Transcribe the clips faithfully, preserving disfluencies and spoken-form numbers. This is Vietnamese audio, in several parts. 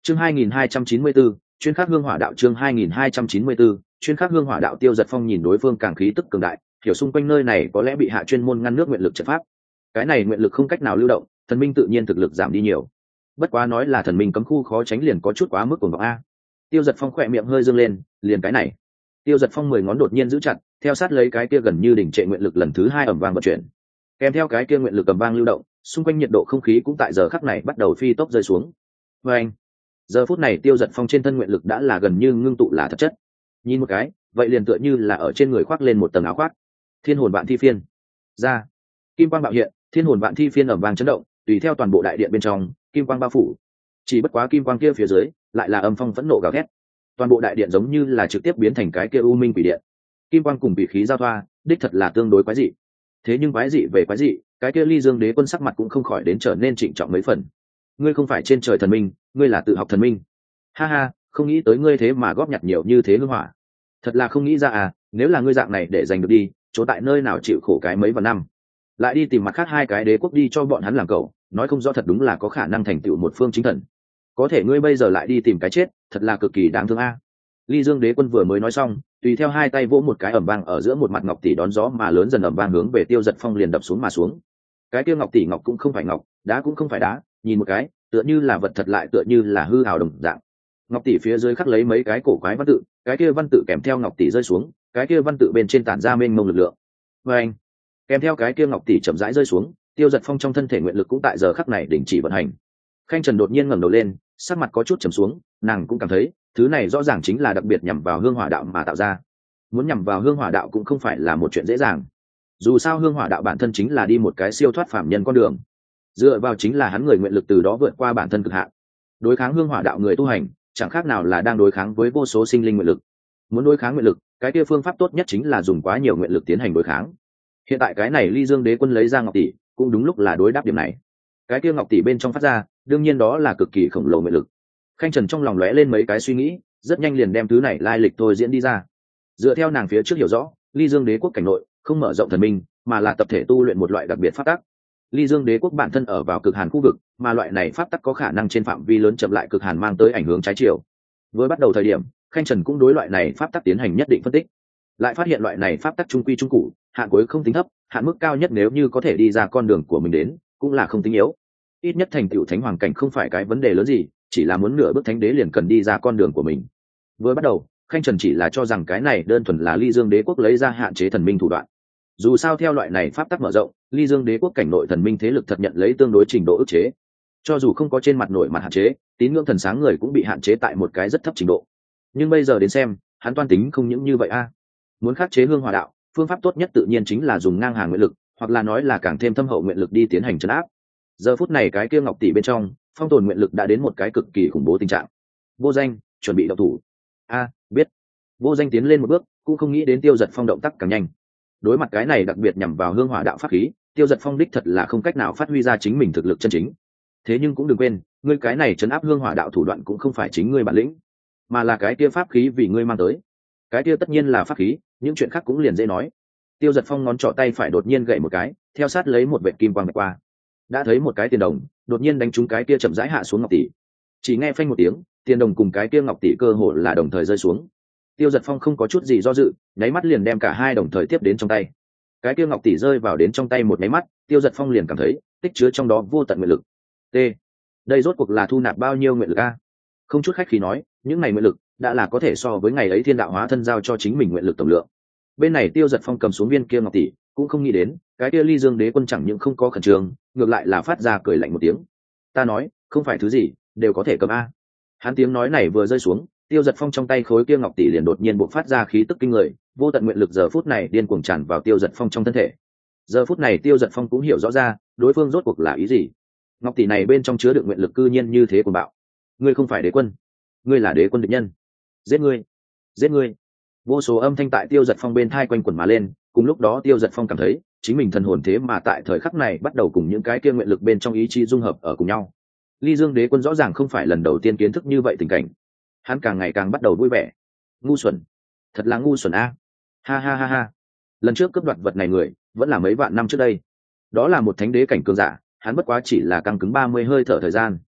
chương hai nghìn hai trăm chín mươi bốn, chuyên khắc hương hỏa đạo. Chương hai nghìn hai trăm chín mươi bốn, chuyên khắc hương hỏa đạo. Tiêu Giật Phong nhìn đối phương càng khí tức cường đại, hiểu xung quanh nơi này có lẽ bị hạ chuyên môn ngăn nước nguyện lực trận pháp. Cái này nguyện lực không cách nào lưu động, thần minh tự nhiên thực lực giảm đi nhiều. Bất quá nói là thần minh cấm khu khó tránh liền có chút quá mức cuồng vọng a. Tiêu Giật Phong khỏe miệng hơi dương lên, liền cái này. Tiêu Giật Phong mười ngón đột nhiên giữ chặt, theo sát lấy cái kia gần như đỉnh trệ nguyện lực lần thứ hai ầm vang vận chuyển. Kèm theo cái kia nguyện lực ầm vang lưu động, xung quanh nhiệt độ không khí cũng tại giờ khắc này bắt đầu phi tốc rơi xuống. Và anh, giờ phút này Tiêu Giật Phong trên thân nguyện lực đã là gần như ngưng tụ là thật chất. Nhìn một cái, vậy liền tựa như là ở trên người khoác lên một tầng áo khoác. Thiên hồn vạn thi phiên ra, kim quang bạo hiện, thiên hồn vạn thi phiên ầm vang chấn động, tùy theo toàn bộ đại điện bên trong, kim quang bao phủ. Chỉ bất quá kim quang kia phía dưới, lại là âm phong phẫn nộ gào thét. Toàn bộ đại điện giống như là trực tiếp biến thành cái kia u minh quỷ điện. Kim quang cùng quỷ khí giao thoa, đích thật là tương đối quái dị. Thế nhưng quái dị về quái dị, cái kia Ly Dương Đế Quân sắc mặt cũng không khỏi đến trở nên trịnh trọng mấy phần. Ngươi không phải trên trời thần minh, ngươi là tự học thần minh. Ha ha, không nghĩ tới ngươi thế mà góp nhặt nhiều như thế hương hỏa. Thật là không nghĩ ra à, nếu là ngươi dạng này để giành được đi, chỗ tại nơi nào chịu khổ cái mấy vạn năm. Lại đi tìm mặt khác hai cái đế quốc đi cho bọn hắn làm cậu, nói không rõ thật đúng là có khả năng thành tựu một phương chính thần. Có thể ngươi bây giờ lại đi tìm cái chết, thật là cực kỳ đáng thương a. Ly Dương Đế Quân vừa mới nói xong, tùy theo hai tay vỗ một cái ầm vang ở giữa một mặt ngọc tỷ đón gió mà lớn dần ầm vang hướng về Tiêu Giật Phong liền đập xuống mà xuống. Cái kia ngọc tỷ ngọc cũng không phải ngọc, đá cũng không phải đá, nhìn một cái, tựa như là vật thật lại tựa như là hư ảo đồng dạng. Ngọc tỷ phía dưới khắc lấy mấy cái cổ quái văn tự, cái kia văn tự kèm theo ngọc tỷ rơi xuống, cái kia văn tự bên trên tản ra mênh mông lực lượng. Và anh, kèm theo cái kia ngọc tỷ chậm rãi rơi xuống, Tiêu Giật Phong trong thân thể nguyện lực cũng tại giờ khắc này đình chỉ vận hành. Khanh Trần đột nhiên ngẩng đầu lên, sắc mặt có chút trầm xuống, nàng cũng cảm thấy thứ này rõ ràng chính là đặc biệt nhằm vào hương hỏa đạo mà tạo ra. Muốn nhằm vào hương hỏa đạo cũng không phải là một chuyện dễ dàng. Dù sao hương hỏa đạo bản thân chính là đi một cái siêu thoát phàm nhân con đường, dựa vào chính là hắn người nguyện lực từ đó vượt qua bản thân cực hạn. Đối kháng hương hỏa đạo người tu hành, chẳng khác nào là đang đối kháng với vô số sinh linh nguyện lực. Muốn đối kháng nguyện lực, cái kia phương pháp tốt nhất chính là dùng quá nhiều nguyện lực tiến hành đối kháng. Hiện tại cái này Ly Dương Đế Quân lấy ra ngọc tỷ, cũng đúng lúc là đối đáp điểm này. Cái kia ngọc tỷ bên trong phát ra, đương nhiên đó là cực kỳ khổng lồ nguyện lực. Khanh Trần trong lòng lóe lên mấy cái suy nghĩ, rất nhanh liền đem thứ này lai lịch thôi diễn đi ra. Dựa theo nàng phía trước hiểu rõ, Ly Dương Đế Quốc cảnh nội không mở rộng thần minh, mà là tập thể tu luyện một loại đặc biệt pháp tắc. Ly Dương Đế Quốc bản thân ở vào cực hàn khu vực, mà loại này pháp tắc có khả năng trên phạm vi lớn chậm lại cực hàn mang tới ảnh hưởng trái chiều. Với bắt đầu thời điểm, Khanh Trần cũng đối loại này pháp tắc tiến hành nhất định phân tích, lại phát hiện loại này pháp tắc trung quy trung cụ, hạn cuối không tính thấp, hạn mức cao nhất nếu như có thể đi ra con đường của mình đến, cũng là không tính yếu. Ít nhất thành tựu thánh hoàng cảnh không phải cái vấn đề lớn gì, chỉ là muốn nửa bước thánh đế liền cần đi ra con đường của mình. Với bắt đầu, Khanh Trần chỉ là cho rằng cái này đơn thuần là Ly Dương Đế Quốc lấy ra hạn chế thần minh thủ đoạn. Dù sao theo loại này pháp tắc mở rộng, Ly Dương Đế Quốc cảnh nội thần minh thế lực thật nhận lấy tương đối trình độ ức chế. Cho dù không có trên mặt nội mặt hạn chế, tín ngưỡng thần sáng người cũng bị hạn chế tại một cái rất thấp trình độ. Nhưng bây giờ đến xem, hắn toan tính không những như vậy a. Muốn khắc chế hương hỏa đạo, phương pháp tốt nhất tự nhiên chính là dùng ngang hàng nguyện lực, hoặc là nói là càng thêm thâm hậu nguyện lực đi tiến hành trấn áp. Giờ phút này cái kia ngọc tỷ bên trong, phong tồn nguyện lực đã đến một cái cực kỳ khủng bố tình trạng. Vô Danh, chuẩn bị động thủ. A, biết. Vô Danh tiến lên một bước, cũng không nghĩ đến Tiêu Giật Phong động tác càng nhanh. Đối mặt cái này đặc biệt nhằm vào hương hỏa đạo pháp khí, Tiêu Giật Phong đích thật là không cách nào phát huy ra chính mình thực lực chân chính. Thế nhưng cũng đừng quên, ngươi cái này trấn áp hương hỏa đạo thủ đoạn cũng không phải chính ngươi bản lĩnh, mà là cái kia pháp khí vì ngươi mang tới. Cái kia tất nhiên là pháp khí, những chuyện khác cũng liền dễ nói. Tiêu Giật Phong ngón trỏ tay phải đột nhiên gậy một cái, theo sát lấy một vệt kim quang vạch qua. Đã thấy một cái tiền đồng, đột nhiên đánh trúng cái kia chậm rãi hạ xuống ngọc tỷ. Chỉ nghe phanh một tiếng, tiền đồng cùng cái kia ngọc tỷ cơ hồ là đồng thời rơi xuống. Tiêu Giật Phong không có chút gì do dự, nháy mắt liền đem cả hai đồng thời tiếp đến trong tay. Cái kia ngọc tỷ rơi vào đến trong tay một nháy mắt, Tiêu Giật Phong liền cảm thấy tích chứa trong đó vô tận nguyện lực. T. Đây rốt cuộc là thu nạp bao nhiêu nguyện lực a? Không chút khách khí nói, những này nguyện lực đã là có thể so với ngày ấy thiên đạo hóa thân giao cho chính mình nguyện lực tổng lượng. Bên này Tiêu Giật Phong cầm xuống viên kia ngọc tỷ, cũng không nghĩ đến, cái kia Ly Dương Đế Quân chẳng những không có khẩn trương, ngược lại là phát ra cười lạnh một tiếng. Ta nói, không phải thứ gì, đều có thể cầm a. Hắn tiếng nói này vừa rơi xuống, Tiêu Giật Phong trong tay khối kia ngọc tỷ liền đột nhiên bộc phát ra khí tức kinh người, vô tận nguyện lực giờ phút này điên cuồng tràn vào Tiêu Giật Phong trong thân thể. Giờ phút này Tiêu Giật Phong cũng hiểu rõ ra, đối phương rốt cuộc là ý gì. Ngọc tỷ này bên trong chứa đựng nguyện lực cư nhiên như thế cuồng bạo. Ngươi không phải đế quân, ngươi là đế quân địch nhân. Giết ngươi, giết ngươi. Vô số âm thanh tại Tiêu Giật Phong bên tai quanh quẩn mà lên, cùng lúc đó Tiêu Giật Phong cảm thấy, chính mình thần hồn thế mà tại thời khắc này bắt đầu cùng những cái kia nguyện lực bên trong ý chí dung hợp ở cùng nhau. Ly Dương Đế Quân rõ ràng không phải lần đầu tiên kiến thức như vậy tình cảnh. Hắn càng ngày càng bắt đầu vui vẻ. Ngu xuẩn, thật là ngu xuẩn a. Ha ha ha ha. Lần trước cướp đoạt vật này người, vẫn là mấy vạn năm trước đây. Đó là một thánh đế cảnh cường giả, hắn bất quá chỉ là căng cứng ba mươi hơi thở thời gian.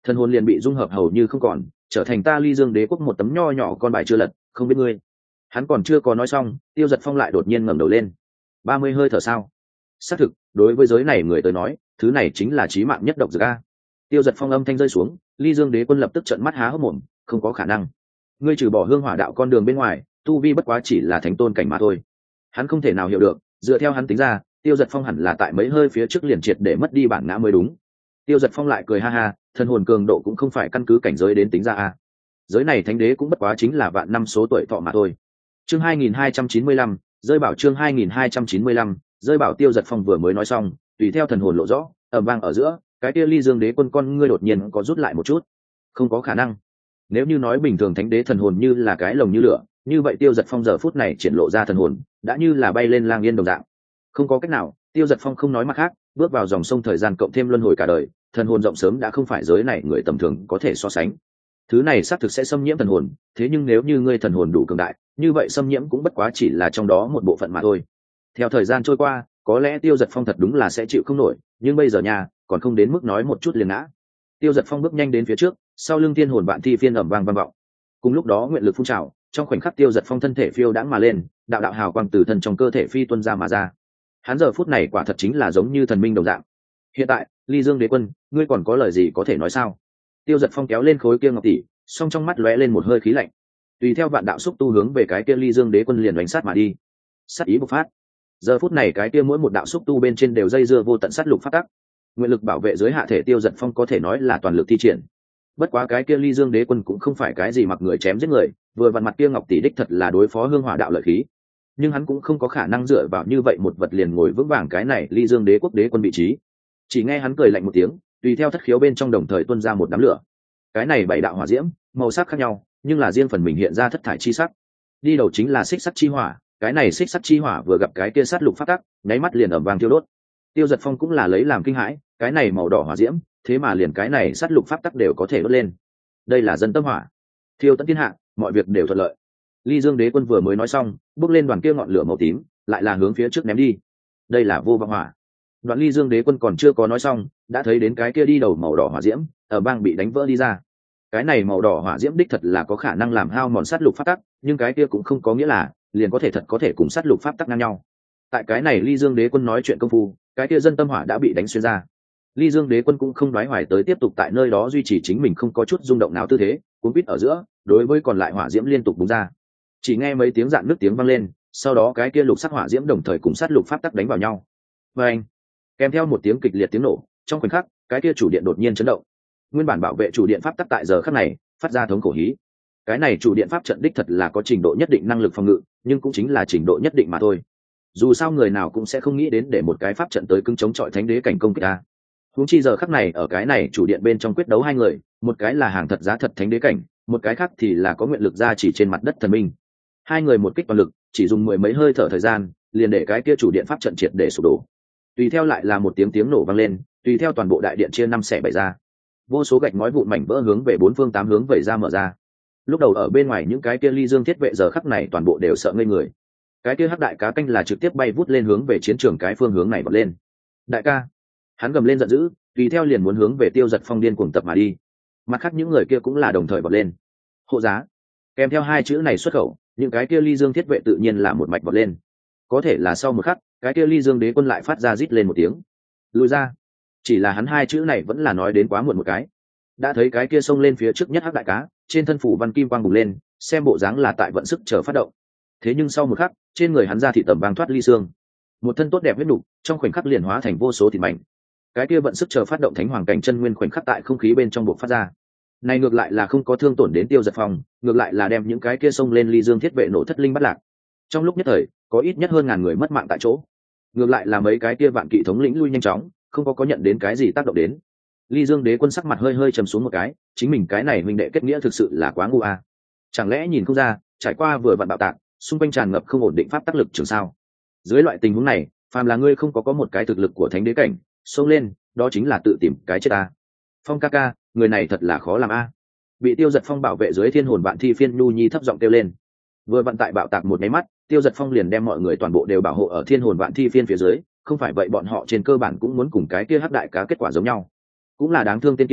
thần hồn liền bị dung hợp hầu như không còn, trở thành ta Ly Dương Đế quốc một tấm nho nhỏ con bài chưa lật, không biết ngươi. Hắn còn chưa có nói xong, Tiêu Giật Phong lại đột nhiên ngẩng đầu lên. Ba mươi hơi thở sao? Xác thực, đối với giới này người tới nói, thứ này chính là chí mạng nhất độc dược a. Tiêu Giật Phong âm thanh rơi xuống, Ly Dương Đế quân lập tức trợn mắt há hốc mồm, không có khả năng. Ngươi trừ bỏ hương hỏa đạo con đường bên ngoài, tu vi bất quá chỉ là thánh tôn cảnh mà thôi. Hắn không thể nào hiểu được, dựa theo hắn tính ra, Tiêu Giật Phong hẳn là tại mấy hơi phía trước liền triệt để mất đi bản ngã mới đúng. Tiêu Giật Phong lại cười ha ha, thần hồn cường độ cũng không phải căn cứ cảnh giới đến tính ra a. Giới này thánh đế cũng bất quá chính là vạn năm số tuổi thọ mà thôi. Chương hai nghìn hai trăm chín mươi lăm, rơi bảo chương hai nghìn hai trăm chín mươi lăm, rơi bảo. Tiêu Giật Phong vừa mới nói xong, tùy theo thần hồn lộ rõ, ầm vang ở giữa, cái kia Ly Dương Đế quân con ngươi đột nhiên có rút lại một chút. Không có khả năng. Nếu như nói bình thường thánh đế thần hồn như là cái lồng như lửa, như vậy Tiêu Giật Phong giờ phút này triển lộ ra thần hồn, đã như là bay lên lang yên đồng dạng. Không có cách nào, Tiêu Giật Phong không nói mặt khác, bước vào dòng sông thời gian cộng thêm luân hồi cả đời, thần hồn rộng sớm đã không phải giới này người tầm thường có thể so sánh. Thứ này xác thực sẽ xâm nhiễm thần hồn, thế nhưng nếu như ngươi thần hồn đủ cường đại, như vậy xâm nhiễm cũng bất quá chỉ là trong đó một bộ phận mà thôi. Theo thời gian trôi qua, có lẽ Tiêu Giật Phong thật đúng là sẽ chịu không nổi, nhưng bây giờ nhà còn không đến mức nói một chút liền ngã. Tiêu Giật Phong bước nhanh đến phía trước, sau lưng thiên hồn vạn thi phiên ầm vang vang vọng. Cùng lúc đó nguyện lực phun trào, trong khoảnh khắc Tiêu Giật Phong thân thể phiêu đãng mà lên, đạo đạo hào quang từ thân trong cơ thể phi tuôn ra mà ra. Hắn giờ phút này quả thật chính là giống như thần minh đồng dạng. Hiện tại, Ly Dương Đế quân, ngươi còn có lời gì có thể nói sao? Tiêu Giật Phong kéo lên khối kia ngọc tỷ, song trong mắt lóe lên một hơi khí lạnh. Tùy theo vạn đạo xúc tu hướng về cái kia Ly Dương Đế quân liền đánh sát mà đi. Sát ý bộc phát. Giờ phút này cái kia mỗi một đạo xúc tu bên trên đều dây dưa vô tận sát lục phát tắc. Nguyện lực bảo vệ dưới hạ thể Tiêu Giật Phong có thể nói là toàn lực thi triển. Bất quá cái kia Ly Dương Đế quân cũng không phải cái gì mặc người chém giết người, vừa vặn mặt kia ngọc tỷ đích thật là đối phó hương hỏa đạo lợi khí. Nhưng hắn cũng không có khả năng dựa vào như vậy một vật liền ngồi vững vàng cái này Ly Dương Đế quốc đế quân vị trí. Chỉ nghe hắn cười lạnh một tiếng, tùy theo thất khiếu bên trong đồng thời tuôn ra một đám lửa. Cái này bảy đạo hỏa diễm, màu sắc khác nhau, nhưng là riêng phần mình hiện ra thất thải chi sắc. Đi đầu chính là xích sắt chi hỏa, cái này xích sắt chi hỏa vừa gặp cái kia sát lục phát tắc, nháy mắt liền ầm vang thiêu đốt. Tiêu Giật Phong cũng là lấy làm kinh hãi, cái này màu đỏ hỏa diễm, thế mà liền cái này sát lục pháp tắc đều có thể đốt lên. Đây là dân tâm hỏa, thiêu tận thiên hạ, mọi việc đều thuận lợi. Ly Dương Đế quân vừa mới nói xong, bước lên đoàn kia ngọn lửa màu tím, lại là hướng phía trước ném đi. Đây là vô vọng hỏa. Đoạn Ly Dương Đế quân còn chưa có nói xong, đã thấy đến cái kia đi đầu màu đỏ hỏa diễm, ở bang bị đánh vỡ đi ra. Cái này màu đỏ hỏa diễm đích thật là có khả năng làm hao mòn sát lục pháp tắc, nhưng cái kia cũng không có nghĩa là liền có thể thật có thể cùng sát lục pháp tắc ngang nhau. Tại cái này Ly Dương Đế quân nói chuyện công phu, cái kia dân tâm hỏa đã bị đánh xuyên ra. Ly Dương Đế quân cũng không đoái hoài tới tiếp tục tại nơi đó duy trì chính mình không có chút rung động nào tư thế, cuốn quýt ở giữa, đối với còn lại hỏa diễm liên tục bùng ra. Chỉ nghe mấy tiếng rạn nước tiếng vang lên, sau đó cái kia lục sắc hỏa diễm đồng thời cùng sát lục pháp tắc đánh vào nhau. Và anh, kèm theo một tiếng kịch liệt tiếng nổ, trong khoảnh khắc, cái kia chủ điện đột nhiên chấn động. Nguyên bản bảo vệ chủ điện pháp tắc tại giờ khắc này, phát ra thống khổ hí. Cái này chủ điện pháp trận đích thật là có trình độ nhất định năng lực phòng ngự, nhưng cũng chính là trình độ nhất định mà thôi. Dù sao người nào cũng sẽ không nghĩ đến để một cái pháp trận tới cứng chống chọi thánh đế cảnh công kích ta. Huống chi giờ khắc này ở cái này chủ điện bên trong quyết đấu hai người, một cái là hàng thật giá thật thánh đế cảnh, một cái khác thì là có nguyện lực ra chỉ trên mặt đất thần minh. Hai người một kích toàn lực, chỉ dùng mười mấy hơi thở thời gian, liền để cái kia chủ điện pháp trận triệt để sụp đổ. Tùy theo lại là một tiếng tiếng nổ vang lên, tùy theo toàn bộ đại điện chia năm xẻ bảy ra. Vô số gạch ngói vụn mảnh vỡ hướng về bốn phương tám hướng vẩy ra mở ra. Lúc đầu ở bên ngoài những cái kia Ly Dương thiết vệ giờ khắc này toàn bộ đều sợ ngây người. Cái kia hắc đại cá canh là trực tiếp bay vút lên hướng về chiến trường cái phương hướng này vọt lên. Đại ca, hắn gầm lên giận dữ, tùy theo liền muốn hướng về Tiêu Giật Phong điên cuồng tập mà đi. Mặt khác những người kia cũng là đồng thời vọt lên. Hộ giá, kèm theo hai chữ này xuất khẩu, những cái kia Ly Dương thiết vệ tự nhiên là một mạch vọt lên. Có thể là sau một khắc, cái kia Ly Dương đế quân lại phát ra rít lên một tiếng, lùi ra. Chỉ là hắn hai chữ này vẫn là nói đến quá muộn một cái. Đã thấy cái kia xông lên phía trước nhất hắc đại cá, trên thân phủ văn kim quang bùng lên, xem bộ dáng là tại vận sức chờ phát động. Thế nhưng sau một khắc, trên người hắn ra thị tầm vang thoát ly xương, một thân tốt đẹp huyết nục, trong khoảnh khắc liền hóa thành vô số thịt mảnh. Cái kia vận sức chờ phát động thánh hoàng cảnh chân nguyên khoảnh khắc tại không khí bên trong buộc phát ra. Này ngược lại là không có thương tổn đến Tiêu Giật Phong, ngược lại là đem những cái kia xông lên Ly Dương thiết vệ nổ thất linh bắt lạc. Trong lúc nhất thời, có ít nhất hơn ngàn người mất mạng tại chỗ. Ngược lại là mấy cái kia vạn kỵ thống lĩnh lui nhanh chóng, không có có nhận đến cái gì tác động đến. Ly Dương đế quân sắc mặt hơi hơi trầm xuống một cái, chính mình cái này huynh đệ kết nghĩa thực sự là quá ngu à. Chẳng lẽ nhìn không ra, trải qua vừa vặn bạo tạc, xung quanh tràn ngập không ổn định pháp tác lực trường sao? Dưới loại tình huống này, phàm là ngươi không có có một cái thực lực của thánh đế cảnh, xông lên, đó chính là tự tìm cái chết ta. Phong ca ca, người này thật là khó làm a. Bị Tiêu Giật Phong bảo vệ dưới thiên hồn vạn thi phiên nhu nhi thấp giọng kêu lên. Vừa vận tại bạo tạc một máy mắt, Tiêu Giật Phong liền đem mọi người toàn bộ đều bảo hộ ở thiên hồn vạn thi phiên phía dưới, không phải vậy bọn họ trên cơ bản cũng muốn cùng cái kia hắc đại cá kết quả giống nhau. Cũng là đáng thương tên kia,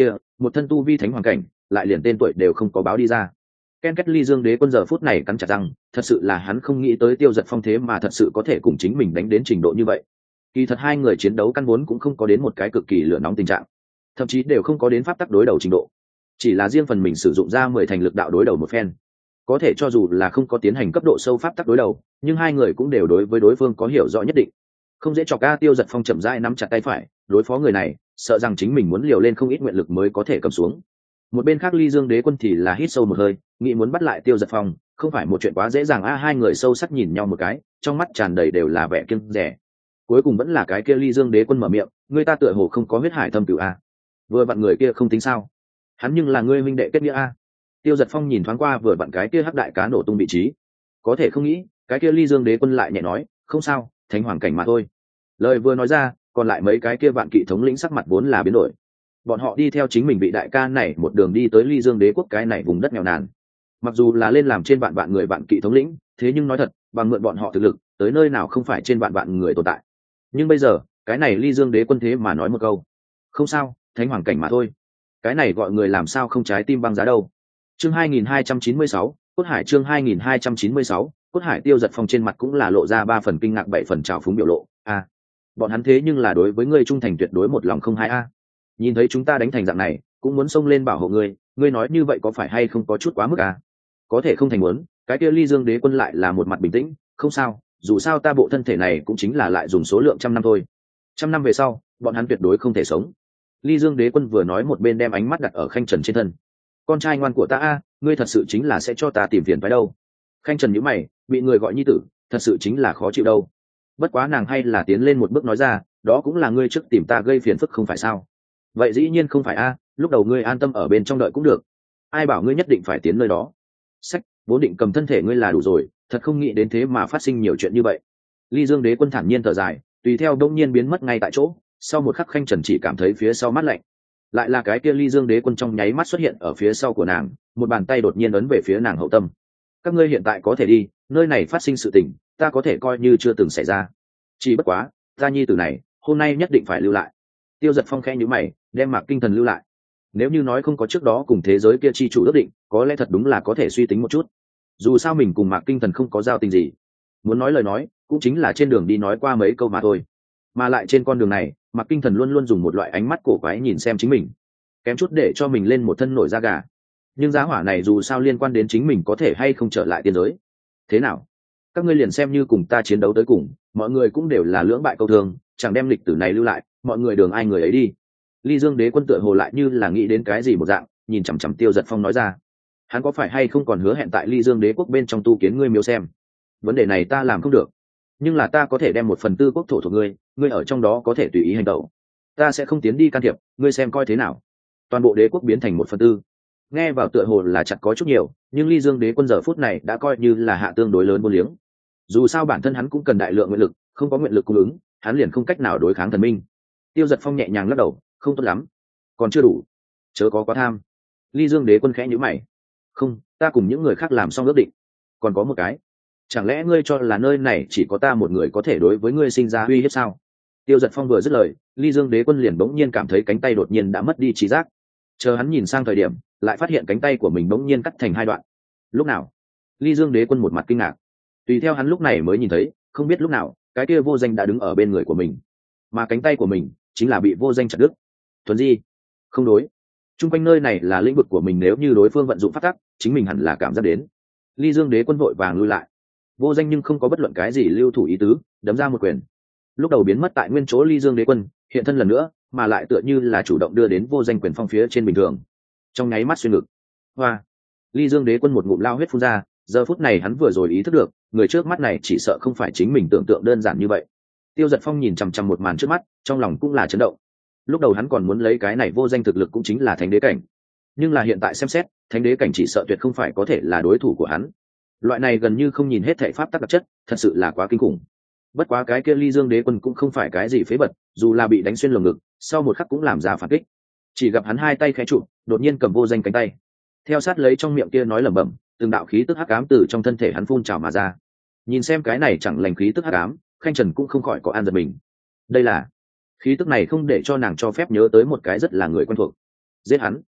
một thân tu vi thánh hoàng cảnh lại liền tên tuổi đều không có báo đi ra. Ken Kết Ly Dương Đế Quân giờ phút này cắn chặt răng, thật sự là hắn không nghĩ tới Tiêu Giật Phong thế mà thật sự có thể cùng chính mình đánh đến trình độ như vậy. Kỳ thật hai người chiến đấu căn vốn cũng không có đến một cái cực kỳ lửa nóng tình trạng, thậm chí đều không có đến pháp tắc đối đầu trình độ, chỉ là riêng phần mình sử dụng ra mười thành lực đạo đối đầu một phen. Có thể cho dù là không có tiến hành cấp độ sâu pháp tắc đối đầu, nhưng hai người cũng đều đối với đối phương có hiểu rõ nhất định. Không dễ chọc ca. Tiêu Giật Phong chậm rãi nắm chặt tay phải, đối phó người này, sợ rằng chính mình muốn liều lên không ít nguyện lực mới có thể cầm xuống. Một bên khác Ly Dương Đế Quân thì là hít sâu một hơi, nghĩ muốn bắt lại Tiêu Giật Phong không phải một chuyện quá dễ dàng a. Hai người sâu sắc nhìn nhau một cái, trong mắt tràn đầy đều là vẻ kiêng dè. Cuối cùng vẫn là cái kia Ly Dương Đế Quân mở miệng, người ta tựa hồ không có huyết hải thâm cửu a. Vừa vặn người kia không tính sao, hắn nhưng là ngươi huynh đệ kết nghĩa a. Tiêu Giật Phong nhìn thoáng qua vừa vặn cái kia hắc đại cá nổ tung vị trí, có thể không nghĩ cái kia Ly Dương Đế Quân lại nhẹ nói, không sao, thánh hoàng cảnh mà thôi. Lời vừa nói ra, còn lại mấy cái kia vạn kỵ thống lĩnh sắc mặt vốn là biến đổi. Bọn họ đi theo chính mình vị đại ca này một đường đi tới Ly Dương Đế quốc cái này vùng đất nghèo nàn, mặc dù là lên làm trên vạn vạn người vạn kỵ thống lĩnh, thế nhưng nói thật, bằng mượn bọn họ thực lực tới nơi nào không phải trên vạn vạn người tồn tại. Nhưng bây giờ cái này Ly Dương Đế Quân thế mà nói một câu, không sao, thánh hoàng cảnh mà thôi, cái này gọi người làm sao không trái tim băng giá đâu. Chương hai nghìn hai trăm chín mươi sáu, Cốt Hải. Chương hai nghìn hai trăm chín mươi sáu, Cốt Hải. Tiêu Giật Phong trên mặt cũng là lộ ra ba phần kinh ngạc bảy phần trào phúng biểu lộ. A, bọn hắn thế nhưng là đối với ngươi trung thành tuyệt đối một lòng không hai a. Nhìn thấy chúng ta đánh thành dạng này, cũng muốn xông lên bảo hộ ngươi, ngươi nói như vậy có phải hay không có chút quá mức a? Có thể không thành muốn, cái kia Ly Dương Đế Quân lại là một mặt bình tĩnh, không sao, dù sao ta bộ thân thể này cũng chính là lại dùng số lượng trăm năm thôi. Trăm năm về sau, bọn hắn tuyệt đối không thể sống. Ly Dương Đế Quân vừa nói một bên đem ánh mắt đặt ở Khanh Trần trên thân. Con trai ngoan của ta a, ngươi thật sự chính là sẽ cho ta tìm phiền phải đâu. Khanh Trần nhíu mày, bị người gọi nhi tử, thật sự chính là khó chịu đâu. Bất quá nàng hay là tiến lên một bước nói ra, đó cũng là ngươi trước tìm ta gây phiền phức không phải sao? Vậy dĩ nhiên không phải a, lúc đầu ngươi an tâm ở bên trong đợi cũng được. Ai bảo ngươi nhất định phải tiến nơi đó? Sách, vốn định cầm thân thể ngươi là đủ rồi, thật không nghĩ đến thế mà phát sinh nhiều chuyện như vậy. Ly Dương Đế Quân thản nhiên thở dài, tùy theo đông nhiên biến mất ngay tại chỗ. Sau một khắc Khanh Trần chỉ cảm thấy phía sau mát lạnh, lại là cái kia Ly Dương Đế Quân trong nháy mắt xuất hiện ở phía sau của nàng, một bàn tay đột nhiên ấn về phía nàng hậu tâm. Các ngươi hiện tại có thể đi, nơi này phát sinh sự tình, ta có thể coi như chưa từng xảy ra. Chỉ bất quá, ta nhi tử này, hôm nay nhất định phải lưu lại. Tiêu Giật Phong khẽ nhíu mày, đem Mạc Kinh Thần lưu lại. Nếu như nói không có trước đó cùng thế giới kia chi chủ ước định, có lẽ thật đúng là có thể suy tính một chút. Dù sao mình cùng Mạc Kinh Thần không có giao tình gì, muốn nói lời nói, cũng chính là trên đường đi nói qua mấy câu mà thôi. Mà lại trên con đường này, Mạc Kinh Thần luôn luôn dùng một loại ánh mắt cổ quái nhìn xem chính mình, kém chút để cho mình lên một thân nổi da gà. Nhưng giá hỏa này dù sao liên quan đến chính mình có thể hay không trở lại tiên giới. Thế nào, các ngươi liền xem như cùng ta chiến đấu tới cùng, mọi người cũng đều là lưỡng bại câu thương, chẳng đem lịch tử này lưu lại, mọi người đường ai người ấy đi. Ly Dương Đế Quân tựa hồ lại như là nghĩ đến cái gì một dạng, nhìn chằm chằm Tiêu Giật Phong nói ra, hắn có phải hay không còn hứa hẹn tại Ly Dương Đế quốc bên trong tu kiến ngươi miếu xem? Vấn đề này ta làm không được, nhưng là ta có thể đem một phần tư quốc thổ thuộc ngươi, ngươi ở trong đó có thể tùy ý hành động, ta sẽ không tiến đi can thiệp, ngươi xem coi thế nào. Toàn bộ đế quốc biến thành một phần tư, nghe vào tựa hồ là chặt có chút nhiều, nhưng Ly Dương Đế Quân giờ phút này đã coi như là hạ tương đối lớn vô liếng. Dù sao bản thân hắn cũng cần đại lượng nguyện lực, không có nguyện lực cung ứng, hắn liền không cách nào đối kháng thần minh. Tiêu Giật Phong nhẹ nhàng lắc đầu, không tốt lắm, còn chưa đủ, chớ có quá tham. Ly Dương Đế Quân khẽ nhíu mày, không, ta cùng những người khác làm xong ước định, còn có một cái, chẳng lẽ ngươi cho là nơi này chỉ có ta một người có thể đối với ngươi sinh ra uy hiếp sao? Tiêu Giật Phong vừa dứt lời, Ly Dương Đế Quân liền bỗng nhiên cảm thấy cánh tay đột nhiên đã mất đi trí giác. Chờ hắn nhìn sang thời điểm, lại phát hiện cánh tay của mình bỗng nhiên cắt thành hai đoạn. Lúc nào? Ly Dương Đế Quân một mặt kinh ngạc. Tùy theo hắn lúc này mới nhìn thấy, không biết lúc nào, cái kia vô danh đã đứng ở bên người của mình, mà cánh tay của mình chính là bị vô danh chặt đứt. Thuần Di, không đối. Trung quanh nơi này là lĩnh vực của mình, nếu như đối phương vận dụng pháp tắc, chính mình hẳn là cảm giác đến. Ly Dương Đế Quân vội vàng lui lại. Vô danh nhưng không có bất luận cái gì lưu thủ ý tứ, đấm ra một quyền. Lúc đầu biến mất tại nguyên chỗ Ly Dương Đế Quân hiện thân lần nữa, mà lại tựa như là chủ động đưa đến vô danh quyền phong phía trên bình thường. Trong nháy mắt xuyên ngực. Hoa! Ly Dương Đế Quân một ngụm lao huyết phun ra, giờ phút này hắn vừa rồi ý thức được, người trước mắt này chỉ sợ không phải chính mình tưởng tượng đơn giản như vậy. Tiêu Giật Phong nhìn chằm chằm một màn trước mắt, trong lòng cũng là chấn động. Lúc đầu hắn còn muốn lấy cái này vô danh thực lực cũng chính là thánh đế cảnh, nhưng là hiện tại xem xét, thánh đế cảnh chỉ sợ tuyệt không phải có thể là đối thủ của hắn. Loại này gần như không nhìn hết thể pháp tắc đặc chất, thật sự là quá kinh khủng. Bất quá cái kia Ly Dương Đế Quân cũng không phải cái gì phế vật, dù là bị đánh xuyên lồng ngực, sau một khắc cũng làm ra phản kích. Chỉ gặp hắn hai tay khẽ trụ, đột nhiên cầm vô danh cánh tay, theo sát lấy trong miệng kia nói lẩm bẩm, từng đạo khí tức hắc ám từ trong thân thể hắn phun trào mà ra. Nhìn xem cái này chẳng lành khí tức hắc ám, Khanh Trần cũng không khỏi có an giật mình. Đây là khí tức này không để cho nàng cho phép nhớ tới một cái rất là người quen thuộc. Giết hắn,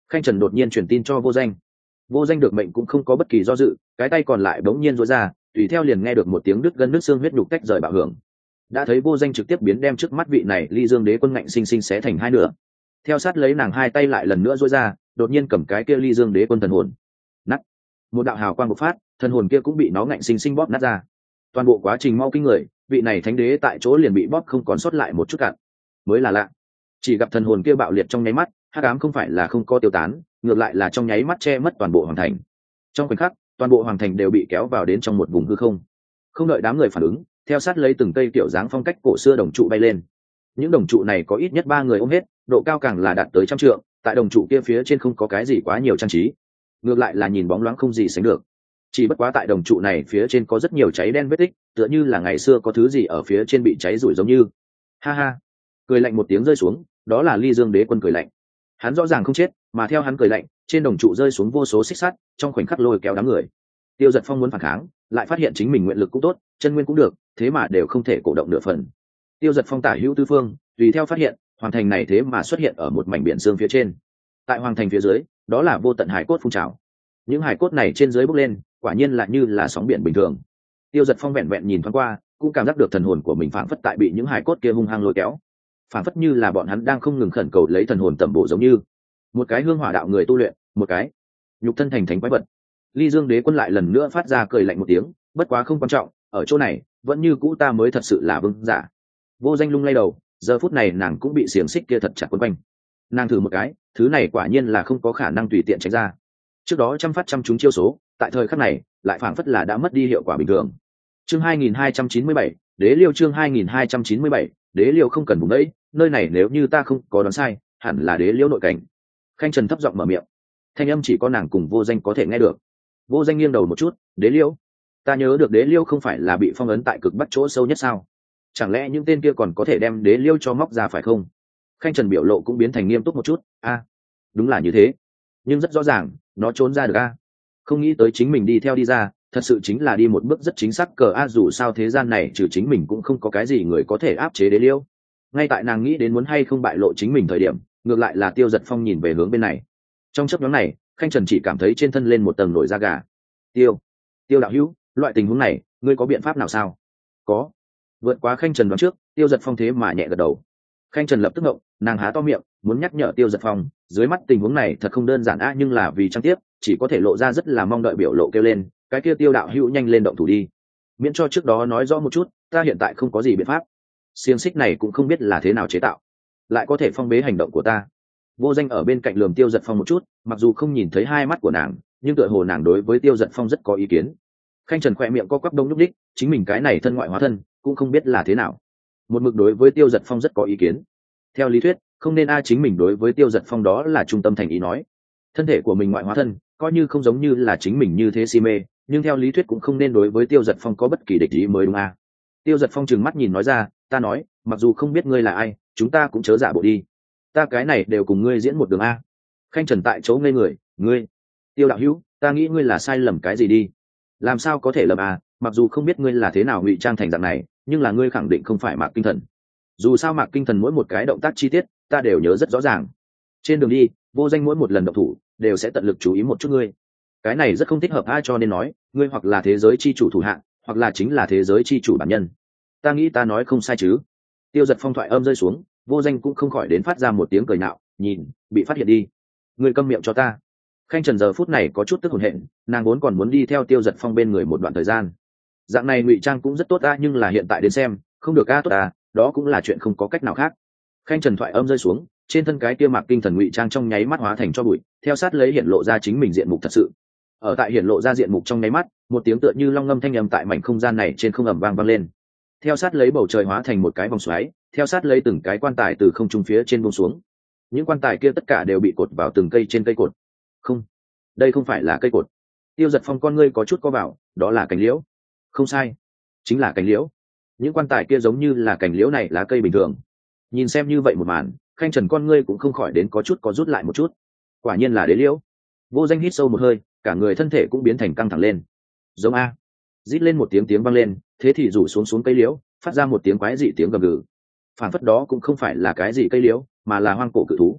Khanh Trần đột nhiên truyền tin cho Vô Danh. Vô Danh được mệnh cũng không có bất kỳ do dự, cái tay còn lại bỗng nhiên duỗi ra, tùy theo liền nghe được một tiếng đứt gân đứt xương huyết nhục tách rời bạo hưởng. Đã thấy Vô Danh trực tiếp biến đem trước mắt vị này Ly Dương Đế quân ngạnh sinh sinh xé thành hai nửa. Theo sát lấy nàng hai tay lại lần nữa duỗi ra, đột nhiên cầm cái kia Ly Dương Đế quân thần hồn. Nát. Một đạo hào quang bộc phát, thần hồn kia cũng bị nó ngạnh sinh sinh bóp nát ra. Toàn bộ quá trình mau kinh người, vị này thánh đế tại chỗ liền bị bóp không còn sót lại một chút cạn. Mới là lạ. Chỉ gặp thần hồn kia bạo liệt trong nháy mắt, hắc ám không phải là không có tiêu tán, ngược lại là trong nháy mắt che mất toàn bộ hoàng thành. Trong khoảnh khắc, toàn bộ hoàng thành đều bị kéo vào đến trong một vùng hư không. Không đợi đám người phản ứng, theo sát lấy từng cây kiểu dáng phong cách cổ xưa đồng trụ bay lên. Những đồng trụ này có ít nhất ba người ôm hết, độ cao càng là đạt tới trăm trượng, tại đồng trụ kia phía trên không có cái gì quá nhiều trang trí, ngược lại là nhìn bóng loáng không gì sánh được. Chỉ bất quá tại đồng trụ này phía trên có rất nhiều cháy đen vết tích, tựa như là ngày xưa có thứ gì ở phía trên bị cháy rủi giống như. Ha ha. Cười lạnh một tiếng rơi xuống, đó là Ly Dương Đế quân cười lạnh. Hắn rõ ràng không chết, mà theo hắn cười lạnh, trên đồng trụ rơi xuống vô số xích sắt, trong khoảnh khắc lôi kéo đám người. Tiêu Dật Phong muốn phản kháng, lại phát hiện chính mình nguyện lực cũng tốt, chân nguyên cũng được, thế mà đều không thể cổ động nửa phần. Tiêu Dật Phong tả hữu tứ phương, tùy theo phát hiện, hoàng thành này thế mà xuất hiện ở một mảnh biển sương phía trên. Tại hoàng thành phía dưới, đó là vô tận hải cốt phun trào. Những hải cốt này trên dưới bốc lên, quả nhiên là như là sóng biển bình thường. Tiêu Dật Phong vẹn vẹn nhìn thoáng qua, cũng cảm giác được thần hồn của mình phảng phất tại bị những hải cốt kia hung hăng lôi kéo, phảng phất như là bọn hắn đang không ngừng khẩn cầu lấy thần hồn tẩm bổ giống như một cái hương hỏa đạo người tu luyện, một cái nhục thân thành thánh quái vật. Ly Dương Đế quân lại lần nữa phát ra cười lạnh một tiếng, bất quá không quan trọng, ở chỗ này vẫn như cũ ta mới thật sự là vương giả. Vô Danh lung lay đầu, giờ phút này nàng cũng bị xiềng xích kia thật chặt quấn quanh. Nàng thử một cái, thứ này quả nhiên là không có khả năng tùy tiện tránh ra. Trước đó trăm phát trăm trúng chiêu số, tại thời khắc này lại phảng phất là đã mất đi hiệu quả bình thường. Chương hai nghìn hai trăm chín mươi bảy, Đế Liêu chương hai nghìn hai trăm chín mươi bảy, Đế Liêu không cần vùng đấy, nơi này nếu như ta không có đoán sai, hẳn là Đế Liêu nội cảnh. Khanh Trần thấp giọng mở miệng, thanh âm chỉ có nàng cùng Vô Danh có thể nghe được. Vô Danh nghiêng đầu một chút, Đế Liêu, ta nhớ được Đế Liêu không phải là bị phong ấn tại cực bắc chỗ sâu nhất sao? Chẳng lẽ những tên kia còn có thể đem Đế Liêu cho móc ra phải không? Khanh Trần biểu lộ cũng biến thành nghiêm túc một chút. A, đúng là như thế, nhưng rất rõ ràng nó trốn ra được a. Không nghĩ tới chính mình đi theo đi ra, thật sự chính là đi một bước rất chính xác cờ a. Dù sao thế gian này trừ chính mình cũng không có cái gì người có thể áp chế Đế Liêu. Ngay tại nàng nghĩ đến muốn hay không bại lộ chính mình thời điểm, ngược lại là Tiêu Dật Phong nhìn về hướng bên này. Trong chớp nhoáng này, Khanh Trần chỉ cảm thấy trên thân lên một tầng nổi da gà. Tiêu, Tiêu đạo hữu, loại tình huống này, ngươi có biện pháp nào sao? Có. Vượt quá Khanh Trần đoán trước, Tiêu Dật Phong thế mà nhẹ gật đầu. Khanh Trần lập tức ngộng, nàng há to miệng, muốn nhắc nhở Tiêu Dật Phong, dưới mắt tình huống này thật không đơn giản a, nhưng là vì trang tiếp, chỉ có thể lộ ra rất là mong đợi biểu lộ kêu lên, cái kia Tiêu đạo hữu nhanh lên động thủ đi. Miễn cho trước đó nói rõ một chút, ta hiện tại không có gì biện pháp. Xiềng xích này cũng không biết là thế nào chế tạo, lại có thể phong bế hành động của ta. Vô Danh ở bên cạnh lườm Tiêu Dật Phong một chút, mặc dù không nhìn thấy hai mắt của nàng, nhưng tựa hồ nàng đối với Tiêu Dật Phong rất có ý kiến. Khanh Trần khỏe miệng co quắp đông nhúc đích, chính mình cái này thân ngoại hóa thân, cũng không biết là thế nào. Một mực đối với Tiêu Dật Phong rất có ý kiến. Theo lý thuyết, không nên a chính mình đối với Tiêu Dật Phong đó là trung tâm thành ý nói. Thân thể của mình ngoại hóa thân, coi như không giống như là chính mình như thế si mê, nhưng theo lý thuyết cũng không nên đối với Tiêu Dật Phong có bất kỳ địch ý mới đúng a. Tiêu Dật Phong trừng mắt nhìn nói ra, ta nói, mặc dù không biết ngươi là ai, chúng ta cũng chớ giả bộ đi. Ta cái này đều cùng ngươi diễn một đường a. Khanh Trần tại chỗ ngây người, ngươi, Tiêu đạo hữu, ta nghĩ ngươi là sai lầm cái gì đi. Làm sao có thể lầm à, mặc dù không biết ngươi là thế nào ngụy trang thành dạng này, nhưng là ngươi khẳng định không phải Mạc Kinh Thần. Dù sao Mạc Kinh Thần mỗi một cái động tác chi tiết, ta đều nhớ rất rõ ràng. Trên đường đi, Vô Danh mỗi một lần động thủ, đều sẽ tận lực chú ý một chút ngươi. Cái này rất không thích hợp ai, cho nên nói, ngươi hoặc là thế giới chi chủ thủ hạng, hoặc là chính là thế giới chi chủ bản nhân. Ta nghĩ ta nói không sai chứ? Tiêu Dật Phong thoại âm rơi xuống, Vô Danh cũng không khỏi đến phát ra một tiếng cười nạo, nhìn, bị phát hiện đi. Ngươi câm miệng cho ta. Khanh Trần giờ phút này có chút tức hồn hện, nàng vốn còn muốn đi theo Tiêu Dật Phong bên người một đoạn thời gian. Dạng này ngụy trang cũng rất tốt a, nhưng là hiện tại đến xem, không được a tốt a, đó cũng là chuyện không có cách nào khác. Khanh Trần thoại âm rơi xuống, trên thân cái kia Mạc Kinh Thần ngụy trang trong nháy mắt hóa thành cho bụi, theo sát lấy hiện lộ ra chính mình diện mục thật sự. Ở tại hiện lộ ra diện mục trong nháy mắt, một tiếng tựa như long ngâm thanh âm tại mảnh không gian này trên không ầm vang vang lên. Theo sát lấy bầu trời hóa thành một cái vòng xoáy, theo sát lấy từng cái quan tài từ không trung phía trên buông xuống. Những quan tài kia tất cả đều bị cột vào từng cây trên cây cột. Không, đây không phải là cây cột. Tiêu Dật Phong con ngươi có chút co vào, đó là cành liễu. Không sai, chính là cành liễu. Những quan tài kia giống như là cành liễu này lá cây bình thường. Nhìn xem như vậy một màn, Khanh Trần con ngươi cũng không khỏi đến có chút có rút lại một chút. Quả nhiên là đế liễu. Vô Danh hít sâu một hơi, cả người thân thể cũng biến thành căng thẳng lên. Giống a, rít lên một tiếng tiếng vang lên, thế thì rủ xuống xuống cây liễu, phát ra một tiếng quái dị tiếng gầm gừ. Phản phất đó cũng không phải là cái gì cây liễu, mà là hoang cổ cự thú.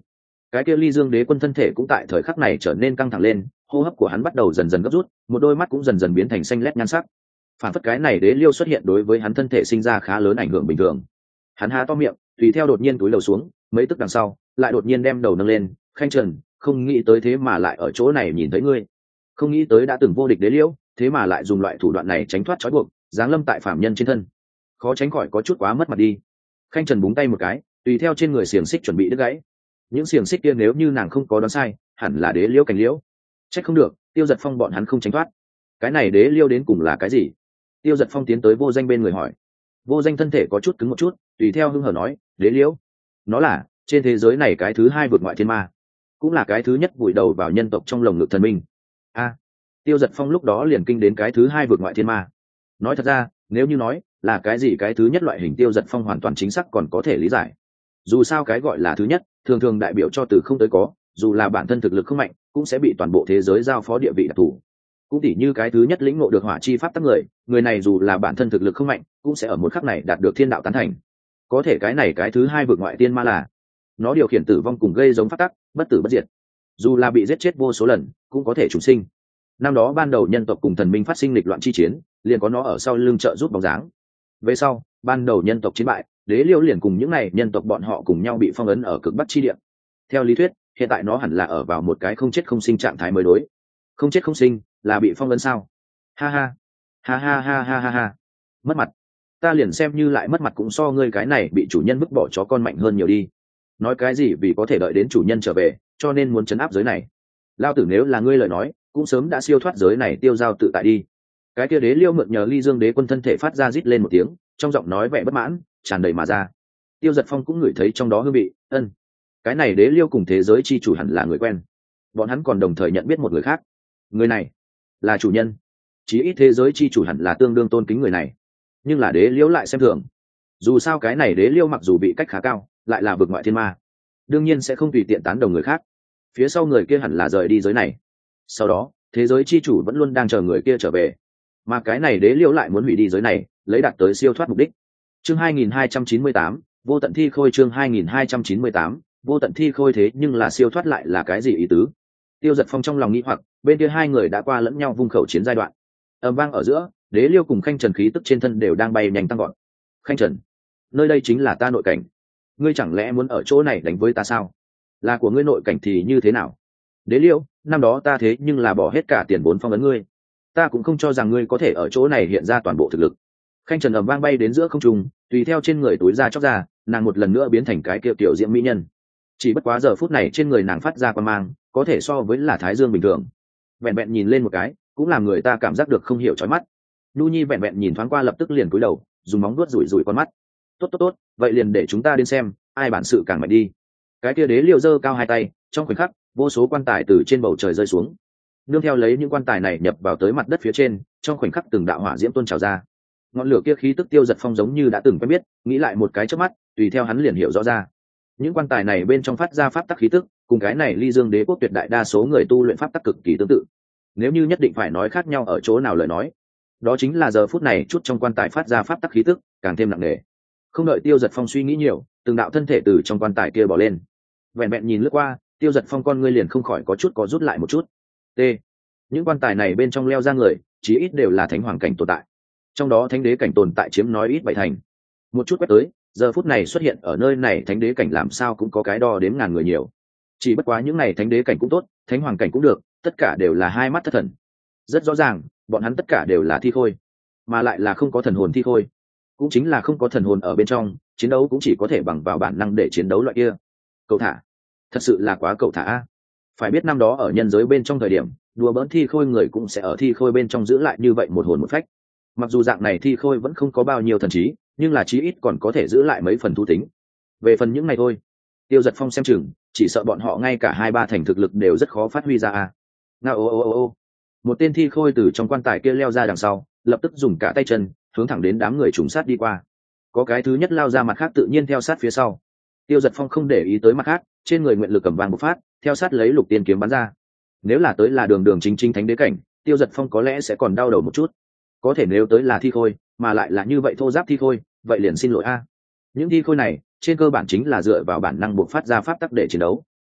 Cái kia ly dương đế quân thân thể cũng tại thời khắc này trở nên căng thẳng lên, hô hấp của hắn bắt đầu dần dần gấp rút, một đôi mắt cũng dần dần biến thành xanh lét nhan sắc. Phản phất cái này đế liêu xuất hiện đối với hắn thân thể sinh ra khá lớn ảnh hưởng bình thường. Hắn há to miệng, tùy theo đột nhiên túi đầu xuống, mấy tức đằng sau lại đột nhiên đem đầu nâng lên. Khanh Trần, không nghĩ tới thế mà lại ở chỗ này nhìn thấy ngươi, không nghĩ tới đã từng vô địch đế liêu, thế mà lại dùng loại thủ đoạn này tránh thoát trói buộc, giáng lâm tại phạm nhân trên thân, khó tránh khỏi có chút quá mất mặt đi. Khanh Trần búng tay một cái, tùy theo trên người xiềng xích chuẩn bị đứt gãy. Những xiềng xích kia nếu như nàng không có đoán sai, hẳn là đế liêu cành liễu. Trách không được, Tiêu Giật Phong bọn hắn không tránh thoát. Cái này đế liêu đến cùng là cái gì? Tiêu Giật Phong tiến tới Vô Danh bên người hỏi. Vô Danh thân thể có chút cứng một chút, tùy theo hưng hở nói, đế liễu, nó là trên thế giới này cái thứ hai vượt ngoại thiên ma, cũng là cái thứ nhất vùi đầu vào nhân tộc trong lồng ngực thần minh. A, Tiêu Giật Phong lúc đó liền kinh đến cái thứ hai vượt ngoại thiên ma. Nói thật ra, nếu như nói là cái gì cái thứ nhất loại hình, Tiêu Giật Phong hoàn toàn chính xác còn có thể lý giải. Dù sao cái gọi là thứ nhất thường thường đại biểu cho từ không tới có, dù là bản thân thực lực không mạnh cũng sẽ bị toàn bộ thế giới giao phó địa vị đặc thù. Cũng tỉ như cái thứ nhất lĩnh ngộ được hỏa chi pháp tắc người, người này dù là bản thân thực lực không mạnh cũng sẽ ở một khắc này đạt được thiên đạo tán thành. Có thể cái này cái thứ hai vượt ngoại tiên ma là nó điều khiển tử vong cùng gây giống pháp tắc, bất tử bất diệt, dù là bị giết chết vô số lần cũng có thể trùng sinh. Năm đó ban đầu nhân tộc cùng thần minh phát sinh lịch loạn chi chiến, liền có nó ở sau lưng trợ giúp bóng dáng. Về sau ban đầu nhân tộc chiến bại, đế liêu liền cùng những này nhân tộc bọn họ cùng nhau bị phong ấn ở cực bắc chi địa. Theo lý thuyết hiện tại nó hẳn là ở vào một cái không chết không sinh trạng thái mới đối. Không chết không sinh là bị phong ấn sao? Ha ha ha ha ha ha ha ha, mất mặt. Ta liền xem như lại mất mặt cũng so ngươi cái này bị chủ nhân vứt bỏ chó con mạnh hơn nhiều đi. Nói cái gì vì có thể đợi đến chủ nhân trở về cho nên muốn trấn áp giới này. Lao tử nếu là ngươi lời nói cũng sớm đã siêu thoát giới này tiêu dao tự tại đi. Cái kia đế liêu mượn nhờ ly dương đế quân thân thể phát ra rít lên một tiếng, trong giọng nói vẻ bất mãn tràn đầy mà ra. Tiêu Giật Phong cũng ngửi thấy trong đó hương vị. Ân, cái này đế liêu cùng thế giới chi chủ hẳn là người quen. Bọn hắn còn đồng thời nhận biết một người khác, người này là chủ nhân. Chí ít thế giới chi chủ hẳn là tương đương tôn kính người này, nhưng là đế liêu lại xem thường. Dù sao cái này đế liêu mặc dù bị cách khá cao, lại là vực ngoại thiên ma, đương nhiên sẽ không tùy tiện tán đồng người khác. Phía sau người kia hẳn là rời đi giới này, sau đó thế giới chi chủ vẫn luôn đang chờ người kia trở về, mà cái này đế liêu lại muốn hủy đi giới này, lấy đạt tới siêu thoát mục đích. Chương hai nghìn hai trăm chín mươi tám, vô tận thi khôi. Chương hai nghìn hai trăm chín mươi tám, vô tận thi khôi. Thế nhưng là siêu thoát lại là cái gì ý tứ? Tiêu Giật Phong trong lòng nghĩ hoặc, bên kia hai người đã qua lẫn nhau vung khẩu chiến giai đoạn. Ầm vang ở giữa, đế liêu cùng Khanh Trần khí tức trên thân đều đang bay nhanh tăng gọn. Khanh Trần, nơi đây chính là ta nội cảnh, ngươi chẳng lẽ muốn ở chỗ này đánh với ta sao? Là của ngươi nội cảnh thì như thế nào? Đế liêu, năm đó ta thế nhưng là bỏ hết cả tiền vốn phong ấn ngươi, ta cũng không cho rằng ngươi có thể ở chỗ này hiện ra toàn bộ thực lực. Khanh Trần ầm vang bay đến giữa không trung, tùy theo trên người túi ra chóc ra, nàng một lần nữa biến thành cái kiểu tiểu diễm mỹ nhân. Chỉ bất quá giờ phút này trên người nàng phát ra quang mang, có thể so với là thái dương bình thường. Vẹn vẹn nhìn lên một cái, cũng làm người ta cảm giác được không hiểu chói mắt. Nhu Nhi vẹn vẹn nhìn thoáng qua lập tức liền cúi đầu, dùng móng vuốt rủi rủi con mắt. Tốt tốt tốt, vậy liền để chúng ta đến xem, ai bản sự càng mạnh đi. Cái kia đế liêu giơ cao hai tay, trong khoảnh khắc, vô số quan tài từ trên bầu trời rơi xuống. Nương theo lấy những quan tài này nhập vào tới mặt đất phía trên, trong khoảnh khắc từng đạo hỏa diễm tuôn trào ra. Ngọn lửa kia khí tức Tiêu Giật Phong giống như đã từng quen biết, nghĩ lại một cái chớp mắt, tùy theo hắn liền hiểu rõ ra. Những quan tài này bên trong phát ra pháp tắc khí tức, cùng cái này Ly Dương Đế quốc tuyệt đại đa số người tu luyện pháp tắc cực kỳ tương tự. Nếu như nhất định phải nói khác nhau ở chỗ nào lời nói, đó chính là giờ phút này chút trong quan tài phát ra pháp tắc khí tức càng thêm nặng nề. Không đợi Tiêu Giật Phong suy nghĩ nhiều, từng đạo thân thể từ trong quan tài kia bò lên. Vẹn vẹn nhìn lướt qua, Tiêu Giật Phong con ngươi liền không khỏi có chút có rút lại một chút. T. Những quan tài này bên trong leo ra người, chí ít đều là thánh hoàng cảnh tồn tại. Trong đó thánh đế cảnh tồn tại chiếm nói ít bảy thành. Một chút quét tới, giờ phút này xuất hiện ở nơi này thánh đế cảnh làm sao cũng có cái đo đếm ngàn người nhiều. Chỉ bất quá những này thánh đế cảnh cũng tốt, thánh hoàng cảnh cũng được, tất cả đều là hai mắt thất thần. Rất rõ ràng, bọn hắn tất cả đều là thi khôi, mà lại là không có thần hồn thi khôi. Cũng chính là không có thần hồn ở bên trong, chiến đấu cũng chỉ có thể bằng vào bản năng để chiến đấu loại kia. Cậu thả, thật sự là quá cậu thả a. Phải biết năm đó ở nhân giới bên trong thời điểm, đùa bỡn thi khôi người cũng sẽ ở thi khôi bên trong giữ lại như vậy một hồn một phách. Mặc dù dạng này thi khôi vẫn không có bao nhiêu thần trí, nhưng là chí ít còn có thể giữ lại mấy phần thú tính. Về phần những này thôi, Tiêu Giật Phong xem chừng, chỉ sợ bọn họ ngay cả hai ba thành thực lực đều rất khó phát huy ra a. Ngao ô ô ô ô. Một tên thi khôi từ trong quan tài kia leo ra đằng sau, lập tức dùng cả tay chân hướng thẳng đến đám người trùng sát đi qua. Có cái thứ nhất lao ra mặt khác tự nhiên theo sát phía sau. Tiêu Giật Phong không để ý tới mặt khác, trên người nguyện lực cầm vàng bộc phát, theo sát lấy lục tiên kiếm bắn ra. Nếu là tới là đường đường chính chính thánh đế cảnh, Tiêu Giật Phong có lẽ sẽ còn đau đầu một chút. Có thể nếu tới là thi khôi, mà lại là như vậy thô giáp thi khôi, vậy liền xin lỗi a. Những thi khôi này, trên cơ bản chính là dựa vào bản năng bộc phát ra pháp tắc để chiến đấu.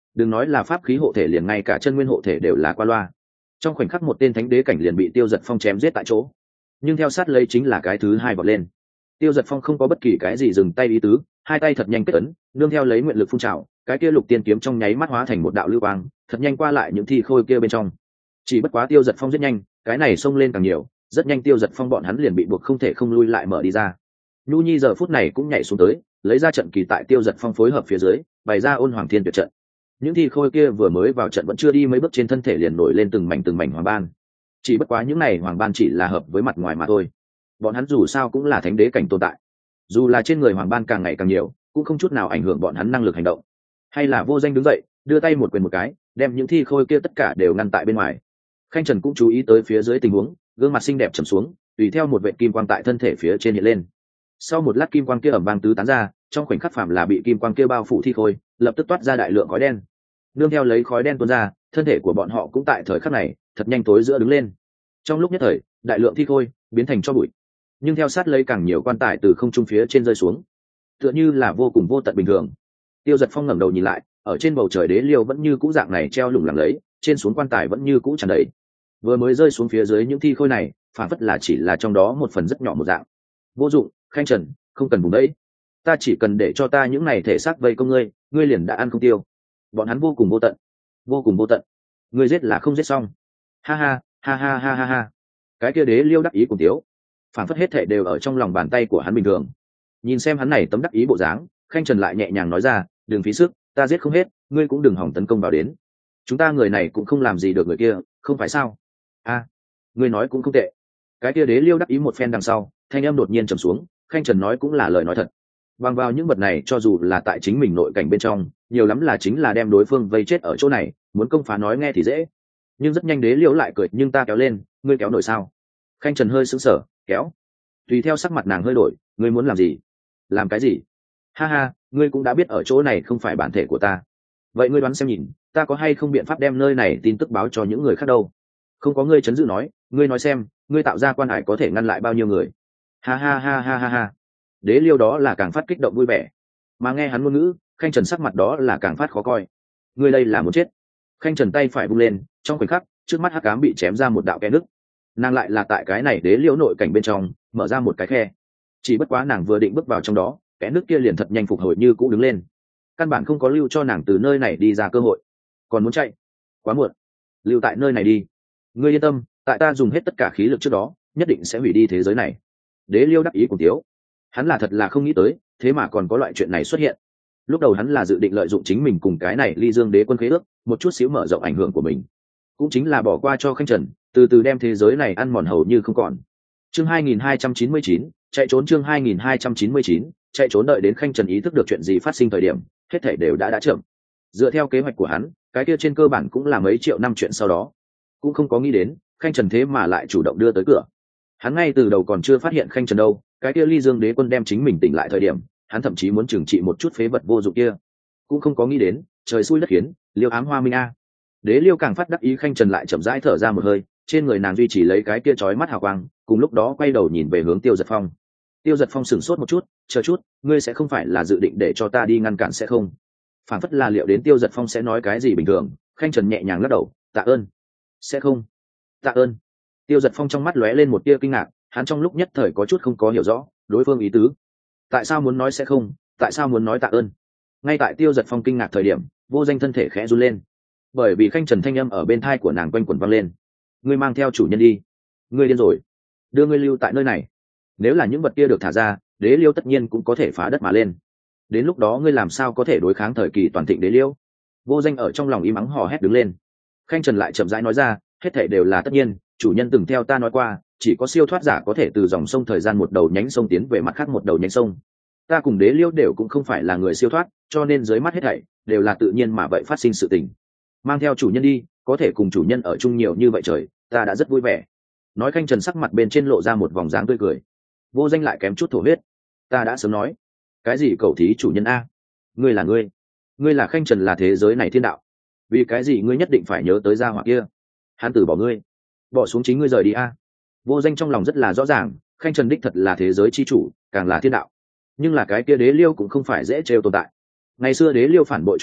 đừng nói là pháp khí hộ thể, liền ngay cả chân nguyên hộ thể đều là qua loa. Trong khoảnh khắc một tên thánh đế cảnh liền bị Tiêu Giật Phong chém giết tại chỗ. Nhưng theo sát lấy chính là cái thứ hai vọt lên. Tiêu Giật Phong không có bất kỳ cái gì dừng tay ý tứ, hai tay thật nhanh kết ấn, nương theo lấy nguyện lực phun trào, cái kia lục tiên kiếm trong nháy mắt hóa thành một đạo lưu quang, thật nhanh qua lại những thi khôi kia bên trong. Chỉ bất quá Tiêu Giật Phong rất nhanh, cái này xông lên càng nhiều, rất nhanh Tiêu Giật Phong bọn hắn liền bị buộc không thể không lui lại mở đi ra. Nhu Nhi giờ phút này cũng nhảy xuống tới, lấy ra trận kỳ tại Tiêu Giật Phong phối hợp phía dưới, bày ra Ôn Hoàng Thiên Tuyệt trận. Những thi khôi kia vừa mới vào trận vẫn chưa đi mấy bước trên thân thể liền nổi lên từng mảnh từng mảnh hoàng ban. Chỉ bất quá những này hoàng ban chỉ là hợp với mặt ngoài mà thôi. Bọn hắn dù sao cũng là thánh đế cảnh tồn tại, dù là trên người hoàng ban càng ngày càng nhiều, cũng không chút nào ảnh hưởng bọn hắn năng lực hành động. Hay là Vô Danh đứng dậy, đưa tay một quyền một cái, đem những thi khôi kia tất cả đều ngăn tại bên ngoài. Khanh Trần cũng chú ý tới phía dưới tình huống, gương mặt xinh đẹp trầm xuống, tùy theo một vệt kim quang tại thân thể phía trên hiện lên. Sau một lát kim quang kia ầm vang tứ tán ra, trong khoảnh khắc phàm là bị kim quang kia bao phủ thi khôi, lập tức toát ra đại lượng khói đen. Nương theo lấy khói đen tuôn ra, thân thể của bọn họ cũng tại thời khắc này thật nhanh tối giữa đứng lên. Trong lúc nhất thời, đại lượng thi khôi biến thành tro bụi, nhưng theo sát lấy càng nhiều quan tài từ không trung phía trên rơi xuống, tựa như là vô cùng vô tận bình thường. Tiêu Giật Phong ngẩng đầu nhìn lại, ở trên bầu trời đế liêu vẫn như cũ dạng này treo lủng lẳng lấy, trên xuống quan tài vẫn như cũ tràn đầy. Vừa mới rơi xuống phía dưới những thi khôi này, phản phất là chỉ là trong đó một phần rất nhỏ một dạng. Vô dụng, Khanh Trần, không cần vùng đấy, ta chỉ cần để cho ta những này thể xác vây công ngươi, ngươi liền đã ăn không tiêu. Bọn hắn vô cùng vô tận, vô cùng vô tận, ngươi giết là không giết xong. Ha ha, ha ha ha ha ha. Cái kia đế liêu đắc ý cùng tiếu, phản phất hết thệ đều ở trong lòng bàn tay của hắn bình thường. Nhìn xem hắn này tấm đắc ý bộ dáng, Khanh Trần lại nhẹ nhàng nói ra, đừng phí sức, ta giết không hết, ngươi cũng đừng hỏng tấn công vào đến. Chúng ta người này cũng không làm gì được người kia, không phải sao? A, à, ngươi nói cũng không tệ. Cái kia đế liêu đắc ý một phen đằng sau, thanh âm đột nhiên trầm xuống, Khanh Trần nói cũng là lời nói thật. Bằng vào những vật này cho dù là tại chính mình nội cảnh bên trong, nhiều lắm là chính là đem đối phương vây chết ở chỗ này, muốn công phá nói nghe thì dễ. Nhưng rất nhanh đế liêu lại cười, nhưng ta kéo lên, ngươi kéo nổi sao? Khanh Trần hơi sững sờ, kéo. Tùy theo sắc mặt nàng hơi đổi, ngươi muốn làm gì? Làm cái gì? Ha ha, ngươi cũng đã biết ở chỗ này không phải bản thể của ta. Vậy ngươi đoán xem nhìn, ta có hay không biện pháp đem nơi này tin tức báo cho những người khác đâu? Không có, ngươi chấn dự nói, ngươi nói xem, ngươi tạo ra quan hải có thể ngăn lại bao nhiêu người? Ha ha ha ha ha ha. Đế liêu đó là càng phát kích động vui vẻ, mà nghe hắn ngôn ngữ, Khanh Trần sắc mặt đó là càng phát khó coi. Ngươi đây là muốn chết. Khanh Trần tay phải vung lên, trong khoảnh khắc trước mắt hắc ám bị chém ra một đạo kẽ nứt. Nàng lại là tại cái này đế liêu nội cảnh bên trong mở ra một cái khe, chỉ bất quá nàng vừa định bước vào trong đó, kẽ nứt kia liền thật nhanh phục hồi như cũ đứng lên, căn bản không có lưu cho nàng từ nơi này đi ra cơ hội. Còn muốn chạy, quá muộn, lưu tại nơi này đi. Ngươi yên tâm, tại ta dùng hết tất cả khí lực trước đó, nhất định sẽ hủy đi thế giới này. Đế liêu đắc ý cùng tiếu, hắn là thật là không nghĩ tới, thế mà còn có loại chuyện này xuất hiện. Lúc đầu hắn là dự định lợi dụng chính mình cùng cái này Ly Dương đế quân khế ước, một chút xíu mở rộng ảnh hưởng của mình, cũng chính là bỏ qua cho Khanh Trần, từ từ đem thế giới này ăn mòn hầu như không còn. Chương hai nghìn hai trăm chín mươi chín, chạy trốn. Chương hai nghìn hai trăm chín mươi chín, chạy trốn. Đợi đến Khanh Trần ý thức được chuyện gì phát sinh thời điểm, hết thảy đều đã đã chậm. Dựa theo kế hoạch của hắn, cái kia trên cơ bản cũng là mấy triệu năm chuyện sau đó, cũng không có nghĩ đến Khanh Trần thế mà lại chủ động đưa tới cửa. Hắn ngay từ đầu còn chưa phát hiện Khanh Trần đâu, cái kia Ly Dương đế quân đem chính mình tỉnh lại thời điểm, hắn thậm chí muốn trừng trị một chút phế vật vô dụng kia, cũng không có nghĩ đến trời xui đất khiến, Liêu ám hoa minh a. Đế Liêu càng phát đắc ý, Khanh Trần lại chậm rãi thở ra một hơi, trên người nàng duy trì lấy cái kia chói mắt hào quang, cùng lúc đó quay đầu nhìn về hướng Tiêu Giật Phong. Tiêu Giật Phong sửng sốt một chút, chờ chút, ngươi sẽ không phải là dự định để cho ta đi ngăn cản sẽ không? Phản phất là liệu đến Tiêu Giật Phong sẽ nói cái gì bình thường, Khanh Trần nhẹ nhàng lắc đầu, tạ ơn. Sẽ không? Tạ ơn. Tiêu Giật Phong trong mắt lóe lên một tia kinh ngạc, hắn trong lúc nhất thời có chút không có hiểu rõ đối phương ý tứ. Tại sao muốn nói sẽ không? Tại sao muốn nói tạ ơn? Ngay tại Tiêu Giật Phong kinh ngạc thời điểm, Vô Danh thân thể khẽ run lên, bởi vì Khanh Trần thanh âm ở bên thai của nàng quanh quẩn vang lên, ngươi mang theo chủ nhân đi. Ngươi điên rồi, đưa ngươi lưu tại nơi này. Nếu là những vật kia được thả ra, Đế Liêu tất nhiên cũng có thể phá đất mà lên, đến lúc đó ngươi làm sao có thể đối kháng thời kỳ toàn thịnh Đế Liêu? Vô Danh ở trong lòng im ắng hò hét đứng lên. Khanh Trần lại chậm rãi nói ra, hết thảy đều là tất nhiên, chủ nhân từng theo ta nói qua, chỉ có siêu thoát giả có thể từ dòng sông thời gian một đầu nhánh sông tiến về mặt khác một đầu nhánh sông. Ta cùng Đế Liêu đều cũng không phải là người siêu thoát, cho nên dưới mắt hết thảy đều là tự nhiên mà vậy phát sinh sự tình. Mang theo chủ nhân đi, có thể cùng chủ nhân ở chung nhiều như vậy trời, ta đã rất vui vẻ. Nói, Khanh Trần sắc mặt bên trên lộ ra một vòng dáng tươi cười. Vô Danh lại kém chút thổ huyết. Ta đã sớm nói, cái gì cầu thí chủ nhân a? Ngươi là ngươi, ngươi là Khanh Trần, là thế giới này thiên đạo, vì cái gì ngươi nhất định phải nhớ tới gia hỏa kia? Hắn từ bỏ ngươi, bỏ xuống chính ngươi rời đi a? Vô Danh trong lòng rất là rõ ràng, Khanh Trần đích thật là thế giới chi chủ, càng là thiên đạo, nhưng là cái kia Đế Liêu cũng không phải dễ trêu tồn tại. Ngày xưa Đế Liêu phản bội chúng thần,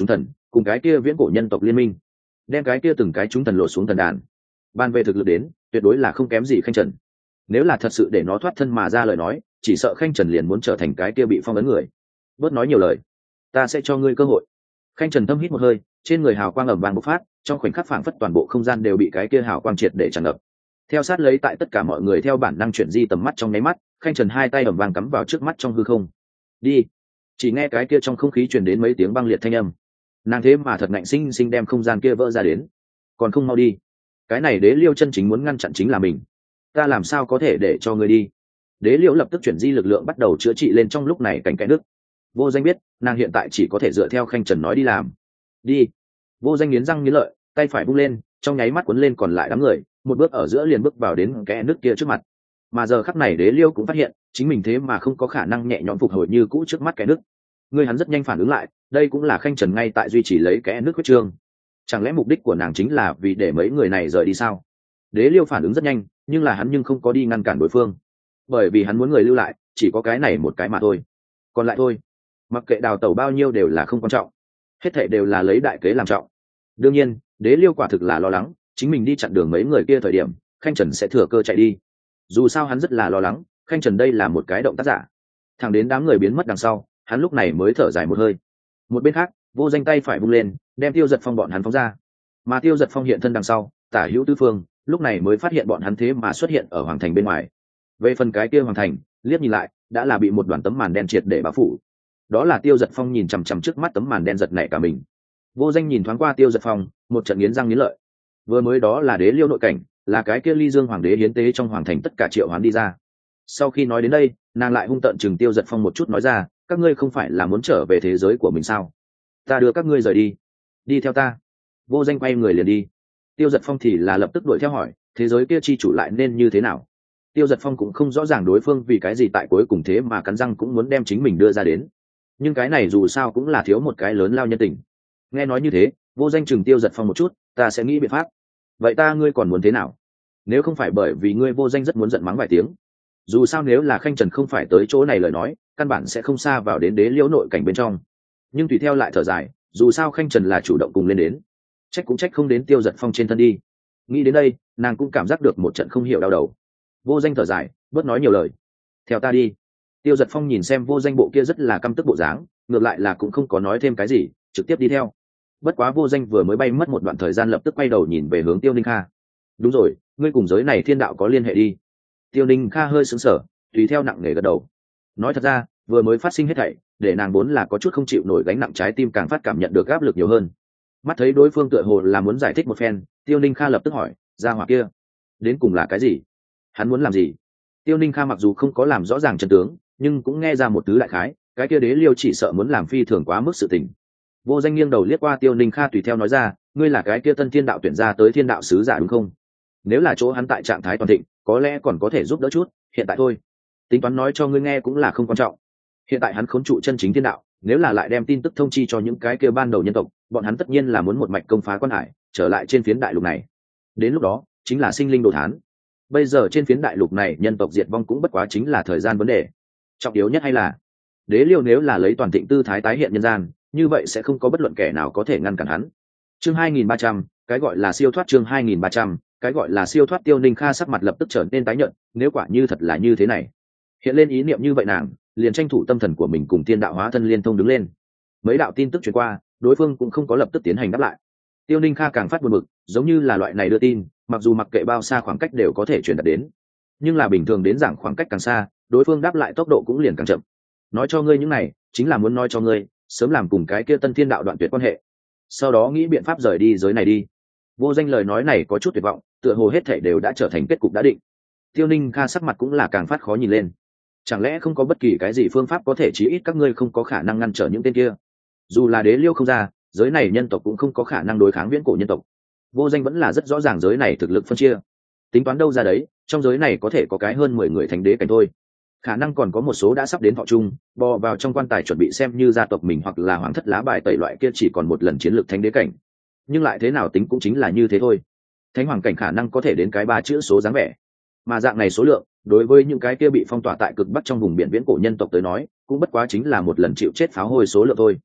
cùng cái kia viễn cổ nhân tộc liên minh, đem cái kia từng cái chúng thần lột xuống thần đàn. Ban về thực lực đến, tuyệt đối là không kém gì Khanh Trần. Nếu là thật sự để nó thoát thân mà ra lời nói, chỉ sợ Khanh Trần liền muốn trở thành cái kia bị phong ấn người. Bớt nói nhiều lời, ta sẽ cho ngươi cơ hội. Khanh Trần thâm hít một hơi, trên người hào quang ầm vang bộc phát, trong khoảnh khắc phảng phất toàn bộ không gian đều bị cái kia hào quang triệt để tràn ngập. Theo sát lấy tại tất cả mọi người theo bản năng chuyển di tầm mắt trong nháy mắt, Khanh Trần hai tay ầm vang cắm vào trước mắt trong hư không. Đi. Chỉ nghe cái kia trong không khí truyền đến mấy tiếng băng liệt thanh âm. Nàng thế mà thật ngạnh sinh sinh đem không gian kia vỡ ra đến. Còn không mau đi. Cái này Đế Liêu chân chính muốn ngăn chặn chính là mình. Ta làm sao có thể để cho ngươi đi? Đế Liêu lập tức chuyển di lực lượng bắt đầu chữa trị lên trong lúc này cảnh cái nước. Vô Danh biết, nàng hiện tại chỉ có thể dựa theo Khanh Trần nói đi làm. Đi. Vô Danh nghiến răng nghiến lợi, tay phải vung lên, trong nháy mắt cuốn lên còn lại đám người, một bước ở giữa liền bước vào đến kẽ nước kia trước mặt. Mà giờ khắc này Đế Liêu cũng phát hiện, chính mình thế mà không có khả năng nhẹ nhõm phục hồi như cũ trước mắt kẽ nước. Người hắn rất nhanh phản ứng lại, đây cũng là Khanh Trần ngay tại duy trì lấy kẽ nước huyết trương. Chẳng lẽ mục đích của nàng chính là vì để mấy người này rời đi sao? Đế Liêu phản ứng rất nhanh, nhưng là hắn nhưng không có đi ngăn cản đối phương, bởi vì hắn muốn người lưu lại, chỉ có cái này một cái mà thôi. Còn lại thôi, mặc kệ đào tẩu bao nhiêu đều là không quan trọng, hết thảy đều là lấy đại kế làm trọng. Đương nhiên, Đế Liêu quả thực là lo lắng, chính mình đi chặn đường mấy người kia thời điểm, Khanh Trần sẽ thừa cơ chạy đi. Dù sao hắn rất là lo lắng, Khanh Trần đây là một cái động tác giả. Thẳng đến đám người biến mất đằng sau, hắn lúc này mới thở dài một hơi. Một bên khác, Vô Danh tay phải vung lên, đem Tiêu Giật Phong bọn hắn phóng ra. Mà Tiêu Giật Phong hiện thân đằng sau, tả hữu tứ phương, lúc này mới phát hiện bọn hắn thế mà xuất hiện ở hoàng thành bên ngoài. Về phần cái kia hoàng thành, liếc nhìn lại, đã là bị một đoàn tấm màn đen triệt để bao phủ. Đó là Tiêu Giật Phong nhìn chằm chằm trước mắt tấm màn đen giật nảy cả mình. Vô Danh nhìn thoáng qua Tiêu Giật Phong, một trận nghiến răng nghiến lợi. Vừa mới đó là Đế Liêu nội cảnh, là cái kia Ly Dương hoàng đế hiến tế trong hoàng thành tất cả triệu hoán đi ra. Sau khi nói đến đây, nàng lại hung tợn chừng Tiêu Giật Phong một chút nói ra, các ngươi không phải là muốn trở về thế giới của mình sao? Ta đưa các ngươi rời đi, đi theo ta. Vô Danh quay người liền đi. Tiêu Giật Phong thì là lập tức đuổi theo hỏi, thế giới kia chi chủ lại nên như thế nào? Tiêu Giật Phong cũng không rõ ràng đối phương vì cái gì tại cuối cùng thế mà cắn răng cũng muốn đem chính mình đưa ra đến. Nhưng cái này dù sao cũng là thiếu một cái lớn lao nhân tình. Nghe nói như thế, Vô Danh chừng Tiêu Giật Phong một chút, ta sẽ nghĩ biện pháp. Vậy ta ngươi còn muốn thế nào? Nếu không phải bởi vì ngươi Vô Danh rất muốn giận mắng vài tiếng. Dù sao nếu là Khanh Trần không phải tới chỗ này lời nói, căn bản sẽ không xa vào đến Đế Liễu nội cảnh bên trong. Nhưng tùy theo lại thở dài, dù sao Khanh Trần là chủ động cùng lên đến, trách cũng trách không đến Tiêu Giật Phong trên thân đi. Nghĩ đến đây, nàng cũng cảm giác được một trận không hiểu đau đầu. Vô Danh thở dài, bớt nói nhiều lời, theo ta đi. Tiêu Giật Phong nhìn xem Vô Danh bộ kia rất là căm tức bộ dáng, ngược lại là cũng không có nói thêm cái gì, trực tiếp đi theo. Bất quá Vô Danh vừa mới bay mất một đoạn thời gian lập tức quay đầu nhìn về hướng Tiêu Ninh Kha. Đúng rồi, ngươi cùng giới này thiên đạo có liên hệ đi. Tiêu Ninh Kha hơi sững sờ, tùy theo nặng nề gật đầu. Nói thật ra, vừa mới phát sinh hết thảy, để nàng vốn là có chút không chịu nổi gánh nặng trái tim càng phát cảm nhận được áp lực nhiều hơn. Mắt thấy đối phương tựa hồ là muốn giải thích một phen, Tiêu Ninh Kha lập tức hỏi, gia hỏa kia đến cùng là cái gì? Hắn muốn làm gì? Tiêu Ninh Kha mặc dù không có làm rõ ràng chân tướng, nhưng cũng nghe ra một thứ đại khái, cái kia Đế Liêu chỉ sợ muốn làm phi thường quá mức sự tình. Vô Danh nghiêng đầu liếc qua Tiêu Ninh Kha tùy theo nói ra, ngươi là cái kia Tân Thiên Đạo tuyển ra tới Thiên Đạo sứ giả đúng không? Nếu là chỗ hắn tại trạng thái toàn thịnh, có lẽ còn có thể giúp đỡ chút, hiện tại thôi, tính toán nói cho ngươi nghe cũng là không quan trọng. Hiện tại hắn khốn trụ chân chính thiên đạo, nếu là lại đem tin tức thông chi cho những cái kia ban đầu nhân tộc, bọn hắn tất nhiên là muốn một mạch công phá quan hải, trở lại trên phiến đại lục này. Đến lúc đó, chính là sinh linh đồ thán. Bây giờ trên phiến đại lục này nhân tộc diệt vong cũng bất quá chính là thời gian vấn đề. Trọng yếu nhất hay là Đế Liêu nếu là lấy toàn thịnh tư thái tái hiện nhân gian, như vậy sẽ không có bất luận kẻ nào có thể ngăn cản hắn. Chương hai nghìn ba trăm, cái gọi là siêu thoát chương hai nghìn ba trăm, cái gọi là siêu thoát. Tiêu Ninh Kha sắc mặt lập tức trở nên tái nhợt, nếu quả như thật là như thế này. Hiện lên ý niệm như vậy nàng liền tranh thủ tâm thần của mình cùng thiên đạo hóa thân liên thông đứng lên. Mấy đạo tin tức truyền qua, đối phương cũng không có lập tức tiến hành đáp lại. Tiêu Ninh Kha càng phát buồn bực, giống như là loại này đưa tin, mặc dù mặc kệ bao xa khoảng cách đều có thể truyền đạt đến, nhưng là bình thường đến giảng khoảng cách càng xa, đối phương đáp lại tốc độ cũng liền càng chậm. Nói cho ngươi những này, chính là muốn nói cho ngươi, sớm làm cùng cái kia Tân Thiên Đạo đoạn tuyệt quan hệ, sau đó nghĩ biện pháp rời đi giới này đi. Vô Danh lời nói này có chút tuyệt vọng, tựa hồ hết thảy đều đã trở thành kết cục đã định. Tiêu Ninh Kha sắc mặt cũng là càng phát khó nhìn lên. Chẳng lẽ không có bất kỳ cái gì phương pháp có thể chí ít các ngươi không có khả năng ngăn trở những tên kia? Dù là Đế Liêu không ra, giới này nhân tộc cũng không có khả năng đối kháng viễn cổ nhân tộc. Vô Danh vẫn là rất rõ ràng giới này thực lực phân chia. Tính toán đâu ra đấy, trong giới này có thể có cái hơn mười người thánh đế cảnh thôi. Khả năng còn có một số đã sắp đến thọ trung, bò vào trong quan tài chuẩn bị xem như gia tộc mình hoặc là hoàng thất lá bài tẩy loại kia chỉ còn một lần chiến lược thánh đế cảnh. Nhưng lại thế nào tính cũng chính là như thế thôi. Thánh hoàng cảnh khả năng có thể đến cái ba chữ số dáng vẻ. Mà dạng này số lượng, đối với những cái kia bị phong tỏa tại cực bắc trong vùng biển viễn cổ nhân tộc tới nói, cũng bất quá chính là một lần chịu chết pháo hôi số lượng thôi.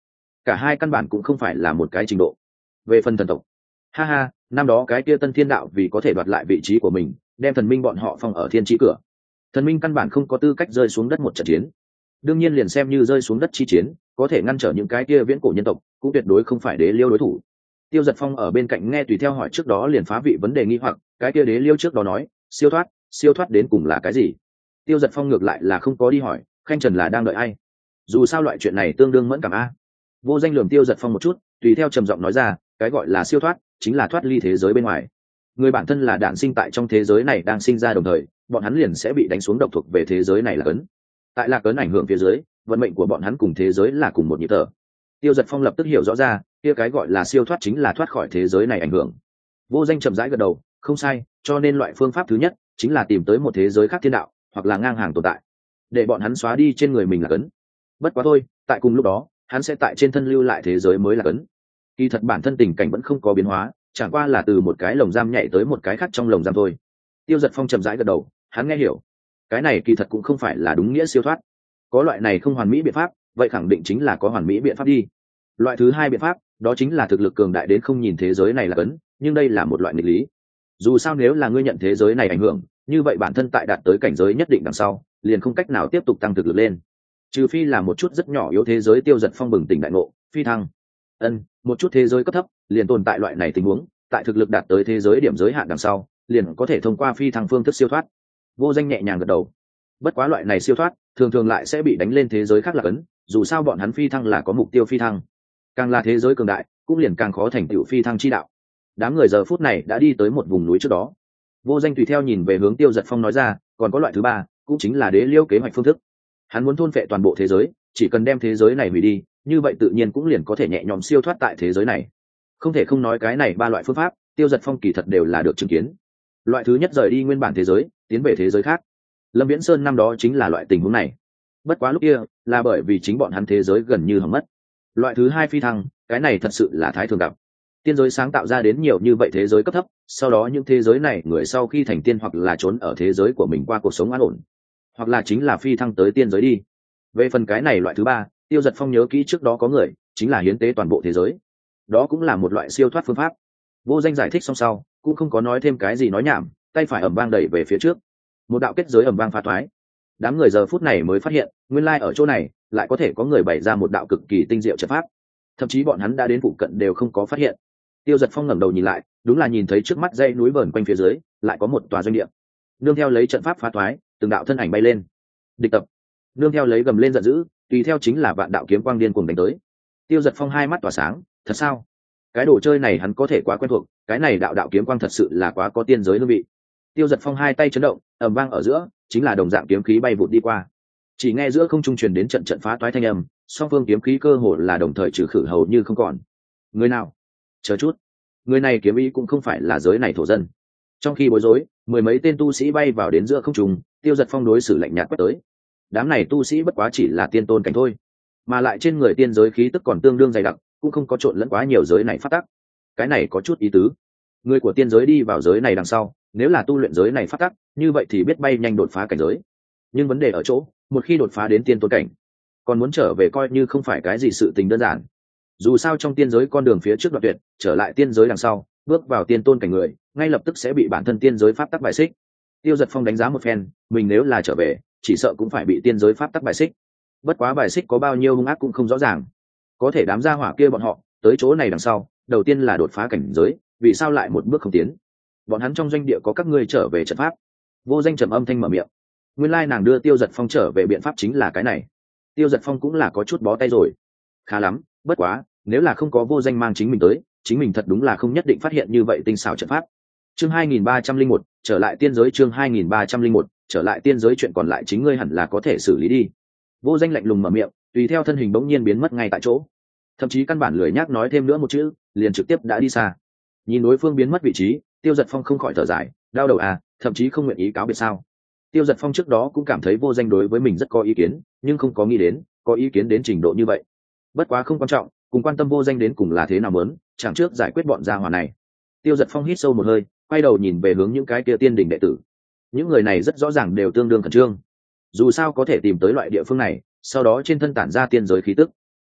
cả hai căn bản cũng không phải là một cái trình độ. Về phần thần tộc, ha ha, năm đó cái kia Tân Thiên Đạo vì có thể đoạt lại vị trí của mình, đem thần minh bọn họ phong ở thiên chi cửa. Thần minh căn bản không có tư cách rơi xuống đất một trận chiến. Đương nhiên liền xem như rơi xuống đất chi chiến, có thể ngăn trở những cái kia viễn cổ nhân tộc, cũng tuyệt đối không phải Đế Liêu đối thủ. Tiêu Giật Phong ở bên cạnh nghe tùy theo hỏi trước đó liền phá vị vấn đề nghi hoặc, cái kia Đế Liêu trước đó nói, siêu thoát, siêu thoát đến cùng là cái gì? Tiêu Giật Phong ngược lại là không có đi hỏi, Khanh Trần là đang đợi ai? Dù sao loại chuyện này tương đương mẫn cảm a. Vô Danh lườm Tiêu Giật Phong một chút, tùy theo trầm giọng nói ra, cái gọi là siêu thoát, chính là thoát ly thế giới bên ngoài. Người bản thân là đản sinh tại trong thế giới này đang sinh ra đồng thời, bọn hắn liền sẽ bị đánh xuống độc thuộc về thế giới này là cấn. Tại là cấn ảnh hưởng phía dưới, vận mệnh của bọn hắn cùng thế giới là cùng một nhịp thở. Tiêu Giật Phong lập tức hiểu rõ ra, kia cái gọi là siêu thoát chính là thoát khỏi thế giới này ảnh hưởng. Vô Danh chậm rãi gật đầu, không sai, cho nên loại phương pháp thứ nhất chính là tìm tới một thế giới khác thiên đạo, hoặc là ngang hàng tồn tại, để bọn hắn xóa đi trên người mình là cấn. Bất quá thôi, tại cùng lúc đó, hắn sẽ tại trên thân lưu lại thế giới mới là cấn. Kỳ thật bản thân tình cảnh vẫn không có biến hóa, chẳng qua là từ một cái lồng giam nhảy tới một cái khác trong lồng giam thôi. Tiêu Giật Phong chậm rãi gật đầu, hắn nghe hiểu. Cái này kỳ thật cũng không phải là đúng nghĩa siêu thoát. Có loại này không hoàn mỹ biện pháp, vậy khẳng định chính là có hoàn mỹ biện pháp đi. Loại thứ hai biện pháp, đó chính là thực lực cường đại đến không nhìn thế giới này là cấn, nhưng đây là một loại nghịch lý. Dù sao nếu là ngươi nhận thế giới này ảnh hưởng, như vậy bản thân tại đạt tới cảnh giới nhất định đằng sau, liền không cách nào tiếp tục tăng thực lực lên. Trừ phi là một chút rất nhỏ yếu thế giới. Tiêu Giật Phong bừng tỉnh đại ngộ, phi thăng. Ân, một chút thế giới cấp thấp, liền tồn tại loại này tình huống, tại thực lực đạt tới thế giới điểm giới hạn đằng sau, liền có thể thông qua phi thăng phương thức siêu thoát. Vô Danh nhẹ nhàng gật đầu. Bất quá loại này siêu thoát, thường thường lại sẽ bị đánh lên thế giới khác là cấn, dù sao bọn hắn phi thăng là có mục tiêu phi thăng. Càng là thế giới cường đại, cũng liền càng khó thành tựu phi thăng chi đạo. Đám người giờ phút này đã đi tới một vùng núi trước đó. Vô Danh tùy theo nhìn về hướng Tiêu Giật Phong nói ra, còn có loại thứ ba, cũng chính là Đế Liêu kế hoạch phương thức. Hắn muốn thôn phệ toàn bộ thế giới, chỉ cần đem thế giới này hủy đi, như vậy tự nhiên cũng liền có thể nhẹ nhõm siêu thoát tại thế giới này. Không thể không nói cái này ba loại phương pháp, Tiêu Giật Phong kỳ thật đều là được chứng kiến. Loại thứ nhất rời đi nguyên bản thế giới, tiến về thế giới khác. Lâm Viễn Sơn năm đó chính là loại tình huống này. Bất quá lúc kia, là bởi vì chính bọn hắn thế giới gần như hỏng mất. Loại thứ hai phi thăng, cái này thật sự là thái thường gặp. Tiên giới sáng tạo ra đến nhiều như vậy thế giới cấp thấp, sau đó những thế giới này người sau khi thành tiên hoặc là trốn ở thế giới của mình qua cuộc sống an ổn, hoặc là chính là phi thăng tới tiên giới đi. Về phần cái này loại thứ ba, Tiêu Giật Phong nhớ kỹ trước đó có người, chính là hiến tế toàn bộ thế giới. Đó cũng là một loại siêu thoát phương pháp. Vô Danh giải thích xong sau, cũng không có nói thêm cái gì nói nhảm, tay phải ầm vang đẩy về phía trước. Một đạo kết giới ầm vang phá thoái. Đám người giờ phút này mới phát hiện, nguyên lai ở chỗ này lại có thể có người bày ra một đạo cực kỳ tinh diệu trận pháp. Thậm chí bọn hắn đã đến phụ cận đều không có phát hiện. Tiêu Giật Phong ngẩng đầu nhìn lại, đúng là nhìn thấy trước mắt dãy núi vờn quanh phía dưới, lại có một tòa doanh địa. Nương theo lấy trận pháp phá thoái, từng đạo thân ảnh bay lên. Địch tập. Nương theo lấy gầm lên giận dữ, tùy theo chính là vạn đạo kiếm quang điên cuồng đánh tới. Tiêu Giật Phong hai mắt tỏa sáng, thật sao? Cái đồ chơi này hắn có thể quá quen thuộc, cái này đạo đạo kiếm quang thật sự là quá có tiên giới hương vị. Tiêu Giật Phong hai tay chấn động, ầm vang ở giữa, chính là đồng dạng kiếm khí bay vụt đi qua. Chỉ nghe giữa không trung truyền đến trận trận phá toái thanh âm, song phương kiếm khí cơ hồ là đồng thời trừ khử hầu như không còn. Người nào? Chờ chút, người này kiếm ý cũng không phải là giới này thổ dân. Trong khi bối rối, mười mấy tên tu sĩ bay vào đến giữa không trung, Tiêu Giật Phong đối xử lạnh nhạt quét tới. Đám này tu sĩ bất quá chỉ là tiên tôn cảnh thôi, mà lại trên người tiên giới khí tức còn tương đương dày đặc, cũng không có trộn lẫn quá nhiều giới này phát tác. Cái này có chút ý tứ. Người của tiên giới đi vào giới này đằng sau, nếu là tu luyện giới này phát tác, như vậy thì biết bay nhanh đột phá cảnh giới. Nhưng vấn đề ở chỗ, một khi đột phá đến tiên tôn cảnh, còn muốn trở về coi như không phải cái gì sự tình đơn giản. Dù sao trong tiên giới con đường phía trước đoạn tuyệt, trở lại tiên giới đằng sau, bước vào tiên tôn cảnh người, ngay lập tức sẽ bị bản thân tiên giới pháp tắc bài xích. Tiêu Giật Phong đánh giá một phen, mình nếu là trở về, chỉ sợ cũng phải bị tiên giới pháp tắc bài xích. Bất quá bài xích có bao nhiêu hung ác cũng không rõ ràng. Có thể đám gia hỏa kia bọn họ tới chỗ này đằng sau, đầu tiên là đột phá cảnh giới, vì sao lại một bước không tiến? Bọn hắn trong doanh địa có các ngươi trở về trận pháp. Vô Danh trầm âm thanh mở miệng. Nguyên lai nàng đưa Tiêu Giật Phong trở về biện pháp chính là cái này. Tiêu Giật Phong cũng là có chút bó tay rồi. Khá lắm, bất quá, nếu là không có Vô Danh mang chính mình tới, chính mình thật đúng là không nhất định phát hiện như vậy tinh xảo trận pháp. Chương hai nghìn ba trăm lẻ một, trở lại tiên giới. Chương hai nghìn ba trăm lẻ một, trở lại tiên giới. Chuyện còn lại chính ngươi hẳn là có thể xử lý đi. Vô Danh lạnh lùng mở miệng, tùy theo thân hình bỗng nhiên biến mất ngay tại chỗ. Thậm chí căn bản lười nhác nói thêm nữa một chữ, liền trực tiếp đã đi xa. Nhìn đối phương biến mất vị trí, Tiêu Giật Phong không khỏi thở dài, đau đầu à, thậm chí không nguyện ý cáo biệt sao? Tiêu Giật Phong trước đó cũng cảm thấy Vô Danh đối với mình rất có ý kiến, nhưng không có nghĩ đến có ý kiến đến trình độ như vậy. Bất quá không quan trọng, cùng quan tâm Vô Danh đến cùng là thế nào muốn, chẳng trước giải quyết bọn gia hỏa này. Tiêu Giật Phong hít sâu một hơi, quay đầu nhìn về hướng những cái kia tiên đỉnh đệ tử. Những người này rất rõ ràng đều tương đương khẩn trương. Dù sao có thể tìm tới loại địa phương này, sau đó trên thân tản ra tiên giới khí tức.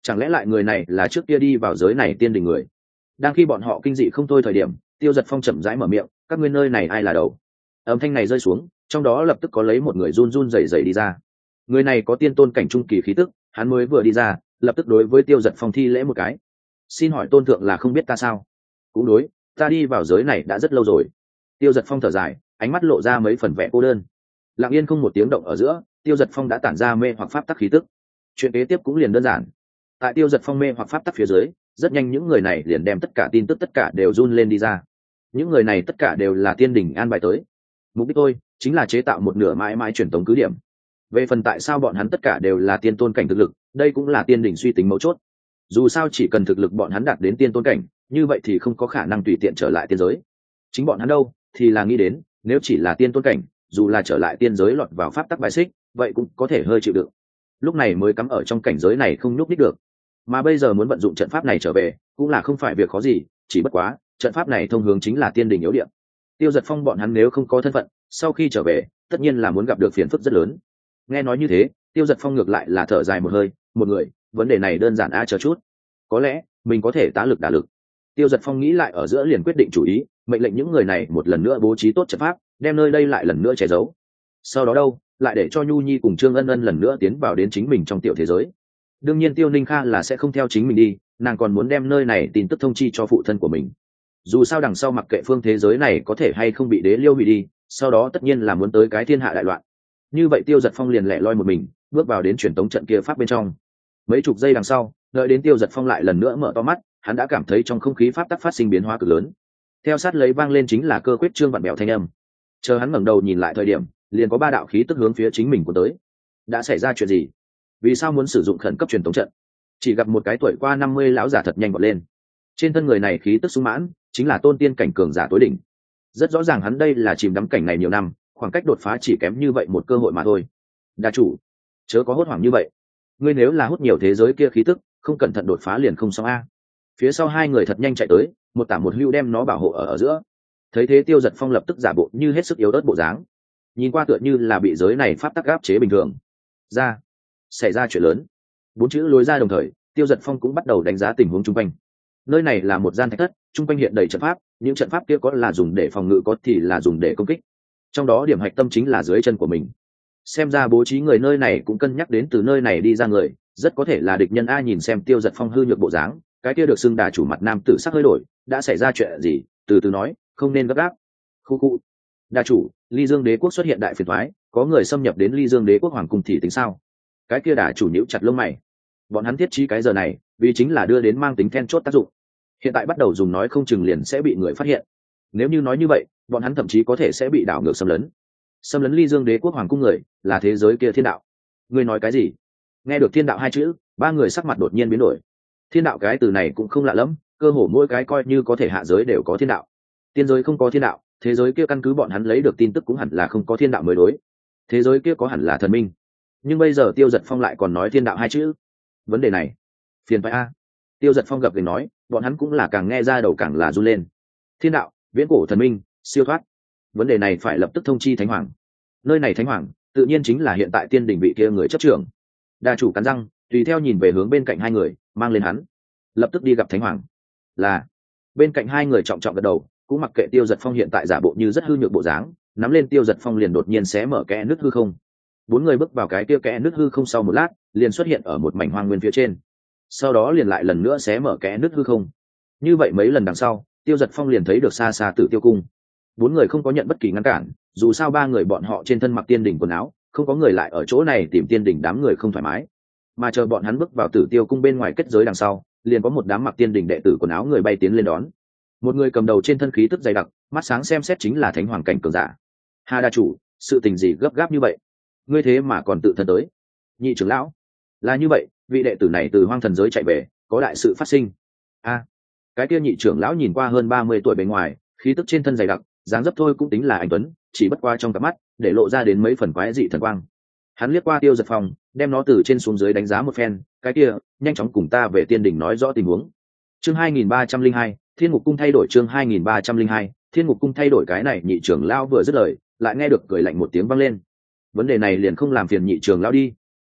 Chẳng lẽ lại người này là trước kia đi vào giới này tiên đình người? Đang khi bọn họ kinh dị không thôi thời điểm, Tiêu Giật Phong chậm rãi mở miệng, các ngươi nơi này ai là đầu? Âm thanh này rơi xuống, trong đó lập tức có lấy một người run run rẩy rẩy đi ra. Người này có tiên tôn cảnh trung kỳ khí tức, hắn mới vừa đi ra, lập tức đối với Tiêu Giật Phong thi lễ một cái. Xin hỏi tôn thượng là không biết ta sao? Cũng đối, ta đi vào giới này đã rất lâu rồi. Tiêu Giật Phong thở dài, ánh mắt lộ ra mấy phần vẻ cô đơn. Lặng yên không một tiếng động ở giữa, Tiêu Giật Phong đã tản ra mê hoặc pháp tắc khí tức. Chuyện kế tiếp cũng liền đơn giản. Tại Tiêu Giật Phong mê hoặc pháp tắc phía dưới, rất nhanh những người này liền đem tất cả tin tức tất cả đều run lên đi ra. Những người này tất cả đều là tiên đình an bài tới. Mục đích tôi chính là chế tạo một nửa mãi mãi truyền tống cứ điểm. Về phần tại sao bọn hắn tất cả đều là tiên tôn cảnh thực lực, đây cũng là tiên đình suy tính mấu chốt. Dù sao chỉ cần thực lực bọn hắn đạt đến tiên tôn cảnh, như vậy thì không có khả năng tùy tiện trở lại tiên giới. Chính bọn hắn đâu thì là nghĩ đến, nếu chỉ là tiên tôn cảnh, dù là trở lại tiên giới lọt vào pháp tắc bài xích, vậy cũng có thể hơi chịu đựng. Lúc này mới cắm ở trong cảnh giới này không nhúc nhích được. Mà bây giờ muốn vận dụng trận pháp này trở về, cũng là không phải việc khó gì, chỉ bất quá, trận pháp này thông hướng chính là tiên đình yếu điểm. Tiêu Giật Phong bọn hắn nếu không có thân phận, sau khi trở về, tất nhiên là muốn gặp được phiền phức rất lớn. Nghe nói như thế, Tiêu Giật Phong ngược lại là thở dài một hơi, một người, vấn đề này đơn giản a chờ chút. Có lẽ, mình có thể tá lực đả lực. Tiêu Giật Phong nghĩ lại ở giữa liền quyết định chủ ý, mệnh lệnh những người này một lần nữa bố trí tốt trận pháp, đem nơi đây lại lần nữa che giấu. Sau đó đâu, lại để cho Nhu Nhi cùng Trương Ân Ân lần nữa tiến vào đến chính mình trong tiểu thế giới. Đương nhiên Tiêu Ninh Kha là sẽ không theo chính mình đi, nàng còn muốn đem nơi này tin tức thông chi cho phụ thân của mình. Dù sao đằng sau mặc kệ phương thế giới này có thể hay không bị đế liêu hủy đi, sau đó tất nhiên là muốn tới cái thiên hạ đại loạn. Như vậy Tiêu Giật Phong liền lẻ loi một mình, bước vào đến truyền tống trận kia pháp bên trong. Mấy chục giây đằng sau, đợi đến Tiêu Giật Phong lại lần nữa mở to mắt, hắn đã cảm thấy trong không khí pháp tắc phát sinh biến hóa cực lớn. Theo sát lấy vang lên chính là cơ quyết trương vặn bẹo thanh âm. Chờ hắn ngẩng đầu nhìn lại thời điểm, liền có ba đạo khí tức hướng phía chính mình của tới. Đã xảy ra chuyện gì? Vì sao muốn sử dụng khẩn cấp truyền tống trận? Chỉ gặp một cái tuổi qua năm mươi lão giả thật nhanh vọt lên. Trên thân người này khí tức sung mãn, chính là tôn tiên cảnh cường giả tối đỉnh. Rất rõ ràng hắn đây là chìm đắm cảnh này nhiều năm, khoảng cách đột phá chỉ kém như vậy một cơ hội mà thôi. Đa chủ, chớ có hốt hoảng như vậy. Ngươi nếu là hút nhiều thế giới kia khí tức, không cẩn thận đột phá liền không xong a. Phía sau hai người thật nhanh chạy tới, một tả một hưu đem nó bảo hộ ở ở giữa. Thấy thế Tiêu Giật Phong lập tức giả bộ như hết sức yếu ớt bộ dáng, nhìn qua tựa như là bị giới này pháp tắc áp chế bình thường. Ra, xảy ra chuyện lớn. Bốn chữ lối ra đồng thời, Tiêu Giật Phong cũng bắt đầu đánh giá tình huống chung quanh. Nơi này là một gian thạch thất, chung quanh hiện đầy trận pháp, những trận pháp kia có là dùng để phòng ngự, có thì là dùng để công kích. Trong đó điểm hạch tâm chính là dưới chân của mình. Xem ra bố trí người nơi này cũng cân nhắc đến từ nơi này đi ra người, rất có thể là địch nhân a. Nhìn xem Tiêu Giật Phong hư nhược bộ dáng, cái kia được xưng đà chủ mặt nam tử sắc hơi đổi, đã xảy ra chuyện gì, từ từ nói, không nên gấp gáp. Khu khu. Đà chủ, Ly Dương Đế quốc xuất hiện đại phiền toái, có người xâm nhập đến Ly Dương Đế quốc hoàng cung thì tính sao? Cái kia đà chủ nhíu chặt lông mày. Bọn hắn thiết trí cái giờ này, vì chính là đưa đến mang tính then chốt tác dụng. Hiện tại bắt đầu dùng nói không chừng liền sẽ bị người phát hiện. Nếu như nói như vậy, bọn hắn thậm chí có thể sẽ bị đảo ngược xâm lấn. Xâm lấn Ly Dương Đế quốc hoàng cung người, là thế giới kia thiên đạo. Ngươi nói cái gì? Nghe được thiên đạo hai chữ, ba người sắc mặt đột nhiên biến đổi. Thiên đạo cái từ này cũng không lạ lắm, cơ hồ mỗi cái coi như có thể hạ giới đều có thiên đạo. Tiên giới không có thiên đạo, thế giới kia căn cứ bọn hắn lấy được tin tức cũng hẳn là không có thiên đạo mới đối. Thế giới kia có hẳn là thần minh. Nhưng bây giờ Tiêu Giật Phong lại còn nói thiên đạo hai chữ. Vấn đề này, phiền phải a. Tiêu Giật Phong gập gành nói, bọn hắn cũng là càng nghe ra đầu càng là run lên. Thiên đạo, viễn cổ thần minh, siêu thoát. Vấn đề này phải lập tức thông chi thánh hoàng. Nơi này thánh hoàng, tự nhiên chính là hiện tại tiên đình vị kia người chấp trưởng. Đa chủ cắn răng, tùy theo nhìn về hướng bên cạnh hai người, mang lên hắn, lập tức đi gặp thánh hoàng. Là. Bên cạnh hai người trọng trọng gật đầu, cũng mặc kệ Tiêu Giật Phong hiện tại giả bộ như rất hư nhược bộ dáng, nắm lên Tiêu Giật Phong liền đột nhiên xé mở kẽ nứt hư không. Bốn người bước vào cái kia kẽ nứt hư không sau một lát, liền xuất hiện ở một mảnh hoang nguyên phía trên. Sau đó liền lại lần nữa xé mở kẽ nứt hư không. Như vậy mấy lần đằng sau, Tiêu Giật Phong liền thấy được xa xa Tử Tiêu cung. Bốn người không có nhận bất kỳ ngăn cản, dù sao ba người bọn họ trên thân mặc tiên đỉnh quần áo, không có người lại ở chỗ này tìm tiên đỉnh, đám người không thoải mái. Mà chờ bọn hắn bước vào Tử Tiêu cung bên ngoài kết giới đằng sau, liền có một đám mặc tiên đỉnh đệ tử quần áo người bay tiến lên đón. Một người cầm đầu trên thân khí tức dày đặc, mắt sáng xem xét chính là thánh hoàng cảnh cường giả. Hà đa chủ, sự tình gì gấp gáp như vậy? Ngươi thế mà còn tự thân tới? Nhị trưởng lão, là như vậy, vị đệ tử này từ hoang thần giới chạy về, có đại sự phát sinh. A, à, cái kia nhị trưởng lão nhìn qua hơn ba mươi tuổi bề ngoài, khí tức trên thân dày đặc, dáng dấp thôi cũng tính là anh tuấn, chỉ bất qua trong cặp mắt để lộ ra đến mấy phần quái dị thần quang. Hắn liếc qua Tiêu Giật Phong, đem nó từ trên xuống dưới đánh giá một phen, cái kia, nhanh chóng cùng ta về tiên đỉnh nói rõ tình huống. Chương hai nghìn ba trăm linh hai, Thiên Ngục cung thay đổi. Chương hai nghìn ba trăm linh hai, Thiên Ngục cung thay đổi. Cái này nhị trưởng lão vừa dứt lời, lại nghe được cười lạnh một tiếng vang lên. Vấn đề này liền không làm phiền nhị trưởng lão đi.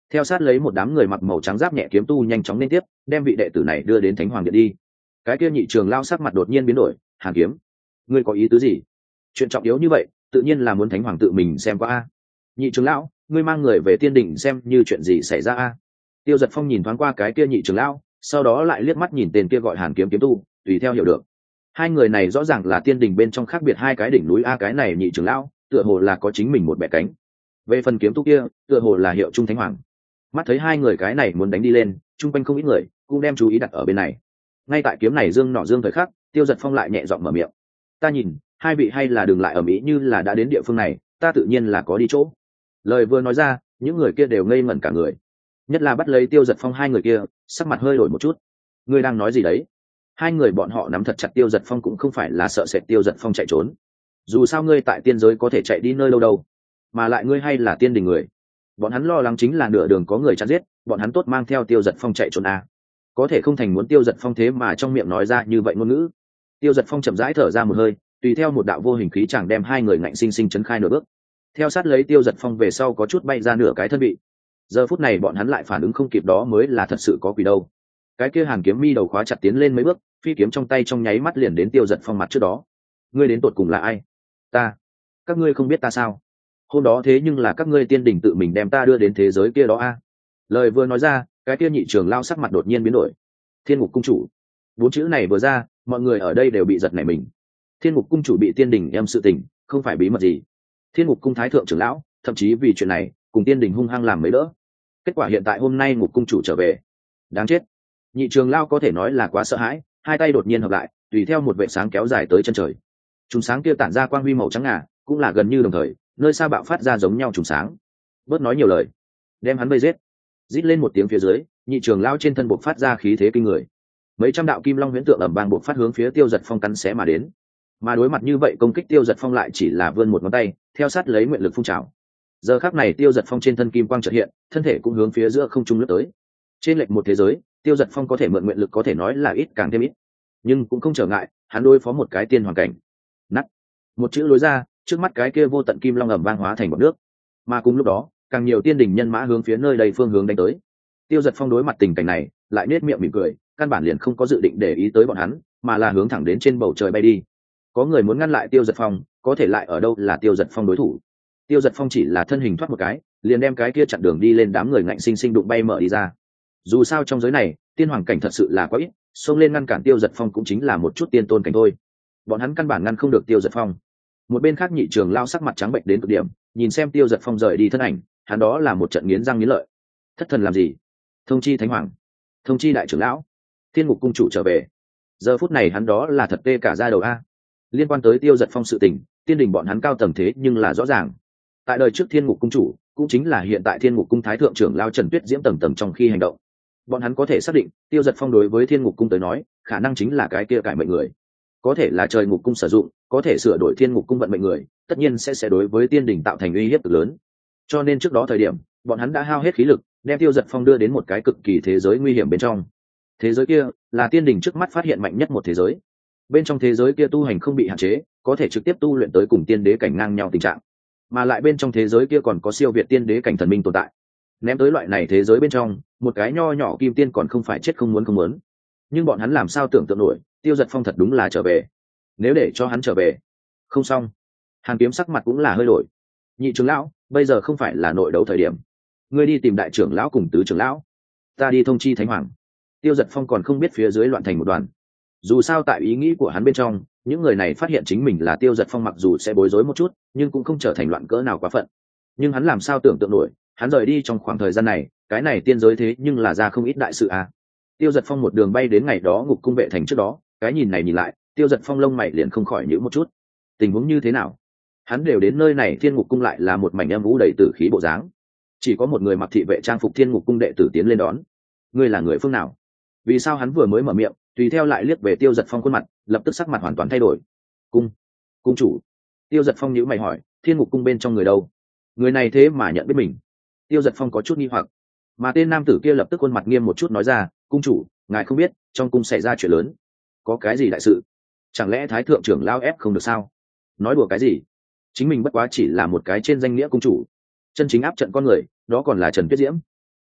Theo sát lấy một đám người mặc màu trắng giáp nhẹ kiếm tu nhanh chóng lên tiếp, đem vị đệ tử này đưa đến thánh hoàng điện đi. Cái kia nhị trường lao sắc mặt đột nhiên biến đổi. Hàn Kiếm, ngươi có ý tứ gì? Chuyện trọng yếu như vậy tự nhiên là muốn thánh hoàng tự mình xem qua a. Nhị trường lão, ngươi mang người về tiên đỉnh xem như chuyện gì xảy ra a. Tiêu Giật Phong nhìn thoáng qua cái kia nhị trường lão, sau đó lại liếc mắt nhìn tên kia gọi Hàn Kiếm kiếm tu, tùy theo hiểu được hai người này rõ ràng là tiên đỉnh bên trong khác biệt hai cái đỉnh núi a. Cái này nhị trường lão tựa hồ là có chính mình một bẻ cánh, về phần kiếm tu kia tựa hồ là hiệu trung thánh hoàng. Mắt thấy hai người cái này muốn đánh đi lên, chung quanh không ít người cũng đem chú ý đặt ở bên này. Ngay tại kiếm này dương nọ dương thời khắc, Tiêu Giật Phong lại nhẹ giọng mở miệng: ta nhìn hai vị hay là đừng lại ở mỹ, như là đã đến địa phương này ta tự nhiên là có đi chỗ. Lời vừa nói ra, những người kia đều ngây ngẩn cả người, nhất là bắt lấy Tiêu Giật Phong hai người kia sắc mặt hơi đổi một chút. Ngươi đang nói gì đấy? Hai người bọn họ nắm thật chặt Tiêu Giật Phong cũng không phải là sợ sệt Tiêu Giật Phong chạy trốn, dù sao ngươi tại tiên giới có thể chạy đi nơi đâu đâu, mà lại ngươi hay là tiên đình người. Bọn hắn lo lắng chính là nửa đường có người chặn giết bọn hắn, tốt mang theo Tiêu Giật Phong chạy trốn à. Có thể không thành muốn Tiêu Giật Phong thế mà trong miệng nói ra như vậy ngôn ngữ. Tiêu Giật Phong chậm rãi thở ra một hơi, tùy theo một đạo vô hình khí chẳng đem hai người ngạnh sinh sinh chấn khai nửa bước. Theo sát lấy Tiêu Giật Phong về sau có chút bay ra nửa cái thân bị. Giờ phút này bọn hắn lại phản ứng không kịp, đó mới là thật sự có quỷ đâu. Cái kia Hàn Kiếm mi đầu khóa chặt tiến lên mấy bước, phi kiếm trong tay trong nháy mắt liền đến Tiêu Giật Phong mặt trước đó. Ngươi đến tột cùng là ai? Ta? Các ngươi không biết ta sao? Hôm đó thế nhưng là các ngươi tiên đình tự mình đem ta đưa đến thế giới kia đó a. Lời vừa nói ra, cái kia nhị trường lao sắc mặt đột nhiên biến đổi. Thiên Ngục cung chủ. Bốn chữ này vừa ra, mọi người ở đây đều bị giật nảy mình. Thiên Ngục cung chủ bị tiên đình em sự tình, không phải bí mật gì. Thiên Ngục cung thái thượng trưởng lão thậm chí vì chuyện này cùng tiên đình hung hăng làm mấy đỡ. Kết quả hiện tại hôm nay Ngục cung chủ trở về, đáng chết. Nhị trường lao có thể nói là quá sợ hãi, hai tay đột nhiên hợp lại, tùy theo một vệ sáng kéo dài tới chân trời. Trùng sáng kia tản ra quang huy màu trắng ngà, cũng là gần như đồng thời, nơi xa bạo phát ra giống nhau trùng sáng. Bớt nói nhiều lời, đem hắn vây giết. Rít lên một tiếng phía dưới, nhị trường lao trên thân bộc phát ra khí thế kinh người. Mấy trăm đạo kim long huyễn tượng ầm vang bộc phát hướng phía Tiêu Giật Phong cắn xé mà đến. Mà đối mặt như vậy công kích, Tiêu Giật Phong lại chỉ là vươn một ngón tay, theo sát lấy nguyện lực phun trào. Giờ khắc này Tiêu Giật Phong trên thân kim quang chợt hiện, thân thể cũng hướng phía giữa không trung lướt tới. Trên lệch một thế giới, Tiêu Giật Phong có thể mượn nguyện lực có thể nói là ít càng thêm ít, nhưng cũng không trở ngại hắn đối phó một cái tiên hoàn cảnh. Nắt, một chữ lối ra, trước mắt cái kia vô tận kim long ầm vang hóa thành bọt nước. Mà cùng lúc đó, càng nhiều tiên đình nhân mã hướng phía nơi đây phương hướng đánh tới. Tiêu Giật Phong đối mặt tình cảnh này, lại nết miệng mỉm cười, căn bản liền không có dự định để ý tới bọn hắn, mà là hướng thẳng đến trên bầu trời bay đi. Có người muốn ngăn lại Tiêu Giật Phong, có thể lại ở đâu là Tiêu Giật Phong đối thủ. Tiêu Giật Phong chỉ là thân hình thoát một cái, liền đem cái kia chặn đường đi lên đám người ngạnh sinh sinh đụng bay mở đi ra. Dù sao trong giới này, tiên hoàng cảnh thật sự là quá ít, xông lên ngăn cản Tiêu Giật Phong cũng chính là một chút tiên tôn cảnh thôi. Bọn hắn căn bản ngăn không được Tiêu Giật Phong. Một bên khác nhị trường lao sắc mặt trắng bệnh đến cực điểm, nhìn xem Tiêu Giật Phong rời đi thân ảnh, hắn đó là một trận nghiến răng nghiến lợi. Thất thần làm gì? Thông chi thánh hoàng, thông chi đại trưởng lão, Thiên Ngục cung chủ trở về. Giờ phút này hắn đó là thật tê cả da đầu a. Liên quan tới Tiêu Giật Phong sự tình, tiên đình bọn hắn cao tầng thế nhưng là rõ ràng. Tại đời trước Thiên Ngục cung chủ, cũng chính là hiện tại Thiên Ngục cung thái thượng trưởng lao Trần Tuyết Diễm tầng tầng trong khi hành động, bọn hắn có thể xác định Tiêu Giật Phong đối với Thiên Ngục cung tới nói, khả năng chính là cái kia cải mệnh người. Có thể là trời ngục cung sử dụng, có thể sửa đổi Thiên Ngục cung vận mệnh người, tất nhiên sẽ sẽ đối với tiên đình tạo thành uy hiếp cực lớn. Cho nên trước đó thời điểm, bọn hắn đã hao hết khí lực, đem Tiêu Giật Phong đưa đến một cái cực kỳ thế giới nguy hiểm bên trong. Thế giới kia là tiên đình trước mắt phát hiện mạnh nhất một thế giới. Bên trong thế giới kia tu hành không bị hạn chế, có thể trực tiếp tu luyện tới cùng tiên đế cảnh ngang nhau tình trạng, mà lại bên trong thế giới kia còn có siêu việt tiên đế cảnh thần minh tồn tại. Ném tới loại này thế giới bên trong, một cái nho nhỏ kim tiên còn không phải chết không muốn không muốn. Nhưng bọn hắn làm sao tưởng tượng nổi, Tiêu Giật Phong thật đúng là trở về. Nếu để cho hắn trở về, không xong. Hàn Kiếm sắc mặt cũng là hơi đổi. Nhị trưởng lão, bây giờ không phải là nội đấu thời điểm, ngươi đi tìm đại trưởng lão cùng tứ trưởng lão, ta đi thông chi thánh hoàng. Tiêu Giật Phong còn không biết phía dưới loạn thành một đoàn. Dù sao tại ý nghĩ của hắn bên trong, những người này phát hiện chính mình là Tiêu Giật Phong, mặc dù sẽ bối rối một chút, nhưng cũng không trở thành loạn cỡ nào quá phận. Nhưng hắn làm sao tưởng tượng nổi, hắn rời đi trong khoảng thời gian này, cái này tiên giới thế nhưng là ra không ít đại sự à. Tiêu Giật Phong một đường bay đến ngày đó Ngục cung vệ thành trước đó, cái nhìn này nhìn lại, Tiêu Giật Phong lông mày liền không khỏi nhíu một chút. Tình huống như thế nào? Hắn đều đến nơi này, Thiên Ngục cung lại là một mảnh âm vũ đầy tử khí bộ dáng. Chỉ có một người mặc thị vệ trang phục Thiên Ngục cung đệ tử tiến lên đón. Ngươi là người phương nào? Vì sao hắn vừa mới mở miệng, tùy theo lại liếc về Tiêu Giật Phong khuôn mặt, lập tức sắc mặt hoàn toàn thay đổi. Cung, cung chủ. Tiêu Giật Phong nhíu mày hỏi, Thiên Ngục cung bên trong người đâu? Người này thế mà nhận biết mình. Tiêu Giật Phong có chút nghi hoặc, mà tên nam tử kia lập tức khuôn mặt nghiêm một chút nói ra, cung chủ, ngài không biết trong cung xảy ra chuyện lớn. Có cái gì đại sự? Chẳng lẽ thái thượng trưởng lao ép không được sao? Nói đùa cái gì? Chính mình bất quá chỉ là một cái trên danh nghĩa cung chủ, chân chính áp trận con người đó còn là Trần Tuyết Diễm.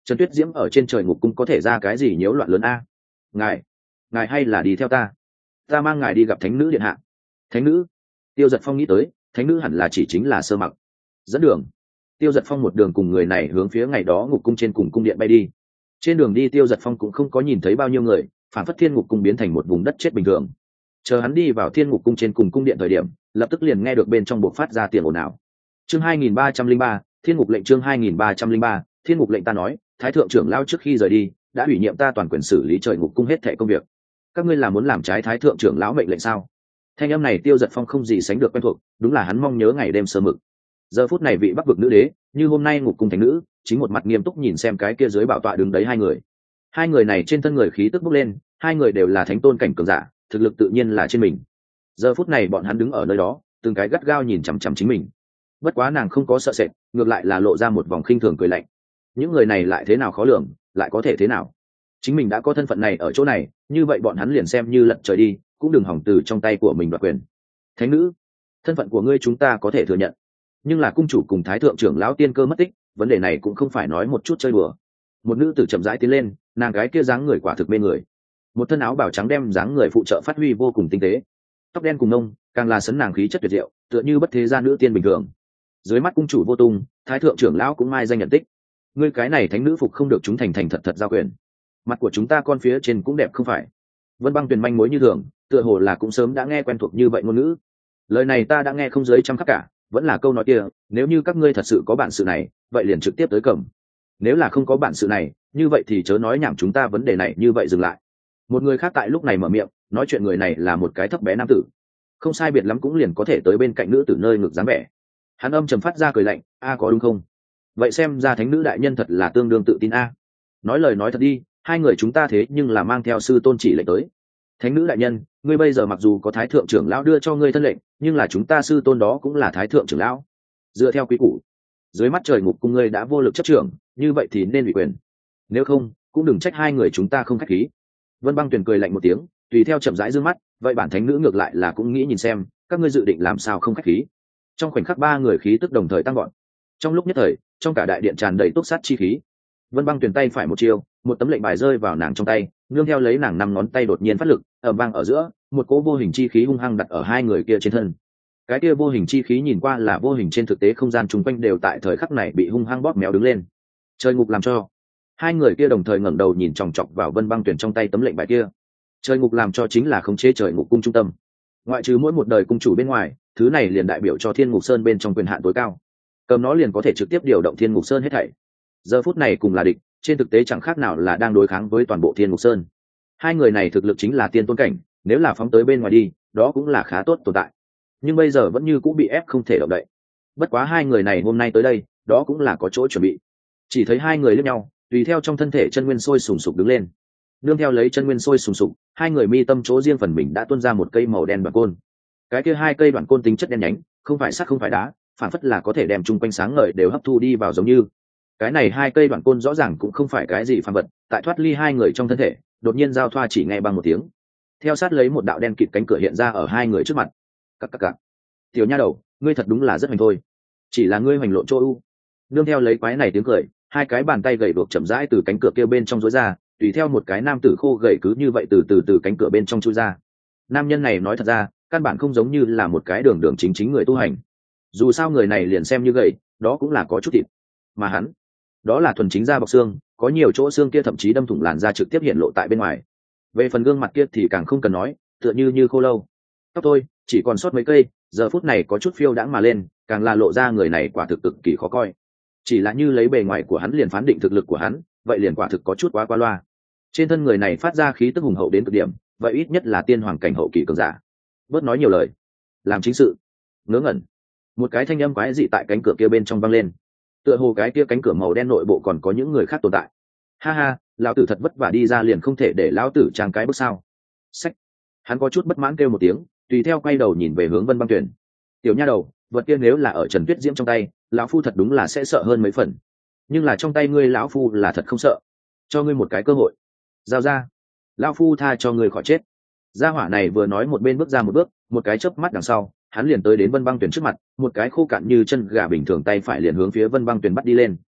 Trần Tuyết Diễm ở trên trời ngục cung có thể ra cái gì nhiễu loạn lớn a? Ngài, ngài hay là đi theo ta, ta mang ngài đi gặp thánh nữ điện hạ. Thánh nữ? Tiêu Giật Phong nghĩ tới, thánh nữ hẳn là chỉ chính là Sơ Mặc. Dẫn đường. Tiêu Giật Phong một đường cùng người này hướng phía ngày đó ngục cung trên cùng cung điện bay đi. Trên đường đi Tiêu Giật Phong cũng không có nhìn thấy bao nhiêu người, phản phất thiên ngục cung biến thành một vùng đất chết bình thường. Chờ hắn đi vào thiên ngục cung trên cùng cung điện thời điểm, lập tức liền nghe được bên trong buộc phát ra tiếng ồn ào. Chương hai nghìn ba trăm linh ba, Thiên ngục lệnh. Chương hai nghìn ba trăm linh ba, Thiên ngục lệnh. Ta nói, Thái thượng trưởng lão trước khi rời đi, đã ủy nhiệm ta toàn quyền xử lý trời ngục cung hết thảy công việc. Các ngươi là muốn làm trái Thái thượng trưởng lão mệnh lệnh sao? Thanh âm này Tiêu Giật Phong không gì sánh được quen thuộc, đúng là hắn mong nhớ ngày đêm sơ mực. Giờ phút này vị Bắc vực nữ đế, như hôm nay ngục cung thánh nữ, chính một mặt nghiêm túc nhìn xem cái kia dưới bảo tọa đứng đấy hai người. Hai người này trên thân người khí tức bốc lên, hai người đều là thánh tôn cảnh cường giả, thực lực tự nhiên là trên mình. Giờ phút này bọn hắn đứng ở nơi đó, từng cái gắt gao nhìn chằm chằm chính mình. Bất quá nàng không có sợ sệt, ngược lại là lộ ra một vòng khinh thường cười lạnh. Những người này lại thế nào khó lường, lại có thể thế nào? Chính mình đã có thân phận này ở chỗ này, như vậy bọn hắn liền xem như lật trời đi, cũng đừng hỏng từ trong tay của mình đoạt quyền. Thánh nữ, thân phận của ngươi chúng ta có thể thừa nhận, nhưng là cung chủ cùng thái thượng trưởng lão tiên cơ mất tích, vấn đề này cũng không phải nói một chút chơi đùa. Một nữ tử chậm rãi tiến lên, nàng gái kia dáng người quả thực mê người, một thân áo bào trắng đem dáng người phụ trợ phát huy vô cùng tinh tế, tóc đen cùng nông, càng là sấn nàng khí chất tuyệt diệu, tựa như bất thế gia nữ tiên bình thường. Dưới mắt cung chủ vô tung, thái thượng trưởng lão cũng mai danh nhận tích. Ngươi cái này thánh nữ phục không được chúng thành thành thật thật giao quyền. Mặt của chúng ta con phía trên cũng đẹp không phải? Vân Băng Tuyền manh mối như thường, tựa hồ là cũng sớm đã nghe quen thuộc như vậy ngôn ngữ. Lời này ta đã nghe không dưới trăm khắc cả, vẫn là câu nói kia, nếu như các ngươi thật sự có bản sự này, vậy liền trực tiếp tới cầm. Nếu là không có bản sự này, như vậy thì chớ nói nhảm chúng ta vấn đề này như vậy dừng lại. Một người khác tại lúc này mở miệng, nói chuyện người này là một cái thấp bé nam tử, không sai biệt lắm cũng liền có thể tới bên cạnh nữ tử nơi ngực dáng vẻ. Hắn âm trầm phát ra cười lạnh, a có đúng không? Vậy xem ra thánh nữ đại nhân thật là tương đương tự tin a. Nói lời nói thật đi, hai người chúng ta thế nhưng là mang theo sư tôn chỉ lệnh tới. Thánh nữ đại nhân, ngươi bây giờ mặc dù có thái thượng trưởng lão đưa cho ngươi thân lệnh, nhưng là chúng ta sư tôn đó cũng là thái thượng trưởng lão. Dựa theo quy củ, dưới mắt trời ngục cung ngươi đã vô lực chấp trưởng, như vậy thì nên ủy quyền. Nếu không, cũng đừng trách hai người chúng ta không khách khí. Vân Băng Tuyền cười lạnh một tiếng, tùy theo chậm rãi dương mắt, vậy bản thánh nữ ngược lại là cũng nghĩ nhìn xem, các ngươi dự định làm sao không khách khí. Trong khoảnh khắc ba người khí tức đồng thời tăng gọn. Trong lúc nhất thời, trong cả đại điện tràn đầy túc sát chi khí. Vân Băng Tuyền tay phải một chiêu, một tấm lệnh bài rơi vào nàng trong tay, nương theo lấy nàng năm ngón tay đột nhiên phát lực, ở vang ở giữa, một cỗ vô hình chi khí hung hăng đặt ở hai người kia trên thân. Cái kia vô hình chi khí nhìn qua là vô hình, trên thực tế không gian chung quanh đều tại thời khắc này bị hung hăng bóp méo đứng lên. Trời ngục làm cho. Hai người kia đồng thời ngẩng đầu nhìn chòng chọc vào Vân Băng Tuyền trong tay tấm lệnh bài kia. Trời ngục làm cho chính là khống chế trời ngục cung trung tâm. Ngoại trừ mỗi một đời cung chủ bên ngoài, thứ này liền đại biểu cho Thiên Ngục Sơn bên trong quyền hạn tối cao. Cầm nó liền có thể trực tiếp điều động Thiên Ngục Sơn hết thảy. Giờ phút này cùng là địch, trên thực tế chẳng khác nào là đang đối kháng với toàn bộ Thiên Ngục Sơn. Hai người này thực lực chính là tiên tôn cảnh, nếu là phóng tới bên ngoài đi, đó cũng là khá tốt tồn tại. Nhưng bây giờ vẫn như cũng bị ép không thể động đậy. Bất quá hai người này hôm nay tới đây, đó cũng là có chỗ chuẩn bị. Chỉ thấy hai người liếc nhau, tùy theo trong thân thể chân nguyên sôi sùng sục đứng lên. Nương theo lấy chân nguyên sôi sùng sục, hai người mi tâm chỗ riêng phần mình đã tuôn ra một cây màu đen đoạn côn. Cái kia hai cây đoạn côn tính chất đen nhánh, không phải sắt không phải đá, phản phất là có thể đem chung quanh sáng ngời đều hấp thu đi vào giống như. Cái này hai cây đoạn côn rõ ràng cũng không phải cái gì phàm vật, tại thoát ly hai người trong thân thể, đột nhiên giao thoa chỉ nghe bằng một tiếng. Theo sát lấy một đạo đen kịt cánh cửa hiện ra ở hai người trước mặt. Các các các. Tiểu nha đầu, ngươi thật đúng là rất hoành thôi. Chỉ là ngươi hoành lộn chỗ u. Nương theo lấy quái này tiếng cười, hai cái bàn tay gầy guộc chậm rãi từ cánh cửa kia bên trong rối ra, tùy theo một cái nam tử khô gầy cứ như vậy từ từ từ cánh cửa bên trong chui ra. Nam nhân này nói thật ra, căn bản không giống như là một cái đường đường chính chính người tu hành. Dù sao người này liền xem như gầy, đó cũng là có chút thịt. Mà hắn, đó là thuần chính da bọc xương, có nhiều chỗ xương kia thậm chí đâm thủng làn da trực tiếp hiện lộ tại bên ngoài. Về phần gương mặt kia thì càng không cần nói, tựa như như khô lâu. Tóc tôi chỉ còn sót mấy cây, giờ phút này có chút phiêu đãng mà lên, càng là lộ ra người này quả thực cực kỳ khó coi. Chỉ là như lấy bề ngoài của hắn liền phán định thực lực của hắn, vậy liền quả thực có chút quá qua loa. Trên thân người này phát ra khí tức hùng hậu đến cực điểm, vậy ít nhất là tiên hoàng cảnh hậu kỳ cường giả. Bớt nói nhiều lời, làm chính sự. Ngớ ngẩn, một cái thanh âm quái dị tại cánh cửa kia bên trong vang lên, tựa hồ cái kia cánh cửa màu đen nội bộ còn có những người khác tồn tại. Ha ha, lão tử thật vất vả đi ra liền không thể để lão tử trang cái bước sao? Sách. Hắn có chút bất mãn kêu một tiếng, tùy theo quay đầu nhìn về hướng Vân Băng Tuyền. Tiểu nha đầu, vật kia nếu là ở Trần Tuyết Diễm trong tay, lão phu thật đúng là sẽ sợ hơn mấy phần. Nhưng là trong tay ngươi lão phu là thật không sợ. Cho ngươi một cái cơ hội, giao ra, lão phu tha cho ngươi khỏi chết. Gia hỏa này vừa nói một bên bước ra một bước, một cái chớp mắt đằng sau, hắn liền tới đến Vân Băng Tuyền trước mặt, một cái khô cạn như chân gà bình thường tay phải liền hướng phía Vân Băng Tuyền bắt đi lên.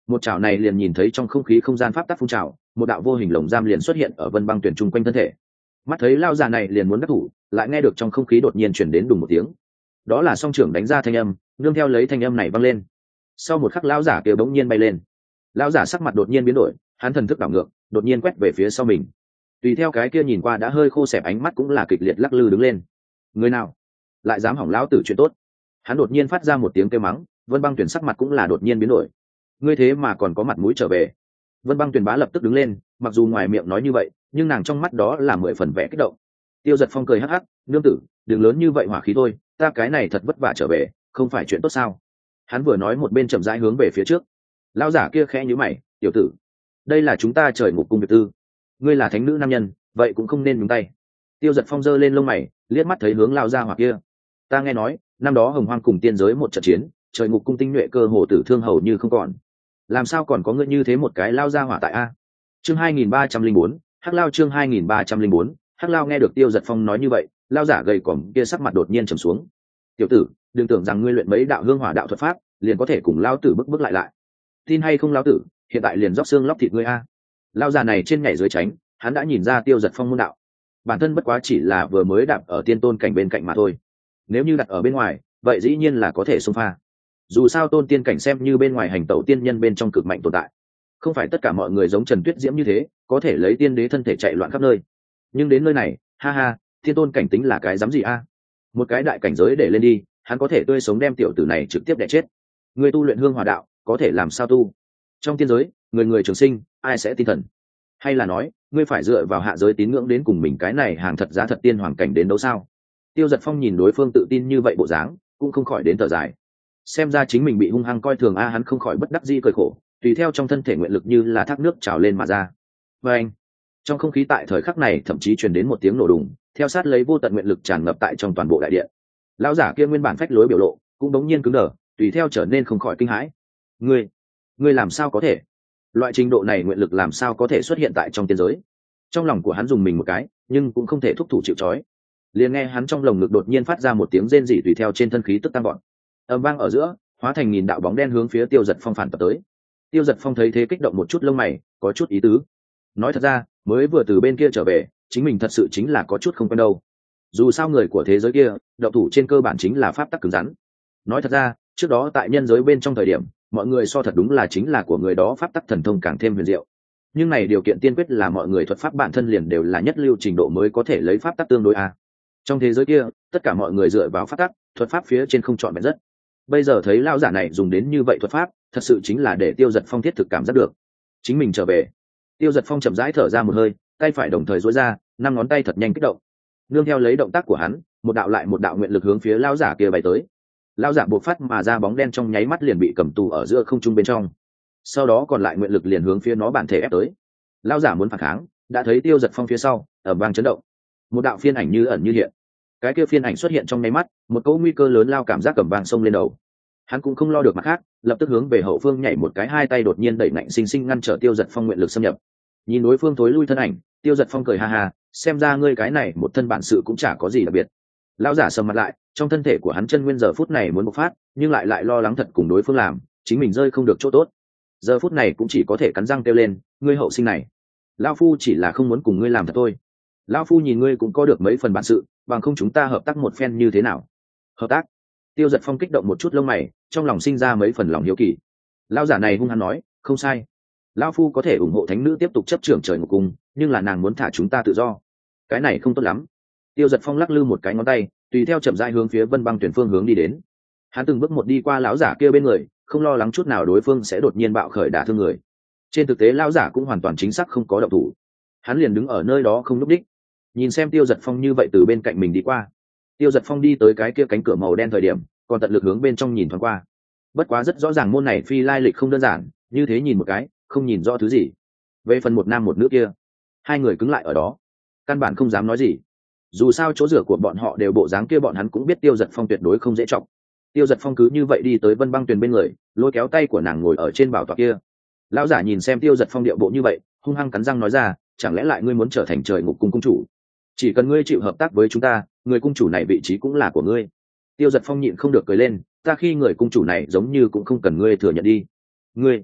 một chảo này liền nhìn thấy trong không khí không gian pháp tắc phun trào, một đạo vô hình lồng giam liền xuất hiện ở Vân Băng Tuyển chung quanh thân thể. Mắt thấy lao già này liền muốn đắc thủ, lại nghe được trong không khí đột nhiên chuyển đến đùng một tiếng, đó là song trưởng đánh ra thanh âm, nương theo lấy thanh âm này vang lên. Sau một khắc lão giả kia bỗng nhiên bay lên, lão giả sắc mặt đột nhiên biến đổi, hắn thần thức đảo ngược, đột nhiên quét về phía sau mình. Tùy theo cái kia nhìn qua đã hơi khô xẹp ánh mắt cũng là kịch liệt lắc lư đứng lên. Người nào lại dám hỏng lão tử chuyện tốt? Hắn đột nhiên phát ra một tiếng kêu mắng. Vân Băng Tuyển sắc mặt cũng là đột nhiên biến đổi. Ngươi thế mà còn có mặt mũi trở về? Vân Băng Tuyển bá lập tức đứng lên, mặc dù ngoài miệng nói như vậy, nhưng nàng trong mắt đó là mười phần vẻ kích động. Tiêu Giật Phong cười hắc hắc, nương tử, đừng lớn như vậy hỏa khí thôi, ta cái này thật vất vả trở về, không phải chuyện tốt sao? Hắn vừa nói một bên chậm rãi hướng về phía trước. Lão giả kia khẽ nhíu mày, tiểu tử, đây là chúng ta trời ngục cung biệt tư, ngươi là thánh nữ nam nhân, vậy cũng không nên nhúng tay. Tiêu Giật Phong giơ lên lông mày, liếc mắt thấy hướng lao ra hỏa kia. Ta nghe nói, năm đó Hồng Hoang cùng tiên giới một trận chiến, trời ngục cung tinh nhuệ cơ hồ tử thương hầu như không còn, làm sao còn có ngươi như thế một cái lao ra hỏa tại a? Chương hai nghìn ba trăm linh bốn, Hắc Lao chương hai nghìn ba trăm linh bốn, Hắc Lao nghe được Tiêu Giật Phong nói như vậy, lao giả gầy còm kia sắc mặt đột nhiên trầm xuống. Tiểu tử, đừng tưởng rằng ngươi luyện mấy đạo hương hỏa đạo thuật pháp, liền có thể cùng lao tử bức bức lại lại. Tin hay không lao tử, hiện tại liền róc xương lóc thịt ngươi a. Lao già này trên nhảy dưới tránh, hắn đã nhìn ra Tiêu Giật Phong môn đạo, bản thân bất quá chỉ là vừa mới đạp ở tiên tôn cảnh bên cạnh mà thôi. Nếu như đặt ở bên ngoài, vậy dĩ nhiên là có thể xông pha. Dù sao tôn tiên cảnh xem như bên ngoài hành tẩu tiên nhân bên trong cực mạnh tồn tại, không phải tất cả mọi người giống Trần Tuyết Diễm như thế có thể lấy tiên đế thân thể chạy loạn khắp nơi. Nhưng đến nơi này, ha ha, thiên tôn cảnh tính là cái dám gì a? Một cái đại cảnh giới để lên đi, hắn có thể tươi sống đem tiểu tử này trực tiếp đẻ chết. Người tu luyện hương hỏa đạo có thể làm sao tu? Trong tiên giới, người người trường sinh, ai sẽ tin thần? Hay là nói, ngươi phải dựa vào hạ giới tín ngưỡng đến cùng mình cái này hàng thật giá thật tiên hoàng cảnh đến đấu sao? Tiêu Giật Phong nhìn đối phương tự tin như vậy bộ dáng, cũng không khỏi đến thở dài. Xem ra chính mình bị hung hăng coi thường a, hắn không khỏi bất đắc dĩ cười khổ, tùy theo trong thân thể nguyện lực như là thác nước trào lên mà ra. Và anh, trong không khí tại thời khắc này thậm chí truyền đến một tiếng nổ đùng, theo sát lấy vô tận nguyện lực tràn ngập tại trong toàn bộ đại điện. Lão giả kia nguyên bản phách lối biểu lộ cũng đống nhiên cứng đờ, tùy theo trở nên không khỏi kinh hãi. Ngươi, ngươi làm sao có thể? Loại trình độ này nguyện lực làm sao có thể xuất hiện tại trong tiên giới? Trong lòng của hắn dùng mình một cái, nhưng cũng không thể thúc thủ chịu trói. Liền nghe hắn trong lồng ngực đột nhiên phát ra một tiếng rên rỉ, tùy theo trên thân khí tức tăng gọn, ầm vang ở giữa, hóa thành nghìn đạo bóng đen hướng phía Tiêu Giật Phong phản tập tới. Tiêu Giật Phong thấy thế kích động một chút lông mày, có chút ý tứ. Nói thật ra, mới vừa từ bên kia trở về, chính mình thật sự chính là có chút không quen đâu. Dù sao người của thế giới kia, động thủ trên cơ bản chính là pháp tắc cứng rắn. Nói thật ra, trước đó tại nhân giới bên trong thời điểm, mọi người so thật đúng là chính là của người đó pháp tắc thần thông càng thêm huyền diệu. Nhưng này điều kiện tiên quyết là mọi người thuật pháp bản thân liền đều là nhất lưu trình độ mới có thể lấy pháp tắc tương đối a. Trong thế giới kia, tất cả mọi người dựa vào pháp tắc, thuật pháp phía trên không chọn vẹn rất. Bây giờ thấy lão giả này dùng đến như vậy thuật pháp, thật sự chính là để Tiêu Giật Phong thiết thực cảm giác được chính mình trở về. Tiêu Giật Phong chậm rãi thở ra một hơi, tay phải đồng thời duỗi ra, năm ngón tay thật nhanh kích động. Nương theo lấy động tác của hắn, một đạo lại một đạo nguyện lực hướng phía lão giả kia bay tới. Lão giả bộc phát mà ra bóng đen trong nháy mắt liền bị cầm tù ở giữa không trung bên trong. Sau đó còn lại nguyện lực liền hướng phía nó bản thể ép tới. Lão giả muốn phản kháng, đã thấy Tiêu Giật Phong phía sau, ở bang chấn động. Một đạo phiên ảnh như ẩn như hiện. Cái kia phiên ảnh xuất hiện trong nháy mắt, một cỗ nguy cơ lớn lao cảm giác cầm vang sông lên đầu. Hắn cũng không lo được mặt khác, lập tức hướng về hậu phương nhảy một cái, hai tay đột nhiên đẩy mạnh sinh sinh ngăn trở Tiêu Giật Phong nguyện lực xâm nhập. Nhìn đối phương thối lui thân ảnh, Tiêu Giật Phong cười ha ha, xem ra ngươi cái này một thân bản sự cũng chả có gì đặc biệt. Lão giả sầm mặt lại, trong thân thể của hắn chân nguyên giờ phút này muốn bộc phát, nhưng lại lại lo lắng thật cùng đối phương làm, chính mình rơi không được chỗ tốt. Giờ phút này cũng chỉ có thể cắn răng kêu lên, ngươi hậu sinh này, lão phu chỉ là không muốn cùng ngươi làm thật thôi. Lão phu nhìn ngươi cũng có được mấy phần bản sự, bằng không chúng ta hợp tác một phen như thế nào? Hợp tác? Tiêu Giật Phong kích động một chút lông mày, trong lòng sinh ra mấy phần lòng hiếu kỳ. Lão giả này hung hăng nói, không sai, lão phu có thể ủng hộ thánh nữ tiếp tục chấp trưởng trời ngục cung, nhưng là nàng muốn thả chúng ta tự do, cái này không tốt lắm. Tiêu Giật Phong lắc lư một cái ngón tay, tùy theo chậm rãi hướng phía Vân Băng Tuyển phương hướng đi đến. Hắn từng bước một đi qua lão giả kia bên người, không lo lắng chút nào đối phương sẽ đột nhiên bạo khởi đả thương người. Trên thực tế lão giả cũng hoàn toàn chính xác không có động thủ, hắn liền đứng ở nơi đó không lúc đích, nhìn xem Tiêu Giật Phong như vậy từ bên cạnh mình đi qua. Tiêu Giật Phong đi tới cái kia cánh cửa màu đen thời điểm, còn tận lực hướng bên trong nhìn thoáng qua. Bất quá rất rõ ràng môn này phi lai lịch không đơn giản, như thế nhìn một cái, không nhìn rõ thứ gì. Về phần một nam một nữ kia, hai người cứng lại ở đó, căn bản không dám nói gì. Dù sao chỗ rửa của bọn họ đều bộ dáng kia, bọn hắn cũng biết Tiêu Giật Phong tuyệt đối không dễ trọng. Tiêu Giật Phong cứ như vậy đi tới Vân Băng Tuyền bên người, lôi kéo tay của nàng ngồi ở trên bảo tọa kia. Lão giả nhìn xem Tiêu Giật Phong điệu bộ như vậy, hung hăng cắn răng nói ra, chẳng lẽ lại ngươi muốn trở thành trời ngục cung cung chủ? Chỉ cần ngươi chịu hợp tác với chúng ta, người cung chủ này vị trí cũng là của ngươi. Tiêu Giật Phong nhịn không được cười lên, ta khi người cung chủ này giống như cũng không cần ngươi thừa nhận đi. Ngươi,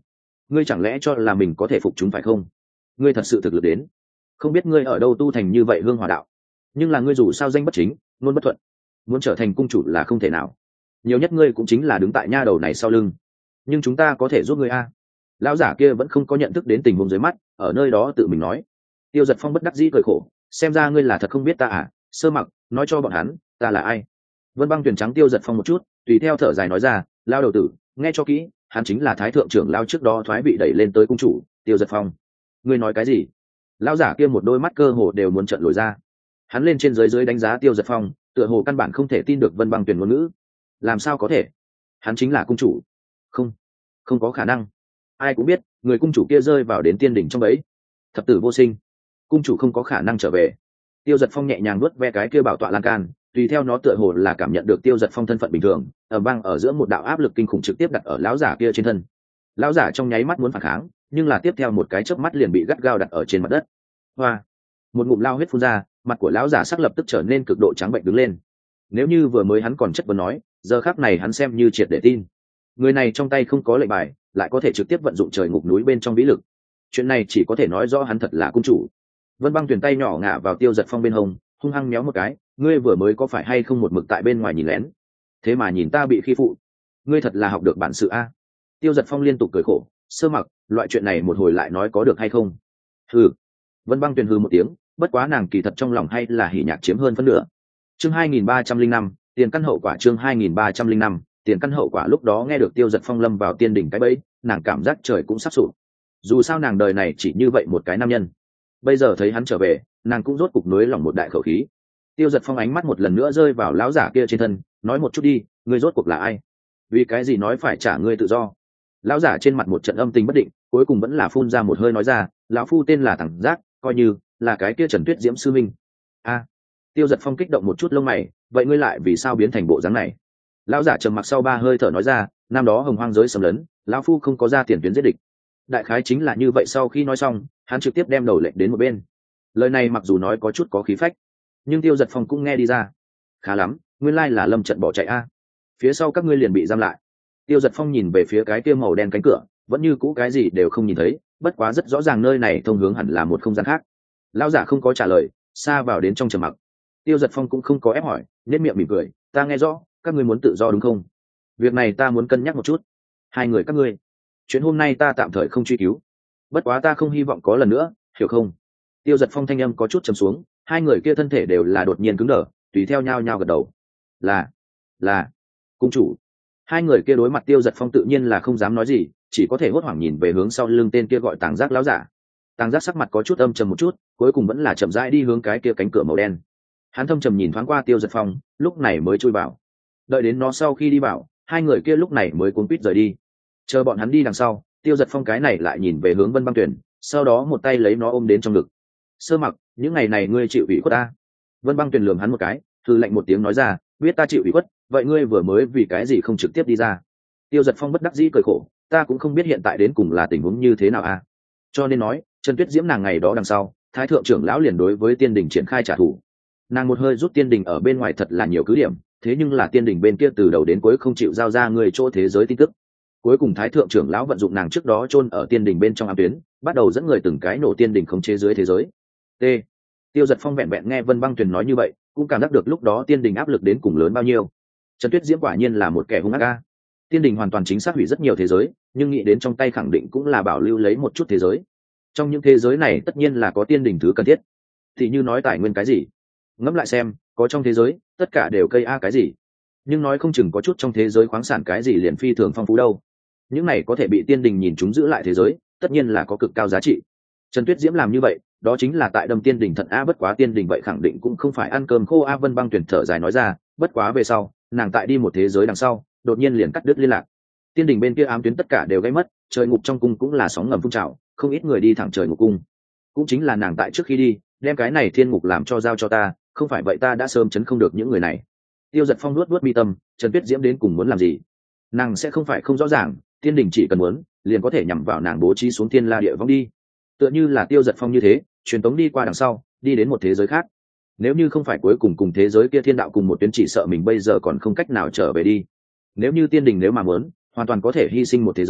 ngươi chẳng lẽ cho là mình có thể phục chúng phải không? Ngươi thật sự thực lực đến, không biết ngươi ở đâu tu thành như vậy hương hỏa đạo, nhưng là ngươi dù sao danh bất chính luôn bất thuận, muốn trở thành cung chủ là không thể nào, nhiều nhất ngươi cũng chính là đứng tại nha đầu này sau lưng, nhưng chúng ta có thể giúp ngươi a. Lão giả kia vẫn không có nhận thức đến tình huống dưới mắt, ở nơi đó tự mình nói. Tiêu Giật Phong bất đắc dĩ cười khổ, xem ra ngươi là thật không biết ta à, Sơ Mặc, nói cho bọn hắn ta là ai. Vân Băng Tuyền trắng Tiêu Giật Phong một chút, tùy theo thở dài nói ra, lao đầu tử, nghe cho kỹ, hắn chính là thái thượng trưởng lao trước đó thoái vị đẩy lên tới cung chủ Tiêu Giật Phong. Ngươi nói cái gì? Lão giả kia một đôi mắt cơ hồ đều muốn trợn lồi ra, hắn lên trên dưới dưới đánh giá Tiêu Giật Phong, tựa hồ căn bản không thể tin được Vân Băng Tuyền ngôn ngữ. Làm sao có thể? Hắn chính là cung chủ. Không, không có khả năng. Ai cũng biết người cung chủ kia rơi vào đến tiên đỉnh trong bẫy, thập tử vô sinh, cung chủ không có khả năng trở về. Tiêu Giật Phong nhẹ nhàng nuốt ve cái kia bảo tọa lan can, tùy theo nó tựa hồ là cảm nhận được Tiêu Giật Phong thân phận bình thường, ở băng ở giữa một đạo áp lực kinh khủng trực tiếp đặt ở lão giả kia trên thân. Lão giả trong nháy mắt muốn phản kháng, nhưng là tiếp theo một cái chớp mắt liền bị gắt gao đặt ở trên mặt đất. Hoa! Một ngụm lao huyết phun ra, mặt của lão giả sắc lập tức trở nên cực độ trắng bệnh đứng lên. Nếu như vừa mới hắn còn chất vấn nói, giờ khắc này hắn xem như triệt để tin. Người này trong tay không có lệnh bài, lại có thể trực tiếp vận dụng trời ngục núi bên trong vĩ lực. Chuyện này chỉ có thể nói rõ hắn thật là cung chủ. Vân Băng Tuyền tay nhỏ ngả vào Tiêu Giật Phong bên hông, hung hăng méo một cái, ngươi vừa mới có phải hay không một mực tại bên ngoài nhìn lén, thế mà nhìn ta bị khi phụ, ngươi thật là học được bản sự a. Tiêu Giật Phong liên tục cười khổ, Sơ Mặc, loại chuyện này một hồi lại nói có được hay không? Hừ. Vân Băng Tuyền hừ một tiếng, bất quá nàng kỳ thật trong lòng hay là hỉ nhạc chiếm hơn phân nửa. Chương hai nghìn ba trăm linh năm, tiền căn hậu quả. Chương hai nghìn ba trăm linh năm, tiền căn hậu quả. Lúc đó nghe được Tiêu Giật Phong lâm vào tiên đỉnh cái bẫy, nàng cảm giác trời cũng sắp sụp. Dù sao nàng đời này chỉ như vậy một cái nam nhân, bây giờ thấy hắn trở về, nàng cũng rốt cục nối lòng một đại khẩu khí. Tiêu Giật Phong ánh mắt một lần nữa rơi vào lão giả kia trên thân, nói một chút đi, ngươi rốt cuộc là ai? Vì cái gì nói phải trả ngươi tự do? Lão giả trên mặt một trận âm tình bất định, cuối cùng vẫn là phun ra một hơi nói ra, lão phu tên là Thẳng Giác, coi như là cái kia Trần Tuyết Diễm sư minh. A. À, Tiêu Giật Phong kích động một chút lông mày, vậy ngươi lại vì sao biến thành bộ dáng này? Lão giả trầm mặc sau ba hơi thở nói ra, năm đó hồng hoang giới xâm lấn, lão phu không có ra tiền tuyến giết địch. Đại khái chính là như vậy. Sau khi nói xong, hắn trực tiếp đem đầu lệnh đến một bên. Lời này mặc dù nói có chút có khí phách, nhưng Tiêu Giật Phong cũng nghe đi ra. Khá lắm, nguyên lai là lâm trận bỏ chạy a. Phía sau các ngươi liền bị giam lại. Tiêu Giật Phong nhìn về phía cái kia màu đen cánh cửa, vẫn như cũ cái gì đều không nhìn thấy, bất quá rất rõ ràng nơi này thông hướng hẳn là một không gian khác. Lão giả không có trả lời, xa vào đến trong trầm mặc. Tiêu Giật Phong cũng không có ép hỏi, nhếch miệng mỉm cười, ta nghe rõ, các ngươi muốn tự do đúng không? Việc này ta muốn cân nhắc một chút. Hai người các ngươi, chuyện hôm nay ta tạm thời không truy cứu, bất quá ta không hy vọng có lần nữa, hiểu không? Tiêu Giật Phong thanh âm có chút trầm xuống, hai người kia thân thể đều là đột nhiên cứng đờ, tùy theo nhau nhau gật đầu. Là, là, cung chủ. Hai người kia đối mặt Tiêu Giật Phong tự nhiên là không dám nói gì, chỉ có thể hốt hoảng nhìn về hướng sau lưng tên kia gọi Tàng Giác lão giả. Tàng Giác sắc mặt có chút âm trầm một chút, cuối cùng vẫn là chậm rãi đi hướng cái kia cánh cửa màu đen. Hắn thâm trầm nhìn thoáng qua Tiêu Giật Phong, lúc này mới chui vào. Đợi đến nó sau khi đi vào, hai người kia lúc này mới cuống quýt rời đi. Chờ bọn hắn đi đằng sau, Tiêu Giật Phong cái này lại nhìn về hướng Vân Băng Tuyền, sau đó một tay lấy nó ôm đến trong ngực. Sơ Mặc, những ngày này ngươi chịu ủy khuất ta. Vân Băng Tuyền lườm hắn một cái, thư lạnh một tiếng nói ra, biết ta chịu ủy khuất, vậy ngươi vừa mới vì cái gì không trực tiếp đi ra? Tiêu Giật Phong bất đắc dĩ cười khổ, ta cũng không biết hiện tại đến cùng là tình huống như thế nào à. Cho nên nói, Trần Tuyết Diễm nàng ngày đó đằng sau, Thái thượng trưởng lão liền đối với Tiên Đình triển khai trả thù. Nàng một hơi rút Tiên Đình ở bên ngoài thật là nhiều cứ điểm, thế nhưng là Tiên Đình bên kia từ đầu đến cuối không chịu giao ra người chỗ thế giới tin tức. Cuối cùng Thái thượng trưởng lão vận dụng nàng trước đó chôn ở Tiên Đình bên trong ám tuyến, bắt đầu dẫn người từng cái nổ Tiên Đình khống chế dưới thế giới. T. Tiêu Giật Phong vẹn vẹn nghe Vân Băng Tuyền nói như vậy, cũng cảm giác được lúc đó Tiên Đình áp lực đến cùng lớn bao nhiêu. Trần Tuyết Diễm quả nhiên là một kẻ hung ác a. Tiên Đình hoàn toàn chính xác hủy rất nhiều thế giới, nhưng nghĩ đến trong tay khẳng định cũng là bảo lưu lấy một chút thế giới. Trong những thế giới này tất nhiên là có Tiên Đình thứ cần thiết. Thì như nói tài nguyên cái gì, ngẫm lại xem, có trong thế giới tất cả đều cây a cái gì, nhưng nói không chừng có chút trong thế giới khoáng sản cái gì liền phi thường phong phú đâu. Những này có thể bị Tiên Đình nhìn chúng giữ lại thế giới, tất nhiên là có cực cao giá trị. Trần Tuyết Diễm làm như vậy, đó chính là tại đâm Tiên Đình thật a. Bất quá Tiên Đình vậy khẳng định cũng không phải ăn cơm khô a. Vân Băng Tuyền thở dài nói ra, bất quá về sau nàng tại đi một thế giới đằng sau, đột nhiên liền cắt đứt liên lạc. Tiên Đình bên kia ám tuyến tất cả đều gây mất, trời ngục trong cung cũng là sóng ngầm phun trào, không ít người đi thẳng trời ngục cung. Cũng chính là nàng tại trước khi đi, đem cái này thiên ngục làm cho giao cho ta, không phải vậy ta đã sớm chấn không được những người này. Tiêu Giật Phong nuốt nuốt mi tâm, Trần Tuyết Diễm đến cùng muốn làm gì? Nàng sẽ không phải không rõ ràng, Tiên Đình chỉ cần muốn, liền có thể nhằm vào nàng bố trí xuống thiên la địa vong đi. Tựa như là Tiêu Giật Phong như thế, truyền tống đi qua đằng sau, đi đến một thế giới khác. Nếu như không phải cuối cùng cùng thế giới kia thiên đạo cùng một tuyến, chỉ sợ mình bây giờ còn không cách nào trở về đi. Nếu như Tiên Đình nếu mà muốn, hoàn toàn có thể hy sinh một thế giới,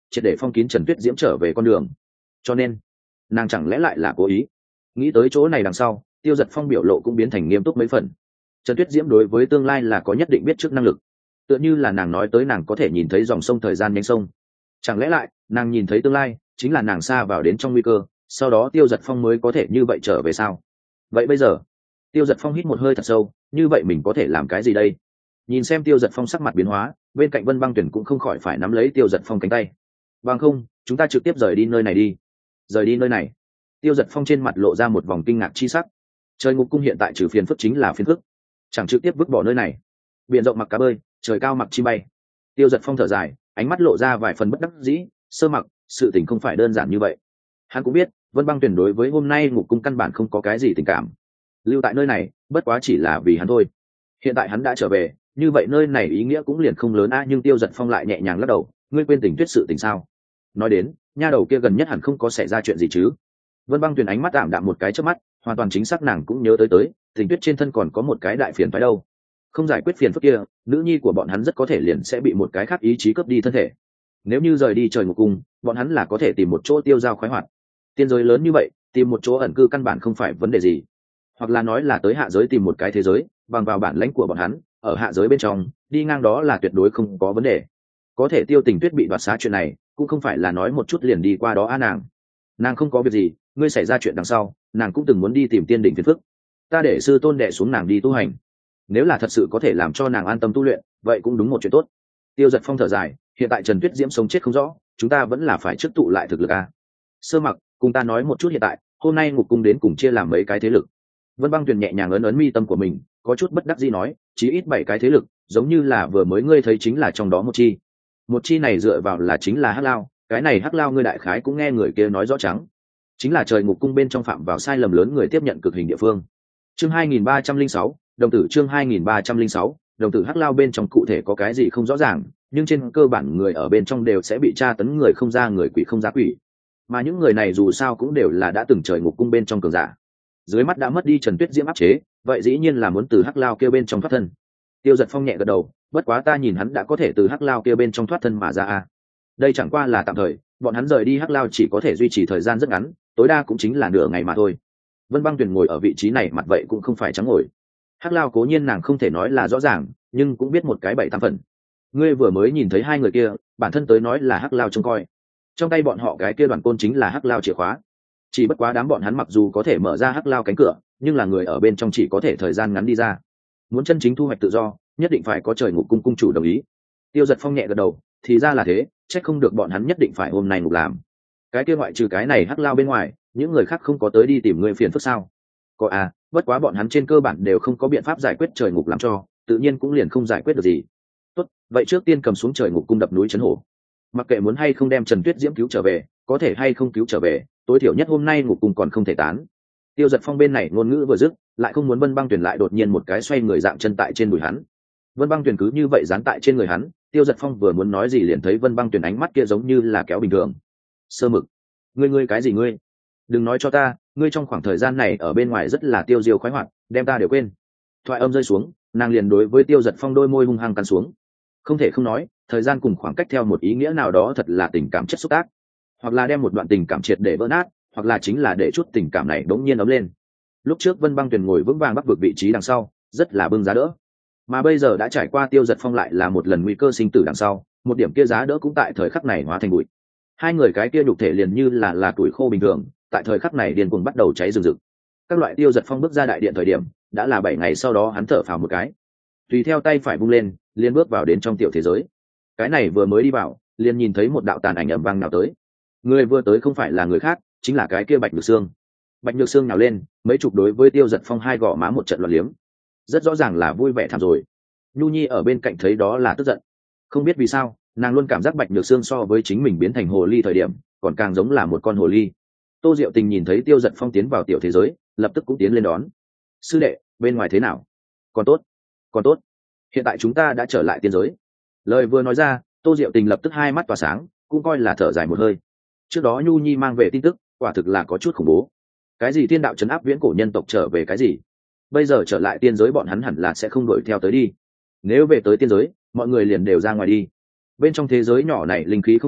triệt để phong kín Trần Tuyết Diễm trở về con đường. Cho nên nàng chẳng lẽ lại là cố ý? Nghĩ tới chỗ này đằng sau, Tiêu Giật Phong biểu lộ cũng biến thành nghiêm túc mấy phần. Trần Tuyết Diễm đối với tương lai là có nhất định biết trước năng lực, tựa như là nàng nói tới nàng có thể nhìn thấy dòng sông thời gian nhánh sông. Chẳng lẽ lại nàng nhìn thấy tương lai chính là nàng xa vào đến trong nguy cơ, sau đó Tiêu Giật Phong mới có thể như vậy trở về sao? Vậy bây giờ Tiêu Giật Phong hít một hơi thật sâu, như vậy mình có thể làm cái gì đây? Nhìn xem Tiêu Giật Phong sắc mặt biến hóa, bên cạnh Vân Băng Tuyển cũng không khỏi phải nắm lấy Tiêu Giật Phong cánh tay. Bằng không chúng ta trực tiếp rời đi nơi này đi. Rời đi nơi này? Tiêu Giật Phong trên mặt lộ ra một vòng kinh ngạc chi sắc. Trời ngục cung hiện tại trừ phiền phức chính là phiền phức, chẳng trực tiếp vứt bỏ nơi này. Biển rộng mặc cá bơi, trời cao mặc chim bay. Tiêu Giật Phong thở dài, ánh mắt lộ ra vài phần bất đắc dĩ. Sơ Mặc, sự tình không phải đơn giản như vậy. Hắn cũng biết Vân Băng Tuyển đối với hôm nay ngục cung căn bản không có cái gì tình cảm, lưu tại nơi này bất quá chỉ là vì hắn thôi. Hiện tại hắn đã trở về, như vậy nơi này ý nghĩa cũng liền không lớn a. Nhưng Tiêu Giật Phong lại nhẹ nhàng lắc đầu, ngươi quên Tình Tuyết sự tình sao? Nói đến nha đầu kia gần nhất hẳn không có xảy ra chuyện gì chứ? Vân Băng Tuyền ánh mắt tạm đạm một cái trước mắt, hoàn toàn chính xác nàng cũng nhớ tới tới Tình Tuyết trên thân còn có một cái đại phiền phái đâu. Không giải quyết phiền phức kia, nữ nhi của bọn hắn rất có thể liền sẽ bị một cái khác ý chí cướp đi thân thể. Nếu như rời đi trời ngục cung, bọn hắn là có thể tìm một chỗ tiêu dao khoái hoạt. Tiên giới lớn như vậy, tìm một chỗ ẩn cư căn bản không phải vấn đề gì. Hoặc là nói là tới hạ giới tìm một cái thế giới, bằng vào bản lãnh của bọn hắn, ở hạ giới bên trong, đi ngang đó là tuyệt đối không có vấn đề. Có thể Tiêu Tình Tuyết bị đoạt xá chuyện này, cũng không phải là nói một chút liền đi qua đó a. nàng. Nàng không có việc gì, ngươi xảy ra chuyện đằng sau, nàng cũng từng muốn đi tìm tiên đỉnh phiền phức. Ta để sư tôn đệ xuống nàng đi tu hành. Nếu là thật sự có thể làm cho nàng an tâm tu luyện, vậy cũng đúng một chuyện tốt. Tiêu Giật Phong thở dài, hiện tại Trần Tuyết Diễm sống chết không rõ, chúng ta vẫn là phải trước tụ lại thực lực a. Sơ Mặc, cùng ta nói một chút hiện tại, hôm nay ngục cung đến cùng chia làm mấy cái thế lực. Vân Băng Tuyền nhẹ nhàng ấn ấn mi tâm của mình, có chút bất đắc dĩ nói, chí ít bảy cái thế lực, giống như là vừa mới ngươi thấy chính là trong đó một chi. Một chi này dựa vào là chính là Hắc Lao, cái này Hắc Lao ngươi đại khái cũng nghe người kia nói rõ trắng, chính là trời ngục cung bên trong phạm vào sai lầm lớn người tiếp nhận cực hình địa phương. Chương hai nghìn ba trăm lẻ sáu, đồng tử chương hai nghìn ba trăm lẻ sáu, đồng tử Hắc Lao bên trong cụ thể có cái gì không rõ ràng, nhưng trên cơ bản người ở bên trong đều sẽ bị tra tấn, người không ra người, quỷ không ra quỷ. Mà những người này dù sao cũng đều là đã từng trời ngục cung bên trong cường giả. Dưới mắt đã mất đi Trần Tuyết Diễm áp chế, vậy dĩ nhiên là muốn từ Hắc Lao kia bên trong thoát thân. Tiêu Giật Phong nhẹ gật đầu, bất quá ta nhìn hắn đã có thể từ Hắc Lao kia bên trong thoát thân mà ra a. Đây chẳng qua là tạm thời, bọn hắn rời đi Hắc Lao chỉ có thể duy trì thời gian rất ngắn, tối đa cũng chính là nửa ngày mà thôi. Vân Băng Tuyền ngồi ở vị trí này mặt vậy cũng không phải trắng ngồi. Hắc Lao cố nhiên nàng không thể nói là rõ ràng, nhưng cũng biết một cái bảy tám phần. Ngươi vừa mới nhìn thấy hai người kia, bản thân tới nói là Hắc Lao trông coi. Trong tay bọn họ cái kia đoàn côn chính là Hắc Lao chìa khóa. Chỉ bất quá đám bọn hắn mặc dù có thể mở ra Hắc Lao cánh cửa, nhưng là người ở bên trong chỉ có thể thời gian ngắn đi ra. Muốn chân chính thu hoạch tự do, nhất định phải có trời ngục cung cung chủ đồng ý. Tiêu Giật Phong nhẹ gật đầu, thì ra là thế, chắc không được bọn hắn nhất định phải hôm nay ngục làm. Cái kia ngoại trừ cái này Hắc Lao bên ngoài, những người khác không có tới đi tìm người phiền phức sao? Có à, bất quá bọn hắn trên cơ bản đều không có biện pháp giải quyết trời ngục làm cho, tự nhiên cũng liền không giải quyết được gì. Tốt, vậy trước tiên cầm xuống trời ngục cung đập núi chấn hổ. Mặc kệ muốn hay không đem Trần Tuyết Diễm cứu trở về, có thể hay không cứu trở về, tối thiểu nhất hôm nay ngục cung còn không thể tán. Tiêu Giật Phong bên này ngôn ngữ vừa dứt, lại không muốn Vân Băng Tuyền lại đột nhiên một cái xoay người dạng chân tại trên đùi hắn. Vân Băng Tuyền cứ như vậy dán tại trên người hắn, Tiêu Giật Phong vừa muốn nói gì liền thấy Vân Băng Tuyền ánh mắt kia giống như là kéo bình thường. Sơ Mực, ngươi ngươi cái gì ngươi? Đừng nói cho ta, ngươi trong khoảng thời gian này ở bên ngoài rất là tiêu diêu khoái hoạt, đem ta đều quên. Thoại âm rơi xuống, nàng liền đối với Tiêu Giật Phong đôi môi hung hăng cắn xuống. Không thể không nói, thời gian cùng khoảng cách theo một ý nghĩa nào đó thật là tình cảm chất xúc tác, hoặc là đem một đoạn tình cảm triệt để vỡ nát, hoặc là chính là để chút tình cảm này đống nhiên ấm lên. Lúc trước Vân Băng Tuyền ngồi vững vàng bắc vực vị trí đằng sau, rất là bưng giá đỡ, mà bây giờ đã trải qua Tiêu Giật Phong lại là một lần nguy cơ sinh tử đằng sau, một điểm kia giá đỡ cũng tại thời khắc này hóa thành bụi. Hai người cái kia nhục thể liền như là là tuổi khô bình thường, tại thời khắc này điên cuồng bắt đầu cháy rừng rực. Các loại Tiêu Giật Phong bước ra đại điện thời điểm, đã là bảy ngày sau đó hắn thở phào một cái, tùy theo tay phải vung lên, liền bước vào đến trong tiểu thế giới. Cái này vừa mới đi vào, liền nhìn thấy một đạo tàn ảnh ầm vang nào tới. Người vừa tới không phải là người khác, chính là cái kia Bạch Nhược Sương. Bạch Nhược Sương nào lên, mấy chục đối với Tiêu Giật Phong hai gò má một trận loạn liếm, rất rõ ràng là vui vẻ thảm rồi. Nhu Nhi ở bên cạnh thấy đó là tức giận, không biết vì sao, nàng luôn cảm giác Bạch Nhược Sương so với chính mình biến thành hồ ly thời điểm, còn càng giống là một con hồ ly. Tô Diệu Tình nhìn thấy Tiêu Giật Phong tiến vào tiểu thế giới, lập tức cũng tiến lên đón. Sư đệ, bên ngoài thế nào? Còn tốt, còn tốt. Hiện tại chúng ta đã trở lại tiên giới. Lời vừa nói ra, Tô Diệu Tình lập tức hai mắt tỏa sáng, cũng coi là thở dài một hơi. Trước đó Nhu Nhi mang về tin tức, quả thực là có chút khủng bố. Cái gì thiên đạo trấn áp viễn cổ nhân tộc trở về cái gì? Bây giờ trở lại tiên giới bọn hắn hẳn là sẽ không đuổi theo tới đi. Nếu về tới tiên giới, mọi người liền đều ra ngoài đi. Bên trong thế giới nhỏ này linh khí không đủ,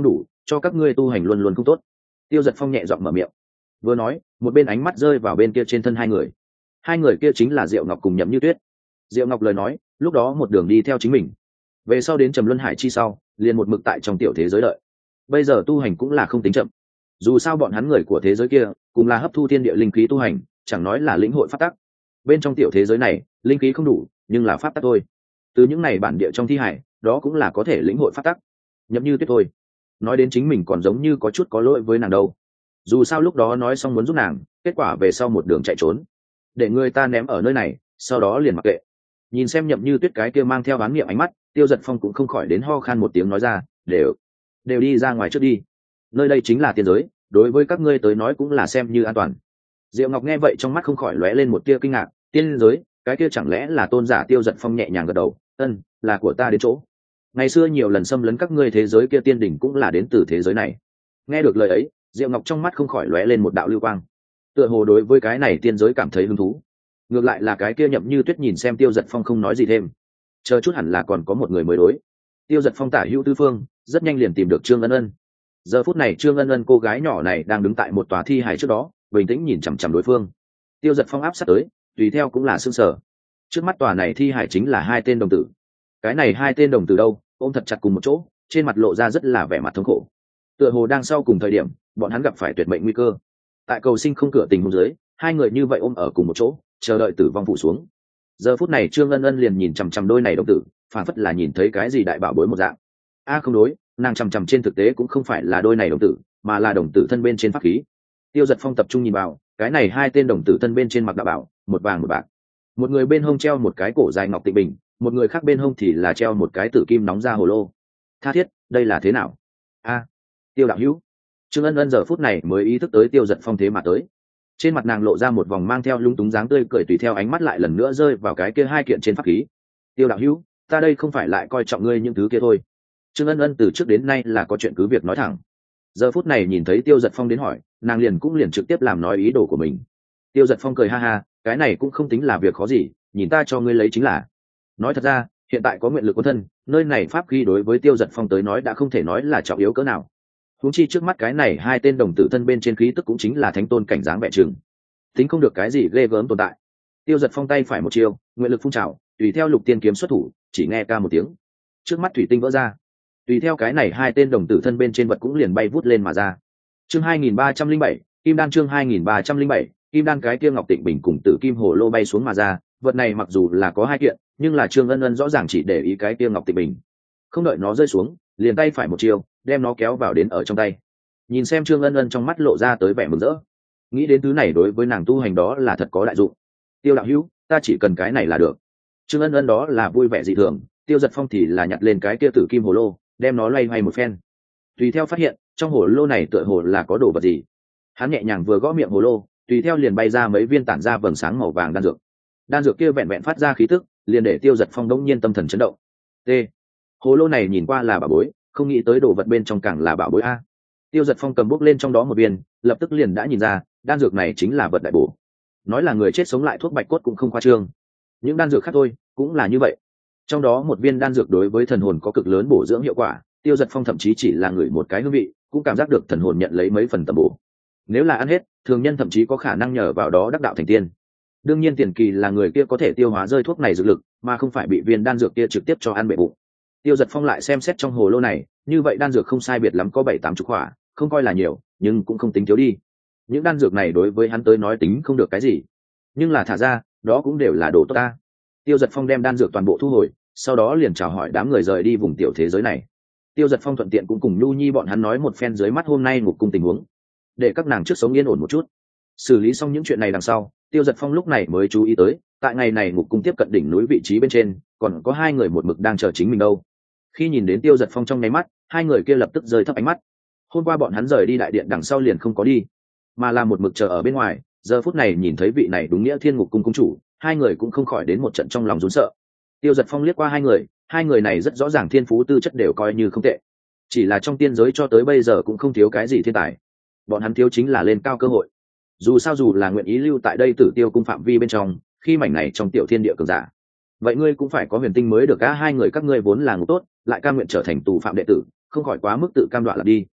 cho các ngươi tu hành luôn luôn không tốt. Tiêu Giật Phong nhẹ giọng mở miệng, vừa nói một bên ánh mắt rơi vào bên kia trên thân hai người. Hai người kia chính là Diệu Ngọc cùng Nhậm Như Tuyết. Diệu Ngọc lời nói lúc đó một đường đi theo chính mình, về sau đến Trầm Luân Hải chi sau liền một mực tại trong tiểu thế giới đợi. Bây giờ tu hành cũng là không tính chậm, dù sao bọn hắn người của thế giới kia cùng là hấp thu thiên địa linh khí tu hành, chẳng nói là lĩnh hội pháp tắc. Bên trong tiểu thế giới này linh khí không đủ, nhưng là pháp tắc thôi. Từ những này bản địa trong thi hải đó cũng là có thể lĩnh hội pháp tắc. Nhậm Như Tuyết thôi, nói đến chính mình còn giống như có chút có lỗi với nàng đâu. Dù sao lúc đó nói xong muốn giúp nàng, kết quả về sau một đường chạy trốn, để người ta ném ở nơi này, sau đó liền mặc kệ. Nhìn xem Nhậm Như Tuyết cái kia mang theo oán niệm ánh mắt, Tiêu Giật Phong cũng không khỏi đến ho khan một tiếng nói ra, đều đều đi ra ngoài trước đi, nơi đây chính là tiên giới, đối với các ngươi tới nói cũng là xem như an toàn. Diệu Ngọc nghe vậy trong mắt không khỏi lóe lên một tia kinh ngạc, tiên giới, cái kia chẳng lẽ là tôn giả? Tiêu Giật Phong nhẹ nhàng gật đầu, ân, là của ta đến chỗ. Ngày xưa nhiều lần xâm lấn các ngươi thế giới kia tiên đỉnh cũng là đến từ thế giới này. Nghe được lời ấy, Diệu Ngọc trong mắt không khỏi lóe lên một đạo lưu quang, tựa hồ đối với cái này tiên giới cảm thấy hứng thú. Ngược lại là cái kia Nhậm Như Tuyết nhìn xem Tiêu Giật Phong không nói gì thêm, chờ chút hẳn là còn có một người mới đối. Tiêu Giật Phong tả hữu tư phương, rất nhanh liền tìm được Trương Ân Ân. Giờ phút này Trương Ân Ân cô gái nhỏ này đang đứng tại một tòa thi hài trước đó, bình tĩnh nhìn chằm chằm đối phương. Tiêu Giật Phong áp sát tới, tùy theo cũng là sương sở. Trước mắt tòa này thi hài chính là hai tên đồng tử. Cái này hai tên đồng tử đâu, ôm thật chặt cùng một chỗ, trên mặt lộ ra rất là vẻ mặt thống khổ. Tựa hồ đang sau cùng thời điểm, bọn hắn gặp phải tuyệt mệnh nguy cơ. Tại cầu sinh không cửa tình huống dưới, hai người như vậy ôm ở cùng một chỗ, chờ đợi tử vong phủ xuống. Giờ phút này Trương Ân Ân liền nhìn chằm chằm đôi này đồng tử, phản phất là nhìn thấy cái gì đại bảo bối một dạng. A không đối, nàng chằm chằm trên thực tế cũng không phải là đôi này đồng tử, mà là đồng tử thân bên trên pháp khí. Tiêu Giật Phong tập trung nhìn vào, cái này hai tên đồng tử thân bên trên mặc đạo bảo, một vàng một bạc. Một người bên hông treo một cái cổ dài ngọc tịnh bình, một người khác bên hông thì là treo một cái tử kim nóng ra hồ lô. Tha thiết, đây là thế nào? A, Tiêu đạo hữu. Trương Ân Ân giờ phút này mới ý thức tới Tiêu Giật Phong thế mà tới. Trên mặt nàng lộ ra một vòng mang theo lúng túng dáng tươi cười, tùy theo ánh mắt lại lần nữa rơi vào cái kia hai kiện trên pháp khí. Tiêu đạo hữu, ta đây không phải lại coi trọng ngươi những thứ kia thôi. Trương Ân Ân từ trước đến nay là có chuyện cứ việc nói thẳng. Giờ phút này nhìn thấy Tiêu Giật Phong đến hỏi, nàng liền cũng liền trực tiếp làm nói ý đồ của mình. Tiêu Giật Phong cười ha ha, cái này cũng không tính là việc khó gì, nhìn ta cho ngươi lấy chính là. Nói thật ra, hiện tại có nguyện lực quân thân, nơi này pháp khí đối với Tiêu Giật Phong tới nói đã không thể nói là trọng yếu cỡ nào. Huống chi trước mắt cái này hai tên đồng tử thân bên trên khí tức cũng chính là thánh tôn cảnh dáng vẻ chừng, tính không được cái gì ghê gớm tồn tại. Tiêu Giật Phong tay phải một chiêu, nguyện lực phun trào, tùy theo lục tiên kiếm xuất thủ, chỉ nghe ca một tiếng, trước mắt thủy tinh vỡ ra, tùy theo cái này hai tên đồng tử thân bên trên vật cũng liền bay vút lên mà ra. Chương hai nghìn ba trăm linh bảy, Kim Đan. Chương hai nghìn ba trăm linh bảy, Kim Đan. Cái kia ngọc tịnh bình cùng tử kim hồ lô bay xuống mà ra, vật này mặc dù là có hai kiện, nhưng là Trương Ân Ân rõ ràng chỉ để ý cái kia ngọc tịnh bình, không đợi nó rơi xuống, liền tay phải một chiêu, đem nó kéo vào đến ở trong tay. Nhìn xem Trương Ân Ân trong mắt lộ ra tới vẻ mừng rỡ, nghĩ đến thứ này đối với nàng tu hành đó là thật có đại dụng. Tiêu đạo hữu, ta chỉ cần cái này là được. Trương Ân Ân đó là vui vẻ dị thường, Tiêu Giật Phong thì là nhặt lên cái kia tử kim hồ lô, đem nó loay hoay một phen, tùy theo phát hiện trong hồ lô này tựa hồ là có đồ vật gì. Hắn nhẹ nhàng vừa gõ miệng hồ lô, tùy theo liền bay ra mấy viên tản ra vầng sáng màu vàng đan dược. Đan dược kia vẹn vẹn phát ra khí tức, liền để Tiêu Giật Phong đống nhiên tâm thần chấn động. T, hồ lô này nhìn qua là bảo bối, không nghĩ tới đồ vật bên trong càng là bảo bối a. Tiêu Giật Phong cầm bút lên trong đó một viên, lập tức liền đã nhìn ra, đan dược này chính là vật đại bổ. Nói là người chết sống lại thuốc bạch cốt cũng không khoa trương. Những đan dược khác thôi, cũng là như vậy. Trong đó một viên đan dược đối với thần hồn có cực lớn bổ dưỡng hiệu quả, Tiêu Giật Phong thậm chí chỉ là người một cái hương vị, cũng cảm giác được thần hồn nhận lấy mấy phần tầm bổ. Nếu là ăn hết, thường nhân thậm chí có khả năng nhờ vào đó đắc đạo thành tiên. Đương nhiên tiền kỳ là người kia có thể tiêu hóa rơi thuốc này dược lực, mà không phải bị viên đan dược kia trực tiếp cho ăn bể bụng. Tiêu Giật Phong lại xem xét trong hồ lô này, như vậy đan dược không sai biệt lắm có bảy tám chục quả, không coi là nhiều, nhưng cũng không tính thiếu đi. Những đan dược này đối với hắn tới nói tính không được cái gì, nhưng là thả ra, đó cũng đều là đồ tốt ta. Tiêu Giật Phong đem đan dược toàn bộ thu hồi, sau đó liền chào hỏi đám người rời đi vùng tiểu thế giới này. Tiêu Giật Phong thuận tiện cũng cùng Nhu Nhi bọn hắn nói một phen dưới mắt hôm nay ngục cung tình huống, để các nàng trước sống yên ổn một chút. Xử lý xong những chuyện này đằng sau, Tiêu Giật Phong lúc này mới chú ý tới, tại ngày này ngục cung tiếp cận đỉnh núi vị trí bên trên, còn có hai người một mực đang chờ chính mình đâu. Khi nhìn đến Tiêu Giật Phong trong nháy mắt, hai người kia lập tức rơi thấp ánh mắt. Hôm qua bọn hắn rời đi đại điện đằng sau liền không có đi, mà là một mực chờ ở bên ngoài. Giờ phút này nhìn thấy vị này đúng nghĩa Thiên Ngục cung cung chủ, hai người cũng không khỏi đến một trận trong lòng run sợ. Tiêu Giật Phong liếc qua hai người, hai người này rất rõ ràng thiên phú tư chất đều coi như không tệ, chỉ là trong tiên giới cho tới bây giờ cũng không thiếu cái gì thiên tài, bọn hắn thiếu chính là lên cao cơ hội. Dù sao dù là nguyện ý lưu tại đây Tử Tiêu cung phạm vi bên trong, khi mảnh này trong tiểu thiên địa cường giả, vậy ngươi cũng phải có huyền tinh mới được. Cả hai người các ngươi vốn là ngục tốt, lại cam nguyện trở thành tù phạm đệ tử, không khỏi quá mức tự cam đoan là đi.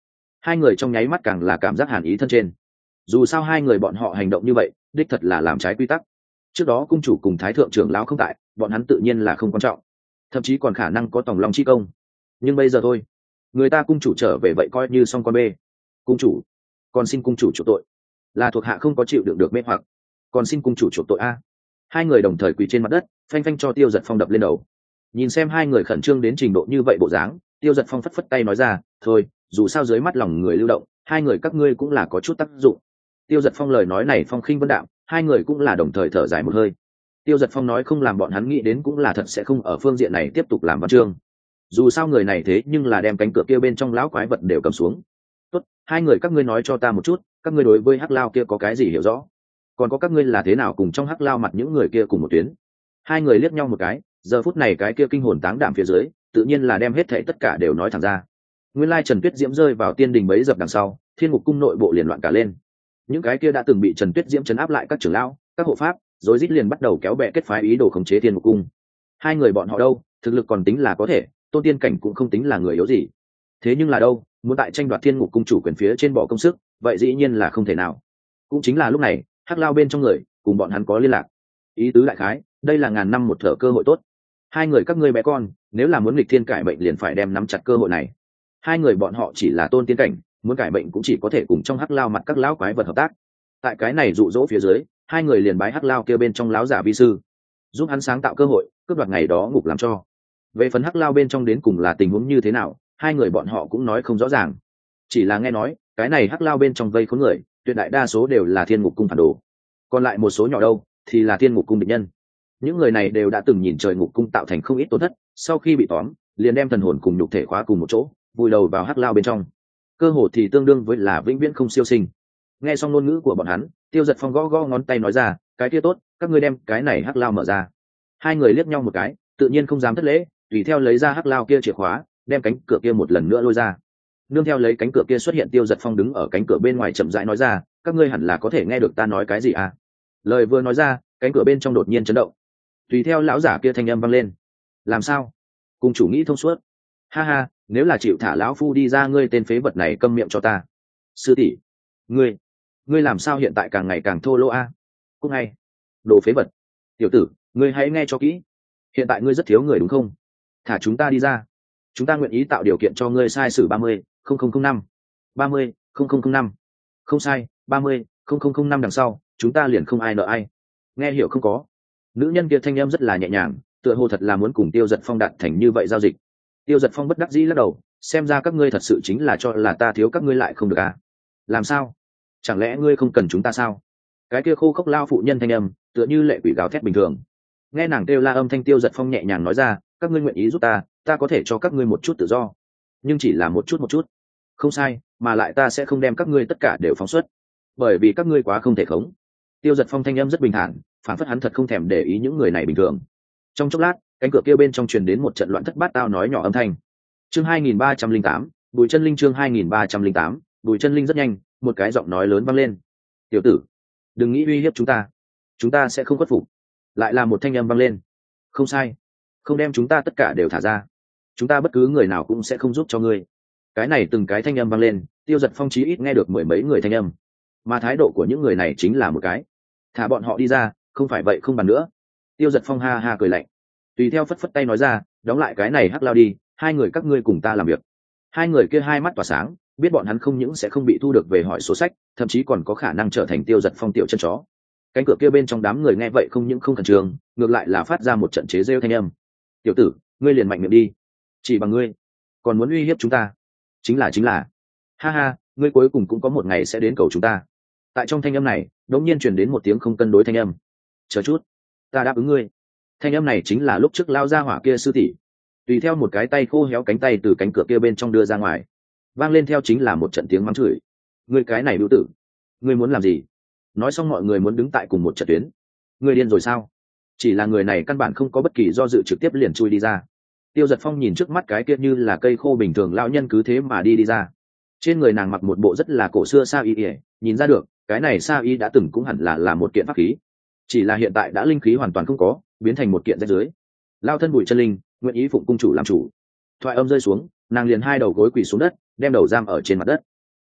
hai người trong nháy mắt càng là cảm giác hàn ý thân trên. Dù sao hai người bọn họ hành động như vậy đích thật là làm trái quy tắc. Trước đó cung chủ cùng thái thượng trưởng lão không tại, bọn hắn tự nhiên là không quan trọng, thậm chí còn khả năng có tòng long chi công. Nhưng bây giờ thôi, người ta cung chủ trở về vậy coi như xong con bê. Cung chủ, còn xin cung chủ chủ tội, là thuộc hạ không có chịu đựng được mê hoặc, còn xin cung chủ chủ tội a. Hai người đồng thời quỳ trên mặt đất, phanh phanh cho Tiêu Giật Phong đập lên đầu. Nhìn xem hai người khẩn trương đến trình độ như vậy bộ dáng, Tiêu Giật Phong phất phất tay nói ra, thôi, dù sao dưới mắt lòng người lưu động, hai người các ngươi cũng là có chút tác dụng. Tiêu Giật Phong lời nói này phong khinh vân đạm, hai người cũng là đồng thời thở dài một hơi. Tiêu Giật Phong nói không làm bọn hắn nghĩ đến cũng là thật sẽ không ở phương diện này tiếp tục làm văn chương. Dù sao người này thế nhưng là đem cánh cửa kia bên trong lão quái vật đều cầm xuống. Tốt, hai người các ngươi nói cho ta một chút, các ngươi đối với hắc lao kia có cái gì hiểu rõ? Còn có các ngươi là thế nào cùng trong hắc lao mặt những người kia cùng một tuyến? Hai người liếc nhau một cái, giờ phút này cái kia kinh hồn táng đảm phía dưới, tự nhiên là đem hết thảy tất cả đều nói thẳng ra. Nguyên lai Trần Tuyết Diễm rơi vào tiên đình bấy dập đằng sau, Thiên Ngục cung nội bộ liền loạn cả lên. Những cái kia đã từng bị Trần Tuyết Diễm trấn áp lại các trưởng lão, các hộ pháp, rồi rít liền bắt đầu kéo bè kết phái ý đồ khống chế Thiên Ngục cung. Hai người bọn họ đâu, thực lực còn tính là có thể, Tôn Tiên cảnh cũng không tính là người yếu gì. Thế nhưng là đâu, muốn tại tranh đoạt Thiên Ngục cung chủ quyền phía trên bỏ công sức, vậy dĩ nhiên là không thể nào. Cũng chính là lúc này, hắc lao bên trong người cùng bọn hắn có liên lạc. Ý tứ đại khái, đây là ngàn năm một thở cơ hội tốt. Hai người các ngươi bé con, nếu là muốn nghịch thiên cải mệnh liền phải đem nắm chặt cơ hội này. Hai người bọn họ chỉ là Tôn Tiên cảnh, muốn cải mệnh cũng chỉ có thể cùng trong hắc lao mặt các lão quái vật hợp tác. Tại cái này dụ dỗ phía dưới, hai người liền bái hắc lao kia bên trong lão giả vi sư, giúp hắn sáng tạo cơ hội cướp đoạt ngày đó ngục làm cho. Về phần hắc lao bên trong đến cùng là tình huống như thế nào, hai người bọn họ cũng nói không rõ ràng, chỉ là nghe nói cái này hắc lao bên trong vây khốn người tuyệt đại đa số đều là Thiên Ngục cung phản đồ, còn lại một số nhỏ đâu thì là Thiên Ngục cung địch nhân. Những người này đều đã từng nhìn trời ngục cung tạo thành không ít tổn thất, sau khi bị tóm liền đem thần hồn cùng nhục thể khóa cùng một chỗ, vùi đầu vào hắc lao bên trong, cơ hồ thì tương đương với là vĩnh viễn không siêu sinh. Nghe xong ngôn ngữ của bọn hắn, Tiêu Giật Phong gõ gõ ngón tay nói ra, cái kia tốt, các ngươi đem cái này hắc lao mở ra. Hai người liếc nhau một cái, tự nhiên không dám thất lễ, tùy theo lấy ra hắc lao kia chìa khóa, đem cánh cửa kia một lần nữa lôi ra. Nương theo lấy cánh cửa kia xuất hiện, Tiêu Giật Phong đứng ở cánh cửa bên ngoài chậm rãi nói ra, các ngươi hẳn là có thể nghe được ta nói cái gì à? Lời vừa nói ra, cánh cửa bên trong đột nhiên chấn động. Tùy theo lão giả kia thanh âm vang lên, làm sao? Cùng chủ nghĩ thông suốt. Ha ha, nếu là chịu thả lão phu đi ra, ngươi tên phế vật này câm miệng cho ta. Sư tỷ, ngươi, ngươi làm sao hiện tại càng ngày càng thô lỗ a? À? Cũng hay, đồ phế vật. Tiểu tử, ngươi hãy nghe cho kỹ. Hiện tại ngươi rất thiếu người đúng không? Thả chúng ta đi ra. Chúng ta nguyện ý tạo điều kiện cho ngươi sai sử ba mươi không không không năm ba mươi không không không năm. Không sai, ba mươi không không không năm đằng sau, chúng ta liền không ai nợ ai. Nghe hiểu không có? Nữ nhân kia thanh âm rất là nhẹ nhàng, tựa hồ thật là muốn cùng Tiêu Giật Phong đạt thành như vậy giao dịch. Tiêu Giật Phong bất đắc dĩ lắc đầu, xem ra các ngươi thật sự chính là cho là ta thiếu các ngươi lại không được à? Làm sao? Chẳng lẽ ngươi không cần chúng ta sao? Cái kia khô khốc lao phụ nhân thanh âm, tựa như lệ quỷ gào thét bình thường. Nghe nàng kêu la âm thanh, Tiêu Giật Phong nhẹ nhàng nói ra, các ngươi nguyện ý giúp ta, ta có thể cho các ngươi một chút tự do, nhưng chỉ là một chút một chút. Không sai, mà lại ta sẽ không đem các ngươi tất cả đều phóng xuất, bởi vì các ngươi quá không thể khống. Tiêu Giật Phong thanh âm rất bình thản, phản phất hắn thật không thèm để ý những người này bình thường. Trong chốc lát, cánh cửa kia bên trong truyền đến một trận loạn thất bát tao nói nhỏ âm thanh. Chương hai nghìn ba trăm linh tám, Bùi Chân Linh. Chương hai nghìn ba trăm linh tám, Bùi Chân Linh. Rất nhanh, một cái giọng nói lớn vang lên, tiểu tử, đừng nghĩ uy hiếp chúng ta, chúng ta sẽ không khuất phục. Lại là một thanh âm vang lên, không sai, không đem chúng ta tất cả đều thả ra, chúng ta bất cứ người nào cũng sẽ không giúp cho ngươi. Cái này từng cái thanh âm vang lên, Tiêu Giật Phong chí ít nghe được mười mấy người thanh âm, mà thái độ của những người này chính là một cái, thả bọn họ đi ra, không phải vậy không bàn nữa. Tiêu Giật Phong ha ha cười lạnh, tùy theo phất phất tay nói ra, đóng lại cái này hắc lao đi, hai người các ngươi cùng ta làm việc. Hai người kia hai mắt tỏa sáng, biết bọn hắn không những sẽ không bị thu được về hỏi số sách, thậm chí còn có khả năng trở thành Tiêu Giật Phong tiểu chân chó. Cánh cửa kia bên trong đám người nghe vậy không những không khẩn trương, ngược lại là phát ra một trận chế rêu thanh âm. Tiểu tử, ngươi liền mạnh miệng đi, chỉ bằng ngươi còn muốn uy hiếp chúng ta? Chính là chính là, ha ha, ngươi cuối cùng cũng có một ngày sẽ đến cầu chúng ta. Tại trong thanh âm này đột nhiên truyền đến một tiếng không cân đối thanh âm, chờ chút, ta đáp ứng ngươi. Thanh âm này chính là lúc trước lao ra hỏa kia sư tỷ. Tùy theo một cái tay khô héo cánh tay từ cánh cửa kia bên trong đưa ra ngoài, vang lên theo chính là một trận tiếng mắng chửi. Ngươi cái này bưu tử, ngươi muốn làm gì? Nói xong mọi người muốn đứng tại cùng một trận tuyến. Ngươi điên rồi sao? Chỉ là người này căn bản không có bất kỳ do dự, trực tiếp liền chui đi ra. Tiêu Giật Phong nhìn trước mắt cái kia như là cây khô bình thường lão nhân cứ thế mà đi đi ra. Trên người nàng mặc một bộ rất là cổ xưa sa y, nhìn ra được cái này sa y đã từng cũng hẳn là là một kiện pháp khí, chỉ là hiện tại đã linh khí hoàn toàn không có, biến thành một kiện rách dưới. Lao thân Bùi Chân Linh, nguyện ý phụng cung chủ làm chủ. Thoại âm rơi xuống, nàng liền hai đầu gối quỳ xuống đất, đem đầu giam ở trên mặt đất.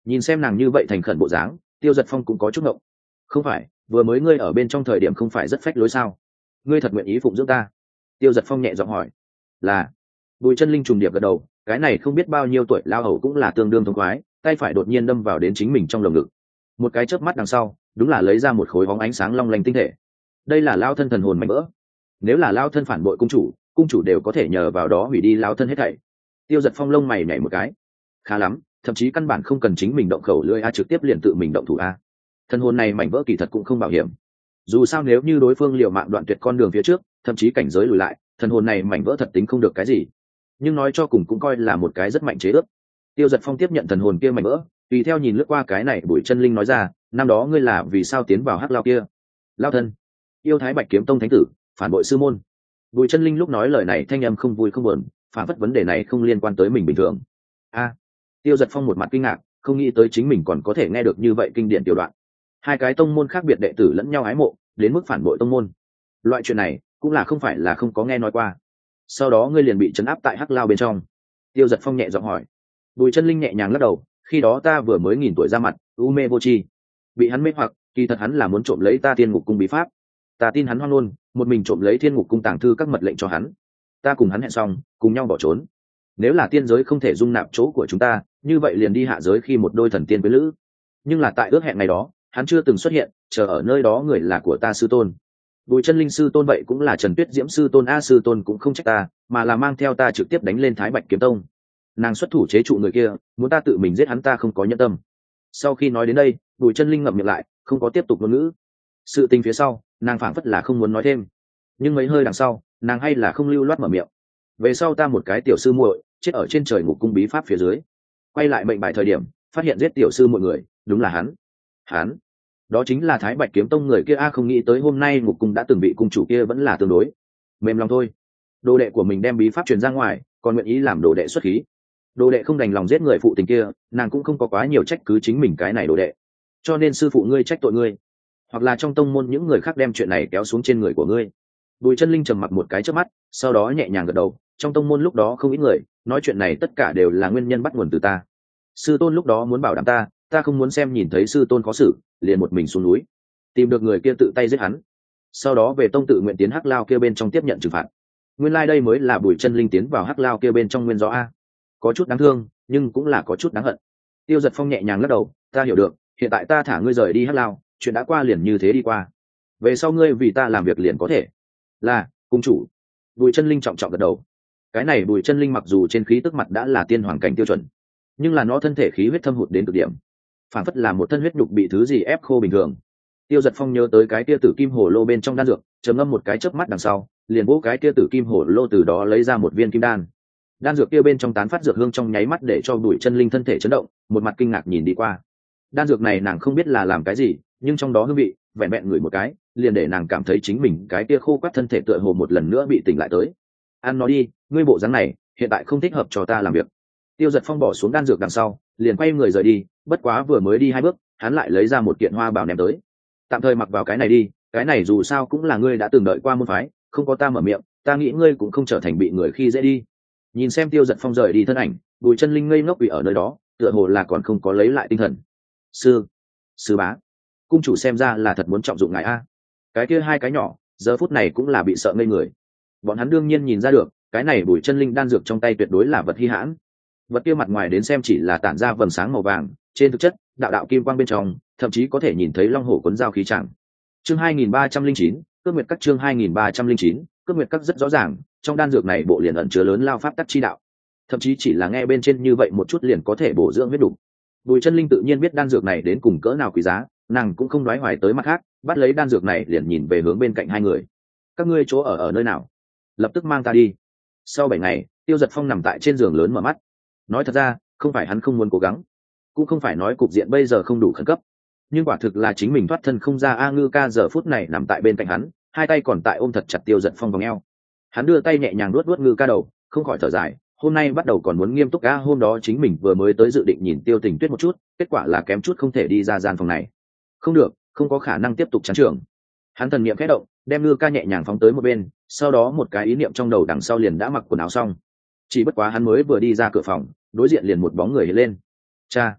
Nhìn xem nàng như vậy thành khẩn bộ dáng, Tiêu Giật Phong cũng có chút ngộng. Không phải, vừa mới ngươi ở bên trong thời điểm không phải rất phách lối sao? Ngươi thật nguyện ý phụng dưỡng ta? Tiêu Giật Phong nhẹ giọng hỏi. Là. Bùi Chân Linh trùng điệp gật đầu, cái này không biết bao nhiêu tuổi lao hầu cũng là tương đương thông khoái, tay phải đột nhiên đâm vào đến chính mình trong lồng ngực. Một cái chớp mắt đằng sau, đúng là lấy ra một khối bóng ánh sáng long lanh tinh thể. Đây là lao thân thần hồn mạnh vỡ. Nếu là lao thân phản bội cung chủ, cung chủ đều có thể nhờ vào đó hủy đi lao thân hết thảy. Tiêu Giật Phong lông mày nhảy một cái. Khá lắm, thậm chí căn bản không cần chính mình động khẩu lưỡi a, trực tiếp liền tự mình động thủ a. Thần hồn này mảnh vỡ kỳ thật cũng không bảo hiểm. Dù sao nếu như đối phương liều mạng đoạn tuyệt con đường phía trước, thậm chí cảnh giới lùi lại, thần hồn này mảnh vỡ thật tính không được cái gì. Nhưng nói cho cùng cũng coi là một cái rất mạnh chế ước. Tiêu Giật Phong tiếp nhận thần hồn kia mảnh vỡ, tùy theo nhìn lướt qua cái này, Bùi Chân Linh nói ra, năm đó ngươi là vì sao tiến vào hắc lao kia? Lao thân, yêu Thái Bạch kiếm tông thánh tử, phản bội sư môn. Bùi Chân Linh lúc nói lời này thanh âm không vui không buồn, phản phất vấn đề này không liên quan tới mình bình thường. A. Tiêu Giật Phong một mặt kinh ngạc, không nghĩ tới chính mình còn có thể nghe được như vậy kinh điển tiểu đoạn. Hai cái tông môn khác biệt đệ tử lẫn nhau ái mộ, đến mức phản bội tông môn. Loại chuyện này cũng là không phải là không có nghe nói qua. Sau đó ngươi liền bị trấn áp tại hắc lao bên trong. Tiêu Giật Phong nhẹ giọng hỏi. Bùi Chân Linh nhẹ nhàng lắc đầu, khi đó ta vừa mới nghìn tuổi ra mặt, u mê vô tri, bị hắn mê hoặc, kỳ thật hắn là muốn trộm lấy ta Thiên Ngục cung bí pháp. Ta tin hắn hoang ngôn, một mình trộm lấy Thiên Ngục cung tàng thư các mật lệnh cho hắn. Ta cùng hắn hẹn xong, cùng nhau bỏ trốn. Nếu là tiên giới không thể dung nạp chỗ của chúng ta, như vậy liền đi hạ giới khi một đôi thần tiên với lữ. Nhưng là tại ước hẹn ngày đó, hắn chưa từng xuất hiện, chờ ở nơi đó người là của ta sư tôn. Bùi Chân Linh sư tôn vậy cũng là Trần Tuyết Diễm sư tôn, a sư tôn cũng không trách ta, mà là mang theo ta trực tiếp đánh lên Thái Bạch kiếm tông. Nàng xuất thủ chế trụ người kia, muốn ta tự mình giết hắn, ta không có nhẫn tâm. Sau khi nói đến đây, Bùi Chân Linh ngậm miệng lại, không có tiếp tục ngôn ngữ. Sự tình phía sau, nàng phảng phất là không muốn nói thêm, nhưng mấy hơi đằng sau, nàng hay là không lưu loát mở miệng. Về sau ta một cái tiểu sư muội chết ở trên trời ngục cung bí pháp phía dưới, quay lại mệnh bài thời điểm, phát hiện giết tiểu sư mọi người, đúng là hắn. Hắn, đó chính là Thái Bạch kiếm tông người kia a, không nghĩ tới hôm nay ngục cung đã từng bị cung chủ kia vẫn là tương đối mềm lòng thôi. Đồ đệ của mình đem bí pháp truyền ra ngoài, còn nguyện ý làm đồ đệ xuất khí. Đồ đệ không đành lòng giết người phụ tình kia, nàng cũng không có quá nhiều trách cứ chính mình cái này đồ đệ. Cho nên sư phụ ngươi trách tội ngươi, hoặc là trong tông môn những người khác đem chuyện này kéo xuống trên người của ngươi. Bùi Chân Linh trầm mặc một cái chớp mắt, sau đó nhẹ nhàng gật đầu, trong tông môn lúc đó không ít người nói chuyện này tất cả đều là nguyên nhân bắt nguồn từ ta. Sư tôn lúc đó muốn bảo đảm ta, ta không muốn xem nhìn thấy sư tôn khó xử, liền một mình xuống núi tìm được người kia tự tay giết hắn, sau đó về tông tự nguyện tiến hắc lao kia bên trong tiếp nhận trừng phạt. Nguyên lai like đây mới là Bùi Chân Linh tiến vào hắc lao kia bên trong nguyên do a. Có chút đáng thương, nhưng cũng là có chút đáng hận. Tiêu Giật Phong nhẹ nhàng lắc đầu, ta hiểu được, hiện tại ta thả ngươi rời đi hắc lao, chuyện đã qua liền như thế đi qua, về sau ngươi vì ta làm việc liền có thể. Là cung chủ. Bùi Chân Linh trọng trọng gật đầu. Cái này Bùi Chân Linh mặc dù trên khí tức mặt đã là tiên hoàng cảnh tiêu chuẩn, nhưng là nó thân thể khí huyết thâm hụt đến cực điểm, phản phất là một thân huyết nhục bị thứ gì ép khô bình thường. Tiêu Giật Phong nhớ tới cái tia tử kim hồ lô bên trong đan dược, trầm ngâm một cái chớp mắt đằng sau, liền vỗ cái tia tử kim hồ lô từ đó lấy ra một viên kim đan. Đan dược kia bên trong tán phát dược hương trong nháy mắt để cho Bùi Chân Linh thân thể chấn động, một mặt kinh ngạc nhìn đi qua. Đan dược này nàng không biết là làm cái gì, nhưng trong đó hương vị, vẹn vẹn ngửi một cái, liền để nàng cảm thấy chính mình cái tia khô quắt thân thể tựa hồ một lần nữa bị tỉnh lại tới. Ăn nó đi, ngươi bộ dáng này, hiện tại không thích hợp cho ta làm việc. Tiêu Giật Phong bỏ xuống đan dược đằng sau, liền quay người rời đi, bất quá vừa mới đi hai bước, hắn lại lấy ra một kiện hoa bào ném tới. Tạm thời mặc vào cái này đi, cái này dù sao cũng là ngươi đã từng đợi qua môn phái, không có ta mở miệng, ta nghĩ ngươi cũng không trở thành bị người khi dễ đi. Nhìn xem Tiêu Giật Phong rời đi thân ảnh, Bùi Chân Linh ngây ngốc vì ở nơi đó, tựa hồ là còn không có lấy lại tinh thần. Sư, sư bá, cung chủ xem ra là thật muốn trọng dụng ngài a. Cái kia hai cái nhỏ, giờ phút này cũng là bị sợ ngây người. Bọn hắn đương nhiên nhìn ra được, cái này Bùi Chân Linh đan dược trong tay tuyệt đối là vật hi hãn. Vật kia mặt ngoài đến xem chỉ là tản ra vầng sáng màu vàng, trên thực chất, đạo đạo kim quang bên trong, thậm chí có thể nhìn thấy long hổ cuốn dao khí trạng. Chương hai nghìn ba trăm lẻ chín, Cướp Nguyệt Các chương hai nghìn ba trăm lẻ chín, Cướp Nguyệt Các rất rõ ràng, trong đan dược này bộ liền ẩn chứa lớn lao pháp tắc chi đạo. Thậm chí chỉ là nghe bên trên như vậy một chút liền có thể bổ dưỡng huyết đủ. Bùi Chân Linh tự nhiên biết đan dược này đến cùng cỡ nào quý giá, nàng cũng không đoái hoài tới mặt khác, bắt lấy đan dược này liền nhìn về hướng bên cạnh hai người. Các ngươi chỗ ở ở nơi nào? Lập tức mang ta đi. Sau bảy ngày, Tiêu Giật Phong nằm tại trên giường lớn mở mắt. Nói thật ra, không phải hắn không muốn cố gắng, cũng không phải nói cục diện bây giờ không đủ khẩn cấp, nhưng quả thực là chính mình thoát thân không ra. A Ngư Ca giờ phút này nằm tại bên cạnh hắn, hai tay còn tại ôm thật chặt Tiêu Giật Phong vòng eo. Hắn đưa tay nhẹ nhàng luốt luốt Ngư Ca đầu, không khỏi thở dài, hôm nay bắt đầu còn muốn nghiêm túc. A hôm đó chính mình vừa mới tới dự định nhìn Tiêu Tình Tuyết một chút, kết quả là kém chút không thể đi ra gian phòng này. Không được, không có khả năng tiếp tục chán trường. Hắn thần niệm khẽ động, đem Ngư Ca nhẹ nhàng phóng tới một bên, sau đó một cái ý niệm trong đầu đằng sau liền đã mặc quần áo xong. Chỉ bất quá hắn mới vừa đi ra cửa phòng, đối diện liền một bóng người hiện lên. Cha.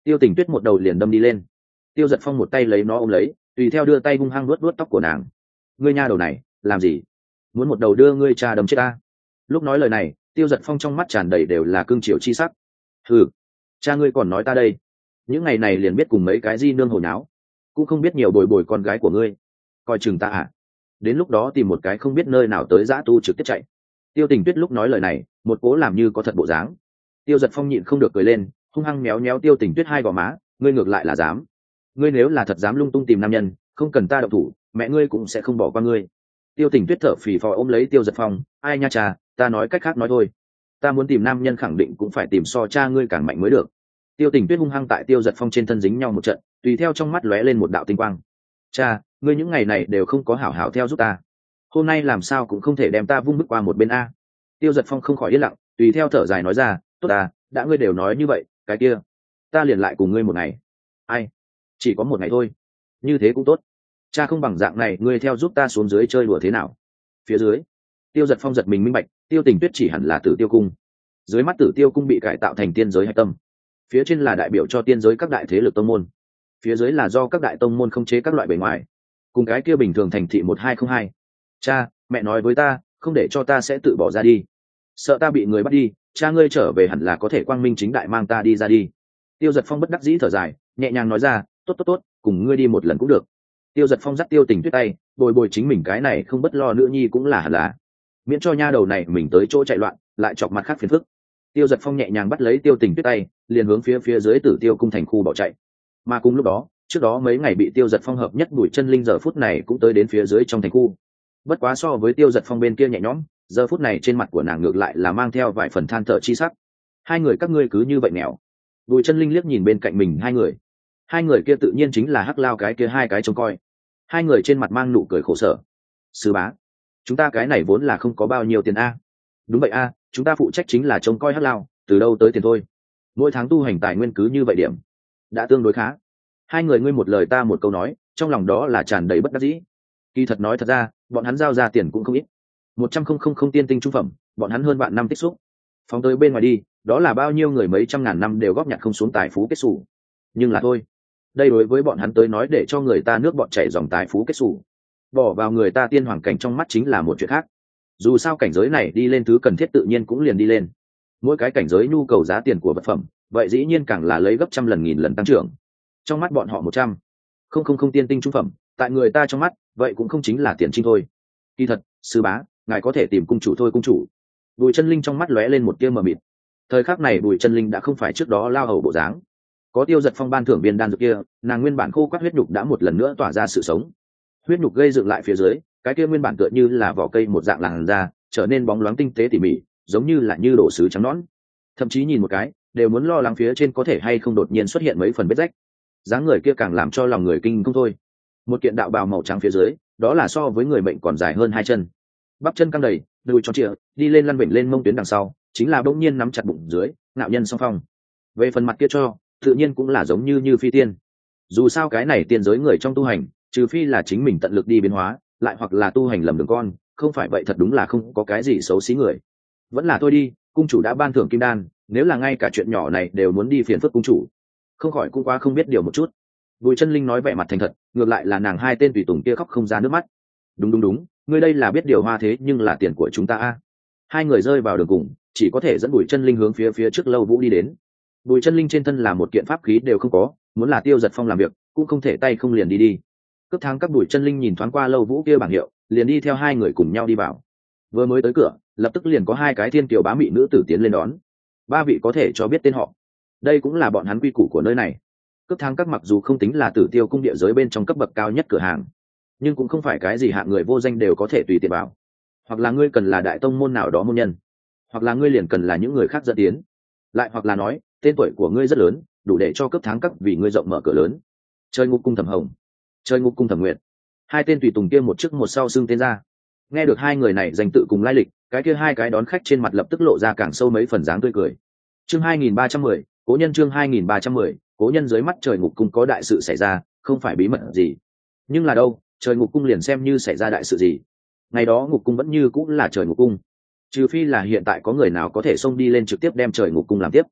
Tiêu Tình Tuyết một đầu liền đâm đi lên. Tiêu Giật Phong một tay lấy nó ôm lấy, tùy theo đưa tay hung hăng nuốt nuốt tóc của nàng. Ngươi nha đầu này làm gì, muốn một đầu đưa ngươi cha đâm chết ta? Lúc nói lời này, Tiêu Giật Phong trong mắt tràn đầy đều là cương triều chi sắc. Hừ, cha ngươi còn nói ta đây, những ngày này liền biết cùng mấy cái di nương hồi náo, cũng không biết nhiều bồi bồi con gái của ngươi, coi chừng ta à? Đến lúc đó tìm một cái không biết nơi nào tới dã tu trực tiếp chạy. Tiêu Tình Tuyết lúc nói lời này, một cố làm như có thật bộ dáng. Tiêu Giật Phong nhịn không được cười lên, hung hăng méo méo Tiêu Tình Tuyết hai gò má. Ngươi ngược lại là dám, ngươi nếu là thật dám lung tung tìm nam nhân, không cần ta động thủ, mẹ ngươi cũng sẽ không bỏ qua ngươi. Tiêu Tình Tuyết thở phì phò ôm lấy Tiêu Giật Phong. Ai nha cha, ta nói cách khác nói thôi, ta muốn tìm nam nhân khẳng định cũng phải tìm so cha ngươi càng mạnh mới được. Tiêu Tình Tuyết hung hăng tại Tiêu Giật Phong trên thân dính nhau một trận, tùy theo trong mắt lóe lên một đạo tinh quang. Cha, ngươi những ngày này đều không có hảo hảo theo giúp ta, hôm nay làm sao cũng không thể đem ta vung bước qua một bên a. Tiêu Giật Phong không khỏi yên lặng, tùy theo thở dài nói ra, tốt à, đã ngươi đều nói như vậy, cái kia ta liền lại cùng ngươi một ngày. Ai, chỉ có một ngày thôi, như thế cũng tốt. Cha không bằng dạng này, ngươi theo giúp ta xuống dưới chơi đùa thế nào? Phía dưới, Tiêu Giật Phong giật mình minh bạch, Tiêu Tình Tuyết chỉ hẳn là Tử Tiêu cung. Dưới mắt Tử Tiêu cung bị cải tạo thành tiên giới hạch tâm, phía trên là đại biểu cho tiên giới các đại thế lực tông môn, phía dưới là do các đại tông môn khống chế các loại bề ngoài, cùng cái kia bình thường thành thị một hai không hai. Cha, mẹ nói với ta, không để cho ta sẽ tự bỏ ra đi, sợ ta bị người bắt đi, cha ngươi trở về hẳn là có thể quang minh chính đại mang ta đi ra đi. Tiêu Giật Phong bất đắc dĩ thở dài, nhẹ nhàng nói ra, tốt tốt tốt, cùng ngươi đi một lần cũng được. Tiêu Giật Phong dắt Tiêu Tình Tuyết tay, bồi bồi chính mình cái này không bất lo nữ nhi cũng là hẳn là, miễn cho nha đầu này mình tới chỗ chạy loạn lại chọc mặt khác phiền phức. Tiêu Giật Phong nhẹ nhàng bắt lấy Tiêu Tình Tuyết tay, liền hướng phía phía dưới Tử Tiêu cung thành khu bỏ chạy. Mà cùng lúc đó, trước đó mấy ngày bị Tiêu Giật Phong hợp nhất Bùi Chân Linh giờ phút này cũng tới đến phía dưới trong thành khu. Bất quá so với Tiêu Giật Phong bên kia nhẹ nhõm, giờ phút này trên mặt của nàng ngược lại là mang theo vài phần than thở chi sắc. Hai người các ngươi cứ như vậy nghèo. Bùi Chân Linh liếc nhìn bên cạnh mình hai người, hai người kia tự nhiên chính là Hắc Lao cái kia hai cái trông coi. Hai người trên mặt mang nụ cười khổ sở. Sư bá, chúng ta cái này vốn là không có bao nhiêu tiền a. Đúng vậy a, chúng ta phụ trách chính là trông coi Hắc Lao, từ đâu tới tiền thôi. Mỗi tháng tu hành tài nguyên cứ như vậy điểm, đã tương đối khá. Hai người ngươi một lời ta một câu nói, trong lòng đó là tràn đầy bất đắc dĩ. Kỳ thật nói thật ra, bọn hắn giao ra tiền cũng không ít, một trăm không không không tiên tinh trung phẩm, bọn hắn hơn vạn năm tích xúc, phóng tới bên ngoài đi, đó là bao nhiêu người mấy trăm ngàn năm đều góp nhặt không xuống tài phú kết xù. Nhưng là thôi, đây đối với bọn hắn tới nói để cho người ta nước bọn chảy dòng tài phú kết xù, bỏ vào người ta tiên hoàng cảnh trong mắt chính là một chuyện khác. Dù sao cảnh giới này đi lên thứ cần thiết tự nhiên cũng liền đi lên, mỗi cái cảnh giới nhu cầu giá tiền của vật phẩm vậy dĩ nhiên càng là lấy gấp trăm lần nghìn lần tăng trưởng. Trong mắt bọn họ một trăm không không không tiên tinh trung phẩm, tại người ta trong mắt vậy cũng không chính là tiền trinh thôi. Kỳ thật, sư bá, ngài có thể tìm cung chủ thôi. Cung chủ. Bùi Chân Linh trong mắt lóe lên một tia mờ mịt. Thời khắc này Bùi Chân Linh đã không phải trước đó lao hầu bộ dáng, có Tiêu Giật Phong ban thưởng viên đan dược kia, nàng nguyên bản khô quắt huyết nhục đã một lần nữa tỏa ra sự sống. Huyết nhục gây dựng lại phía dưới, cái kia nguyên bản tựa như là vỏ cây một dạng làn da, trở nên bóng loáng tinh tế tỉ mỉ, giống như là như đồ sứ trắng nõn. Thậm chí nhìn một cái, đều muốn lo lắng phía trên có thể hay không đột nhiên xuất hiện mấy phần vết rách. Dáng người kia càng làm cho lòng người kinh không thôi. Một kiện đạo bào màu trắng phía dưới, đó là so với người mệnh còn dài hơn hai chân, bắp chân căng đầy, đùi tròn trịa, đi lên lăn bệnh lên mông tuyến đằng sau, chính là bỗng nhiên nắm chặt bụng dưới, ngạo nhân song phong. Về phần mặt kia cho, tự nhiên cũng là giống như như phi tiên. Dù sao cái này tiên giới người trong tu hành, trừ phi là chính mình tận lực đi biến hóa, lại hoặc là tu hành lầm đường con, không phải vậy thật đúng là không có cái gì xấu xí người. Vẫn là tôi đi, cung chủ đã ban thưởng kim đan, nếu là ngay cả chuyện nhỏ này đều muốn đi phiền phức cung chủ, không khỏi cũng quá không biết điều một chút. Bùi Chân Linh nói vẻ mặt thành thật, ngược lại là nàng hai tên tùy tùng kia khóc không ra nước mắt. Đúng đúng đúng, ngươi đây là biết điều hoa thế nhưng là tiền của chúng ta a. Hai người rơi vào đường cùng, chỉ có thể dẫn Bùi Chân Linh hướng phía phía trước Lâu Vũ đi đến. Bùi Chân Linh trên thân là một kiện pháp khí đều không có, muốn là Tiêu Giật Phong làm việc, cũng không thể tay không liền đi đi. Cấp tháng các Bùi Chân Linh nhìn thoáng qua Lâu Vũ kia bảng hiệu, liền đi theo hai người cùng nhau đi vào. Vừa mới tới cửa, lập tức liền có hai cái thiên kiều bá mị nữ tử tiến lên đón. Ba vị có thể cho biết tên họ. Đây cũng là bọn hắn quy củ của nơi này. Cấp tháng các mặc dù không tính là Tử Tiêu cung địa giới bên trong cấp bậc cao nhất cửa hàng, nhưng cũng không phải cái gì hạng người vô danh đều có thể tùy tiện vào. Hoặc là ngươi cần là đại tông môn nào đó môn nhân, hoặc là ngươi liền cần là những người khác dẫn tiến, lại hoặc là nói tên tuổi của ngươi rất lớn, đủ để cho cấp tháng các vì ngươi rộng mở cửa lớn. Chơi Ngục cung Thẩm Hồng, chơi Ngục cung Thẩm Nguyệt, hai tên tùy tùng kia một trước một sau xưng tên ra. Nghe được hai người này danh tự cùng lai lịch, cái kia hai cái đón khách trên mặt lập tức lộ ra càng sâu mấy phần dáng tươi cười. Chương hai nghìn ba trăm mười, cố nhân. Chương hai nghìn ba trăm mười, cố nhân. Dưới mắt Trời Ngục cung có đại sự xảy ra, không phải bí mật gì, nhưng là đâu, Trời Ngục cung liền xem như xảy ra đại sự gì, ngày đó Ngục cung vẫn như cũng là Trời Ngục cung, trừ phi là hiện tại có người nào có thể xông đi lên trực tiếp đem Trời Ngục cung làm tiếp.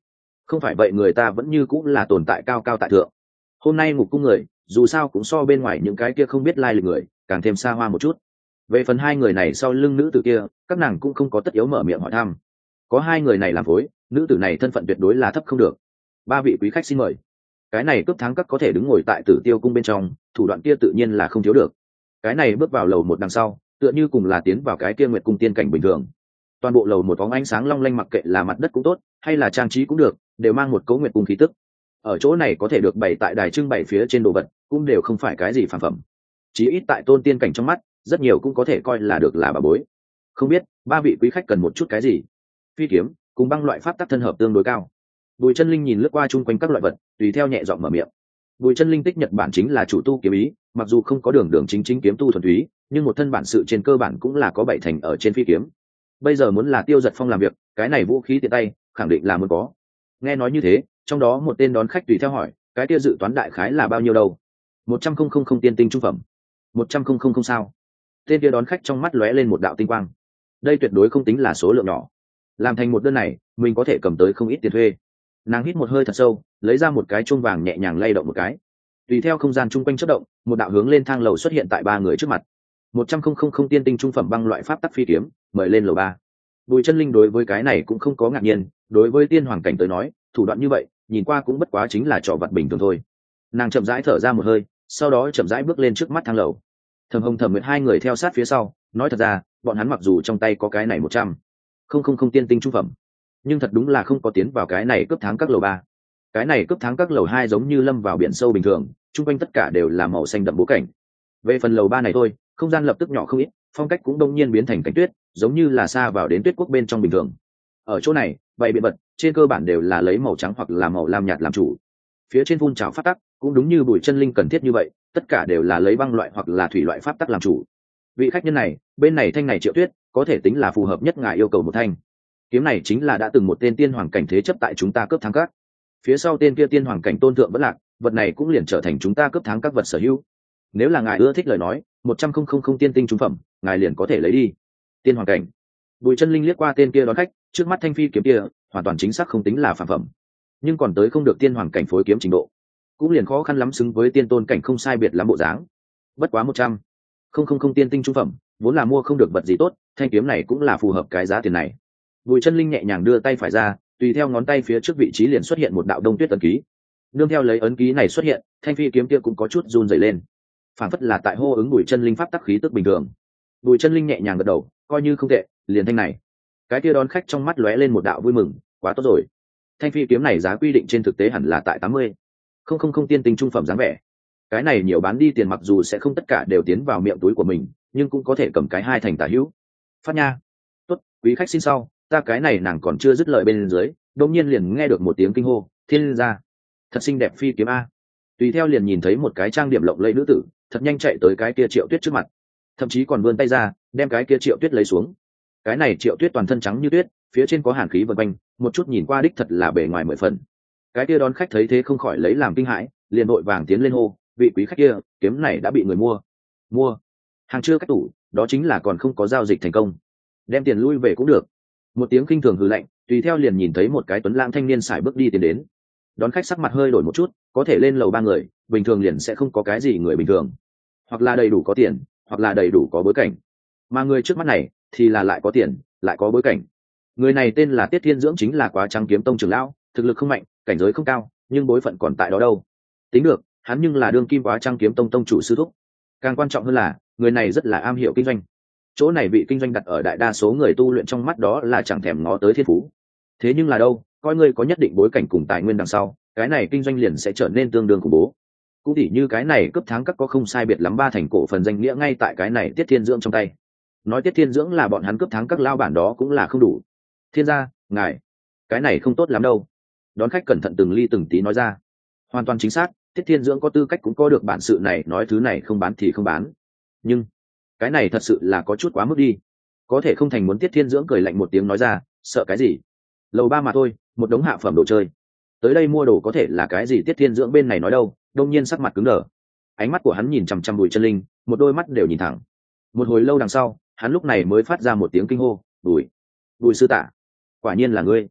không phải vậy người ta vẫn như cũng là tồn tại cao cao tại thượng. Hôm nay ngục cung người dù sao cũng so bên ngoài những cái kia không biết lai lịch người càng thêm xa hoa một chút. Về phần hai người này sau lưng nữ tử kia, các nàng cũng không có tất yếu mở miệng hỏi thăm. Có hai người này làm phối, nữ tử này thân phận tuyệt đối là thấp không được. Ba vị quý khách xin mời. Cái này cướp thắng các có thể đứng ngồi tại Tử Tiêu cung bên trong, thủ đoạn kia tự nhiên là không thiếu được. Cái này bước vào lầu một đằng sau, tựa như cùng là tiến vào cái kia nguyệt cung tiên cảnh bình thường. Toàn bộ lầu một bóng ánh sáng long lanh, mặc kệ là mặt đất cũng tốt, hay là trang trí cũng được, đều mang một cấu nguyệt cung khí tức. Ở chỗ này có thể được bày tại đài trưng bày phía trên đồ vật, cũng đều không phải cái gì phàm phẩm. Chí ít tại tôn tiên cảnh trong mắt, rất nhiều cũng có thể coi là được là bà bối. Không biết ba vị quý khách cần một chút cái gì? Phi kiếm cùng băng loại pháp tắc thân hợp tương đối cao. Bùi Chân Linh nhìn lướt qua chung quanh các loại vật, tùy theo nhẹ giọng mở miệng. Bùi Chân Linh tích Nhật bản chính là chủ tu kiếm ý, mặc dù không có đường đường chính chính kiếm tu thuần túy, nhưng một thân bản sự trên cơ bản cũng là có bảy thành ở trên phi kiếm. Bây giờ muốn là Tiêu Giật Phong làm việc, cái này vũ khí tiện tay, khẳng định là muốn có. Nghe nói như thế, trong đó một tên đón khách tùy theo hỏi, cái kia dự toán đại khái là bao nhiêu đâu? Một trăm không không không tiên tinh trung phẩm. Một trăm không không không sao? Tên kia đón khách trong mắt lóe lên một đạo tinh quang. Đây tuyệt đối không tính là số lượng nhỏ. Làm thành một đơn này, mình có thể cầm tới không ít tiền thuê. Nàng hít một hơi thật sâu, lấy ra một cái chuông vàng nhẹ nhàng lay động một cái. Tùy theo không gian chung quanh chớp động, một đạo hướng lên thang lầu xuất hiện tại ba người trước mặt. Một trăm không không không tiên tinh trung phẩm băng loại pháp tắc phi kiếm, mời lên lầu ba. Bùi Chân Linh đối với cái này cũng không có ngạc nhiên, đối với tiên hoàng cảnh tới nói, thủ đoạn như vậy, nhìn qua cũng bất quá chính là trò vặt bình thường thôi. Nàng chậm rãi thở ra một hơi, sau đó chậm rãi bước lên trước mắt thang lầu. Thẩm Hồng Thẩm Nguyệt hai người theo sát phía sau, nói thật ra, bọn hắn mặc dù trong tay có cái này một trăm không không không tiên tinh trung phẩm, nhưng thật đúng là không có tiến vào cái này cướp tháng các lầu ba. Cái này cướp tháng các lầu hai giống như lâm vào biển sâu bình thường, chung quanh tất cả đều là màu xanh đậm bố cảnh. Về phần lầu ba này thôi, không gian lập tức nhỏ không ít, phong cách cũng đông nhiên biến thành cảnh tuyết, giống như là xa vào đến tuyết quốc bên trong bình thường. Ở chỗ này, vậy biện vật trên cơ bản đều là lấy màu trắng hoặc là màu lam nhạt làm chủ. Phía trên phun trào pháp tắc cũng đúng như Bùi Chân Linh cần thiết như vậy, tất cả đều là lấy băng loại hoặc là thủy loại pháp tắc làm chủ. Vị khách nhân này, bên này thanh này Triệu Tuyết, có thể tính là phù hợp nhất ngài yêu cầu một thanh. Kiếm này chính là đã từng một tên tiên hoàng cảnh thế chấp tại chúng ta cướp thắng các. Phía sau tên kia tiên hoàng cảnh tôn thượng vẫn lạc, vật này cũng liền trở thành chúng ta cướp thắng các vật sở hữu. Nếu là ngài ưa thích lời nói, một trăm không không không tiên tinh trung phẩm, ngài liền có thể lấy đi. Tiên hoàng cảnh. Bùi Chân Linh liếc qua tên kia đón khách, trước mắt thanh phi kiếm kia, hoàn toàn chính xác không tính là phàm phẩm, nhưng còn tới không được tiên hoàng cảnh phối kiếm trình độ, cũng liền khó khăn lắm xứng với tiên tôn cảnh không sai biệt lắm bộ dáng. Bất quá một trăm không không không tiên tinh trung phẩm, vốn là mua không được vật gì tốt, thanh kiếm này cũng là phù hợp cái giá tiền này. Bùi Chân Linh nhẹ nhàng đưa tay phải ra, tùy theo ngón tay phía trước vị trí liền xuất hiện một đạo đông tuyết ấn ký. Nương theo lấy ấn ký này xuất hiện, thanh phi kiếm kia cũng có chút run rẩy lên, phản phất là tại hô ứng Bùi Chân Linh pháp tắc khí tức bình thường. Bùi Chân Linh nhẹ nhàng gật đầu, coi như không tệ, liền thanh này. Cái kia đón khách trong mắt lóe lên một đạo vui mừng, quá tốt rồi. Thanh phi kiếm này giá quy định trên thực tế hẳn là tại tám mươi không không không tiên tinh trung phẩm dáng vẻ. Cái này nhiều bán đi tiền mặc dù sẽ không tất cả đều tiến vào miệng túi của mình, nhưng cũng có thể cầm cái hai thành tả hữu. Phát nha. Tốt, quý khách xin sau, ta cái này nàng còn chưa dứt lời bên dưới, đột nhiên liền nghe được một tiếng kinh hô, thiên gia, thật xinh đẹp phi kiếm a. Tùy theo liền nhìn thấy một cái trang điểm lộng lẫy nữ tử, thật nhanh chạy tới cái kia Triệu Tuyết trước mặt, thậm chí còn vươn tay ra, đem cái kia Triệu Tuyết lấy xuống. Cái này Triệu Tuyết toàn thân trắng như tuyết, phía trên có hàn khí vần quanh, một chút nhìn qua đích thật là bề ngoài mười phần. Cái kia đón khách thấy thế không khỏi lấy làm kinh hãi, liền vội vàng tiến lên hô, vị quý khách kia, kiếm này đã bị người mua. Mua? Hàng chưa cách tủ, đó chính là còn không có giao dịch thành công. Đem tiền lui về cũng được. Một tiếng kinh thường hừ lạnh, tùy theo liền nhìn thấy một cái tuấn lãng thanh niên sải bước đi tiến đến. Đón khách sắc mặt hơi đổi một chút, có thể lên lầu ba người, bình thường liền sẽ không có cái gì người bình thường, hoặc là đầy đủ có tiền, hoặc là đầy đủ có bối cảnh, mà người trước mắt này thì là lại có tiền, lại có bối cảnh. Người này tên là Tiết Thiên Dưỡng, chính là Quá Trắng kiếm tông trưởng lão, thực lực không mạnh, cảnh giới không cao, nhưng bối phận còn tại đó đâu. Tính được, hắn nhưng là đương kim Quá Trắng kiếm tông tông chủ sư thúc. Càng quan trọng hơn là, người này rất là am hiểu kinh doanh. Chỗ này vị kinh doanh đặt ở đại đa số người tu luyện trong mắt đó là chẳng thèm ngó tới thiên phú. Thế nhưng là đâu, coi người có nhất định bối cảnh cùng tài nguyên đằng sau, cái này kinh doanh liền sẽ trở nên tương đương khủng bố. Cũng tỉ như cái này cấp tháng các có không sai biệt lắm ba thành cổ phần danh nghĩa ngay tại cái này Tiết Thiên Dưỡng trong tay. Nói Tiết Thiên Dưỡng là bọn hắn cấp tháng các lao bản đó cũng là không đủ. Thiên gia, ngài, cái này không tốt lắm đâu. Đón khách cẩn thận từng ly từng tí nói ra. Hoàn toàn chính xác, Tiết Thiên Dưỡng có tư cách cũng có được bản sự này, nói thứ này không bán thì không bán. Nhưng cái này thật sự là có chút quá mức đi. Có thể không thành muốn. Tiết Thiên Dưỡng cười lạnh một tiếng nói ra, sợ cái gì? Lầu ba mà thôi, một đống hạ phẩm đồ chơi. Tới đây mua đồ có thể là cái gì? Tiết Thiên Dưỡng bên này nói đâu, đông nhiên sắc mặt cứng đờ. Ánh mắt của hắn nhìn chằm chằm Bùi Chân Linh, một đôi mắt đều nhìn thẳng. Một hồi lâu đằng sau, hắn lúc này mới phát ra một tiếng kinh hô, "Bùi, Bùi sư tạ, quả nhiên là ngươi."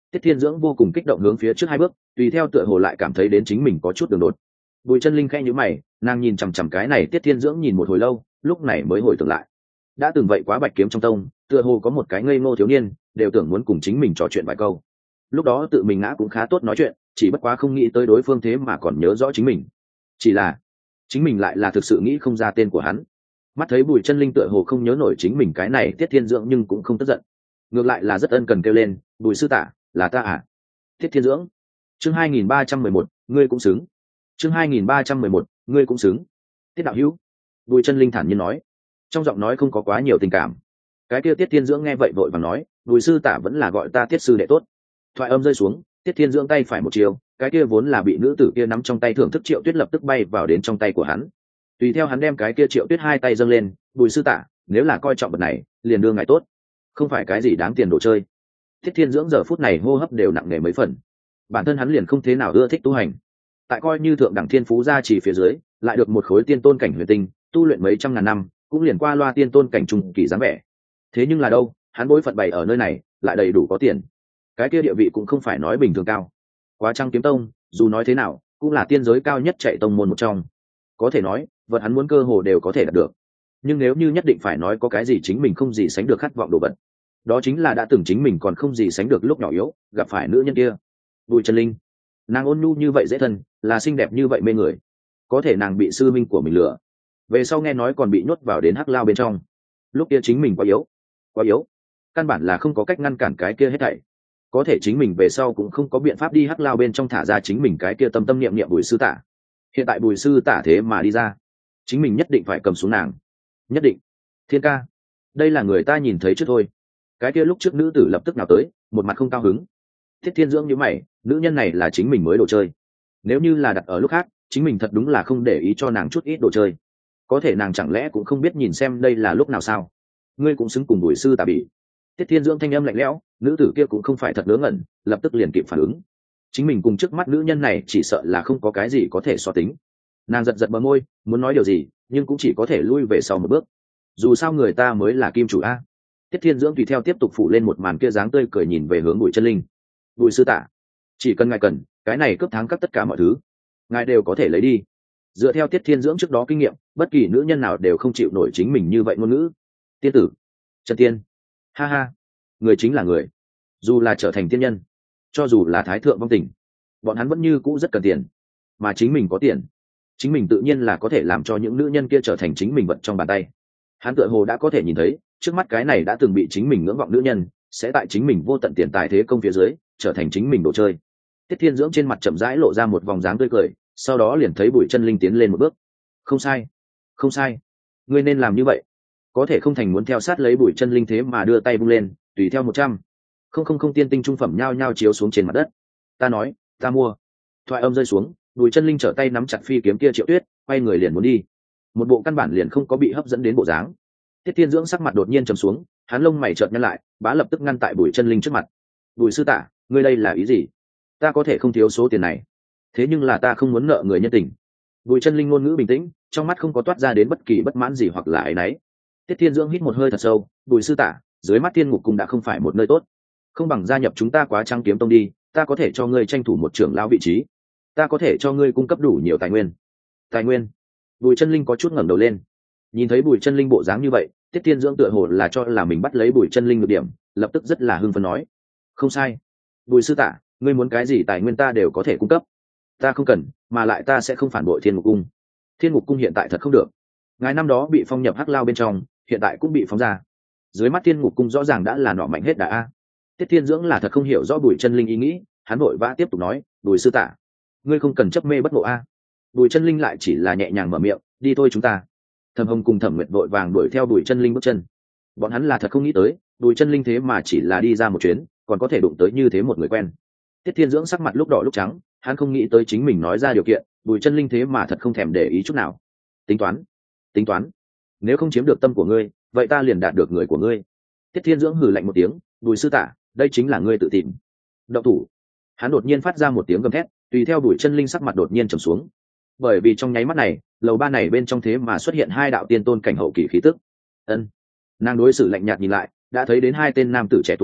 Tiết Thiên Dưỡng vô cùng kích động hướng phía trước hai bước, tùy theo tựa hồ lại cảm thấy đến chính mình có chút đường đột. Bùi Chân Linh khẽ nhíu mày, nàng nhìn chằm chằm cái này Tiết Thiên Dưỡng nhìn một hồi lâu, lúc này mới hồi tưởng lại. Đã từng vậy quá Bạch Kiếm trong tông, tựa hồ có một cái ngây ngô thiếu niên, đều tưởng muốn cùng chính mình trò chuyện vài câu. Lúc đó tự mình ngã cũng khá tốt nói chuyện, chỉ bất quá không nghĩ tới đối phương thế mà còn nhớ rõ chính mình. Chỉ là, chính mình lại là thực sự nghĩ không ra tên của hắn. Mắt thấy Bùi Chân Linh tựa hồ không nhớ nổi chính mình cái này Tiết Thiên Dưỡng nhưng cũng không tức giận, ngược lại là rất ân cần kêu lên, "Bùi sư tạ, là ta à?" Tiết Thiên Dưỡng. Chương hai nghìn ba trăm mười một, ngươi cũng xứng. Chương hai nghìn ba trăm mười một, ngươi cũng xứng. Tiết đạo hữu. Bùi Chân Linh thản nhiên nói, trong giọng nói không có quá nhiều tình cảm. Cái kia Tiết Thiên Dưỡng nghe vậy vội vàng nói, "Bùi sư tạ vẫn là gọi ta Tiết sư đệ tốt." Thoại âm rơi xuống, Tiết Thiên Dưỡng tay phải một chiều, cái kia vốn là bị nữ tử kia nắm trong tay thưởng thức Triệu Tuyết lập tức bay vào đến trong tay của hắn. Tùy theo hắn đem cái kia Triệu Tuyết hai tay dâng lên, "Bùi sư tạ, nếu là coi trọng vật này, liền đưa ngài tốt, không phải cái gì đáng tiền đồ chơi." Tiết Thiên Dưỡng giờ phút này hô hấp đều nặng nề mấy phần. Bản thân hắn liền không thế nào ưa thích tu hành, tại coi như thượng đẳng thiên phú gia chỉ phía dưới, lại được một khối tiên tôn cảnh huyền tinh, tu luyện mấy trăm ngàn năm, cũng liền qua loa tiên tôn cảnh trung kỳ dáng vẻ. Thế nhưng là đâu, hắn bối phận bày ở nơi này, lại đầy đủ có tiền. Cái kia địa vị cũng không phải nói bình thường cao. Quá Trăng Kiếm Tông, dù nói thế nào, cũng là tiên giới cao nhất chạy tông môn một trong. Có thể nói, vật hắn muốn cơ hồ đều có thể đạt được. Nhưng nếu như nhất định phải nói có cái gì chính mình không gì sánh được khát vọng đồ vật, đó chính là đã từng chính mình còn không gì sánh được lúc nhỏ yếu, gặp phải nữ nhân kia. Bùi Chân Linh, nàng ôn nhu như vậy dễ thân, là xinh đẹp như vậy mê người, có thể nàng bị sư minh của mình lừa, về sau nghe nói còn bị nhốt vào đến hắc lao bên trong. Lúc kia chính mình quá yếu, quá yếu, căn bản là không có cách ngăn cản cái kia hết thảy. Có thể chính mình về sau cũng không có biện pháp đi hắc lao bên trong thả ra chính mình cái kia tâm tâm niệm niệm Bùi sư tả. Hiện tại Bùi sư tả thế mà đi ra, chính mình nhất định phải cầm xuống nàng, nhất định. Thiên ca, đây là người ta nhìn thấy trước thôi. Cái kia lúc trước nữ tử lập tức nào tới, một mặt không cao hứng. Thiết Thiên Dưỡng nhíu mày, nữ nhân này là chính mình mới đồ chơi. Nếu như là đặt ở lúc khác, chính mình thật đúng là không để ý cho nàng chút ít đồ chơi. Có thể nàng chẳng lẽ cũng không biết nhìn xem đây là lúc nào sao? Ngươi cũng xứng cùng Bùi sư tả bị. Tiết Thiên Dưỡng thanh âm lạnh lẽo, nữ tử kia cũng không phải thật ngớ ngẩn, lập tức liền kịp phản ứng. Chính mình cùng trước mắt nữ nhân này chỉ sợ là không có cái gì có thể so tính. Nàng giật giật bờ môi, muốn nói điều gì, nhưng cũng chỉ có thể lui về sau một bước. Dù sao người ta mới là kim chủ a. Tiết Thiên Dưỡng tùy theo tiếp tục phủ lên một màn kia dáng tươi cười nhìn về hướng Bùi Chân Linh. Bùi sư tả, chỉ cần ngài cần, cái này cướp tháng các tất cả mọi thứ, ngài đều có thể lấy đi. Dựa theo Tiết Thiên Dưỡng trước đó kinh nghiệm, bất kỳ nữ nhân nào đều không chịu nổi chính mình như vậy ngôn ngữ. Tiên tử, Trần Tiên, ha ha, người chính là người. Dù là trở thành tiên nhân, cho dù là thái thượng vong tình, bọn hắn vẫn như cũ rất cần tiền. Mà chính mình có tiền, chính mình tự nhiên là có thể làm cho những nữ nhân kia trở thành chính mình vật trong bàn tay. Hắn tựa hồ đã có thể nhìn thấy, trước mắt cái này đã từng bị chính mình ngưỡng vọng nữ nhân, sẽ tại chính mình vô tận tiền tài thế công phía dưới, trở thành chính mình đồ chơi. Tiết Thiên Dưỡng trên mặt chậm rãi lộ ra một vòng dáng tươi cười, sau đó liền thấy Bùi Chân Linh tiến lên một bước. Không sai, không sai, ngươi nên làm như vậy. Có thể không thành muốn theo sát lấy Bùi Chân Linh thế mà đưa tay vung lên, tùy theo một trăm, không không không tiên tinh trung phẩm nhao nhao chiếu xuống trên mặt đất. Ta nói, ta mua. Thoại âm rơi xuống, Bùi Chân Linh trở tay nắm chặt phi kiếm kia Triệu Tuyết, quay người liền muốn đi. Một bộ căn bản liền không có bị hấp dẫn đến bộ dáng. Tiết Thiên Dưỡng sắc mặt đột nhiên trầm xuống, hắn lông mày chợt nhăn lại, bá lập tức ngăn tại Bùi Chân Linh trước mặt. Bùi sư tả, ngươi đây là ý gì? Ta có thể không thiếu số tiền này, thế nhưng là ta không muốn nợ người nhân tình. Bùi Chân Linh ngôn ngữ bình tĩnh, trong mắt không có toát ra đến bất kỳ bất mãn gì hoặc là áy náy. Tiết Thiên Dưỡng hít một hơi thật sâu, Bùi sư tả, dưới mắt Tiên Ngục Cung đã không phải một nơi tốt, không bằng gia nhập chúng ta Quá Trăng Kiếm Tông đi, ta có thể cho ngươi tranh thủ một trưởng lão vị trí, ta có thể cho ngươi cung cấp đủ nhiều tài nguyên. Tài nguyên? Bùi Chân Linh có chút ngẩng đầu lên, nhìn thấy Bùi Chân Linh bộ dáng như vậy, Tiết Thiên Dưỡng tựa hồ là cho là mình bắt lấy Bùi Chân Linh được điểm, lập tức rất là hưng phấn nói, không sai, Bùi sư tả, ngươi muốn cái gì tài nguyên ta đều có thể cung cấp. Ta không cần, mà lại ta sẽ không phản bội Thiên Ngục Cung. Thiên Ngục Cung hiện tại thật không được, ngài năm đó bị phong nhập hắc lao bên trong, hiện tại cũng bị phóng ra. Dưới mắt Thiên Ngục Cung rõ ràng đã là nọ mạnh hết đà a. Tiết Thiên Dưỡng là thật không hiểu rõ Bùi Chân Linh ý nghĩ, hắn vội vã tiếp tục nói, Bùi sư tả, ngươi không cần chấp mê bất ngộ a. Bùi Chân Linh lại chỉ là nhẹ nhàng mở miệng, đi thôi chúng ta. Thẩm Hồng cùng Thẩm Nguyệt vội vàng đuổi theo Bùi Chân Linh bước chân. Bọn hắn là thật không nghĩ tới, Bùi Chân Linh thế mà chỉ là đi ra một chuyến, còn có thể đụng tới như thế một người quen. Tiết Thiên Dưỡng sắc mặt lúc đỏ lúc trắng, hắn không nghĩ tới chính mình nói ra điều kiện, Bùi Chân Linh thế mà thật không thèm để ý chút nào. Tính toán, tính toán, nếu không chiếm được tâm của ngươi, vậy ta liền đạt được người của ngươi. Tiết Thiên Dưỡng hừ lạnh một tiếng, Bùi sư tả, đây chính là ngươi tự tìm. Động thủ. Hắn đột nhiên phát ra một tiếng gầm thét, tùy theo Bùi Chân Linh sắc mặt đột nhiên trầm xuống. Bởi vì trong nháy mắt này, lầu ba này bên trong thế mà xuất hiện hai đạo tiên tôn cảnh hậu kỳ khí tức. Ân. Nàng đối xử lạnh nhạt nhìn lại, đã thấy đến hai tên nam tử trẻ tuổi,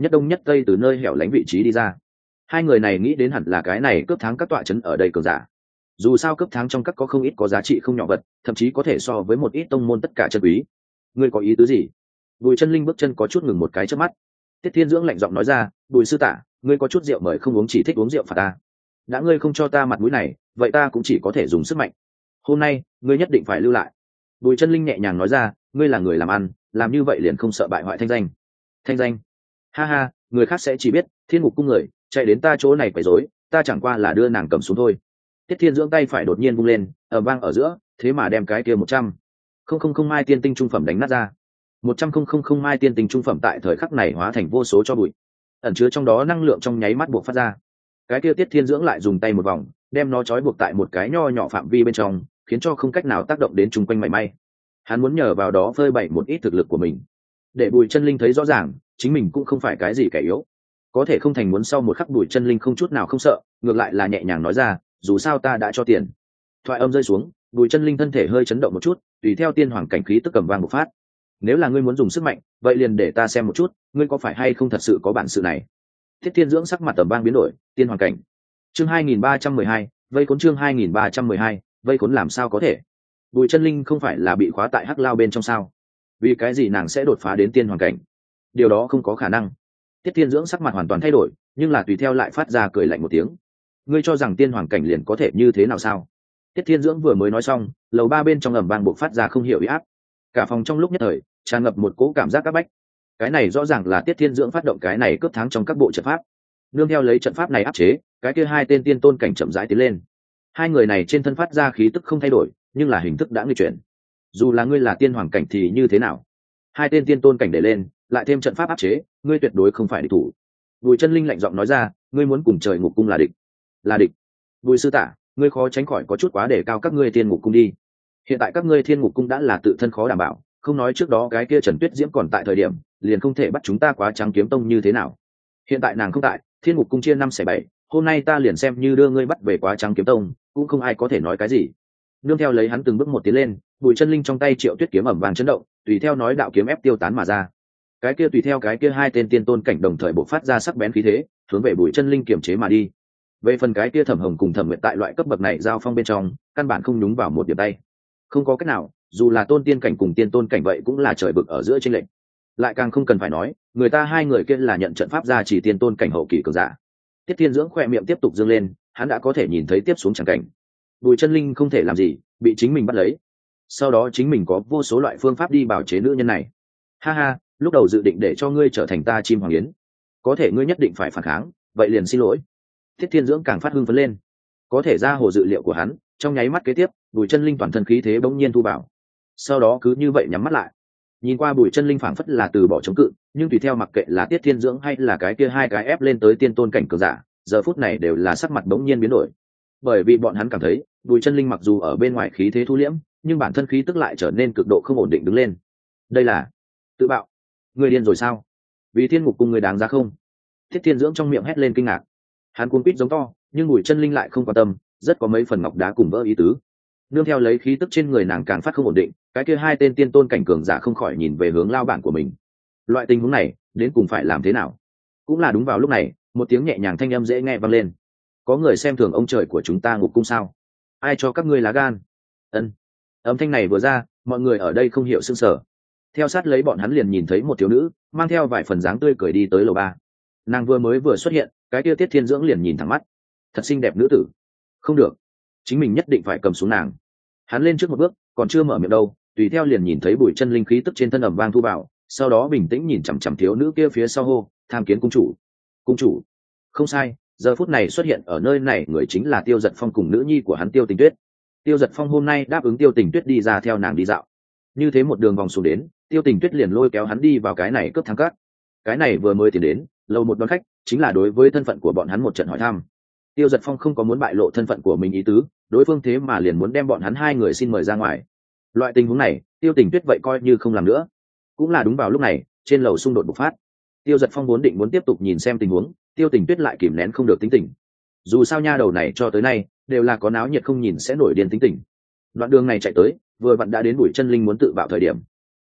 nhất đông nhất tây từ nơi hẻo lánh vị trí đi ra. Hai người này nghĩ đến hẳn là cái này cướp tháng các tọa trấn ở đây cường giả. Dù sao cướp tháng trong các có không ít có giá trị không nhỏ vật, thậm chí có thể so với một ít tông môn tất cả chân quý. Ngươi có ý tứ gì? Bùi Chân Linh bước chân có chút ngừng một cái trước mắt. Tiết Thiên Dưỡng lạnh giọng nói ra, Bùi sư tạ, ngươi có chút rượu mời không uống, chỉ thích uống rượu phạt ta. Đã ngươi không cho ta mặt mũi này, vậy ta cũng chỉ có thể dùng sức mạnh. Hôm nay ngươi nhất định phải lưu lại. Bùi Chân Linh nhẹ nhàng nói ra, ngươi là người làm ăn, làm như vậy liền không sợ bại hoại thanh danh. Thanh danh? Ha ha, người khác sẽ chỉ biết Thiên Ngục cung người chạy đến ta chỗ này quấy rối, ta chẳng qua là đưa nàng cầm xuống thôi. Tiết Thiên Dưỡng tay phải đột nhiên vung lên, ở vang ở giữa, thế mà đem cái kia một trăm không không không mai tiên tinh trung phẩm đánh nát ra. Một trăm không không không mai tiên tinh trung phẩm tại thời khắc này hóa thành vô số cho bụi, ẩn chứa trong đó năng lượng trong nháy mắt buộc phát ra. Cái kia Tiết Thiên Dưỡng lại dùng tay một vòng, đem nó trói buộc tại một cái nho nhỏ phạm vi bên trong, khiến cho không cách nào tác động đến chung quanh mảy may. Hắn muốn nhờ vào đó phơi bày một ít thực lực của mình, để Bùi Chân Linh thấy rõ ràng, chính mình cũng không phải cái gì kẻ yếu. Có thể không thành muốn sau một khắc Bùi Chân Linh không chút nào không sợ, ngược lại là nhẹ nhàng nói ra, dù sao ta đã cho tiền. Thoại âm rơi xuống, Bùi Chân Linh thân thể hơi chấn động một chút, tùy theo tiên hoàng cảnh khí tức cầm vang một phát. Nếu là ngươi muốn dùng sức mạnh, vậy liền để ta xem một chút, ngươi có phải hay không thật sự có bản sự này. Thiết Thiên Dưỡng sắc mặt tầm vang biến đổi, tiên hoàng cảnh. Chương hai nghìn ba trăm mười hai, vây khốn chương hai nghìn ba trăm mười hai, vây khốn làm sao có thể? Bùi Chân Linh không phải là bị khóa tại Hắc Lao bên trong sao? Vì cái gì nàng sẽ đột phá đến tiên hoàng cảnh? Điều đó không có khả năng. Tiết Thiên Dưỡng sắc mặt hoàn toàn thay đổi, nhưng là tùy theo lại phát ra cười lạnh một tiếng. Ngươi cho rằng tiên hoàng cảnh liền có thể như thế nào sao? Tiết Thiên Dưỡng vừa mới nói xong, lầu ba bên trong ầm vang bộc phát ra không hiểu uy áp. Cả phòng trong lúc nhất thời tràn ngập một cỗ cảm giác áp bách. Cái này rõ ràng là Tiết Thiên Dưỡng phát động cái này cướp thắng trong các bộ trận pháp. Nương theo lấy trận pháp này áp chế, cái kia hai tên tiên tôn cảnh chậm rãi tiến lên. Hai người này trên thân phát ra khí tức không thay đổi, nhưng là hình thức đã nghịch chuyển. Dù là ngươi là tiên hoàng cảnh thì như thế nào? Hai tên tiên tôn cảnh để lên, lại thêm trận pháp áp chế, ngươi tuyệt đối không phải địch thủ. Bùi Chân Linh lạnh giọng nói ra, ngươi muốn cùng trời ngục cung là địch? Là địch? Bùi sư tạ, ngươi khó tránh khỏi có chút quá để cao các ngươi tiên ngục cung đi. Hiện tại các ngươi thiên ngục cung đã là tự thân khó đảm bảo, không nói trước đó cái kia Trần Tuyết Diễm còn tại thời điểm, liền không thể bắt chúng ta quá trắng kiếm tông như thế nào. Hiện tại nàng không tại, thiên ngục cung chia năm xẻ bảy, hôm nay ta liền xem như đưa ngươi bắt về quá trắng kiếm tông, cũng không ai có thể nói cái gì. Nương theo lấy hắn từng bước một tiến lên, Bùi Chân Linh trong tay Triệu Tuyết kiếm ầm vang chấn động, tùy theo nói đạo kiếm ép tiêu tán mà ra. Cái kia tùy theo cái kia hai tên tiên tôn cảnh đồng thời bộc phát ra sắc bén khí thế, hướng về Bùi Chân Linh kiềm chế mà đi. Về phần cái kia Thẩm Hồng cùng Thẩm Nguyệt tại loại cấp bậc này giao phong bên trong, căn bản không nhúng vào một điểm tay. Không có cách nào, dù là tôn tiên cảnh cùng tiên tôn cảnh vậy cũng là trời bực ở giữa chênh lệch. Lại càng không cần phải nói, người ta hai người kia là nhận trận pháp ra chỉ tiên tôn cảnh hậu kỳ cường giả. Tiết Thiên Dưỡng khỏe miệng tiếp tục dương lên, hắn đã có thể nhìn thấy tiếp xuống chẳng cảnh. Bùi Chân Linh không thể làm gì, bị chính mình bắt lấy. Sau đó chính mình có vô số loại phương pháp đi bào chế nữ nhân này. Ha ha, lúc đầu dự định để cho ngươi trở thành ta chim hoàng yến, có thể ngươi nhất định phải phản kháng, vậy liền xin lỗi. Tiết Thiên Dưỡng càng phát hưng phấn lên. Có thể ra hồ dự liệu của hắn, trong nháy mắt kế tiếp, Bùi Chân Linh toàn thân khí thế bỗng nhiên thu bảo. Sau đó cứ như vậy nhắm mắt lại. Nhìn qua Bùi Chân Linh phảng phất là từ bỏ chống cự, nhưng tùy theo mặc kệ là Tiết Thiên Dưỡng hay là cái kia hai cái ép lên tới tiên tôn cảnh cường giả, giờ phút này đều là sắc mặt bỗng nhiên biến đổi. Bởi vì bọn hắn cảm thấy, Bùi Chân Linh mặc dù ở bên ngoài khí thế thu liễm, nhưng bản thân khí tức lại trở nên cực độ không ổn định đứng lên. Đây là tự bạo. Người điên rồi sao? Vì thiên ngục cung người đáng giá không? Tiết Thiên Dưỡng trong miệng hét lên kinh ngạc. Hắn cuống quýt giống to, nhưng Bùi Chân Linh lại không quan tâm, rất có mấy phần ngọc đá cùng vỡ ý tứ. Nương theo lấy khí tức trên người nàng càng phát không ổn định, cái kia hai tên tiên tôn cảnh cường giả không khỏi nhìn về hướng lao bản của mình. Loại tình huống này, đến cùng phải làm thế nào? Cũng là đúng vào lúc này, một tiếng nhẹ nhàng thanh âm dễ nghe vang lên. Có người xem thường ông trời của chúng ta ngục cung sao? Ai cho các ngươi lá gan? Ân. Âm thanh này vừa ra, mọi người ở đây không hiểu sững sờ. Theo sát lấy bọn hắn liền nhìn thấy một thiếu nữ, mang theo vài phần dáng tươi cười đi tới lầu ba. Nàng vừa mới vừa xuất hiện, cái kia Tiết Thiên Dưỡng liền nhìn thẳng mắt. Thật xinh đẹp nữ tử. Không được, chính mình nhất định phải cầm xuống nàng. Hắn lên trước một bước, còn chưa mở miệng đâu, tùy theo liền nhìn thấy Bùi Chân Linh khí tức trên thân ầm vang thu vào, sau đó bình tĩnh nhìn chằm chằm thiếu nữ kia phía sau hô, tham kiến cung chủ. Cung chủ? Không sai, giờ phút này xuất hiện ở nơi này người chính là Tiêu Dật Phong cùng nữ nhi của hắn Tiêu Tình Tuyết. Tiêu Dật Phong hôm nay đáp ứng Tiêu Tình Tuyết đi ra theo nàng đi dạo. Như thế một đường vòng xuống đến, Tiêu Tình Tuyết liền lôi kéo hắn đi vào cái này cướp thắng cát. Cái này vừa mới tiến đến, lâu một đón khách, chính là đối với thân phận của bọn hắn một trận hỏi thăm. Tiêu Dật Phong không có muốn bại lộ thân phận của mình ý tứ, đối phương thế mà liền muốn đem bọn hắn hai người xin mời ra ngoài. Loại tình huống này, Tiêu Tình Tuyết vậy coi như không làm nữa. Cũng là đúng vào lúc này, trên lầu xung đột bộc phát. Tiêu Dật Phong vốn định muốn tiếp tục nhìn xem tình huống, Tiêu Tình Tuyết lại kìm nén không được tính tình. Dù sao nha đầu này cho tới nay đều là có náo nhiệt không nhìn sẽ nổi điên tính tình. Đoạn đường này chạy tới, vừa vặn đã đến Bùi Chân Linh muốn tự bạo thời điểm.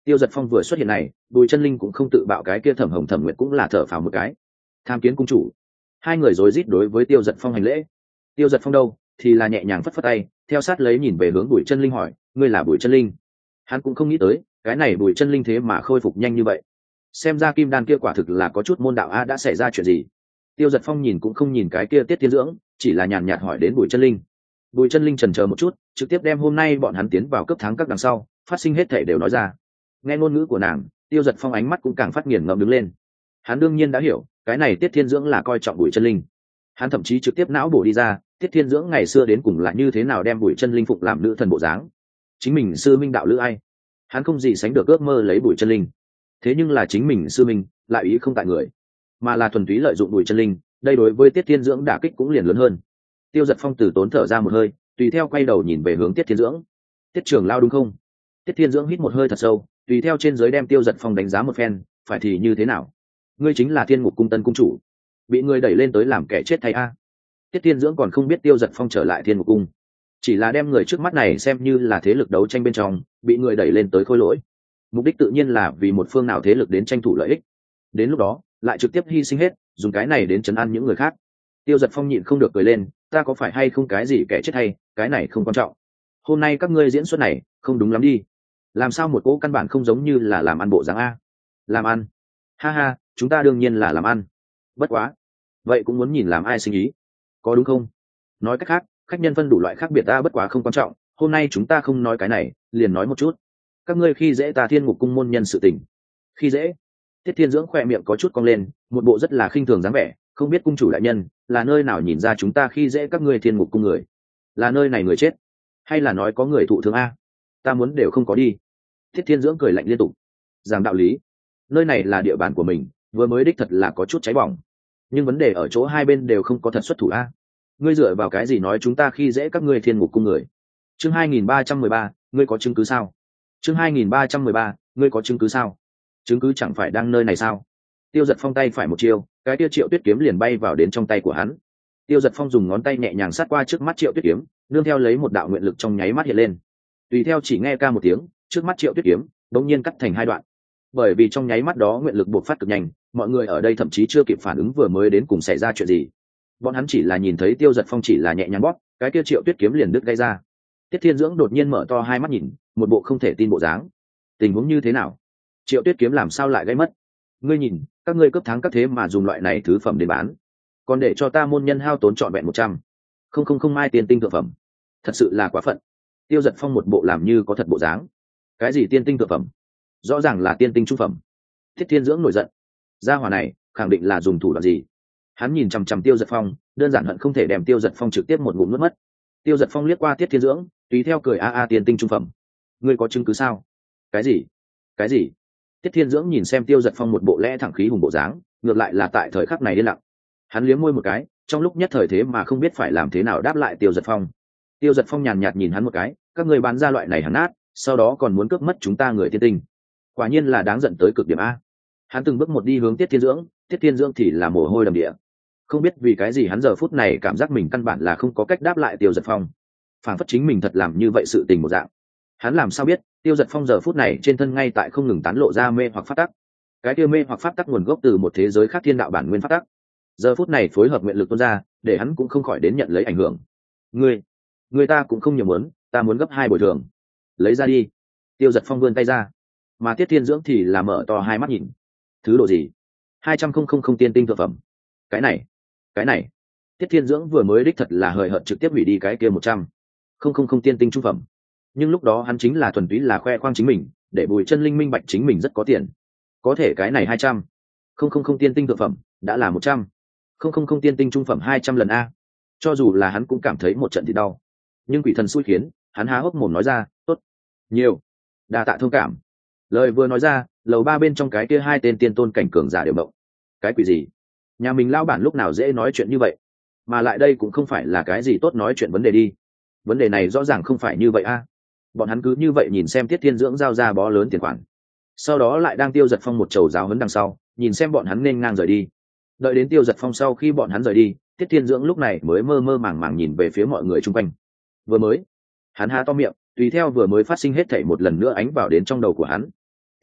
Tiêu Giật Phong vừa xuất hiện này, Bùi Chân Linh cũng không tự bạo cái kia Thẩm Hồng Thẩm Nguyệt cũng là thở phào một cái. Tham kiến cung chủ. Hai người rối rít đối với Tiêu Giật Phong hành lễ. Tiêu Giật Phong đâu, thì là nhẹ nhàng phất phất tay, theo sát lấy nhìn về hướng Bùi Chân Linh hỏi, ngươi là Bùi Chân Linh? Hắn cũng không nghĩ tới, cái này Bùi Chân Linh thế mà khôi phục nhanh như vậy. Xem ra kim đan kia quả thực là có chút môn đạo a, đã xảy ra chuyện gì? Tiêu Giật Phong nhìn cũng không nhìn cái kia Tiết Thiên Dưỡng, chỉ là nhàn nhạt hỏi đến Bùi Chân Linh. Bùi Chân Linh chần chờ một chút, trực tiếp đem hôm nay bọn hắn tiến vào cấp tháng các đằng sau, phát sinh hết thảy đều nói ra. Nghe ngôn ngữ của nàng, Tiêu Giật Phong ánh mắt cũng càng phát nghiền ngẫm đứng lên. Hắn đương nhiên đã hiểu, cái này Tiết Thiên Dưỡng là coi trọng Bùi Chân Linh. Hắn thậm chí trực tiếp não bổ đi ra, Tiết Thiên Dưỡng ngày xưa đến cùng là như thế nào đem Bùi Chân Linh phụng làm nữ thần bộ dáng. Chính mình sư minh đạo lữ ai? Hắn không gì sánh được ước mơ lấy Bùi Chân Linh. Thế nhưng là chính mình sư minh lại ý không tại người, mà là thuần túy lợi dụng Bùi Chân Linh, đây đối với Tiết Thiên Dưỡng đả kích cũng liền lớn hơn. Tiêu Giật Phong từ tốn thở ra một hơi, tùy theo quay đầu nhìn về hướng Tiết Thiên Dưỡng. Tiết trưởng lao đúng không? Tiết Thiên Dưỡng hít một hơi thật sâu, tùy theo trên dưới đem Tiêu Giật Phong đánh giá một phen, phải thì như thế nào? Ngươi chính là Thiên Ngục cung tân cung chủ, bị ngươi đẩy lên tới làm kẻ chết thay a. Tiết Thiên Dưỡng còn không biết Tiêu Giật Phong trở lại Thiên Ngục cung, chỉ là đem người trước mắt này xem như là thế lực đấu tranh bên trong, bị người đẩy lên tới khôi lỗi. Mục đích tự nhiên là vì một phương nào thế lực đến tranh thủ lợi ích. Đến lúc đó, lại trực tiếp hy sinh hết, dùng cái này đến trấn an những người khác. Tiêu Giật Phong nhịn không được cười lên, ta có phải hay không cái gì kẻ chết hay, cái này không quan trọng. Hôm nay các ngươi diễn xuất này, không đúng lắm đi. Làm sao một cỗ căn bản không giống như là làm ăn bộ dáng a? Làm ăn? Ha ha, chúng ta đương nhiên là làm ăn. Bất quá, vậy cũng muốn nhìn làm ai sinh ý, có đúng không? Nói cách khác, khách nhân phân đủ loại khác biệt ta, bất quá không quan trọng. Hôm nay chúng ta không nói cái này, liền nói một chút. Các ngươi khi dễ ta Thiên Ngục cung môn nhân sự tình. Khi dễ? Tiết Thiên Dưỡng khoe miệng có chút cong lên, một bộ rất là khinh thường dáng vẻ, không biết cung chủ đại nhân là nơi nào nhìn ra chúng ta khi dễ các ngươi Thiên Ngục cung người? Là nơi này người chết, hay là nói có người thụ thương a? Ta muốn đều không có đi. Tiết Thiên Dưỡng cười lạnh liên tục. Giảng đạo lý, nơi này là địa bàn của mình, vừa mới đích thật là có chút cháy bỏng, nhưng vấn đề ở chỗ hai bên đều không có thật xuất thủ a. Ngươi dựa vào cái gì nói chúng ta khi dễ các ngươi Thiên Ngục cung người? Chương hai nghìn ba trăm mười ba, ngươi có chứng cứ sao? Chương hai nghìn ba trăm mười ba, ngươi có chứng cứ sao? Chứng cứ chẳng phải đang nơi này sao? Tiêu Giật Phong tay phải một chiêu, cái tiêu Triệu Tuyết kiếm liền bay vào đến trong tay của hắn. Tiêu Giật Phong dùng ngón tay nhẹ nhàng sát qua trước mắt Triệu Tuyết kiếm, nương theo lấy một đạo nguyện lực trong nháy mắt hiện lên. Tùy theo chỉ nghe ca một tiếng, trước mắt Triệu Tuyết kiếm đột nhiên cắt thành hai đoạn. Bởi vì trong nháy mắt đó nguyện lực bộc phát cực nhanh, mọi người ở đây thậm chí chưa kịp phản ứng vừa mới đến cùng xảy ra chuyện gì. Bọn hắn chỉ là nhìn thấy Tiêu Giật Phong chỉ là nhẹ nhàng bóp, cái kia Triệu Tuyết kiếm liền đứt gây ra. Tiết Thiên Dưỡng đột nhiên mở to hai mắt nhìn, một bộ không thể tin bộ dáng. Tình huống như thế nào? Triệu Tuyết kiếm làm sao lại gây mất? Ngươi nhìn, các ngươi cấp tháng các thế mà dùng loại này thứ phẩm để bán, còn để cho ta môn nhân hao tốn trọn vẹn một trăm không không không mai tiền tinh thượng phẩm, thật sự là quá phận. Tiêu Giật Phong một bộ làm như có thật bộ dáng. Cái gì tiên tinh thượng phẩm? Rõ ràng là tiên tinh trung phẩm. Thiết Thiên Dưỡng nổi giận, gia hỏa này khẳng định là dùng thủ đoạn gì. Hắn nhìn chằm chằm Tiêu Giật Phong, đơn giản hận không thể đem Tiêu Giật Phong trực tiếp một ngụm nuốt mất. Tiêu Giật Phong liếc qua Tiết Thiên Dưỡng, tùy theo cười a a tiên tinh trung phẩm. Ngươi có chứng cứ sao? Cái gì? Cái gì? Tiết Thiên Dưỡng nhìn xem Tiêu Giật Phong một bộ lẽ thẳng khí hùng bộ dáng, ngược lại là tại thời khắc này điên lặng. Hắn liếm môi một cái, trong lúc nhất thời thế mà không biết phải làm thế nào đáp lại Tiêu Giật Phong. Tiêu Giật Phong nhàn nhạt nhìn hắn một cái, các ngươi bán ra loại này hắn nát, sau đó còn muốn cướp mất chúng ta người tiên tinh, quả nhiên là đáng giận tới cực điểm a. Hắn từng bước một đi hướng Tiết Thiên Dưỡng, Tiết Thiên Dưỡng thì là mồ hôi đầm địa. Không biết vì cái gì hắn giờ phút này cảm giác mình căn bản là không có cách đáp lại Tiêu Giật Phong, phản phất chính mình thật làm như vậy sự tình một dạng. Hắn làm sao biết Tiêu Giật Phong giờ phút này trên thân ngay tại không ngừng tán lộ ra mê hoặc pháp tắc. Cái tiêu mê hoặc pháp tắc nguồn gốc từ một thế giới khác thiên đạo bản nguyên pháp tắc, giờ phút này phối hợp nguyện lực tuôn ra, để hắn cũng không khỏi đến nhận lấy ảnh hưởng. Ngươi, người ta cũng không nhiều muốn, ta muốn gấp hai bồi thường, lấy ra đi. Tiêu Giật Phong vươn tay ra, mà Tiết Thiên Dưỡng thì là mở to hai mắt nhìn. Thứ độ gì? Hai trăm không không không tiên tinh thượng phẩm. Cái này, cái này. Tiết Thiên Dưỡng vừa mới đích thật là hời hợt trực tiếp hủy đi cái kia một trăm không không không tiên tinh trung phẩm. Nhưng lúc đó hắn chính là thuần túy là khoe khoang chính mình, để Bùi Chân Linh minh bạch chính mình rất có tiền. Có thể cái này hai trăm không không không tiên tinh thượng phẩm đã là một trăm không không không tiên tinh trung phẩm hai trăm lần a. Cho dù là hắn cũng cảm thấy một trận thì đau. Nhưng quỷ thần xui khiến, hắn há hốc mồm nói ra, tốt, nhiều, đa tạ thông cảm. Lời vừa nói ra, lầu ba bên trong cái kia hai tên tiên tôn cảnh cường giả đều mộng. Cái quỷ gì? Nhà mình lao bản lúc nào dễ nói chuyện như vậy? Mà lại đây cũng không phải là cái gì tốt nói chuyện vấn đề đi. Vấn đề này rõ ràng không phải như vậy a. Bọn hắn cứ như vậy nhìn xem Tiết Thiên Dưỡng giao ra bó lớn tiền khoản, sau đó lại đang Tiêu Giật Phong một chầu giáo huấn đằng sau, nhìn xem bọn hắn nên ngang rời đi. Đợi đến Tiêu Giật Phong sau khi bọn hắn rời đi, Tiết Thiên Dưỡng lúc này mới mơ mơ màng màng nhìn về phía mọi người chung quanh. Vừa mới, hắn há to miệng, tùy theo vừa mới phát sinh hết thảy một lần nữa ánh vào đến trong đầu của hắn.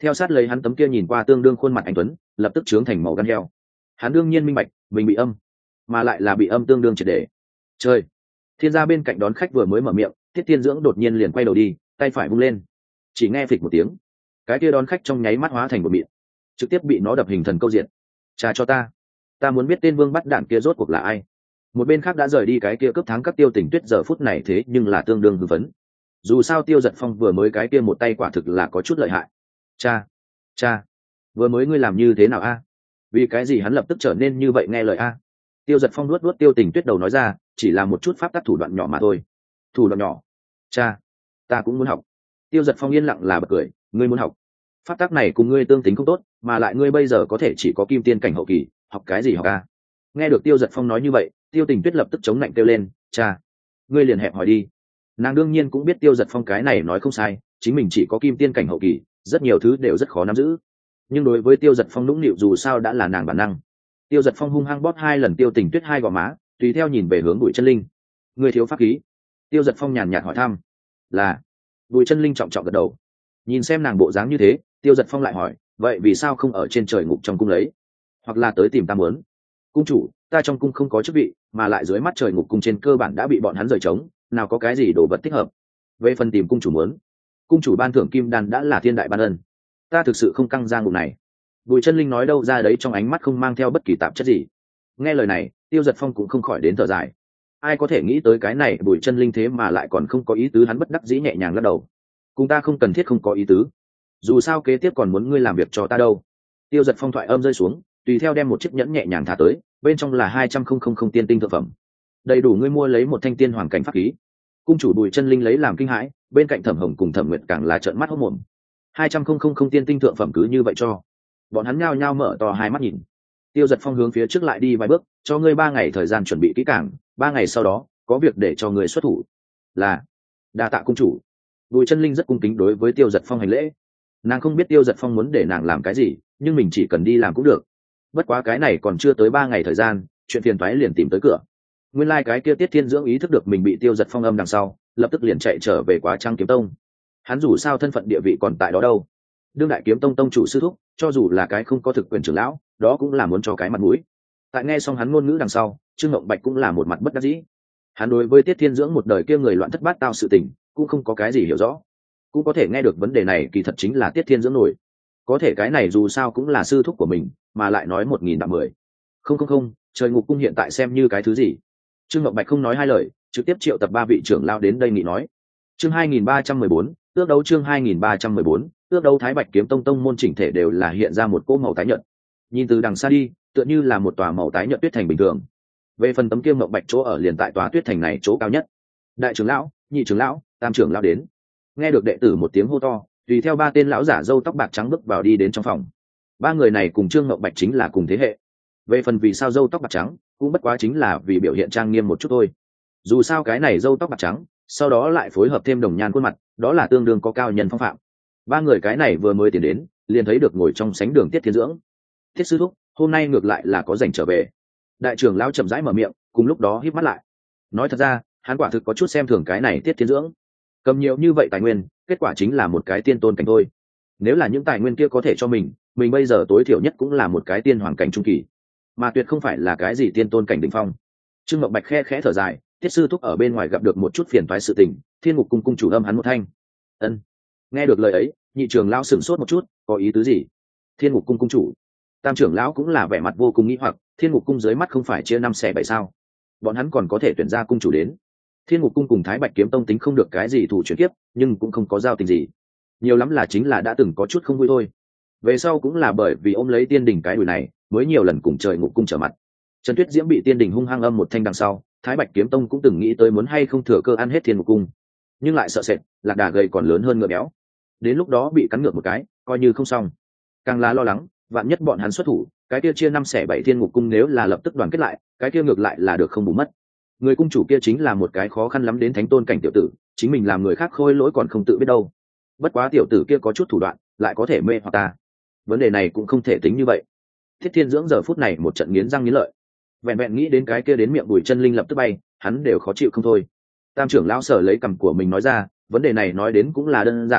theo sát lấy hắn tấm kia nhìn qua tương đương khuôn mặt anh tuấn lập tức trướng thành màu gan heo. Hắn đương nhiên minh bạch mình bị âm, mà lại là bị âm tương đương triệt để. Chơi. Thiên gia bên cạnh đón khách vừa mới mở miệng, Tiết Thiên Dưỡng đột nhiên liền quay đầu đi, tay phải vung lên, chỉ nghe phịch một tiếng, cái kia đón khách trong nháy mắt hóa thành một mịn, trực tiếp bị nó đập hình thần câu diện. Trả cho ta, ta muốn biết tên vương bắt đạn kia rốt cuộc là ai. Một bên khác đã rời đi cái kia cướp thắng các Tiêu Tình Tuyết giờ phút này thế nhưng là tương đương hưng phấn. Dù sao Tiêu Giật Phong vừa mới cái kia một tay quả thực là có chút lợi hại. Cha, cha, vừa mới ngươi làm như thế nào a? Vì cái gì hắn lập tức trở nên như vậy nghe lời a? Tiêu Giật Phong nuốt nuốt Tiêu Tình Tuyết đầu nói ra, chỉ là một chút pháp tắc thủ đoạn nhỏ mà thôi. Thủ đoạn nhỏ? Cha, ta cũng muốn học. Tiêu Giật Phong yên lặng là bật cười, ngươi muốn học? Pháp tắc này cùng ngươi tương tính không tốt, mà lại ngươi bây giờ có thể chỉ có kim tiên cảnh hậu kỳ, học cái gì học a? Nghe được Tiêu Giật Phong nói như vậy, Tiêu Tình Tuyết lập tức chống lạnh kêu lên, cha, ngươi liền hẹp hỏi đi. Nàng đương nhiên cũng biết Tiêu Giật Phong cái này nói không sai, chính mình chỉ có kim tiên cảnh hậu kỳ, rất nhiều thứ đều rất khó nắm giữ. Nhưng đối với Tiêu Giật Phong nũng nịu dù sao đã là nàng bản năng. Tiêu Giật Phong hung hăng bóp hai lần Tiêu Tình Tuyết hai gò má, tùy theo nhìn về hướng Bùi Chân Linh. Người thiếu pháp khí. Tiêu Giật Phong nhàn nhạt hỏi thăm. Là. Bùi Chân Linh trọng trọng gật đầu. Nhìn xem nàng bộ dáng như thế, Tiêu Giật Phong lại hỏi, vậy vì sao không ở trên trời ngục trong cung lấy, hoặc là tới tìm ta muốn? Cung chủ, ta trong cung không có chức vị, mà lại dưới mắt trời ngục cung trên cơ bản đã bị bọn hắn rời trống, nào có cái gì đồ vật thích hợp. Về phần tìm cung chủ muốn, cung chủ ban thưởng kim đan đã là thiên đại ban ân, ta thực sự không căng ra ngục này. Bùi Chân Linh nói đâu ra đấy, trong ánh mắt không mang theo bất kỳ tạp chất gì. Nghe lời này, Tiêu Giật Phong cũng không khỏi đến thở dài. Ai có thể nghĩ tới cái này Bùi Chân Linh thế mà lại còn không có ý tứ, hắn bất đắc dĩ nhẹ nhàng lắc đầu. Cùng ta không cần thiết không có ý tứ, dù sao kế tiếp còn muốn ngươi làm việc cho ta đâu. Tiêu Giật Phong thoại âm rơi xuống, tùy theo đem một chiếc nhẫn nhẹ nhàng thả tới, bên trong là hai trăm không không không tiên tinh thượng phẩm, đầy đủ ngươi mua lấy một thanh tiên hoàng cảnh pháp khí. Cung chủ Bùi Chân Linh lấy làm kinh hãi, bên cạnh Thẩm Hồng cùng Thẩm Nguyệt càng là trợn mắt hốt mồm. hai trăm không không không tiên tinh thượng phẩm cứ như vậy cho? Bọn hắn nhao nhao mở to hai mắt nhìn. Tiêu Giật Phong hướng phía trước lại đi vài bước, cho ngươi ba ngày thời gian chuẩn bị kỹ càng, ba ngày sau đó có việc để cho ngươi xuất thủ. Là. Đa tạ cung chủ. Bùi Chân Linh rất cung kính đối với Tiêu Giật Phong hành lễ. Nàng không biết Tiêu Giật Phong muốn để nàng làm cái gì, nhưng mình chỉ cần đi làm cũng được. Bất quá cái này còn chưa tới ba ngày thời gian, chuyện phiền toái liền tìm tới cửa. Nguyên lai like cái kia Tiết Thiên Dưỡng ý thức được mình bị Tiêu Giật Phong âm đằng sau, lập tức liền chạy trở về Quá Trăng Kiếm Tông. Hắn dù sao thân phận địa vị còn tại đó đâu, đương đại kiếm tông tông chủ sư thúc, cho dù là cái không có thực quyền trưởng lão, đó cũng là muốn cho cái mặt mũi. Tại nghe xong hắn ngôn ngữ đằng sau, Trương Ngộng Bạch cũng là một mặt bất đắc dĩ. Hắn đối với Tiết Thiên Dưỡng một đời kia người loạn thất bát tao sự tình, cũng không có cái gì hiểu rõ. Cũng có thể nghe được vấn đề này kỳ thật chính là Tiết Thiên Dưỡng nổi. Có thể cái này dù sao cũng là sư thúc của mình, mà lại nói một nghìn đạm mười. Không không không, trời ngục cung hiện tại xem như cái thứ gì? Trương Ngộng Bạch không nói hai lời, trực tiếp triệu tập ba vị trưởng lao đến đây nghị nói. Chương hai nghìn ba trăm mười bốn, ước đấu chương hai nghìn ba trăm mười bốn, ước đấu Thái Bạch Kiếm Tông tông môn chỉnh thể đều là hiện ra một cỗ màu tái nhợt. Nhìn từ đằng xa đi, tựa như là một tòa màu tái nhợt tuyết thành bình thường. Về phần tấm kia Ngộng Bạch chỗ ở liền tại tòa tuyết thành này chỗ cao nhất. Đại trưởng lão, nhị trưởng lão, tam trưởng lão đến. Nghe được đệ tử một tiếng hô to, tùy theo ba tên lão giả râu tóc bạc trắng bước vào đi đến trong phòng. Ba người này cùng Trương Ngộng Bạch chính là cùng thế hệ. Về phần vì sao râu tóc bạc trắng, cũng bất quá chính là vì biểu hiện trang nghiêm một chút thôi. Dù sao cái này râu tóc bạc trắng, sau đó lại phối hợp thêm đồng nhan khuôn mặt, đó là tương đương có cao nhân phong phạm. Ba người cái này vừa mới tiến đến, liền thấy được ngồi trong sánh đường Tiết Thiên Dưỡng. Thiết sư thúc, hôm nay ngược lại là có rảnh trở về. Đại trưởng lão chậm rãi mở miệng, cùng lúc đó híp mắt lại. Nói thật ra, hắn quả thực có chút xem thường cái này Tiết Thiên Dưỡng. Cầm nhiều như vậy tài nguyên, kết quả chính là một cái tiên tôn cảnh thôi. Nếu là những tài nguyên kia có thể cho mình, mình bây giờ tối thiểu nhất cũng là một cái tiên hoàng cảnh trung kỳ, mà tuyệt không phải là cái gì tiên tôn cảnh đỉnh phong. Trương Ngọc Bạch khe khẽ thở dài, Tiết sư thúc ở bên ngoài gặp được một chút phiền toái sự tình, Thiên Ngục cung cung chủ âm hắn một thanh. Ân. Nghe được lời ấy, nhị trưởng lão sửng sốt một chút, có ý tứ gì? Thiên Ngục cung cung chủ? Tam trưởng lão cũng là vẻ mặt vô cùng nghi hoặc, Thiên Ngục cung dưới mắt không phải chia năm xẻ bảy sao? Bọn hắn còn có thể tuyển ra cung chủ đến. Thiên Ngục cung cùng Thái Bạch Kiếm Tông tính không được cái gì thủ chuyển kiếp, nhưng cũng không có giao tình gì. Nhiều lắm là chính là đã từng có chút không vui thôi. Về sau cũng là bởi vì ôm lấy tiên đình cái đùi này, mới nhiều lần cùng trời Ngục cung trở mặt. Trần Tuyết Diễm bị tiên đình hung hăng âm một thanh đằng sau, Thái Bạch Kiếm Tông cũng từng nghĩ tới muốn hay không thừa cơ ăn hết Thiên Ngục cung, nhưng lại sợ sệt, lạc đà gầy còn lớn hơn ngựa béo. Đến lúc đó bị cắn ngược một cái, coi như không xong. Càng là lo lắng, vạn nhất bọn hắn xuất thủ, cái kia chia năm xẻ bảy Thiên Ngục cung nếu là lập tức đoàn kết lại, cái kia ngược lại là được không bù mất. Người cung chủ kia chính là một cái khó khăn lắm đến thánh tôn cảnh tiểu tử, chính mình làm người khác khôi lỗi còn không tự biết đâu. Bất quá tiểu tử kia có chút thủ đoạn, lại có thể mê hoặc ta. Vấn đề này cũng không thể tính như vậy. Thiết Thiên Dưỡng giờ phút này một trận nghiến răng nghiến lợi, vẹn vẹn nghĩ đến cái kia đến miệng Bùi Chân Linh lập tức bay, hắn đều khó chịu không thôi. Tam trưởng lão sở lấy cằm của mình nói ra, vấn đề này nói đến cũng là đơn giản,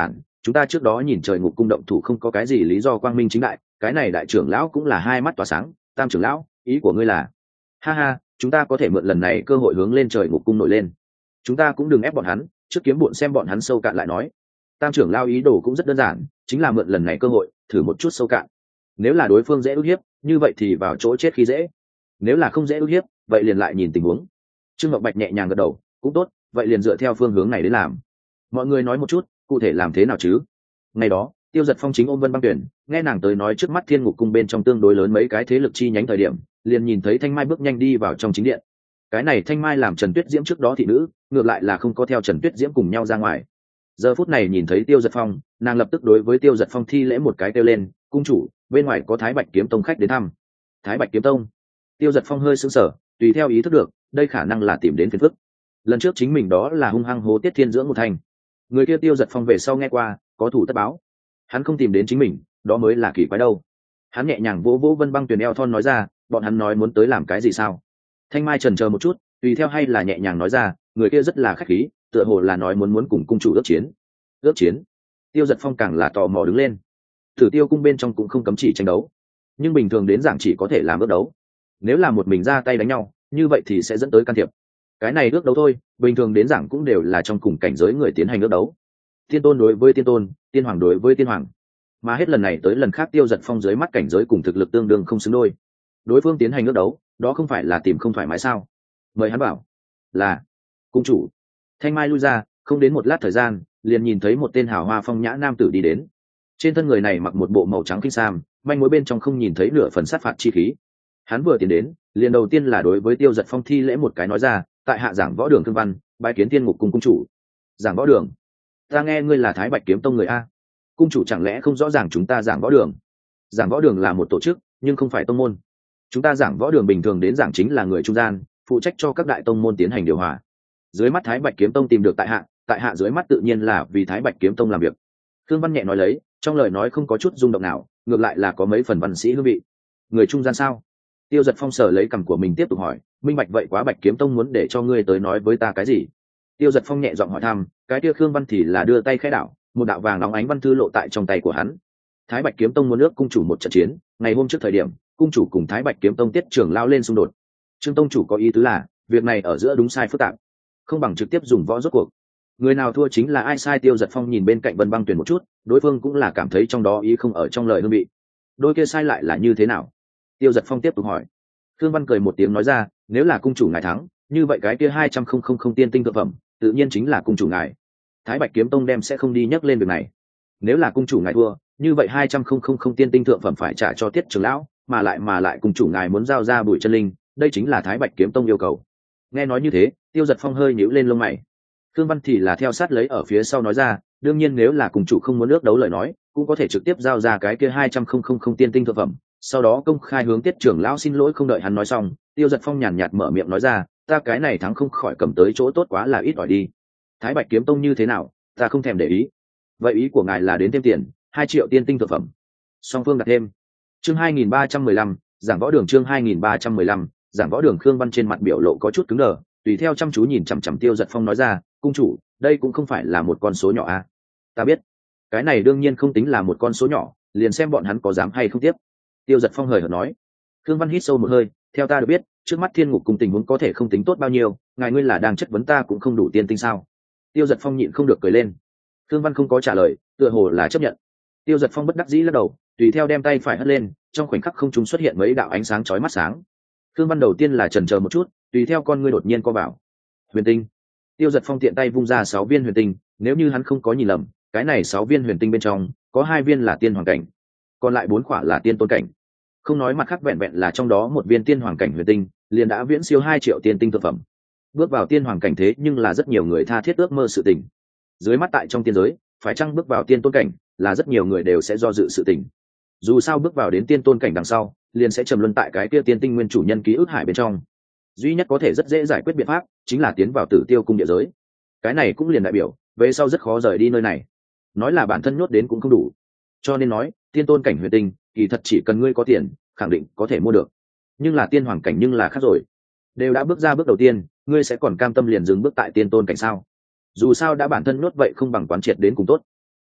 chúng ta trước đó nhìn trời ngục cung động thủ không có cái gì lý do quang minh chính đại, cái này đại trưởng lão cũng là hai mắt tỏa sáng. Tam trưởng lão, ý của ngươi là? Ha ha, chúng ta có thể mượn lần này cơ hội hướng lên trời ngục cung nổi lên. Chúng ta cũng đừng ép bọn hắn, trước kiếm bộn xem bọn hắn sâu cạn lại nói. Tam trưởng lão ý đồ cũng rất đơn giản, chính là mượn lần này cơ hội thử một chút sâu cạn. Nếu là đối phương dễ ức hiếp, như vậy thì vào chỗ chết khi dễ. Nếu là không dễ ức hiếp, vậy liền lại nhìn tình huống. Trương Ngọc Bạch nhẹ nhàng gật đầu, cũng tốt, vậy liền dựa theo phương hướng này đến làm. Mọi người nói một chút, cụ thể làm thế nào chứ? Ngày đó, Tiêu Giật Phong chính ôm Vân Băng Tuyển, nghe nàng tới nói trước mắt Thiên Ngục cung bên trong tương đối lớn mấy cái thế lực chi nhánh thời điểm, liền nhìn thấy Thanh Mai bước nhanh đi vào trong chính điện. Cái này Thanh Mai làm Trần Tuyết Diễm trước đó thị nữ, ngược lại là không có theo Trần Tuyết Diễm cùng nhau ra ngoài. Giờ phút này nhìn thấy Tiêu Giật Phong, nàng lập tức đối với Tiêu Giật Phong thi lễ một cái kêu lên, cung chủ, bên ngoài có Thái Bạch Kiếm Tông khách đến thăm. Thái Bạch Kiếm Tông? Tiêu Giật Phong hơi sững sờ, tùy theo ý thức được, đây khả năng là tìm đến phiền phức. Lần trước chính mình đó là hung hăng hố Tiết Thiên Dưỡng một thành. Người kia Tiêu Giật Phong về sau nghe qua, có thủ tất báo. Hắn không tìm đến chính mình, đó mới là kỳ quái đâu. Hắn nhẹ nhàng vỗ vỗ Vân Băng Tuyền eo thon nói ra, bọn hắn nói muốn tới làm cái gì sao? Thanh Mai chần chờ một chút, tùy theo hay là nhẹ nhàng nói ra, người kia rất là khách khí, tựa hồ là nói muốn muốn cùng cung chủ ước chiến. Ước chiến? Tiêu Giật Phong càng là tò mò đứng lên. Thử Tiêu cung bên trong cũng không cấm chỉ tranh đấu, nhưng bình thường đến giảng chỉ có thể làm ước đấu. Nếu là một mình ra tay đánh nhau, như vậy thì sẽ dẫn tới can thiệp. Cái này ước đấu thôi, bình thường đến giảng cũng đều là trong cùng cảnh giới người tiến hành ước đấu. Tiên tôn đối với tiên tôn, tiên hoàng đối với tiên hoàng, mà hết lần này tới lần khác Tiêu Giật Phong dưới mắt cảnh giới cùng thực lực tương đương không xứng đôi. Đối phương tiến hành ước đấu, đó không phải là tìm không thoải mái sao? Mời hắn bảo. Là. Cung chủ. Thanh Mai lui ra, không đến một lát thời gian, liền nhìn thấy một tên hào hoa phong nhã nam tử đi đến. Trên thân người này mặc một bộ màu trắng kinh sam, manh mối bên trong không nhìn thấy nửa phần sát phạt chi khí. Hắn vừa tiến đến, liền đầu tiên là đối với Tiêu Giật Phong thi lễ một cái nói ra, tại hạ giảng võ đường thương văn, bái kiến Thiên Ngục cung cung chủ. Giảng võ đường? Ta nghe ngươi là Thái Bạch Kiếm Tông người a. Cung chủ chẳng lẽ không rõ ràng chúng ta giảng võ đường? Giảng võ đường là một tổ chức, nhưng không phải tông môn. Chúng ta giảng võ đường bình thường đến giảng chính là người trung gian, phụ trách cho các đại tông môn tiến hành điều hòa. Dưới mắt Thái Bạch Kiếm Tông tìm được tại hạ, tại hạ dưới mắt tự nhiên là vì Thái Bạch Kiếm Tông làm việc. Thương Văn nhẹ nói lấy, trong lời nói không có chút rung động nào, ngược lại là có mấy phần văn sĩ hương vị. Người trung gian sao? Tiêu Giật Phong sở lấy cằm của mình tiếp tục hỏi, minh bạch vậy quá Bạch Kiếm Tông muốn để cho ngươi tới nói với ta cái gì? Tiêu Giật Phong nhẹ giọng hỏi thăm, cái kia Khương Văn thì là đưa tay khẽ đảo, một đạo vàng nóng ánh văn thư lộ tại trong tay của hắn. Thái Bạch Kiếm Tông muốn ước cung chủ một trận chiến, ngày hôm trước thời điểm, cung chủ cùng Thái Bạch Kiếm Tông tiết trưởng lao lên xung đột. Trương tông chủ có ý tứ là, việc này ở giữa đúng sai phức tạp, không bằng trực tiếp dùng võ rốt cuộc. Người nào thua chính là ai sai? Tiêu Giật Phong nhìn bên cạnh Vân Băng Tuyền một chút, đối phương cũng là cảm thấy trong đó ý không ở trong lời hương vị. Đôi kia sai lại là như thế nào? Tiêu Giật Phong tiếp tục hỏi. Thương Văn cười một tiếng nói ra, nếu là cung chủ ngài thắng, như vậy cái kia hai trăm không không không tiên tinh thượng phẩm, tự nhiên chính là cung chủ ngài. Thái Bạch Kiếm Tông đem sẽ không đi nhắc lên việc này. Nếu là cung chủ ngài thua, như vậy hai trăm không không không tiên tinh thượng phẩm phải trả cho Tiết trưởng lão, mà lại mà lại cung chủ ngài muốn giao ra Bùi Chân Linh, đây chính là Thái Bạch Kiếm Tông yêu cầu. Nghe nói như thế, Tiêu Giật Phong hơi nhíu lên lông mày. Thương Văn thì là theo sát lấy ở phía sau nói ra, đương nhiên nếu là cung chủ không muốn ước đấu lời nói, cũng có thể trực tiếp giao ra cái kia hai trăm không không không tiên tinh thượng phẩm, sau đó công khai hướng Tiết trưởng lão xin lỗi. Không đợi hắn nói xong, Tiêu Giật Phong nhàn nhạt mở miệng nói ra, ta cái này thắng không khỏi cầm tới chỗ tốt quá là ít ỏi đi. Thái Bạch Kiếm Tông như thế nào, ta không thèm để ý. Vậy ý của ngài là đến thêm tiền, hai triệu tiên tinh thượng phẩm. Song phương đặt thêm. Chương hai nghìn ba trăm mười lăm, giảng võ đường. Chương hai nghìn ba trăm mười lăm, giảng võ đường. Khương Văn trên mặt biểu lộ có chút cứng đờ, tùy theo chăm chú nhìn chằm chằm Tiêu Giật Phong nói ra, cung chủ, đây cũng không phải là một con số nhỏ à? Ta biết, cái này đương nhiên không tính là một con số nhỏ, liền xem bọn hắn có dám hay không tiếp. Tiêu Giật Phong hời hợt nói. Khương Văn hít sâu một hơi, theo ta được biết, trước mắt Thiên Ngục cùng tình huống có thể không tính tốt bao nhiêu, ngài ngươi là đang chất vấn ta cũng không đủ tiên tinh sao? Tiêu Giật Phong nhịn không được cười lên. Khương Văn không có trả lời, tựa hồ là chấp nhận. Tiêu Giật Phong bất đắc dĩ lắc đầu, tùy theo đem tay phải hất lên, trong khoảnh khắc không trung xuất hiện mấy đạo ánh sáng chói mắt sáng. Khương Văn đầu tiên là chần chờ một chút, tùy theo con ngươi đột nhiên co vào. Huyền tinh. Tiêu Giật Phong tiện tay vung ra sáu viên huyền tinh, nếu như hắn không có nhìn lầm, cái này sáu viên huyền tinh bên trong có hai viên là tiên hoàng cảnh, còn lại bốn quả là tiên tôn cảnh. Không nói mặt khác, vẹn vẹn là trong đó một viên tiên hoàng cảnh huyền tinh, liền đã viễn siêu hai triệu tiên tinh thực phẩm. Bước vào tiên hoàng cảnh thế nhưng là rất nhiều người tha thiết ước mơ sự tình. Dưới mắt tại trong tiên giới, phải chăng bước vào tiên tôn cảnh là rất nhiều người đều sẽ do dự sự tình. Dù sao bước vào đến tiên tôn cảnh đằng sau, liền sẽ trầm luân tại cái kia tiên tinh nguyên chủ nhân ký ức hải bên trong. Duy nhất có thể rất dễ giải quyết biện pháp chính là tiến vào Tử Tiêu cung địa giới. Cái này cũng liền đại biểu về sau rất khó rời đi nơi này. Nói là bản thân nhốt đến cũng không đủ. Cho nên nói, tiên tôn cảnh huyền tinh, kỳ thật chỉ cần ngươi có tiền, khẳng định có thể mua được. Nhưng là tiên hoàng cảnh nhưng là khác rồi. Đều đã bước ra bước đầu tiên, ngươi sẽ còn cam tâm liền dừng bước tại tiên tôn cảnh sao? Dù sao đã bản thân nhốt vậy không bằng quán triệt đến cùng tốt.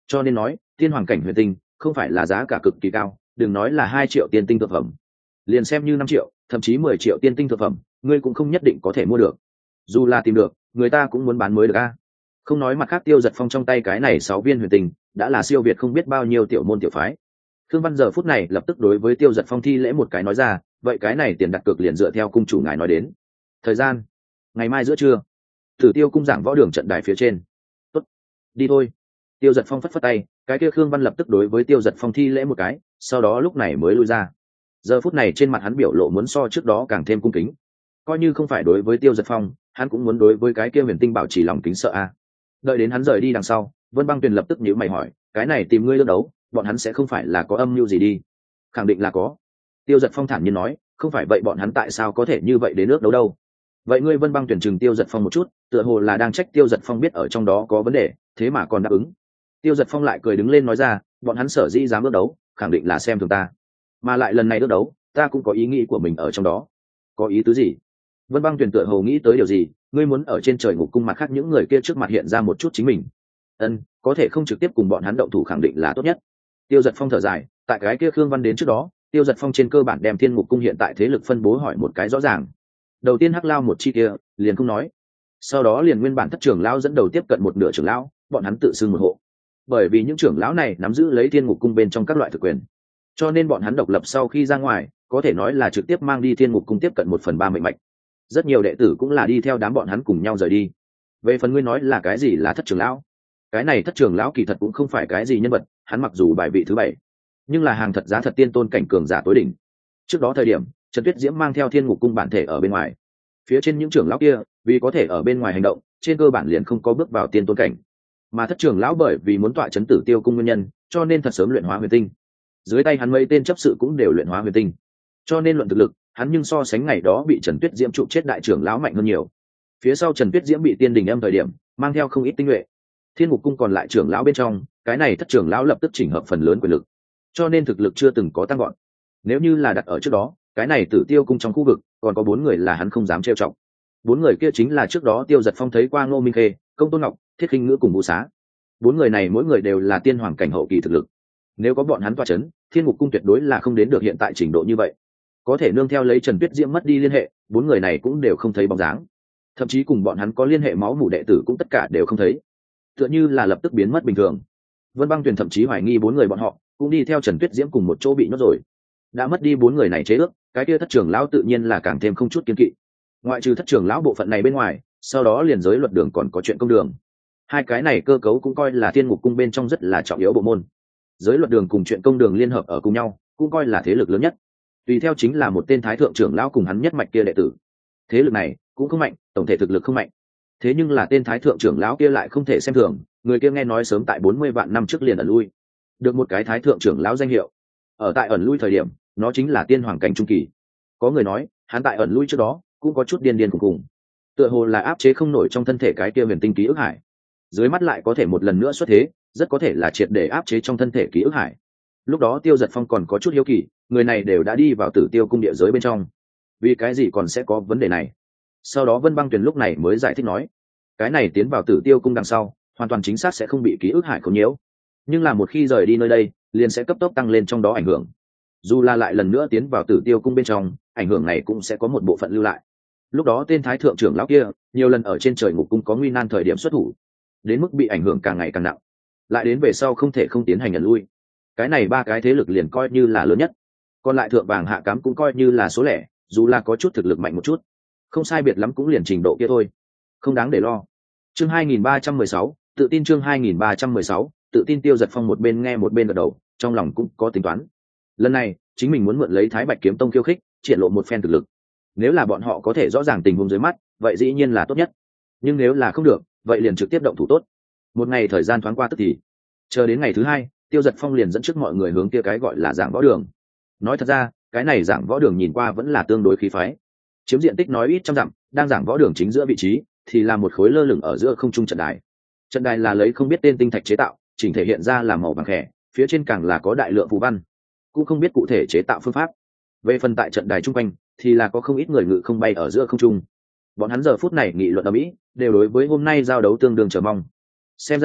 cho nên nói tiên hoàng cảnh huyền tinh không phải là giá cả cực kỳ cao, đừng nói là hai triệu tiên tinh thực phẩm, liền xem như năm triệu thậm chí mười triệu tiên tinh thực phẩm ngươi cũng không nhất định có thể mua được. Dù là tìm được, người ta cũng muốn bán mới được a. Không nói mặt khác, Tiêu Giật Phong trong tay cái này sáu viên huyền tinh đã là siêu việt không biết bao nhiêu tiểu môn tiểu phái. Khương Văn giờ phút này lập tức đối với Tiêu Giật Phong thi lễ một cái nói ra, vậy cái này tiền đặt cược liền dựa theo cung chủ ngài nói đến. Thời gian ngày mai giữa trưa, Tử Tiêu cung giảng võ đường trận đài phía trên. Tốt, đi thôi. Tiêu Giật Phong phất phất tay, cái kia Khương Văn lập tức đối với Tiêu Giật Phong thi lễ một cái, sau đó lúc này mới lui ra. Giờ phút này trên mặt hắn biểu lộ muốn so trước đó càng thêm cung kính, coi như không phải đối với Tiêu Giật Phong, hắn cũng muốn đối với cái kia huyền tinh bảo trì lòng kính sợ a. Đợi đến hắn rời đi đằng sau, Vân Băng Tuyền lập tức nhíu mày hỏi, cái này tìm ngươi lương đấu, bọn hắn sẽ không phải là có âm mưu gì đi? Khẳng định là có. Tiêu Giật Phong thản nhiên nói, không phải vậy bọn hắn tại sao có thể như vậy đến nước đấu đâu? Vậy ngươi Vân Băng Tuyền chừng Tiêu Giật Phong một chút, tựa hồ là đang trách Tiêu Giật Phong biết ở trong đó có vấn đề, thế mà còn đáp ứng. Tiêu Giật Phong lại cười đứng lên nói ra, bọn hắn sở dĩ dám ước đấu, khẳng định là xem thường ta, mà lại lần này ước đấu, ta cũng có ý nghĩ của mình ở trong đó. Có ý tứ gì? Vân Băng Tuyền tựa hồ nghĩ tới điều gì, ngươi muốn ở trên trời ngục cung mặt khác những người kia trước mặt hiện ra một chút chính mình. Ân, có thể không trực tiếp cùng bọn hắn động thủ khẳng định là tốt nhất. Tiêu Giật Phong thở dài, tại cái kia Khương Văn đến trước đó, Tiêu Giật Phong trên cơ bản đem thiên ngục cung hiện tại thế lực phân bố hỏi một cái rõ ràng. Đầu tiên Hắc Lao một chi kia, liền không nói. Sau đó liền nguyên bản thất trưởng lão dẫn đầu tiếp cận một nửa trưởng lão, bọn hắn tự xưng một hộ. Bởi vì những trưởng lão này nắm giữ lấy thiên ngục cung bên trong các loại thực quyền, cho nên bọn hắn độc lập sau khi ra ngoài, có thể nói là trực tiếp mang đi thiên ngục cung tiếp cận một phần ba mệnh mạch. Rất nhiều đệ tử cũng là đi theo đám bọn hắn cùng nhau rời đi. Về phần ngươi nói là cái gì là thất trưởng lão, cái này thất trưởng lão kỳ thật cũng không phải cái gì nhân vật, hắn mặc dù bài vị thứ bảy, nhưng là hàng thật giá thật tiên tôn cảnh cường giả tối đỉnh. Trước đó thời điểm, Trần Tuyết Diễm mang theo thiên ngục cung bản thể ở bên ngoài, phía trên những trưởng lão kia vì có thể ở bên ngoài hành động, trên cơ bản liền không có bước vào tiên tôn cảnh, mà thất trưởng lão bởi vì muốn tọa chấn Tử Tiêu cung nguyên nhân, cho nên thật sớm luyện hóa huyền tinh. Dưới tay hắn mấy tên chấp sự cũng đều luyện hóa huyền tinh, cho nên luận thực lực, hắn nhưng so sánh ngày đó bị Trần Tuyết Diễm trụ chết đại trưởng lão mạnh hơn nhiều. Phía sau Trần Tuyết Diễm bị tiên đình âm thời điểm, mang theo không ít tinh nhuệ. Thiên ngục cung còn lại trưởng lão bên trong, cái này thất trưởng lão lập tức chỉnh hợp phần lớn quyền lực, cho nên thực lực chưa từng có tăng gọn. Nếu như là đặt ở trước đó, cái này Tử Tiêu cung trong khu vực còn có bốn người là hắn không dám trêu chọc. Bốn người kia chính là trước đó Tiêu Giật Phong thấy qua Ngô Minh Khê, Công Tôn Ngọc, Thiết Khinh Ngữ cùng Vũ Xá. Bốn người này mỗi người đều là tiên hoàng cảnh hậu kỳ thực lực. Nếu có bọn hắn tọa chấn, Thiên ngục cung tuyệt đối là không đến được hiện tại trình độ như vậy. Có thể nương theo lấy Trần Tuyết Diễm mất đi liên hệ, bốn người này cũng đều không thấy bóng dáng, thậm chí cùng bọn hắn có liên hệ máu mủ đệ tử cũng tất cả đều không thấy, tựa như là lập tức biến mất bình thường. Vân Băng Tuyền thậm chí hoài nghi bốn người bọn họ cũng đi theo Trần Tuyết Diễm cùng một chỗ bị nhốt rồi. Đã mất đi bốn người này chế ước, cái kia thất trưởng lão tự nhiên là càng thêm không chút kiên kỵ. Ngoại trừ thất trưởng lão bộ phận này bên ngoài, sau đó liền giới luật đường còn có chuyện công đường. Hai cái này cơ cấu cũng coi là thiên ngục cung bên trong rất là trọng yếu bộ môn. Giới luật đường cùng chuyện công đường liên hợp ở cùng nhau, cũng coi là thế lực lớn nhất. Tùy theo chính là một tên thái thượng trưởng lão cùng hắn nhất mạch kia đệ tử. Thế lực này cũng không mạnh, tổng thể thực lực không mạnh. Thế nhưng là tên thái thượng trưởng lão kia lại không thể xem thường, người kia nghe nói sớm tại bốn mươi vạn năm trước liền ẩn lui, được một cái thái thượng trưởng lão danh hiệu. Ở tại ẩn lui thời điểm, nó chính là tiên hoàng cảnh trung kỳ. Có người nói, hắn tại ẩn lui trước đó cũng có chút điên điên cùng cùng, tựa hồ là áp chế không nổi trong thân thể cái kia huyền tinh ký ức hải. Dưới mắt lại có thể một lần nữa xuất thế, rất có thể là triệt để áp chế trong thân thể ký ức hải. Lúc đó Tiêu Giật Phong còn có chút hiếu kỳ, người này đều đã đi vào Tử Tiêu cung địa giới bên trong, vì cái gì còn sẽ có vấn đề này? Sau đó Vân Băng Tuyền lúc này mới giải thích nói, cái này tiến vào Tử Tiêu cung đằng sau, hoàn toàn chính xác sẽ không bị ký ức hải khống nhiễu, nhưng là một khi rời đi nơi đây, liền sẽ cấp tốc tăng lên trong đó ảnh hưởng. Dù là lại lần nữa tiến vào Tử Tiêu cung bên trong, ảnh hưởng này cũng sẽ có một bộ phận lưu lại. Lúc đó tên thái thượng trưởng lão kia nhiều lần ở trên trời ngục cung có nguy nan thời điểm xuất thủ, đến mức bị ảnh hưởng càng ngày càng nặng, lại đến về sau không thể không tiến hành nhận lui. Cái này ba cái thế lực liền coi như là lớn nhất, còn lại thượng vàng hạ cám cũng coi như là số lẻ, dù là có chút thực lực mạnh một chút, không sai biệt lắm cũng liền trình độ kia thôi, không đáng để lo. Chương hai nghìn ba trăm mười sáu, tự tin. Chương hai nghìn ba trăm mười sáu, tự tin. Tiêu Giật Phong một bên nghe một bên gật đầu, trong lòng cũng có tính toán. Lần này chính mình muốn mượn lấy Thái Bạch kiếm tông khiêu khích, triển lộ một phen thực lực. Nếu là bọn họ có thể rõ ràng tình huống dưới mắt, vậy dĩ nhiên là tốt nhất, nhưng nếu là không được, vậy liền trực tiếp động thủ tốt. Một ngày thời gian thoáng qua tức thì, chờ đến ngày thứ hai, Tiêu Giật Phong liền dẫn trước mọi người hướng kia cái gọi là giảng võ đường. Nói thật ra, cái này giảng võ đường nhìn qua vẫn là tương đối khí phái, chiếm diện tích nói ít trăm dặm, đang giảng võ đường chính giữa vị trí thì là một khối lơ lửng ở giữa không trung trận đài. Trận đài là lấy không biết tên tinh thạch chế tạo, chỉnh thể hiện ra là màu vàng khẻ, phía trên càng là có đại lượng phù văn, cũng không biết cụ thể chế tạo phương pháp. Về phần tại trận đài trung quanh thì là có không ít người ngự không bay ở giữa không trung. Bọn hắn giờ phút này nghị luận ở mỹ, đều đối với hôm nay giao đấu tương đương chờ mong. Xem ra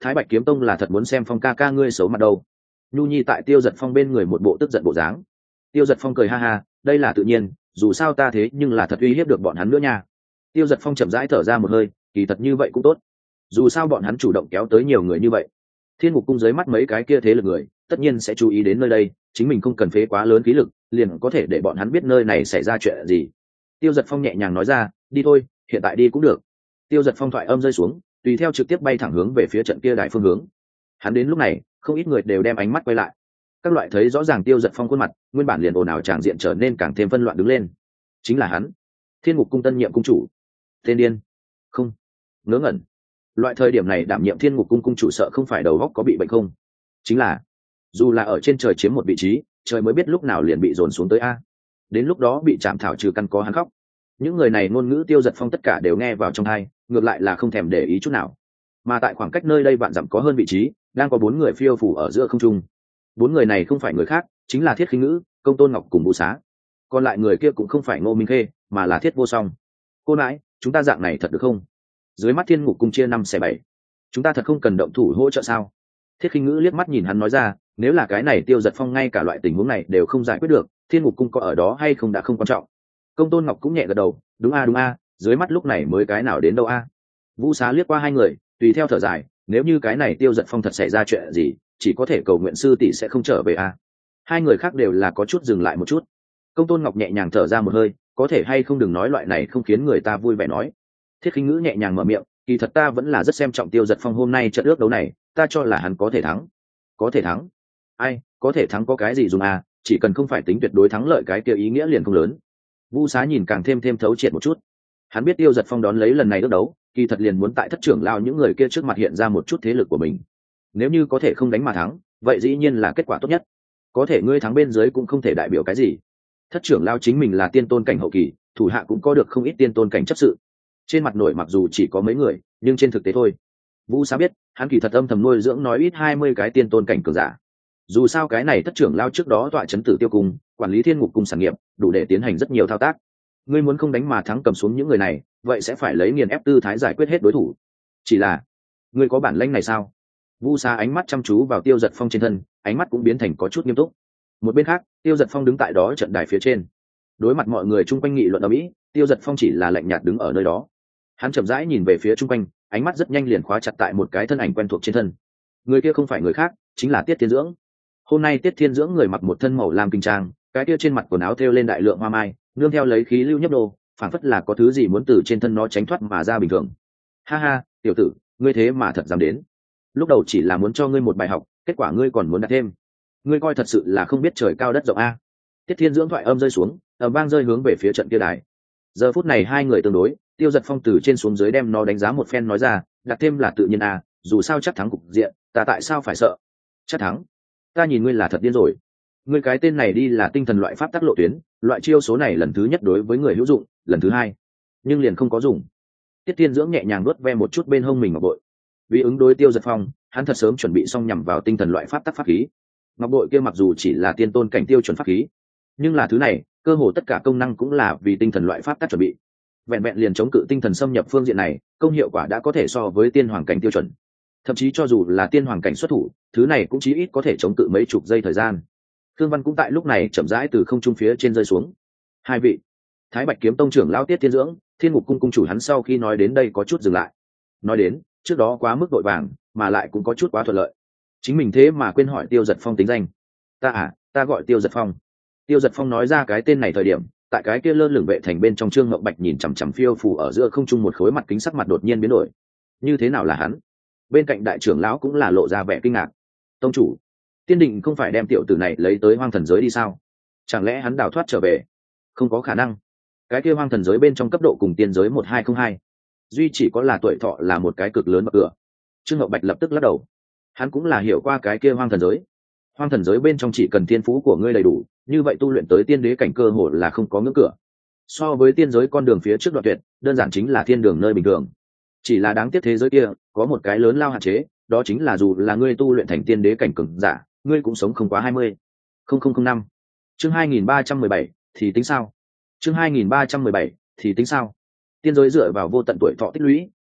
Thái Bạch Kiếm Tông là thật muốn xem Phong ca ca ngươi xấu mặt đâu. Nhu Nhi tại Tiêu Giật Phong bên người một bộ tức giận bộ dáng. Tiêu Giật Phong cười ha ha, đây là tự nhiên, dù sao ta thế nhưng là thật uy hiếp được bọn hắn nữa nha. Tiêu Giật Phong chậm rãi thở ra một hơi, kỳ thật như vậy cũng tốt, dù sao bọn hắn chủ động kéo tới nhiều người như vậy. Thiên Ngục Cung dưới mắt mấy cái kia thế lực người tất nhiên sẽ chú ý đến nơi đây, chính mình không cần phế quá lớn khí lực, liền có thể để bọn hắn biết nơi này xảy ra chuyện gì. Tiêu Giật Phong nhẹ nhàng nói ra, đi thôi, hiện tại đi cũng được. Tiêu Giật Phong thoại âm rơi xuống, tùy theo trực tiếp bay thẳng hướng về phía trận kia đài phương hướng. Hắn đến lúc này, không ít người đều đem ánh mắt quay lại. Các loại thấy rõ ràng Tiêu Giật Phong khuôn mặt, nguyên bản liền ồn ào tràng diện trở nên càng thêm phân loạn đứng lên. Chính là hắn, Thiên Ngục Cung tân nhiệm cung chủ. Tên điên, không, ngớ ngẩn. Loại thời điểm này đảm nhiệm Thiên Ngục Cung cung chủ sợ không phải đầu óc có bị bệnh không? Chính là, dù là ở trên trời chiếm một vị trí, trời mới biết lúc nào liền bị dồn xuống tới a. Đến lúc đó bị chạm thảo trừ căn có hắn khóc. Những người này ngôn ngữ Tiêu Giật Phong tất cả đều nghe vào trong tai, ngược lại là không thèm để ý chút nào. Mà tại khoảng cách nơi đây vạn dặm có hơn vị trí, đang có bốn người phiêu phù ở giữa không trung. Bốn người này không phải người khác, chính là Thiết Khinh Ngữ, Công Tôn Ngọc cùng Vũ Xá. Còn lại người kia cũng không phải Ngô Minh Khê, mà là Thiết Vô Song. Cô nãi, chúng ta dạng này thật được không? Dưới mắt Thiên Ngục Cung chia năm xẻ bảy, chúng ta thật không cần động thủ hỗ trợ sao? Thiết Khinh Ngữ liếc mắt nhìn hắn nói ra, nếu là cái này Tiêu Giật Phong ngay cả loại tình huống này đều không giải quyết được, Thiên Ngục Cung có ở đó hay không đã không quan trọng. Công Tôn Ngọc cũng nhẹ gật đầu, đúng a đúng a, dưới mắt lúc này mới cái nào đến đâu a. Vũ Xá liếc qua hai người, tùy theo thở dài, nếu như cái này Tiêu Giật Phong thật xảy ra chuyện gì, chỉ có thể cầu nguyện sư tỷ sẽ không trở về a. Hai người khác đều là có chút dừng lại một chút. Công Tôn Ngọc nhẹ nhàng thở ra một hơi, có thể hay không đừng nói loại này không khiến người ta vui vẻ nói. Thiết Khinh Ngữ nhẹ nhàng mở miệng, kỳ thật ta vẫn là rất xem trọng Tiêu Giật Phong hôm nay trận ước đấu này, ta cho là hắn có thể thắng. Có thể thắng? Ai, có thể thắng có cái gì dùng à, chỉ cần không phải tính tuyệt đối thắng lợi cái kia ý nghĩa liền không lớn. Vu Xá nhìn càng thêm thêm thấu triệt một chút. Hắn biết Tiêu Giật Phong đón lấy lần này ước đấu, kỳ thật liền muốn tại thất trưởng lao những người kia trước mặt hiện ra một chút thế lực của mình. Nếu như có thể không đánh mà thắng, vậy dĩ nhiên là kết quả tốt nhất. Có thể ngươi thắng bên dưới cũng không thể đại biểu cái gì. Thất trưởng lao chính mình là tiên tôn cảnh hậu kỳ, thủ hạ cũng có được không ít tiên tôn cảnh chấp sự. Trên mặt nổi mặc dù chỉ có mấy người, nhưng trên thực tế thôi. Vũ Xá biết, hắn kỳ thật âm thầm nuôi dưỡng nói ít hai mươi cái tiên tôn cảnh cường giả. Dù sao cái này thất trưởng lao trước đó tọa chấn Tử Tiêu Cung, quản lý Thiên Ngục Cung sản nghiệp, đủ để tiến hành rất nhiều thao tác. Ngươi muốn không đánh mà thắng cầm xuống những người này, vậy sẽ phải lấy nghiền ép tư thái giải quyết hết đối thủ. Chỉ là, ngươi có bản lĩnh này sao? Vũ Xá ánh mắt chăm chú vào Tiêu Giật Phong trên thân, ánh mắt cũng biến thành có chút nghiêm túc. Một bên khác, Tiêu Giật Phong đứng tại đó trận đài phía trên. Đối mặt mọi người chung quanh nghị luận ầm ĩ, Tiêu Giật Phong chỉ là lạnh nhạt đứng ở nơi đó. Hắn chậm rãi nhìn về phía chung quanh, ánh mắt rất nhanh liền khóa chặt tại một cái thân ảnh quen thuộc trên thân. Người kia không phải người khác, chính là Tiết Thiên Dưỡng. Hôm nay Tiết Thiên Dưỡng người mặc một thân màu lam kinh trang, cái kia trên mặt quần áo thêu lên đại lượng hoa mai, nương theo lấy khí lưu nhấp đô, phảng phất là có thứ gì muốn từ trên thân nó tránh thoát mà ra bình thường. Ha ha, tiểu tử, ngươi thế mà thật dám đến. Lúc đầu chỉ là muốn cho ngươi một bài học, kết quả ngươi còn muốn đạt thêm. Ngươi coi thật sự là không biết trời cao đất rộng a. Tiết Thiên Dưỡng thoại âm rơi xuống, ầm vang rơi hướng về phía trận kia đài. Giờ phút này hai người tương đối, Tiêu Giật Phong từ trên xuống dưới đem nó đánh giá một phen nói ra, đặt thêm là tự nhiên a, dù sao chắc thắng cục diện, ta tại sao phải sợ? Chắc thắng? Ta nhìn ngươi là thật điên rồi. Ngươi cái tên này đi là tinh thần loại pháp tắc lộ tuyến, loại chiêu số này lần thứ nhất đối với người hữu dụng, lần thứ hai, nhưng liền không có dùng. Tiết Thiên Dưỡng nhẹ nhàng nuốt ve một chút bên hông mình ngọc bội. Vì ứng đối Tiêu Giật Phong, hắn thật sớm chuẩn bị xong nhằm vào tinh thần loại pháp tắc pháp khí. Ngọc bội kia mặc dù chỉ là tiên tôn cảnh tiêu chuẩn pháp khí, nhưng là thứ này, cơ hồ tất cả công năng cũng là vì tinh thần loại pháp tắc chuẩn bị. Vẹn vẹn liền chống cự tinh thần xâm nhập phương diện này, công hiệu quả đã có thể so với tiên hoàng cảnh tiêu chuẩn. Thậm chí cho dù là tiên hoàng cảnh xuất thủ, thứ này cũng chí ít có thể chống cự mấy chục giây thời gian. Thương Văn cũng tại lúc này chậm rãi từ không trung phía trên rơi xuống. Hai vị, Thái Bạch Kiếm Tông trưởng lão Tiết Thiên Dưỡng, Thiên Ngục Cung cung chủ, hắn sau khi nói đến đây có chút dừng lại. Nói đến, trước đó quá mức vội vàng, mà lại cũng có chút quá thuận lợi. Chính mình thế mà quên hỏi Tiêu Giật Phong tính danh. Ta à, ta gọi Tiêu Giật Phong. Tiêu Giật Phong nói ra cái tên này thời điểm, tại cái kia lơ lửng vệ thành bên trong Trương Ngọc Bạch nhìn chằm chằm phiêu phù ở giữa không trung một khối mặt kính, sắc mặt đột nhiên biến đổi. Như thế nào là hắn? Bên cạnh đại trưởng lão cũng là lộ ra vẻ kinh ngạc. Tông chủ, Tiên Định không phải đem tiểu tử này lấy tới hoang thần giới đi sao? Chẳng lẽ hắn đào thoát trở về? Không có khả năng. Cái kia hoang thần giới bên trong cấp độ cùng tiên giới một hai không hai, duy chỉ có là tuổi thọ là một cái cực lớn bậc cửa. Trương Ngọc Bạch lập tức lắc đầu. Hắn cũng là hiểu qua cái kia hoang thần giới. Hoang thần giới bên trong chỉ cần thiên phú của ngươi đầy đủ, như vậy tu luyện tới tiên đế cảnh cơ hội là không có ngưỡng cửa. So với tiên giới con đường phía trước đoạn tuyệt, đơn giản chính là thiên đường nơi bình thường. Chỉ là đáng tiếc thế giới kia có một cái lớn lao hạn chế, đó chính là dù là ngươi tu luyện thành tiên đế cảnh cường giả, ngươi cũng sống không quá hai mươi không không không năm. Chương hai nghìn ba trăm mười bảy thì tính sao? Chương hai nghìn ba trăm mười bảy thì tính sao? Tiên giới dựa vào vô tận tuổi thọ tích lũy,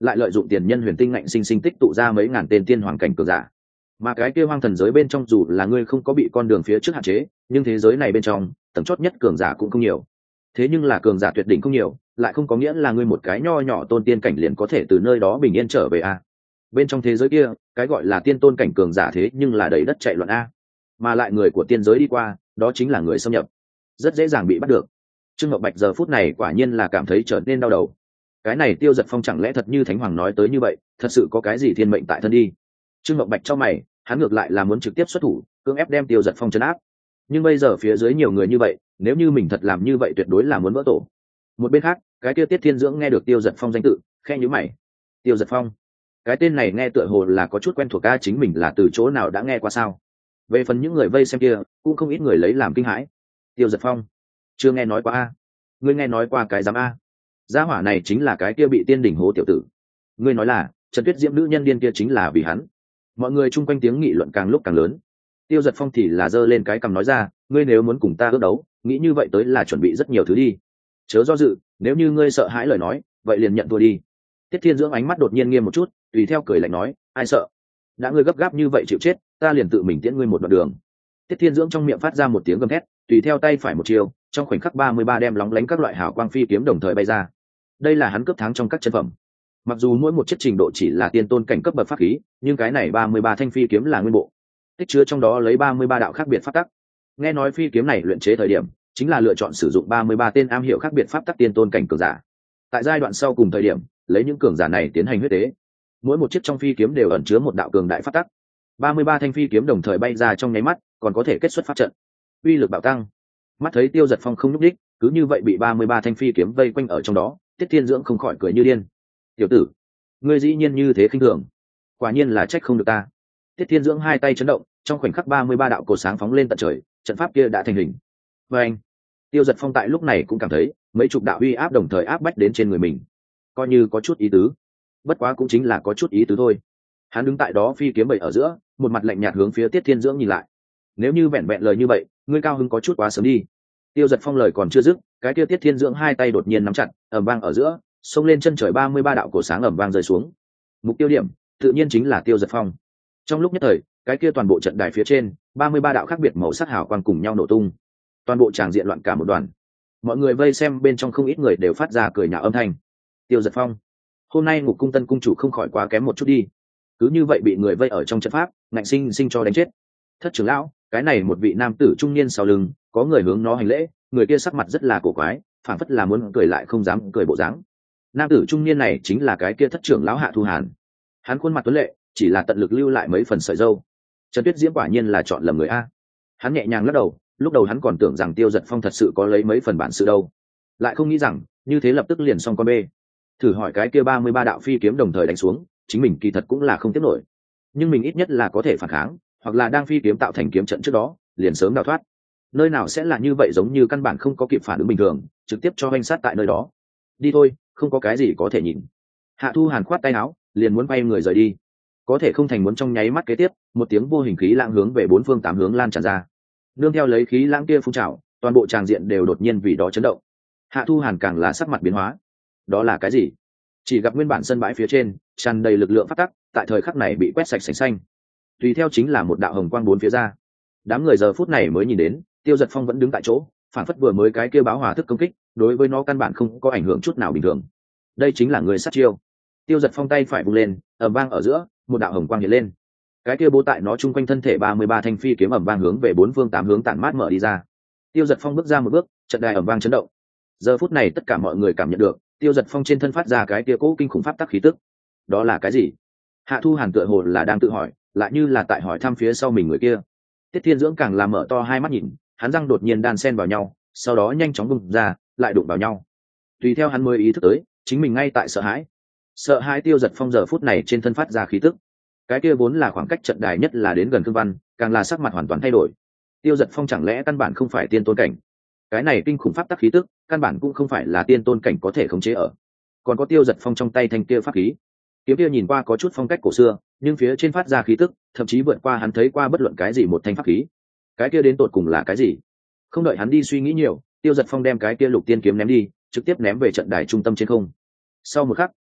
lại lợi dụng tiền nhân huyền tinh ngạnh sinh sinh tích tụ ra mấy ngàn tên tiên hoàng cảnh cường giả. Mà cái kia hoang thần giới bên trong dù là ngươi không có bị con đường phía trước hạn chế, nhưng thế giới này bên trong tầng chót nhất cường giả cũng không nhiều. Thế nhưng là cường giả tuyệt đỉnh không nhiều, lại không có nghĩa là ngươi một cái nho nhỏ tôn tiên cảnh liền có thể từ nơi đó bình yên trở về a. Bên trong thế giới kia, cái gọi là tiên tôn cảnh cường giả thế nhưng là đầy đất chạy loạn a. Mà lại người của tiên giới đi qua, đó chính là người xâm nhập, rất dễ dàng bị bắt được. Trương Ngọc Bạch giờ phút này quả nhiên là cảm thấy trở nên đau đầu. Cái này Tiêu Giật Phong chẳng lẽ thật như Thánh Hoàng nói tới như vậy, thật sự có cái gì thiên mệnh tại thân đi. Trương Ngọc Bạch cho mày, hắn ngược lại là muốn trực tiếp xuất thủ, cưỡng ép đem Tiêu Giật Phong trấn áp. Nhưng bây giờ phía dưới nhiều người như vậy, nếu như mình thật làm như vậy tuyệt đối là muốn vỡ tổ. Một bên khác, cái kia Tiết Thiên Dưỡng nghe được Tiêu Giật Phong danh tự, khe nhíu mày. Tiêu Giật Phong, cái tên này nghe tựa hồ là có chút quen thuộc, ca chính mình là từ chỗ nào đã nghe qua sao? Về phần những người vây xem kia, cũng không ít người lấy làm kinh hãi. Tiêu Giật Phong, chưa nghe nói qua a. Ngươi nghe nói qua cái giám a? Gia hỏa này chính là cái kia bị tiên đỉnh hố tiểu tử. Ngươi nói là Trần Tuyết Diễm nữ nhân điên kia chính là vì hắn. Mọi người chung quanh tiếng nghị luận càng lúc càng lớn. Tiêu Giật Phong thì là giơ lên cái cằm nói ra, ngươi nếu muốn cùng ta ước đấu, nghĩ như vậy tới là chuẩn bị rất nhiều thứ đi. Chớ do dự, nếu như ngươi sợ hãi lời nói, vậy liền nhận thua đi. Tiết Thiên Dưỡng ánh mắt đột nhiên nghiêm một chút, tùy theo cười lạnh nói, ai sợ? Đã ngươi gấp gáp như vậy chịu chết, ta liền tự mình tiễn ngươi một đoạn đường. Tiết Thiên Dưỡng trong miệng phát ra một tiếng gầm thét, tùy theo tay phải một chiều, trong khoảnh khắc ba mươi ba đem lóng lánh các loại hào quang phi kiếm đồng thời bay ra. Đây là hắn cấp thắng trong các chân phẩm. Mặc dù mỗi một chiếc trình độ chỉ là tiên tôn cảnh cấp bậc pháp khí, nhưng cái này ba mươi ba thanh phi kiếm là nguyên bộ, tích chứa trong đó lấy ba mươi ba đạo khác biệt pháp tắc. Nghe nói phi kiếm này luyện chế thời điểm, chính là lựa chọn sử dụng ba mươi ba tên am hiểu khác biệt pháp tắc tiên tôn cảnh cường giả. Tại giai đoạn sau cùng thời điểm, lấy những cường giả này tiến hành huyết tế. Mỗi một chiếc trong phi kiếm đều ẩn chứa một đạo cường đại pháp tắc. ba mươi ba thanh phi kiếm đồng thời bay ra trong nháy mắt, còn có thể kết xuất pháp trận. Uy lực bạo tăng. Mắt thấy Tiêu Giật Phong không nhúc nhích, cứ như vậy bị ba mươi ba thanh phi kiếm vây quanh ở trong đó, Tiết Thiên Dưỡng không khỏi cười như điên. Tiểu tử, ngươi dĩ nhiên như thế khinh thường, quả nhiên là trách không được ta. Tiết Thiên Dưỡng hai tay chấn động, trong khoảnh khắc ba mươi ba đạo cột sáng phóng lên tận trời, trận pháp kia đã thành hình. Và anh, Tiêu Giật Phong tại lúc này cũng cảm thấy mấy chục đạo uy áp đồng thời áp bách đến trên người mình, coi như có chút ý tứ, bất quá cũng chính là có chút ý tứ thôi. Hắn đứng tại đó phi kiếm bậy ở giữa, một mặt lạnh nhạt hướng phía Tiết Thiên Dưỡng nhìn lại. Nếu như vẹn vẹn lời như vậy, ngươi cao hứng có chút quá sớm đi. Tiêu Giật Phong lời còn chưa dứt, cái kia Tiết Thiên Dưỡng hai tay đột nhiên nắm chặt, ầm vang ở giữa, xông lên chân trời ba mươi ba đạo cổ sáng ầm vang rơi xuống. Mục tiêu điểm tự nhiên chính là Tiêu Giật Phong. Trong lúc nhất thời, cái kia toàn bộ trận đài phía trên, ba mươi ba đạo khác biệt màu sắc hào quang cùng nhau nổ tung. Toàn bộ tràng diện loạn cả một đoàn. Mọi người vây xem bên trong không ít người đều phát ra cười nhạo âm thanh. Tiêu Giật Phong, hôm nay Ngục Cung Tân cung chủ không khỏi quá kém một chút đi. Cứ như vậy bị người vây ở trong trận pháp, ngạnh sinh sinh cho đánh chết. Thất trưởng lão, cái này một vị nam tử trung niên sau lưng, có người hướng nó hành lễ, người kia sắc mặt rất là cổ quái, phảng phất là muốn cười lại không dám cười bộ dáng. Nam tử trung niên này chính là cái kia Thất trưởng lão Hạ Thu Hàn. Hắn khuôn mặt tuấn lệ, chỉ là tận lực lưu lại mấy phần sợi râu. Trần Tuyết Diễm quả nhiên là chọn lầm người a. Hắn nhẹ nhàng lắc đầu, lúc đầu hắn còn tưởng rằng Tiêu Giật Phong thật sự có lấy mấy phần bản sự đâu, lại không nghĩ rằng như thế lập tức liền xong con bê. Thử hỏi cái kia ba mươi ba đạo phi kiếm đồng thời đánh xuống, chính mình kỳ thật cũng là không tiếp nổi, nhưng mình ít nhất là có thể phản kháng, hoặc là đang phi kiếm tạo thành kiếm trận trước đó liền sớm đào thoát. Nơi nào sẽ là như vậy, giống như căn bản không có kịp phản ứng bình thường, trực tiếp cho hoành sát tại nơi đó. Đi thôi, không có cái gì có thể nhìn. Hạ Thu Hàn khoát tay áo, liền muốn bay người rời đi, có thể không thành muốn trong nháy mắt kế tiếp, một tiếng vô hình khí lãng hướng về bốn phương tám hướng lan tràn ra. Nương theo lấy khí lãng kia phun trào, toàn bộ tràng diện đều đột nhiên vì đó chấn động. Hạ Thu Hàn càng là sắc mặt biến hóa. Đó là cái gì? Chỉ gặp nguyên bản sân bãi phía trên tràn đầy lực lượng phát tắc, tại thời khắc này bị quét sạch sành xanh. Tùy theo chính là một đạo hồng quang bốn phía ra. Đám người giờ phút này mới nhìn đến, Tiêu Giật Phong vẫn đứng tại chỗ, phản phất vừa mới cái kia báo hòa thức công kích, đối với nó căn bản không có ảnh hưởng chút nào bình thường. Đây chính là người sát chiêu. Tiêu Giật Phong tay phải vung lên, ầm vang ở giữa, một đạo hồng quang hiện lên. Cái kia bố tại nó chung quanh thân thể ba mươi ba thanh phi kiếm ầm vang hướng về bốn phương tám hướng tản mát mở đi ra. Tiêu Giật Phong bước ra một bước, trận đài ầm vang chấn động. Giờ phút này tất cả mọi người cảm nhận được, Tiêu Giật Phong trên thân phát ra cái kia cố kinh khủng pháp tắc khí tức. Đó là cái gì? Hạ Thu Hàn tựa hồ là đang tự hỏi, lại như là tại hỏi thăm phía sau mình người kia. Tiết Thiên Dưỡng càng làm mở to hai mắt nhìn, hắn răng đột nhiên đan xen vào nhau, sau đó nhanh chóng bung ra, lại đụng vào nhau. Tùy theo hắn mới ý thức tới, chính mình ngay tại sợ hãi. Sợ hãi Tiêu Giật Phong giờ phút này trên thân phát ra khí tức. Cái kia vốn là khoảng cách trận đài nhất là đến gần Cương Văn, càng là sắc mặt hoàn toàn thay đổi. Tiêu Giật Phong chẳng lẽ căn bản không phải tiên tôn cảnh? Cái này kinh khủng pháp tắc khí tức, căn bản cũng không phải là tiên tôn cảnh có thể khống chế ở. Còn có Tiêu Giật Phong trong tay thanh kia pháp khí, kiếm kia nhìn qua có chút phong cách cổ xưa, nhưng phía trên phát ra khí tức thậm chí vượt qua hắn thấy qua bất luận cái gì một thanh pháp khí. Cái kia đến tột cùng là cái gì? Không đợi hắn đi suy nghĩ nhiều, Tiêu Giật Phong đem cái kia lục tiên kiếm ném đi, trực tiếp ném về trận đài trung tâm trên không. Sau một khắc,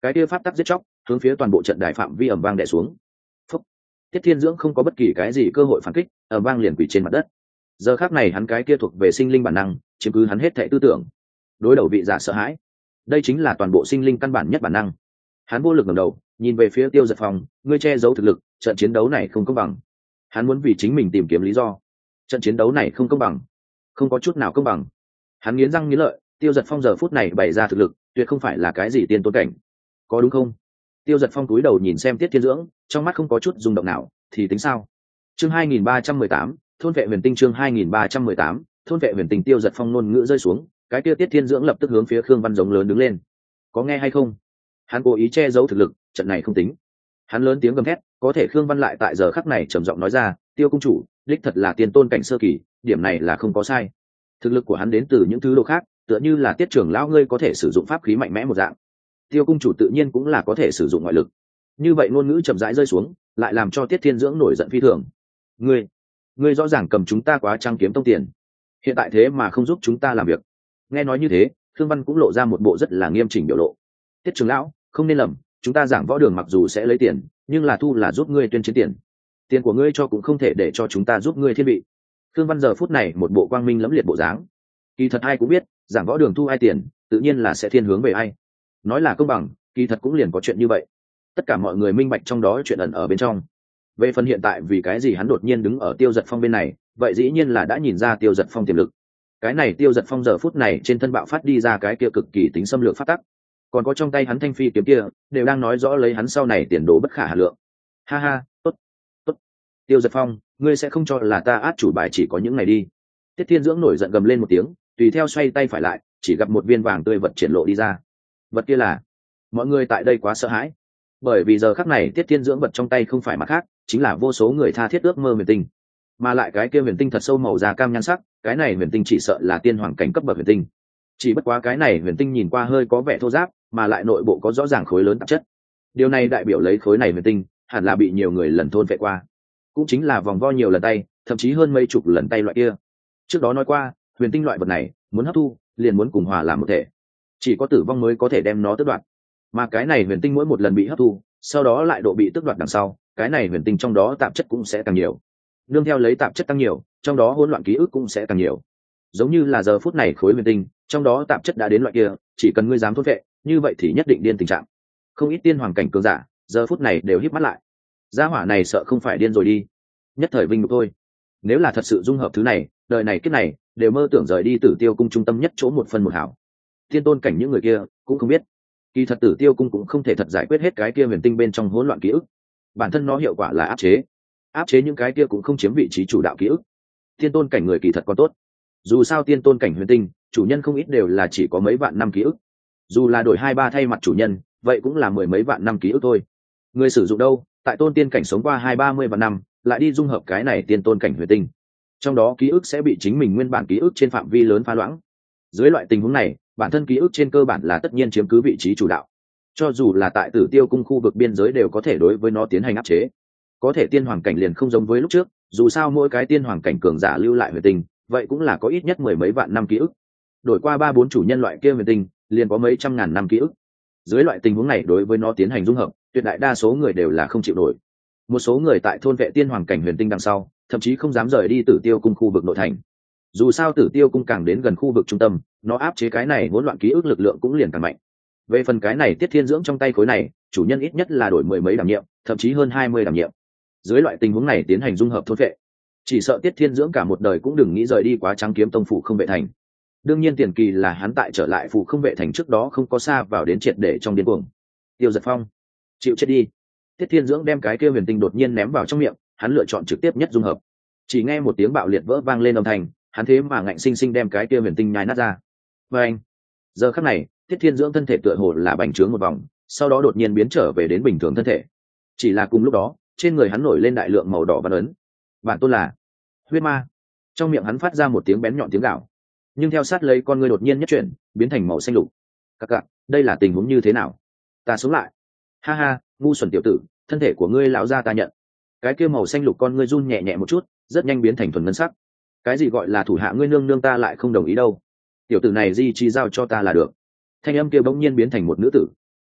cái kia pháp tắc giết chóc hướng phía toàn bộ trận đài phạm vi ầm vang đè xuống. Phúc. Tiết Thiên Dưỡng không có bất kỳ cái gì cơ hội phản kích, ầm vang liền quỳ trên mặt đất. Giờ khắc này hắn cái kia thuộc về sinh linh bản năng, chiếm cứ hắn hết thảy tư tưởng. Đối đầu vị giả sợ hãi, đây chính là toàn bộ sinh linh căn bản nhất bản năng. Hắn vô lực ngẩng đầu, nhìn về phía Tiêu Giật Phong, ngươi che giấu thực lực, trận chiến đấu này không công bằng. Hắn muốn vì chính mình tìm kiếm lý do. Trận chiến đấu này không công bằng, không có chút nào công bằng. Hắn nghiến răng nghiến lợi, Tiêu Giật Phong giờ phút này bày ra thực lực, tuyệt không phải là cái gì tiên tôn cảnh, có đúng không? Tiêu Giật Phong cúi đầu nhìn xem Tiết Thiên Dưỡng, trong mắt không có chút rung động nào, thì tính sao? Chương hai nghìn ba trăm mười tám, thôn vệ huyền tinh. Chương hai nghìn ba trăm mười tám, thôn vệ huyền tinh. Tiêu Giật Phong ngôn ngữ rơi xuống, cái kia Tiết Thiên Dưỡng lập tức hướng phía Khương Văn giống lớn đứng lên. Có nghe hay không? Hắn cố ý che giấu thực lực, trận này không tính. Hắn lớn tiếng gầm thét, có thể Khương Văn lại tại giờ khắc này trầm giọng nói ra, Tiêu công chủ, đích thật là tiên tôn cảnh sơ kỳ, điểm này là không có sai. Thực lực của hắn đến từ những thứ đồ khác, tựa như là Tiết trưởng lão ngươi có thể sử dụng pháp khí mạnh mẽ một dạng. Tiêu cung chủ tự nhiên cũng là có thể sử dụng ngoại lực. Như vậy ngôn ngữ chậm rãi rơi xuống, lại làm cho Tiết Thiên Dưỡng nổi giận phi thường. Ngươi, ngươi rõ ràng cầm chúng ta quá trang kiếm tông tiền, hiện tại thế mà không giúp chúng ta làm việc. Nghe nói như thế, Khương Văn cũng lộ ra một bộ rất là nghiêm chỉnh biểu lộ. Tiết trưởng lão, không nên lầm, chúng ta giảng võ đường mặc dù sẽ lấy tiền, nhưng là thu là giúp ngươi tuyên chiến tiền. Tiền của ngươi cho cũng không thể để cho chúng ta giúp ngươi thiên vị. Khương Văn giờ phút này một bộ quang minh lẫm liệt bộ dáng. Kỳ thật ai cũng biết, giảng võ đường thu ai tiền, tự nhiên là sẽ thiên hướng về ai. Nói là công bằng, kỳ thật cũng liền có chuyện như vậy. Tất cả mọi người minh bạch trong đó chuyện ẩn ở bên trong. Về phần hiện tại vì cái gì hắn đột nhiên đứng ở Tiêu Giật Phong bên này, vậy dĩ nhiên là đã nhìn ra Tiêu Giật Phong tiềm lực. Cái này Tiêu Giật Phong giờ phút này trên thân bạo phát đi ra cái kia cực kỳ tính xâm lược phát tắc, còn có trong tay hắn thanh phi kiếm kia, đều đang nói rõ lấy hắn sau này tiền đồ bất khả hà lượng. Ha ha, tốt, tốt. Tiêu Giật Phong, ngươi sẽ không cho là ta át chủ bài chỉ có những ngày đi. Tiết Thiên Dưỡng nổi giận gầm lên một tiếng, tùy theo xoay tay phải lại, chỉ gặp một viên vàng tươi vật triển lộ đi ra. Vật kia là, mọi người tại đây quá sợ hãi, bởi vì giờ khắc này Tiết Thiên Dưỡng vật trong tay không phải mặt khác, chính là vô số người tha thiết ước mơ huyền tinh, mà lại cái kia huyền tinh thật sâu màu da cam nhan sắc, cái này huyền tinh chỉ sợ là tiên hoàng cảnh cấp bậc huyền tinh. Chỉ bất quá cái này huyền tinh nhìn qua hơi có vẻ thô ráp, mà lại nội bộ có rõ ràng khối lớn tạp chất. Điều này đại biểu lấy khối này huyền tinh hẳn là bị nhiều người lần thôn vệ qua, cũng chính là vòng vo nhiều lần tay, thậm chí hơn mấy chục lần tay loại kia. Trước đó nói qua, huyền tinh loại vật này muốn hấp thu liền muốn cùng hòa làm một thể, chỉ có tử vong mới có thể đem nó tước đoạt. Mà cái này huyền tinh mỗi một lần bị hấp thu, sau đó lại độ bị tước đoạt đằng sau, cái này huyền tinh trong đó tạp chất cũng sẽ càng nhiều. Nương theo lấy tạp chất tăng nhiều, trong đó hỗn loạn ký ức cũng sẽ càng nhiều. Giống như là giờ phút này khối huyền tinh trong đó tạp chất đã đến loại kia, chỉ cần ngươi dám thôn vệ, như vậy thì nhất định điên tình trạng. Không ít tiên hoàng cảnh cường giả giờ phút này đều híp mắt lại. Gia hỏa này sợ không phải điên rồi đi, nhất thời vinh nhục thôi. Nếu là thật sự dung hợp thứ này, đời này kiếp này đều mơ tưởng rời đi Tử Tiêu cung trung tâm nhất chỗ một phân một hảo. Tiên tôn cảnh những người kia cũng không biết, kỳ thật Tử Tiêu cung cũng không thể thật giải quyết hết cái kia huyền tinh bên trong hỗn loạn ký ức. Bản thân nó hiệu quả là áp chế, áp chế những cái kia cũng không chiếm vị trí chủ đạo ký ức. Tiên tôn cảnh người kỳ thật còn tốt, dù sao tiên tôn cảnh huyền tinh chủ nhân không ít đều là chỉ có mấy vạn năm ký ức, dù là đổi hai ba thay mặt chủ nhân, vậy cũng là mười mấy vạn năm ký ức thôi. Người sử dụng đâu, tại tôn tiên cảnh sống qua hai ba mươi vạn năm, lại đi dung hợp cái này tiên tôn cảnh huyền tinh, trong đó ký ức sẽ bị chính mình nguyên bản ký ức trên phạm vi lớn phá loãng. Dưới loại tình huống này, bản thân ký ức trên cơ bản là tất nhiên chiếm cứ vị trí chủ đạo, cho dù là tại Tử Tiêu cung khu vực biên giới đều có thể đối với nó tiến hành áp chế. Có thể tiên hoàng cảnh liền không giống với lúc trước, dù sao mỗi cái tiên hoàng cảnh cường giả lưu lại huyền tinh, vậy cũng là có ít nhất mười mấy vạn năm ký ức. Đổi qua ba bốn chủ nhân loại kia huyền tinh, liền có mấy trăm ngàn năm ký ức. Dưới loại tình huống này đối với nó tiến hành dung hợp, tuyệt đại đa số người đều là không chịu nổi. Một số người tại thôn vệ tiên hoàng cảnh huyền tinh đằng sau, thậm chí không dám rời đi Tử Tiêu cung khu vực nội thành. Dù sao Tử Tiêu cung càng đến gần khu vực trung tâm, nó áp chế cái này hỗn loạn ký ức lực lượng cũng liền càng mạnh. Về phần cái này Tiết Thiên Dưỡng trong tay khối này, chủ nhân ít nhất là đổi mười mấy đảm nhiệm, thậm chí hơn hai mươi đảm nhiệm. Dưới loại tình huống này tiến hành dung hợp thôn vệ, chỉ sợ Tiết Thiên Dưỡng cả một đời cũng đừng nghĩ rời đi Quá Trắng Kiếm tông phủ không vệ thành. Đương nhiên tiền kỳ là hắn tại trở lại phủ không vệ thành trước đó không có xa vào đến triệt để trong điên cuồng. Tiêu Giật Phong, chịu chết đi. Tiết Thiên Dưỡng đem cái kia huyền tinh đột nhiên ném vào trong miệng, hắn lựa chọn trực tiếp nhất dung hợp. Chỉ nghe một tiếng bạo liệt vỡ vang lên âm thanh, hắn thế mà ngạnh sinh sinh đem cái kia huyền tinh nhai nát ra. Và anh, giờ khắc này, Tiết Thiên Dưỡng thân thể tựa hồ là bành trướng một vòng, sau đó đột nhiên biến trở về đến bình thường thân thể. Chỉ là cùng lúc đó, trên người hắn nổi lên đại lượng màu đỏ văn ấn. Bản tôn là huyết ma. Trong miệng hắn phát ra một tiếng bén nhọn tiếng gào, nhưng theo sát lấy con ngươi đột nhiên nhất chuyển, biến thành màu xanh lục. Các cặc, đây là tình huống như thế nào? Ta sống lại. Ha ha, ngu xuẩn tiểu tử, thân thể của ngươi lão gia ta nhận. Cái kia màu xanh lục con ngươi run nhẹ nhẹ một chút, rất nhanh biến thành thuần ngân sắc. Cái gì gọi là thủ hạ ngươi nương nương ta lại không đồng ý đâu. Tiểu tử này di chi giao cho ta là được. Thanh âm kia bỗng nhiên biến thành một nữ tử.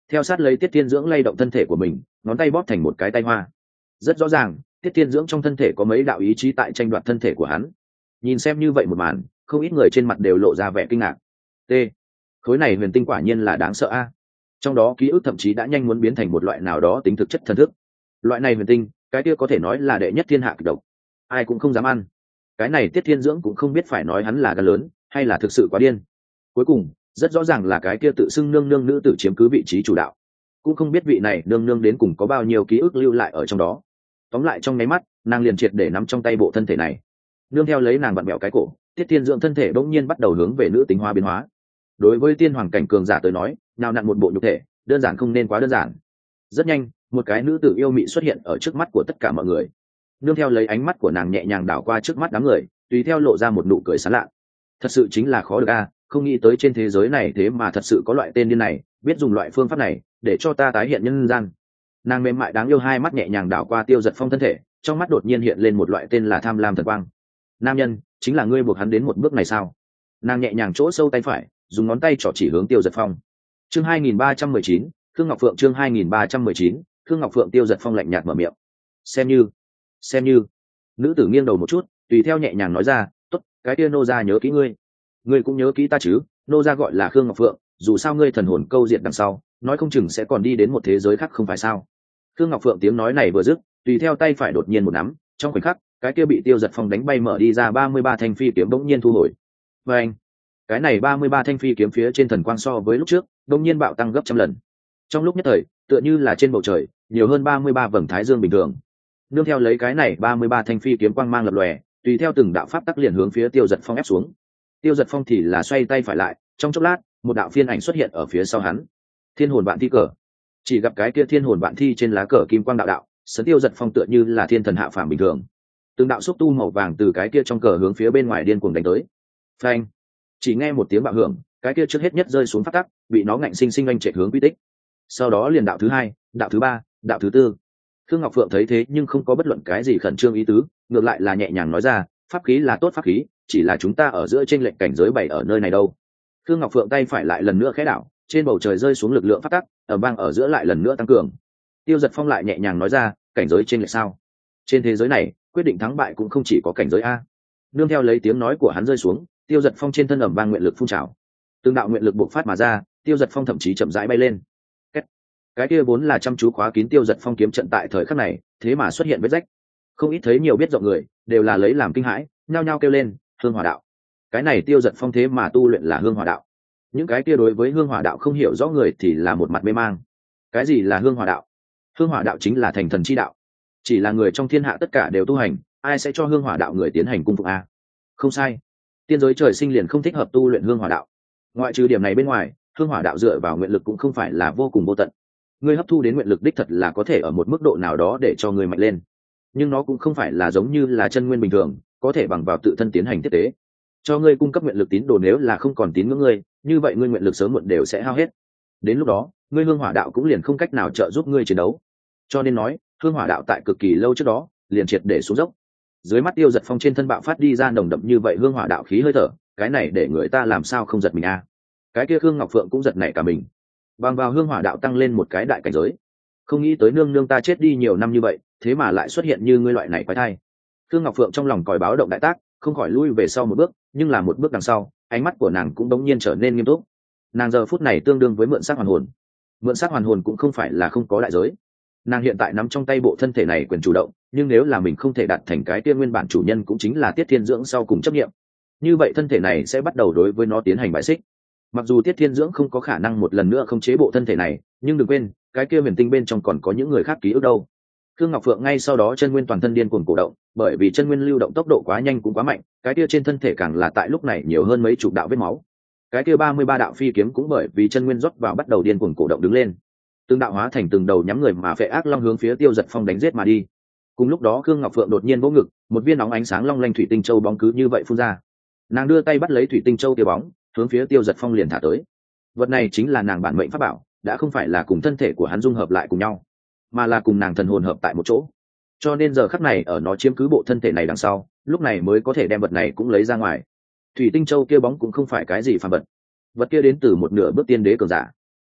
theo sát lấy Tiết Thiên Dưỡng lay động thân thể của mình, ngón tay bóp thành một cái tay hoa. Rất rõ ràng, Tiết Thiên Dưỡng trong thân thể có mấy đạo ý chí tại tranh đoạt thân thể của hắn. Nhìn xem như vậy một màn, không ít người trên mặt đều lộ ra vẻ kinh ngạc. T. Khối này huyền tinh quả nhiên là đáng sợ a. Trong đó ký ức thậm chí đã nhanh muốn biến thành một loại nào đó tính thực chất thần thức. Loại này huyền tinh, cái kia có thể nói là đệ nhất thiên hạ kịch độc, ai cũng không dám ăn. Cái này Tiết Thiên Dưỡng cũng không biết phải nói hắn là gan lớn hay là thực sự quá điên. Cuối cùng, rất rõ ràng là cái kia tự xưng nương nương nữ tử chiếm cứ vị trí chủ đạo, cũng không biết vị này nương nương đến cùng có bao nhiêu ký ức lưu lại ở trong đó. Tóm lại trong nháy mắt, nàng liền triệt để nắm trong tay bộ thân thể này. Nương theo lấy nàng vặn bẹo cái cổ, Tiết Thiên Dưỡng thân thể bỗng nhiên bắt đầu hướng về nữ tính hóa biến hóa. Đối với tiên hoàng cảnh cường giả tới nói, nào nặn một bộ nhục thể, đơn giản không nên quá đơn giản. Rất nhanh, một cái nữ tử yêu mị xuất hiện ở trước mắt của tất cả mọi người. Nương theo lấy ánh mắt của nàng nhẹ nhàng đảo qua trước mắt đám người, tùy theo lộ ra một nụ cười sán lạ. Thật sự chính là khó được a, không nghĩ tới trên thế giới này thế mà thật sự có loại tên điên này, biết dùng loại phương pháp này để cho ta tái hiện nhân gian. Nàng mềm mại đáng yêu hai mắt nhẹ nhàng đảo qua Tiêu Giật Phong thân thể, trong mắt đột nhiên hiện lên một loại tên là tham lam thần quang. Nam nhân, chính là ngươi buộc hắn đến một bước này sao? Nàng nhẹ nhàng chỗ sâu tay phải, dùng ngón tay trỏ chỉ hướng Tiêu Giật Phong. Chương hai nghìn ba trăm mười chín, Khương Ngọc Phượng. Chương hai nghìn ba trăm mười chín, Khương Ngọc Phượng. Tiêu Giật Phong lạnh nhạt mở miệng. Xem như, xem như. Nữ tử nghiêng đầu một chút, tùy theo nhẹ nhàng nói ra, tốt, cái kia nô gia nhớ kỹ ngươi, ngươi cũng nhớ kỹ ta chứ? Nô gia gọi là Khương Ngọc Phượng, dù sao ngươi thần hồn câu diện đằng sau, nói không chừng sẽ còn đi đến một thế giới khác không phải sao? Khương Ngọc Phượng tiếng nói này vừa dứt, tùy theo tay phải đột nhiên một nắm, trong khoảnh khắc, cái kia bị Tiêu Giật Phong đánh bay mở đi ra ba mươi ba thanh phi kiếm bỗng nhiên thu hồi. Và anh, cái này ba mươi ba thanh phi kiếm phía trên thần quang so với lúc trước, bỗng nhiên bạo tăng gấp trăm lần. Trong lúc nhất thời, tựa như là trên bầu trời, nhiều hơn ba mươi ba vầng thái dương bình thường. Nương theo lấy cái này ba mươi ba thanh phi kiếm quang mang lập lòe, tùy theo từng đạo pháp tắc liền hướng phía Tiêu Giật Phong ép xuống. Tiêu Giật Phong thì là xoay tay phải lại, trong chốc lát, một đạo phiên ảnh xuất hiện ở phía sau hắn. Thiên hồn vạn thi cờ. Chỉ gặp cái kia thiên hồn vạn thi trên lá cờ kim quang đạo đạo, sấn Tiêu Giật Phong tựa như là thiên thần hạ phàm bình thường. Từng đạo xúc tu màu vàng từ cái kia trong cờ hướng phía bên ngoài điên cuồng đánh tới. Phanh! Chỉ nghe một tiếng bạo hưởng, cái kia trước hết nhất rơi xuống pháp tắc, bị nó ngạnh sinh sinh anh chạy hướng quy tích. Sau đó liền đạo thứ hai, đạo thứ ba, đạo thứ tư. Khương Ngọc Phượng thấy thế nhưng không có bất luận cái gì khẩn trương ý tứ, ngược lại là nhẹ nhàng nói ra, pháp khí là tốt pháp khí, chỉ là chúng ta ở giữa trên lệnh cảnh giới bảy ở nơi này đâu. Khương Ngọc Phượng tay phải lại lần nữa khẽ đảo, trên bầu trời rơi xuống lực lượng pháp tắc, ở bang ở giữa lại lần nữa tăng cường. Tiêu Giật Phong lại nhẹ nhàng nói ra, cảnh giới trên lệnh sao? Trên thế giới này, quyết định thắng bại cũng không chỉ có cảnh giới a. Nương theo lấy tiếng nói của hắn rơi xuống, Tiêu Giật Phong trên thân ẩm bang nguyện lực phun trào. Từng đạo nguyện lực bộc phát mà ra, Tiêu Giật Phong thậm chí chậm rãi bay lên. Cái kia vốn là chăm chú khóa kín Tiêu Giật Phong kiếm trận tại thời khắc này, thế mà xuất hiện vết rách. Không ít thấy nhiều biết rộng người, đều là lấy làm kinh hãi, nhao nhao kêu lên, hương hỏa đạo. Cái này Tiêu Giật Phong thế mà tu luyện là hương hỏa đạo. Những cái kia đối với hương hỏa đạo không hiểu rõ người thì là một mặt mê mang. Cái gì là hương hỏa đạo? Hương hỏa đạo chính là thành thần chi đạo. Chỉ là người trong thiên hạ tất cả đều tu hành, ai sẽ cho hương hỏa đạo người tiến hành cung phụng a? Không sai, tiên giới trời sinh liền không thích hợp tu luyện hương hỏa đạo. Ngoại trừ điểm này bên ngoài, hương hỏa đạo dựa vào nguyện lực cũng không phải là vô cùng vô tận. Ngươi hấp thu đến nguyện lực đích thật là có thể ở một mức độ nào đó để cho ngươi mạnh lên, nhưng nó cũng không phải là giống như là chân nguyên bình thường, có thể bằng vào tự thân tiến hành tiếp tế. Cho ngươi cung cấp nguyện lực tín đồ nếu là không còn tín ngưỡng ngươi, như vậy ngươi nguyện lực sớm muộn đều sẽ hao hết. Đến lúc đó, ngươi hương hỏa đạo cũng liền không cách nào trợ giúp ngươi chiến đấu. Cho nên nói, hương hỏa đạo tại cực kỳ lâu trước đó, liền triệt để xuống dốc. Dưới mắt Tiêu Giật Phong trên thân bạo phát đi ra nồng đậm như vậy hương hỏa đạo khí hơi thở, cái này để người ta làm sao không giật mình a? Cái kia Khương Ngọc Phượng cũng giật nảy cả mình. Bằng vào hương hỏa đạo tăng lên một cái đại cảnh giới, không nghĩ tới nương nương ta chết đi nhiều năm như vậy, thế mà lại xuất hiện như ngươi loại này quái thai. Khương Ngọc Phượng trong lòng còi báo động đại tác, không khỏi lui về sau một bước, nhưng là một bước đằng sau, ánh mắt của nàng cũng đống nhiên trở nên nghiêm túc. Nàng giờ phút này tương đương với mượn xác hoàn hồn. Mượn xác hoàn hồn cũng không phải là không có đại giới. Nàng hiện tại nắm trong tay bộ thân thể này quyền chủ động, nhưng nếu là mình không thể đạt thành cái tiên nguyên bản chủ nhân cũng chính là Tiết Thiên Dưỡng sau cùng chấp nghiệm, như vậy thân thể này sẽ bắt đầu đối với nó tiến hành bài xích. Mặc dù Tiết Thiên Dưỡng không có khả năng một lần nữa không chế bộ thân thể này, nhưng đừng quên, cái kia huyền tinh bên trong còn có những người khác ký ức đâu. Khương Ngọc Phượng ngay sau đó chân nguyên toàn thân điên cuồng cổ động, bởi vì chân nguyên lưu động tốc độ quá nhanh cũng quá mạnh, cái kia trên thân thể càng là tại lúc này nhiều hơn mấy chục đạo vết máu. Cái kia ba mươi ba đạo phi kiếm cũng bởi vì chân nguyên rót vào bắt đầu điên cuồng cổ động đứng lên. Từng đạo hóa thành từng đầu nhắm người mà phệ ác long hướng phía Tiêu Giật Phong đánh giết mà đi. Cùng lúc đó Khương Ngọc Phượng đột nhiên vỗ ngực, một viên nóng ánh sáng long lanh thủy tinh châu bóng cứ như vậy phun ra. Nàng đưa tay bắt lấy thủy tinh châu kia bóng, hướng phía Tiêu Giật Phong liền thả tới. Vật này chính là nàng bản mệnh pháp bảo, đã không phải là cùng thân thể của hắn dung hợp lại cùng nhau, mà là cùng nàng thần hồn hợp tại một chỗ. Cho nên giờ khắc này ở nó chiếm cứ bộ thân thể này đằng sau, lúc này mới có thể đem vật này cũng lấy ra ngoài. Thủy tinh châu kia bóng cũng không phải cái gì phàm vật, vật kia đến từ một nửa bước tiên đế cường giả.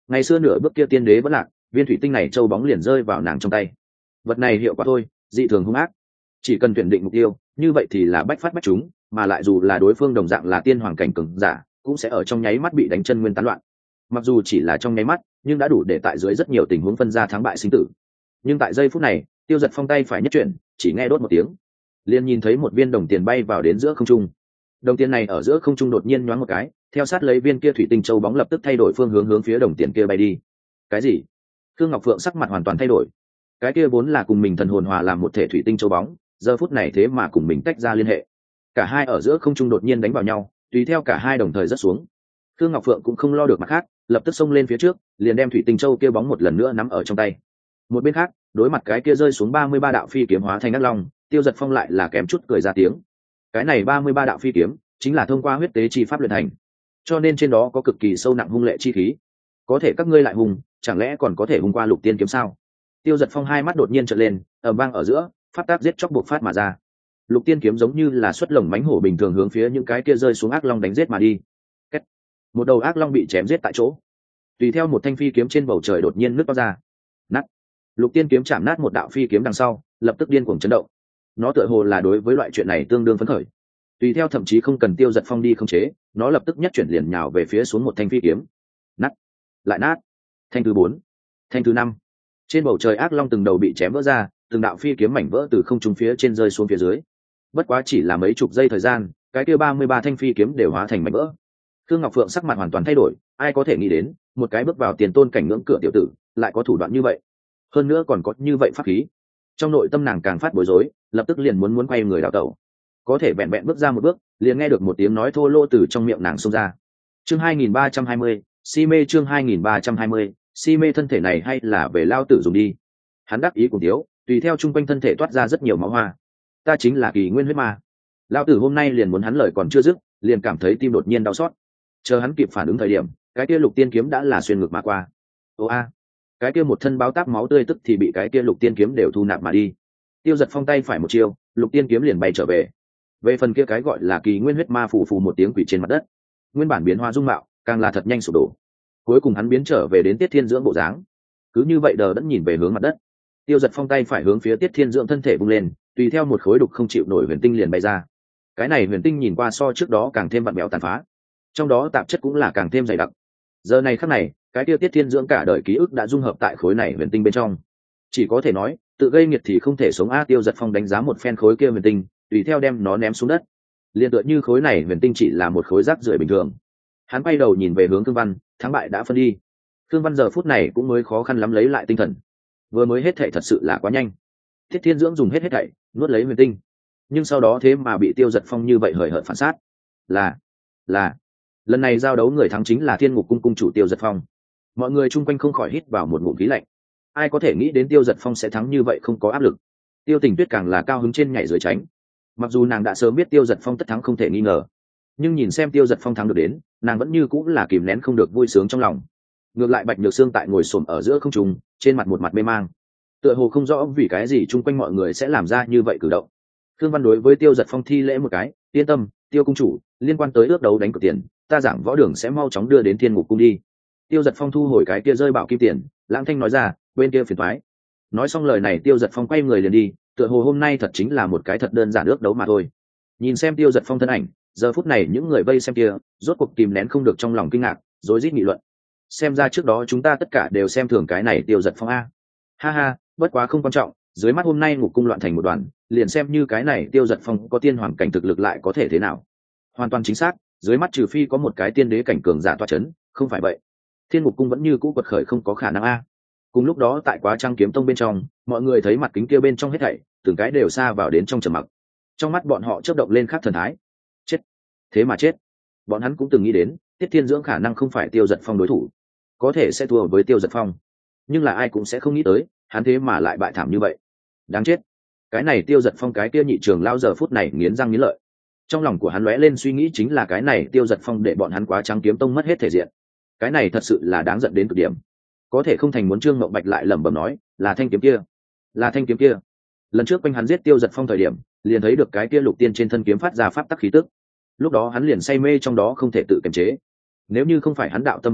ngày xưa nửa bước kia tiên đế vẫn lạc, viên thủy tinh này châu bóng liền rơi vào nàng trong tay. Vật này hiệu quả thôi, dị thường hung ác, chỉ cần tuyển định mục tiêu như vậy thì là bách phát bách chúng, mà lại dù là đối phương đồng dạng là tiên hoàng cảnh cường giả cũng sẽ ở trong nháy mắt bị đánh chân nguyên tán loạn. Mặc dù chỉ là trong nháy mắt nhưng đã đủ để tại dưới rất nhiều tình huống phân ra thắng bại sinh tử. Nhưng tại giây phút này Tiêu Giật Phong tay phải nhất chuyển, chỉ nghe đốt một tiếng, liền nhìn thấy một viên đồng tiền bay vào đến giữa không trung. Đồng tiền này ở giữa không trung đột nhiên nhoáng một cái, theo sát lấy viên kia thủy tinh châu bóng lập tức thay đổi phương hướng hướng phía đồng tiền kia bay đi. Cái gì? Khương Ngọc Phượng sắc mặt hoàn toàn thay đổi. Cái kia vốn là cùng mình thần hồn hòa làm một thể thủy tinh châu bóng, giờ phút này thế mà cùng mình tách ra liên hệ. Cả hai ở giữa không trung đột nhiên đánh vào nhau, tùy theo cả hai đồng thời rớt xuống. Khương Ngọc Phượng cũng không lo được mặt khác, lập tức xông lên phía trước, liền đem thủy tinh châu kia bóng một lần nữa nắm ở trong tay. Một bên khác, đối mặt cái kia rơi xuống ba mươi ba đạo phi kiếm hóa thành ác long, Tiêu Giật Phong lại là kém chút cười ra tiếng. Cái này ba mươi ba đạo phi kiếm chính là thông qua huyết tế chi pháp luyện thành, cho nên trên đó có cực kỳ sâu nặng hung lệ chi khí. Có thể các ngươi lại hùng, chẳng lẽ còn có thể hung qua lục tiên kiếm sao? Tiêu Giật Phong hai mắt đột nhiên trợn lên, ầm vang ở giữa, pháp tác giết chóc bộc phát mà ra. Lục tiên kiếm giống như là xuất lồng mánh hổ bình thường hướng phía những cái kia rơi xuống ác long đánh giết mà đi. Kết. Một đầu ác long bị chém giết tại chỗ, tùy theo một thanh phi kiếm trên bầu trời đột nhiên nứt toát ra. Nát. Lục tiên kiếm chạm nát một đạo phi kiếm đằng sau, lập tức điên cuồng chấn động. Nó tựa hồ là đối với loại chuyện này tương đương phấn khởi. Tùy theo thậm chí không cần Tiêu Giật Phong đi khống chế, nó lập tức nhất chuyển liền nhào về phía xuống một thanh phi kiếm. Nát. Lại nát. Thanh thứ bốn, thanh thứ năm. Trên bầu trời ác long từng đầu bị chém vỡ ra, từng đạo phi kiếm mảnh vỡ từ không trung phía trên rơi xuống phía dưới. Bất quá chỉ là mấy chục giây thời gian, cái kia ba mươi ba thanh phi kiếm đều hóa thành mảnh vỡ. Khương Ngọc Phượng sắc mặt hoàn toàn thay đổi, ai có thể nghĩ đến, một cái bước vào tiền tôn cảnh ngưỡng cửa tiểu tử, lại có thủ đoạn như vậy, hơn nữa còn có như vậy pháp khí. Trong nội tâm nàng càng phát bối rối, lập tức liền muốn muốn quay người đảo tẩu. Có thể vẹn vẹn bước ra một bước, liền nghe được một tiếng nói thô lỗ từ trong miệng nàng xông ra. Chương hai nghìn ba trăm hai mươi, si mê chương hai nghìn ba trăm hai mươi, si mê thân thể này hay là về lao tử dùng đi. Hắn đắc ý cùng thiếu, tùy theo chung quanh thân thể toát ra rất nhiều máu hoa. Ta chính là Kỳ Nguyên huyết ma. Lao tử hôm nay liền muốn hắn lời còn chưa dứt, liền cảm thấy tim đột nhiên đau xót. Chờ hắn kịp phản ứng thời điểm, cái kia lục tiên kiếm đã là xuyên ngực mà qua. Ô a, cái kia một thân báo táp máu tươi tức thì bị cái kia lục tiên kiếm đều thu nạp mà đi. Tiêu Giật Phong tay phải một chiêu, lục tiên kiếm liền bay trở về. Về phần kia cái gọi là Kỳ Nguyên huyết ma phù phù một tiếng quỷ trên mặt đất, nguyên bản biến hóa dung mạo càng là thật nhanh sụp đổ. Cuối cùng hắn biến trở về đến Tiết Thiên Dưỡng bộ dáng, cứ như vậy đờ đẫn nhìn về hướng mặt đất. Tiêu Giật Phong tay phải hướng phía Tiết Thiên Dưỡng thân thể vung lên, tùy theo một khối đục không chịu nổi huyền tinh liền bay ra. Cái này huyền tinh nhìn qua so trước đó càng thêm vặn vẹo tàn phá, trong đó tạp chất cũng là càng thêm dày đặc. Giờ này khắc này, cái tiêu Tiết Thiên Dưỡng cả đời ký ức đã dung hợp tại khối này huyền tinh bên trong. Chỉ có thể nói, tự gây nghiệt thì không thể sống a. Tiêu Giật Phong đánh giá một phen khối kia huyền tinh, tùy theo đem nó ném xuống đất. Liên tựa như khối này huyền tinh chỉ là một khối rác rưởi bình thường. Hắn quay đầu nhìn về hướng Thương Văn, thắng bại đã phân đi. Thương Văn giờ phút này cũng mới khó khăn lắm lấy lại tinh thần. Vừa mới hết thảy thật sự là quá nhanh. Tiết Thiên Dưỡng dùng hết hết thảy, nuốt lấy huyền tinh, nhưng sau đó thế mà bị Tiêu Giật Phong như vậy hời hợt phản sát. Là, là, lần này giao đấu người thắng chính là Thiên Ngục cung cung chủ Tiêu Giật Phong. Mọi người chung quanh không khỏi hít vào một ngụm khí lạnh. Ai có thể nghĩ đến Tiêu Giật Phong sẽ thắng như vậy không có áp lực. Tiêu Tình Tuyết càng là cao hứng trên nhảy dưới tránh. Mặc dù nàng đã sớm biết Tiêu Giật Phong tất thắng không thể nghi ngờ, nhưng nhìn xem Tiêu Giật Phong thắng được đến, nàng vẫn như cũng là kìm nén không được vui sướng trong lòng. Ngược lại Bạch Nhược Sương tại ngồi xổm ở giữa không trung, trên mặt một mặt mê mang, tựa hồ không rõ vì cái gì chung quanh mọi người sẽ làm ra như vậy cử động. Thương Văn đối với Tiêu Giật Phong thi lễ một cái, yên tâm, Tiêu cung chủ, liên quan tới ước đấu đánh cược tiền, ta giảng võ đường sẽ mau chóng đưa đến Thiên Ngục cung đi. Tiêu Giật Phong thu hồi cái kia rơi bảo kim tiền, lãng thanh nói ra, bên kia phiền toái. Nói xong lời này Tiêu Giật Phong quay người liền đi, tựa hồ hôm nay thật chính là một cái thật đơn giản ước đấu mà thôi. Nhìn xem Tiêu Giật Phong thân ảnh, giờ phút này những người vây xem kia rốt cuộc kìm nén không được trong lòng kinh ngạc, rối rít nghị luận. Xem ra trước đó chúng ta tất cả đều xem thường cái này Tiêu Giật Phong a. Ha ha, bất quá không quan trọng, dưới mắt hôm nay Ngục cung loạn thành một đoàn, liền xem như cái này Tiêu Giật Phong có tiên hoàng cảnh thực lực lại có thể thế nào? Hoàn toàn chính xác, dưới mắt trừ phi có một cái tiên đế cảnh cường giả toa chấn, không phải vậy, Thiên Ngục cung vẫn như cũ quật khởi không có khả năng a. Cùng lúc đó tại Quá Trăng Kiếm Tông bên trong, mọi người thấy mặt kính kia bên trong hết thảy, từng cái đều xa vào đến trong trầm mặc. Trong mắt bọn họ chớp động lên khác thần thái. Chết, thế mà chết. Bọn hắn cũng từng nghĩ đến, Tiết Thiên Dưỡng khả năng không phải Tiêu Giật Phong đối thủ, có thể sẽ thua với Tiêu Giật Phong, nhưng là ai cũng sẽ không nghĩ tới, hắn thế mà lại bại thảm như vậy. Đáng chết. Cái này Tiêu Giật Phong cái kia nhị trường lao giờ phút này nghiến răng nghiến lợi. Trong lòng của hắn lóe lên suy nghĩ chính là cái này Tiêu Giật Phong để bọn hắn Quá Trăng Kiếm Tông mất hết thể diện. Cái này thật sự là đáng giận đến cực điểm. Có thể không thành muốn Trương Mộng Bạch lại lẩm bẩm nói, là thanh kiếm kia, là thanh kiếm kia. Lần trước quanh hắn giết Tiêu Giật Phong thời điểm, liền thấy được cái kia lục tiên trên thân kiếm phát ra pháp tắc khí tức. Lúc đó hắn liền say mê trong đó không thể tự kiềm chế. Nếu như không phải hắn đạo tâm vững chắc,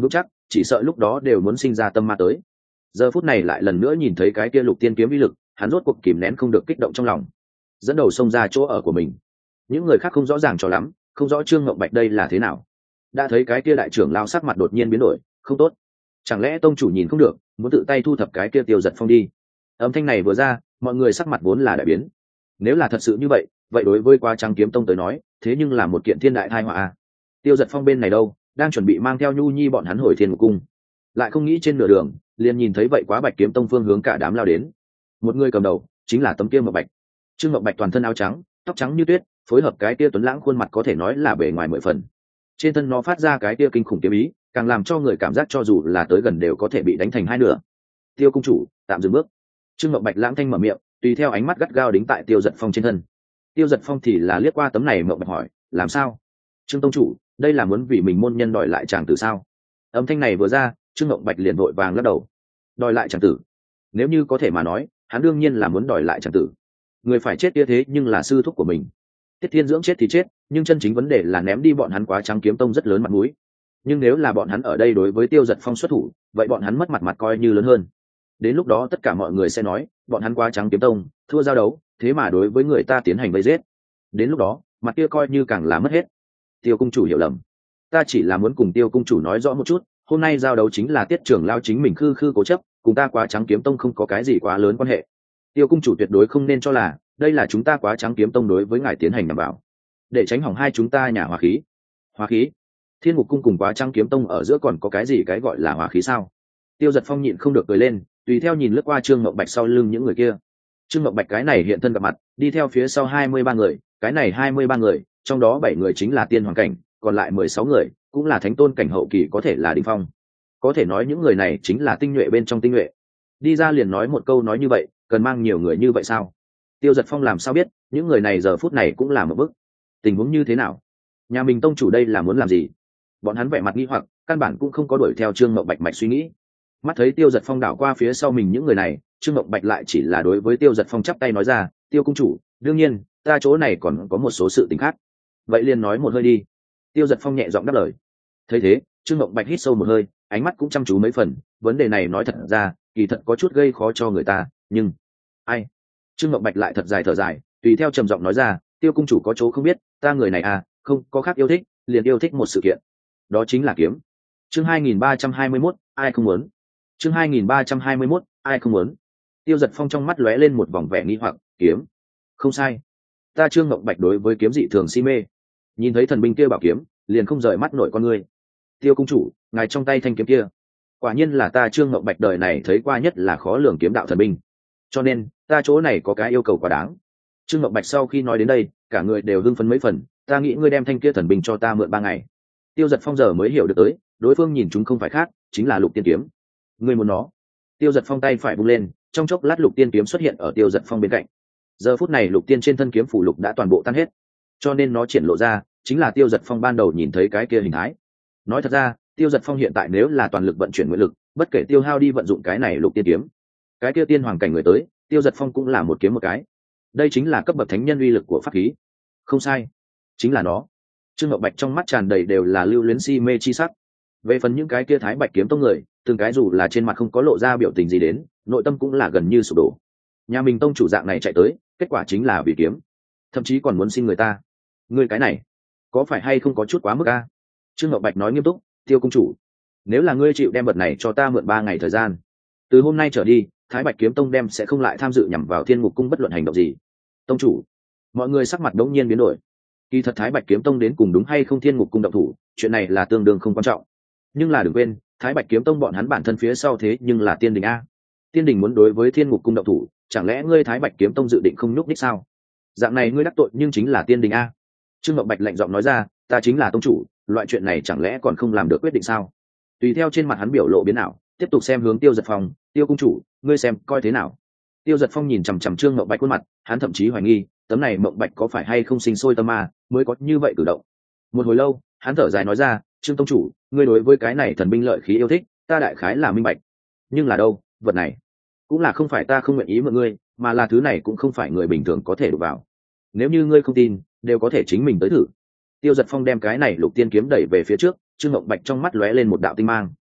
chỉ sợ lúc đó đều muốn sinh ra tâm ma tới. Giờ phút này lại lần nữa nhìn thấy cái kia lục tiên kiếm uy lực, hắn rốt cuộc kìm nén không được kích động trong lòng, dẫn đầu xông ra chỗ ở của mình. Những người khác không rõ ràng cho lắm, không rõ Trương Ngộng Bạch đây là thế nào. Đã thấy cái kia đại trưởng lao sắc mặt đột nhiên biến đổi, không tốt. Chẳng lẽ tông chủ nhìn không được, muốn tự tay thu thập cái kia Tiêu Giật Phong đi? Âm thanh này vừa ra, mọi người sắc mặt vốn là đại biến. Nếu là thật sự như vậy, vậy đối với Quá Trắng Kiếm Tông tới nói, thế nhưng là một kiện thiên đại tai họa a. Tiêu Giật Phong bên này đâu, đang chuẩn bị mang theo Nhu Nhi bọn hắn hồi Thiên Ngục Cung, lại không nghĩ trên nửa đường, liền nhìn thấy vậy Quá Bạch Kiếm Tông phương hướng cả đám lao đến. Một người cầm đầu, chính là tấm kia Ngọc Bạch. Trương Ngọc Bạch toàn thân áo trắng, tóc trắng như tuyết, phối hợp cái kia tuấn lãng khuôn mặt có thể nói là bề ngoài mười phần. Trên thân nó phát ra cái kia kinh khủng kiếm ý, càng làm cho người cảm giác cho dù là tới gần đều có thể bị đánh thành hai nửa. Tiêu cung chủ, tạm dừng bước. Trương Ngọc Bạch lãng thanh mở miệng, tùy theo ánh mắt gắt gao đính tại Tiêu Giật Phong trên thân. Tiêu Giật Phong thì là liếc qua tấm này Ngọc Bạch hỏi, làm sao? Trương tông chủ, đây là muốn vì mình môn nhân đòi lại chàng tử sao? Âm thanh này vừa ra, Trương Ngọc Bạch liền vội vàng lắc đầu. Đòi lại chàng tử? Nếu như có thể mà nói, hắn đương nhiên là muốn đòi lại chàng tử. Người phải chết kia thế nhưng là sư thúc của mình. Tiết Thiên Dưỡng chết thì chết, nhưng chân chính vấn đề là ném đi bọn hắn Quá Trắng Kiếm Tông rất lớn mặt mũi. Nhưng nếu là bọn hắn ở đây đối với Tiêu Giật Phong xuất thủ, vậy bọn hắn mất mặt mặt coi như lớn hơn. Đến lúc đó tất cả mọi người sẽ nói, bọn hắn Quá Trắng Kiếm Tông thua giao đấu, thế mà đối với người ta tiến hành vây giết. Đến lúc đó, mặt kia coi như càng là mất hết. Tiêu cung chủ hiểu lầm, ta chỉ là muốn cùng Tiêu cung chủ nói rõ một chút, hôm nay giao đấu chính là Tiết trưởng lao chính mình khư khư cố chấp, cùng ta Quá Trắng Kiếm Tông không có cái gì quá lớn quan hệ. Tiêu cung chủ tuyệt đối không nên cho là đây là chúng ta Quá Trắng Kiếm Tông đối với ngài tiến hành đảm bảo, để tránh hỏng hai chúng ta nhà hòa khí. Hòa khí? Thiên Ngục Cung cùng Quá Trắng Kiếm Tông ở giữa còn có cái gì cái gọi là hòa khí sao? Tiêu Giật Phong nhịn không được cười lên, tùy theo nhìn lướt qua Trương Ngọc Bạch sau lưng những người kia. Trương Ngọc Bạch cái này hiện thân gặp mặt, đi theo phía sau hai mươi ba người, cái này hai mươi ba người, trong đó bảy người chính là tiên hoàng cảnh, còn lại mười sáu người cũng là thánh tôn cảnh hậu kỳ, có thể là đỉnh phong. Có thể nói những người này chính là tinh nhuệ bên trong tinh nhuệ. Đi ra liền nói một câu nói như vậy, cần mang nhiều người như vậy sao? Tiêu Giật Phong làm sao biết, những người này giờ phút này cũng là một bức. Tình huống như thế nào? Nhà mình tông chủ đây là muốn làm gì? Bọn hắn vẻ mặt nghi hoặc, căn bản cũng không có đuổi theo Trương Ngọc Bạch mạch suy nghĩ. Mắt thấy Tiêu Giật Phong đảo qua phía sau mình những người này, Trương Ngọc Bạch lại chỉ là đối với Tiêu Giật Phong chắp tay nói ra, Tiêu cung chủ, đương nhiên, ta chỗ này còn có một số sự tình khác. Vậy liền nói một hơi đi. Tiêu Giật Phong nhẹ giọng đáp lời. Thấy thế, Trương Ngọc Bạch hít sâu một hơi, ánh mắt cũng chăm chú mấy phần, vấn đề này nói thật ra, kỳ thật có chút gây khó cho người ta, nhưng ai? Trương Ngọc Bạch lại thật dài thở dài, tùy theo trầm giọng nói ra, Tiêu cung chủ có chỗ không biết, ta người này à, không có khác yêu thích, liền yêu thích một sự kiện, đó chính là kiếm. Chương hai nghìn ba trăm hai mươi mốt, ai không muốn? Chương hai nghìn ba trăm hai mươi mốt, ai không muốn? Tiêu Giật Phong trong mắt lóe lên một vòng vẻ nghi hoặc, kiếm? Không sai, ta Trương Ngọc Bạch đối với kiếm dị thường si mê. Nhìn thấy thần binh kia bảo kiếm, liền không rời mắt nổi con ngươi. Tiêu cung chủ, ngài trong tay thanh kiếm kia, quả nhiên là ta Trương Ngọc Bạch đời này thấy qua nhất là khó lường kiếm đạo thần binh. Cho nên, ta chỗ này có cái yêu cầu quá đáng. Trương Ngọc Bạch sau khi nói đến đây, cả người đều hưng phấn mấy phần, ta nghĩ ngươi đem thanh kia thần binh cho ta mượn ba ngày. Tiêu Giật Phong giờ mới hiểu được tới, đối phương nhìn chúng không phải khác, chính là Lục Tiên kiếm. Ngươi muốn nó? Tiêu Giật Phong tay phải vung lên, trong chốc lát Lục Tiên kiếm xuất hiện ở Tiêu Giật Phong bên cạnh. Giờ phút này Lục Tiên trên thân kiếm phủ lục đã toàn bộ tan hết, cho nên nó triển lộ ra chính là Tiêu Giật Phong ban đầu nhìn thấy cái kia hình thái. Nói thật ra, Tiêu Giật Phong hiện tại nếu là toàn lực vận chuyển nguyện lực, bất kể tiêu hao đi vận dụng cái này Lục Tiên kiếm, cái kia tiên hoàng cảnh người tới, Tiêu Giật Phong cũng là một kiếm một cái. Đây chính là cấp bậc thánh nhân uy lực của pháp khí. Không sai, chính là nó. Trương Ngọc Bạch trong mắt tràn đầy đều là lưu luyến si mê chi sắc. Về phần những cái kia Thái Bạch kiếm tông người, từng cái dù là trên mặt không có lộ ra biểu tình gì đến, nội tâm cũng là gần như sụp đổ. Nhà mình tông chủ dạng này chạy tới, kết quả chính là vì kiếm, thậm chí còn muốn xin người ta. Người cái này, có phải hay không có chút quá mức a? Trương Ngọc Bạch nói nghiêm túc, Tiêu cung chủ, nếu là ngươi chịu đem vật này cho ta mượn ba ngày thời gian, từ hôm nay trở đi, Thái Bạch kiếm tông đem sẽ không lại tham dự nhằm vào Thiên Ngục cung bất luận hành động gì. Tông chủ, mọi người sắc mặt đống nhiên biến đổi. Kỳ thật Thái Bạch kiếm tông đến cùng đúng hay không Thiên Ngục cung động thủ, chuyện này là tương đương không quan trọng. Nhưng là đừng quên, Thái Bạch kiếm tông bọn hắn bản thân phía sau thế nhưng là Tiên Đình a. Tiên Đình muốn đối với Thiên Ngục cung động thủ, chẳng lẽ ngươi Thái Bạch kiếm tông dự định không nhúc nhích sao? Dạng này ngươi đắc tội nhưng chính là Tiên Đình a. Trương Ngọc Bạch lạnh giọng nói ra, ta chính là tông chủ, loại chuyện này chẳng lẽ còn không làm được quyết định sao? Tùy theo trên mặt hắn biểu lộ biến ảo, tiếp tục xem hướng Tiêu Giật Phong, Tiêu cung chủ, ngươi xem coi thế nào? Tiêu Giật Phong nhìn chằm chằm Trương Ngọc Bạch khuôn mặt, hắn thậm chí hoài nghi, tấm này Mộng Bạch có phải hay không sinh sôi tâm ma, mới có như vậy cử động. Một hồi lâu, hắn thở dài nói ra, Trương tông chủ, ngươi đối với cái này thần binh lợi khí yêu thích, ta đại khái là minh bạch. Nhưng là đâu, vật này, cũng là không phải ta không nguyện ý mượn ngươi, mà là thứ này cũng không phải người bình thường có thể đụng vào. Nếu như ngươi không tin, đều có thể chính mình tới thử. Tiêu Giật Phong đem cái này Lục Tiên kiếm đẩy về phía trước, Trương Ngọc Bạch trong mắt lóe lên một đạo tinh mang.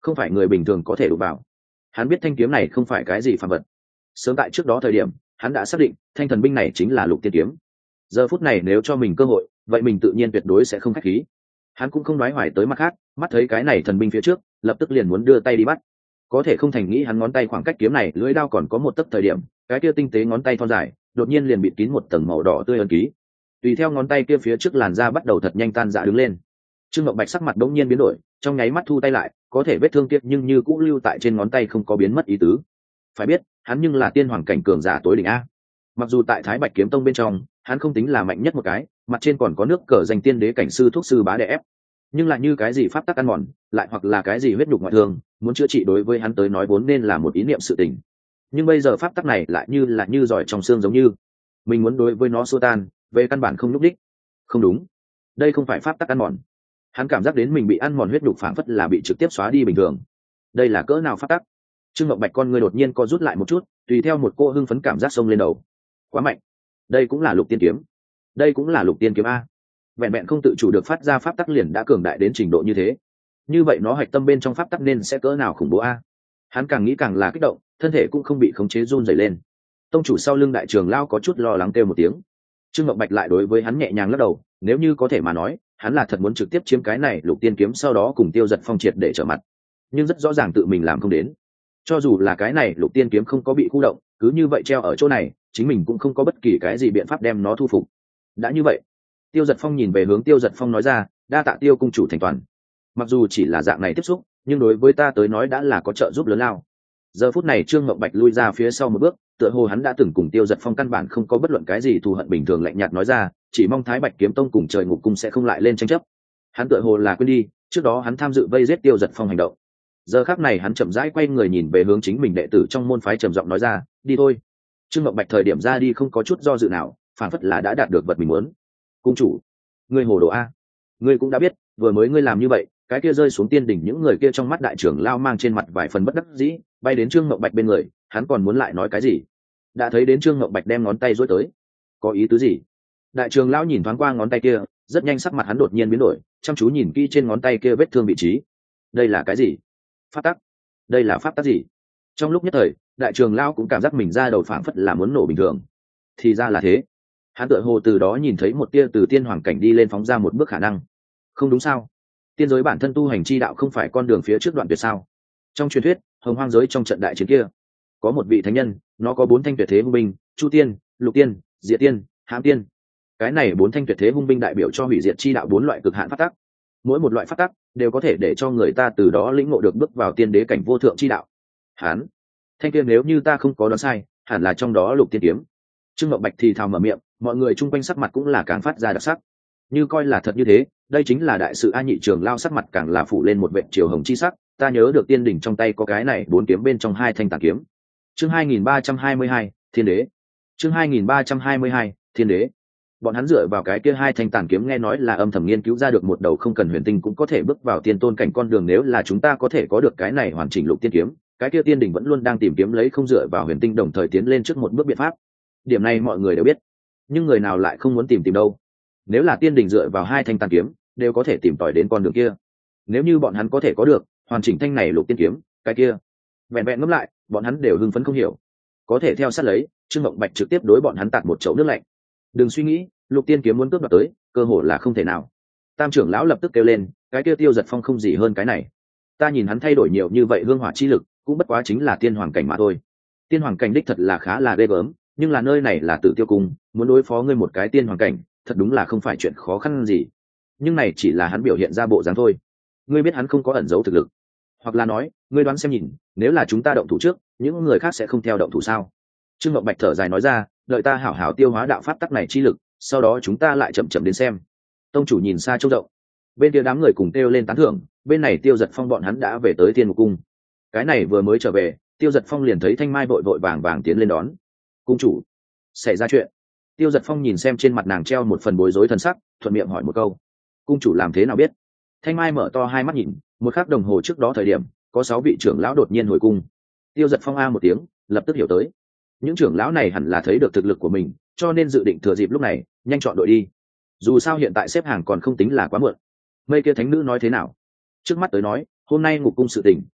không phải người bình thường có thể đụng vào. Hắn biết thanh kiếm này không phải cái gì phàm vật. Sớm tại trước đó thời điểm, hắn đã xác định thanh thần binh này chính là lục tiên kiếm. Giờ phút này nếu cho mình cơ hội, vậy mình tự nhiên tuyệt đối sẽ không khách khí. Hắn cũng không nói hoài tới mặt khác, mắt thấy cái này thần binh phía trước, lập tức liền muốn đưa tay đi bắt. Có thể không thành nghĩ hắn ngón tay khoảng cách kiếm này lưỡi đao còn có một tấc thời điểm, cái kia tinh tế ngón tay thon dài, đột nhiên liền bị kín một tầng màu đỏ tươi ấn ký. Tùy theo ngón tay kia phía trước làn da bắt đầu thật nhanh tan rã đứng lên. Trương Ngọc Bạch sắc mặt đống nhiên biến đổi, trong nháy mắt thu tay lại, có thể vết thương kia nhưng như cũ lưu tại trên ngón tay không có biến mất ý tứ. Phải biết, hắn nhưng là tiên hoàng cảnh cường giả tối đỉnh a. Mặc dù tại Thái Bạch kiếm tông bên trong, hắn không tính là mạnh nhất một cái, mặt trên còn có nước cờ danh tiên đế cảnh sư thuốc sư bá đè ép. Nhưng lại như cái gì pháp tắc ăn mòn, lại hoặc là cái gì huyết nhục ngoại thương, muốn chữa trị đối với hắn tới nói vốn nên là một ý niệm sự tình. Nhưng bây giờ pháp tắc này lại như là như giỏi trong xương giống như, mình muốn đối với nó xua tan, về căn bản không lúc đích. Không đúng, đây không phải pháp tắc ăn mòn. Hắn cảm giác đến mình bị ăn mòn huyết nhục phảng phất là bị trực tiếp xóa đi bình thường. Đây là cỡ nào pháp tắc? Trương Ngọc Bạch con người đột nhiên co rút lại một chút, tùy theo một cô hưng phấn cảm giác xông lên đầu. Quá mạnh, đây cũng là lục tiên kiếm, đây cũng là lục tiên kiếm a. Vẹn vẹn không tự chủ được phát ra pháp tắc liền đã cường đại đến trình độ như thế, như vậy nó hạch tâm bên trong pháp tắc nên sẽ cỡ nào khủng bố a. Hắn càng nghĩ càng là kích động, thân thể cũng không bị khống chế run rẩy lên. Tông chủ sau lưng đại trường lao có chút lo lắng kêu một tiếng. Trương Ngọc Bạch lại đối với hắn nhẹ nhàng lắc đầu, nếu như có thể mà nói, hắn là thật muốn trực tiếp chiếm cái này lục tiên kiếm sau đó cùng Tiêu Giật Phong triệt để trở mặt, nhưng rất rõ ràng tự mình làm không đến. Cho dù là cái này lục tiên kiếm không có bị khu động, cứ như vậy treo ở chỗ này, chính mình cũng không có bất kỳ cái gì biện pháp đem nó thu phục. Đã như vậy, Tiêu Giật Phong nhìn về hướng Tiêu Giật Phong nói ra, đa tạ Tiêu cung chủ thành toàn. Mặc dù chỉ là dạng này tiếp xúc, nhưng đối với ta tới nói đã là có trợ giúp lớn lao. Giờ phút này Trương Ngọc Bạch lui ra phía sau một bước, tựa hồ hắn đã từng cùng Tiêu Giật Phong căn bản không có bất luận cái gì thù hận, bình thường lạnh nhạt nói ra, chỉ mong Thái Bạch kiếm tông cùng Trời Ngục cung sẽ không lại lên tranh chấp. Hắn tựa hồ là quên đi, trước đó hắn tham dự vây giết Tiêu Giật Phong hành động. Giờ khắc này hắn chậm rãi quay người nhìn về hướng chính mình đệ tử trong môn phái, trầm giọng nói ra, đi thôi. Trương Ngọc Bạch thời điểm ra đi không có chút do dự nào, phản phất là đã đạt được vật mình muốn. Cung chủ, ngươi hồ đồ a, ngươi cũng đã biết, vừa mới ngươi làm như vậy, cái kia rơi xuống tiên đỉnh những người kia trong mắt đại trưởng lao mang trên mặt vài phần bất đắc dĩ, bay đến Trương Ngọc Bạch bên người, hắn còn muốn lại nói cái gì, đã thấy đến Trương Ngọc Bạch đem ngón tay duỗi tới. Có ý tứ gì? Đại trưởng lão nhìn thoáng qua ngón tay kia, rất nhanh sắc mặt hắn đột nhiên biến đổi, chăm chú nhìn kỹ trên ngón tay kia vết thương vị trí. Đây là cái gì? Pháp tắc? Đây là pháp tắc gì? Trong lúc nhất thời, đại trưởng lão cũng cảm giác mình ra đầu phảng phất là muốn nổ bình thường. Thì ra là thế. Hắn tựa hồ từ đó nhìn thấy một tia từ tiên hoàng cảnh đi lên phóng ra một bước khả năng. Không đúng sao? Tiên giới bản thân tu hành chi đạo không phải con đường phía trước đoạn tuyệt sao? Trong truyền thuyết, hồng hoang giới trong trận đại chiến kia, có một vị thánh nhân, nó có bốn thanh tuyệt thế hung binh, Chu Tiên, Lục Tiên, Diệt Tiên, Hãm Tiên. Cái này bốn thanh tuyệt thế hung binh đại biểu cho hủy diệt chi đạo bốn loại cực hạn pháp tắc. Mỗi một loại pháp tắc đều có thể để cho người ta từ đó lĩnh ngộ được bước vào tiên đế cảnh vô thượng chi đạo. Hán, thanh kia nếu như ta không có đoán sai, hẳn là trong đó Lục Tiên kiếm. Trương Ngọc Bạch thì thào mở miệng, mọi người chung quanh sắc mặt cũng là càng phát ra đặc sắc. Như coi là thật như thế, đây chính là đại sự A. Nhị trường lao sắc mặt càng là phủ lên một vệt chiều hồng chi sắc, ta nhớ được tiên đỉnh trong tay có cái này bốn kiếm bên trong hai thanh tàn kiếm. Chương hai nghìn ba trăm hai mươi hai, Thiên đế. Chương hai nghìn ba trăm hai mươi hai, Thiên đế. Bọn hắn dựa vào cái kia hai thanh tàn kiếm nghe nói là âm thầm nghiên cứu ra được một đầu không cần huyền tinh cũng có thể bước vào tiên tôn cảnh con đường, nếu là chúng ta có thể có được cái này hoàn chỉnh lục tiên kiếm, cái kia tiên đỉnh vẫn luôn đang tìm kiếm lấy không dựa vào huyền tinh đồng thời tiến lên trước một bước biện pháp. Điểm này mọi người đều biết, nhưng người nào lại không muốn tìm tìm đâu. Nếu là tiên đỉnh dựa vào hai thanh tàn kiếm đều có thể tìm tòi đến con đường kia, nếu như bọn hắn có thể có được hoàn chỉnh thanh này lục tiên kiếm, cái kia vẹn vẹn ngẫm lại bọn hắn đều hưng phấn không hiểu. Có thể theo sát lấy, Trương Ngọc Bạch trực tiếp đối bọn hắn tạt một chậu nước lạnh. Đừng suy nghĩ, lục tiên kiếm muốn cướp đoạt tới, cơ hội là không thể nào. Tam trưởng lão lập tức kêu lên, cái kia Tiêu Giật Phong không gì hơn cái này. Ta nhìn hắn thay đổi nhiều như vậy hương hỏa chi lực, cũng bất quá chính là tiên hoàng cảnh mà thôi. Tiên hoàng cảnh đích thật là khá là ghê gớm, nhưng là nơi này là Tử Tiêu cung, muốn đối phó ngươi một cái tiên hoàng cảnh, thật đúng là không phải chuyện khó khăn gì. Nhưng này chỉ là hắn biểu hiện ra bộ dáng thôi. Ngươi biết hắn không có ẩn giấu thực lực, hoặc là nói, ngươi đoán xem nhìn, nếu là chúng ta động thủ trước, những người khác sẽ không theo động thủ sao? Trương Ngọc Bạch thở dài nói ra, đợi ta hảo hảo tiêu hóa đạo pháp tắc này chi lực, sau đó chúng ta lại chậm chậm đến xem. Tông chủ nhìn xa trông rộng, bên kia đám người cùng kêu lên tán thưởng, bên này Tiêu Giật Phong bọn hắn đã về tới Tiên Ngục cung. Cái này vừa mới trở về, Tiêu Giật Phong liền thấy Thanh Mai vội vội vàng vàng tiến lên đón. Cung chủ, xảy ra chuyện. Tiêu Giật Phong nhìn xem trên mặt nàng treo một phần bối rối thần sắc, thuận miệng hỏi một câu. Cung chủ làm thế nào biết? Thanh Mai mở to hai mắt nhìn, một khắc đồng hồ trước đó thời điểm, có sáu vị trưởng lão đột nhiên hồi cung. Tiêu Giật Phong a một tiếng, lập tức hiểu tới. Những trưởng lão này hẳn là thấy được thực lực của mình, cho nên dự định thừa dịp lúc này, nhanh chọn đội đi. Dù sao hiện tại xếp hàng còn không tính là quá muộn. Mây kia thánh nữ nói thế nào? Trước mắt tới nói, hôm nay ngục cung sự tình,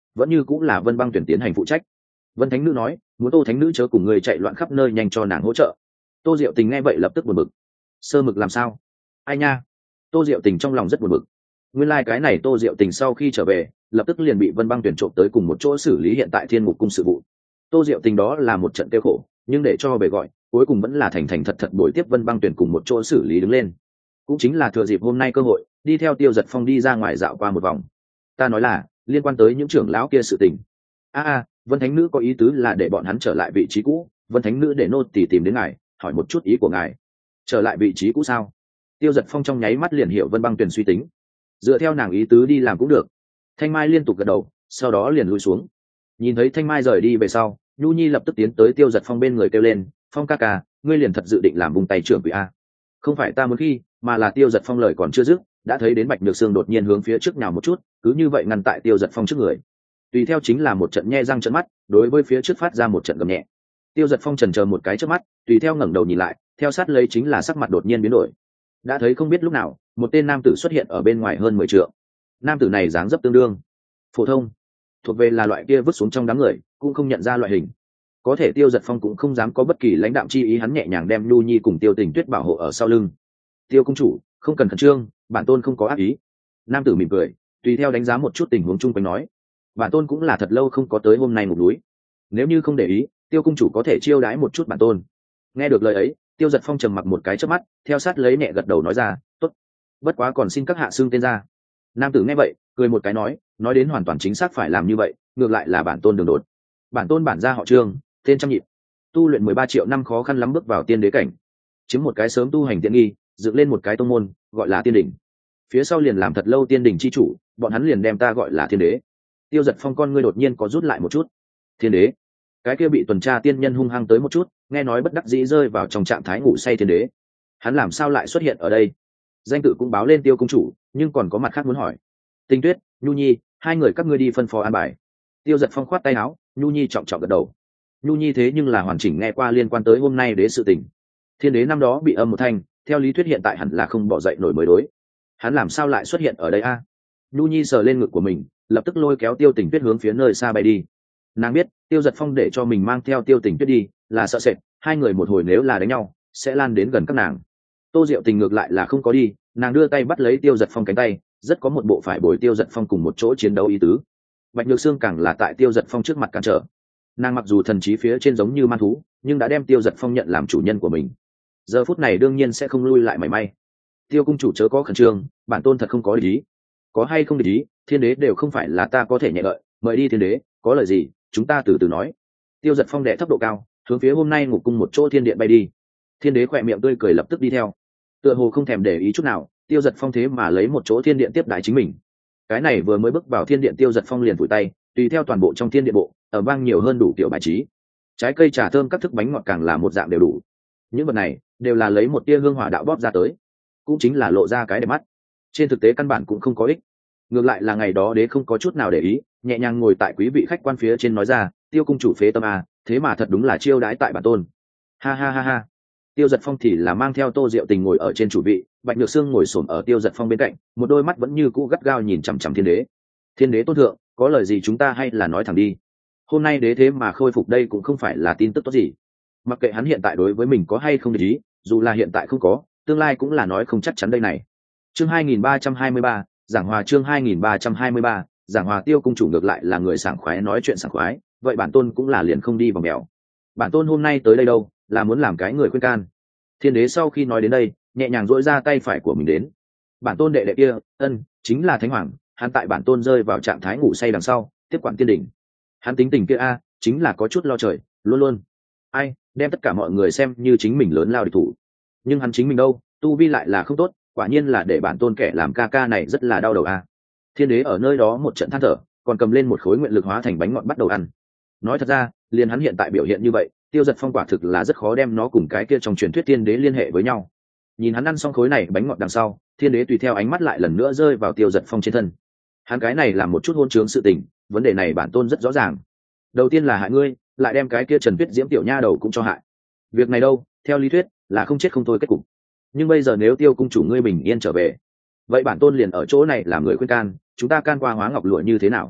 vẫn như cũng là Vân Băng Tuyển tiến hành phụ trách. Vân Thánh Nữ nói, muốn Tô Thánh Nữ chớ cùng người chạy loạn khắp nơi, nhanh cho nàng hỗ trợ. Tô Diệu Tình nghe vậy lập tức buồn bực. Sơ Mực làm sao? Ai nha? Tô Diệu Tình trong lòng rất buồn bực. Nguyên lai like cái này Tô Diệu Tình sau khi trở về, lập tức liền bị Vân Băng Tuyển trộm tới cùng một chỗ xử lý hiện tại Thiên Ngục cung sự vụ. Tô Diệu Tình đó là một trận tiêu khổ, nhưng để cho về gọi, cuối cùng vẫn là thành thành thật thật bồi tiếp Vân Băng Tuyển cùng một chỗ xử lý đứng lên. Cũng chính là thừa dịp hôm nay cơ hội, đi theo Tiêu Giật Phong đi ra ngoài dạo qua một vòng. Ta nói là liên quan tới những trưởng lão kia sự tình. A a, Vân Thánh Nữ có ý tứ là để bọn hắn trở lại vị trí cũ. Vân Thánh Nữ để nô tỳ tìm đến ngài, hỏi một chút ý của ngài. Trở lại vị trí cũ sao? Tiêu Giật Phong trong nháy mắt liền hiểu Vân Băng Tuyển suy tính. Dựa theo nàng ý tứ đi làm cũng được. Thanh Mai liên tục gật đầu, sau đó liền lùi xuống. Nhìn thấy Thanh Mai rời đi về sau, Nhu Nhi lập tức tiến tới Tiêu Giật Phong bên người kêu lên, Phong ca ca, ngươi liền thật dự định làm vùng tay trưởng quỷ a? Không phải ta muốn khi, mà là Tiêu Giật Phong lời còn chưa dứt, đã thấy đến Bạch Nhược Sương đột nhiên hướng phía trước nhào một chút, cứ như vậy ngăn tại Tiêu Giật Phong trước người. Tùy theo chính là một trận nhe răng trợn mắt, đối với phía trước phát ra một trận gầm nhẹ. Tiêu Giật Phong chần chờ một cái trước mắt, tùy theo ngẩng đầu nhìn lại, theo sát lấy chính là sắc mặt đột nhiên biến đổi. Đã thấy không biết lúc nào, một tên nam tử xuất hiện ở bên ngoài hơn mười trượng. Nam tử này dáng dấp tương đương phổ thông, thuộc về là loại kia vứt xuống trong đám người, cũng không nhận ra loại hình. Có thể Tiêu Giật Phong cũng không dám có bất kỳ lãnh đạm chi ý, hắn nhẹ nhàng đem Nhu Nhi cùng Tiêu Tình Tuyết bảo hộ ở sau lưng. Tiêu công chủ, không cần khẩn trương, bản tôn không có ác ý. Nam tử mỉm cười, tùy theo đánh giá một chút tình huống chung quanh nói, bản tôn cũng là thật lâu không có tới hôm nay một núi, nếu như không để ý, Tiêu công chủ có thể chiêu đãi một chút bản tôn. Nghe được lời ấy, Tiêu Giật Phong trầm mặc một cái chớp mắt, theo sát lấy nhẹ gật đầu nói ra, tốt, bất quá còn xin các hạ xưng tên ra. Nam tử nghe vậy, cười một cái nói, nói đến hoàn toàn chính xác phải làm như vậy, ngược lại là bản tôn đường đột. Bản tôn bản gia họ Trương, tên Trăm Nhịp, tu luyện mười ba triệu năm khó khăn lắm bước vào tiên đế cảnh, chiếm một cái sớm tu hành tiện nghi, dựng lên một cái tông môn, gọi là Tiên Đỉnh. Phía sau liền làm thật lâu Tiên Đỉnh chi chủ, bọn hắn liền đem ta gọi là Thiên Đế. Tiêu Giật Phong con ngươi đột nhiên có rút lại một chút. Thiên Đế? Cái kia bị tuần tra tiên nhân hung hăng tới một chút, nghe nói bất đắc dĩ rơi vào trong trạng thái ngủ say Thiên Đế. Hắn làm sao lại xuất hiện ở đây? Danh tự cũng báo lên Tiêu công chủ, nhưng còn có mặt khác muốn hỏi. Tinh Tuyết, Nhu Nhi, hai người các ngươi đi phân phó an bài. Tiêu Giật Phong khoát tay áo, Nhu Nhi trọng trọng gật đầu. Nhu Nhi thế nhưng là hoàn chỉnh nghe qua liên quan tới hôm nay đế sự tình. Thiên Đế năm đó bị âm một thanh, theo lý thuyết hiện tại hẳn là không bỏ dậy nổi mới đối. Hắn làm sao lại xuất hiện ở đây a? À? Nhu Nhi sờ lên ngực của mình, lập tức lôi kéo Tiêu Tình Tuyết hướng phía nơi xa bay đi. Nàng biết Tiêu Giật Phong để cho mình mang theo Tiêu Tình Tuyết đi là sợ sệt, hai người một hồi nếu là đánh nhau sẽ lan đến gần các nàng. Tô Diệu Tình ngược lại là không có đi, nàng đưa tay bắt lấy Tiêu Giật Phong cánh tay, rất có một bộ phải bồi Tiêu Giật Phong cùng một chỗ chiến đấu ý tứ. Bạch Nhược Sương càng là tại Tiêu Giật Phong trước mặt cản trở. Nàng mặc dù thần trí phía trên giống như man thú, nhưng đã đem Tiêu Giật Phong nhận làm chủ nhân của mình, giờ phút này đương nhiên sẽ không lui lại mảy may. Tiêu cung chủ chớ có khẩn trương, bản tôn thật không có ý, có hay không ý, Thiên Đế đều không phải là ta có thể nhẹ lợi, mời đi Thiên Đế, có lời gì chúng ta từ từ nói. Tiêu Giật Phong đệ thấp độ cao, hướng phía hôm nay ngục cung một chỗ thiên điện bay đi. Thiên Đế khỏe miệng tươi cười lập tức đi theo, tựa hồ không thèm để ý chút nào. Tiêu Giật Phong thế mà lấy một chỗ thiên điện tiếp đái chính mình. Cái này vừa mới bước vào thiên điện, Tiêu Giật Phong liền vùi tay, tùy theo toàn bộ trong thiên điện bộ ở vang nhiều hơn đủ kiểu bài trí, trái cây trà thơm các thức bánh ngọt càng là một dạng đều đủ. Những vật này đều là lấy một tia hương hỏa đạo bóp ra tới, cũng chính là lộ ra cái đẹp mắt, trên thực tế căn bản cũng không có ích. Ngược lại là ngày đó đế không có chút nào để ý, nhẹ nhàng ngồi tại quý vị khách quan phía trên nói ra, Tiêu cung chủ phế tâm à, thế mà thật đúng là chiêu đãi tại bản tôn. Ha ha ha ha. Tiêu Giật Phong thì là mang theo Tô Diệu Tình ngồi ở trên chủ vị, Bạch Nhược Sương ngồi xổm ở Tiêu Giật Phong bên cạnh, một đôi mắt vẫn như cũ gắt gao nhìn chằm chằm Thiên Đế. Thiên Đế tôn thượng, có lời gì chúng ta hay là nói thẳng đi. Hôm nay đế thế mà khôi phục đây cũng không phải là tin tức tốt gì. Mặc kệ hắn hiện tại đối với mình có hay không để ý, dù là hiện tại không có, tương lai cũng là nói không chắc chắn đây này. Chương hai nghìn ba trăm hai mươi ba, giảng hòa chương hai nghìn ba trăm hai mươi ba, giảng hòa. Tiêu cung chủ ngược lại là người sảng khoái nói chuyện sảng khoái, vậy bản tôn cũng là liền không đi vào mèo. Bản tôn hôm nay tới đây đâu, là muốn làm cái người khuyên can. Thiên Đế sau khi nói đến đây, nhẹ nhàng duỗi ra tay phải của mình đến. Bản tôn đệ đệ kia, ân, chính là Thánh Hoàng, hắn tại bản tôn rơi vào trạng thái ngủ say đằng sau, tiếp quản tiên đỉnh. Hắn tính tình kia a, chính là có chút lo trời, luôn luôn. Ai, đem tất cả mọi người xem như chính mình lớn lao địch thủ. Nhưng hắn chính mình đâu, tu vi lại là không tốt, quả nhiên là để bản tôn kẻ làm ca ca này rất là đau đầu a. Thiên Đế ở nơi đó một trận than thở, còn cầm lên một khối nguyện lực hóa thành bánh ngọt bắt đầu ăn. Nói thật ra, liền hắn hiện tại biểu hiện như vậy, Tiêu Giật Phong quả thực là rất khó đem nó cùng cái kia trong truyền thuyết Thiên Đế liên hệ với nhau. Nhìn hắn ăn xong khối này bánh ngọt đằng sau, Thiên Đế tùy theo ánh mắt lại lần nữa rơi vào Tiêu Giật Phong trên thân. Hắn cái này là một chút hôn trướng sự tình, vấn đề này bản tôn rất rõ ràng. Đầu tiên là hại ngươi, lại đem cái kia Trần Tuyết Diễm tiểu nha đầu cũng cho hại. Việc này đâu, theo lý thuyết là không chết không thôi kết cục. Nhưng bây giờ nếu Tiêu cung chủ ngươi bình yên trở về, vậy bản tôn liền ở chỗ này làm người khuyên can, chúng ta can qua hóa ngọc lụa như thế nào?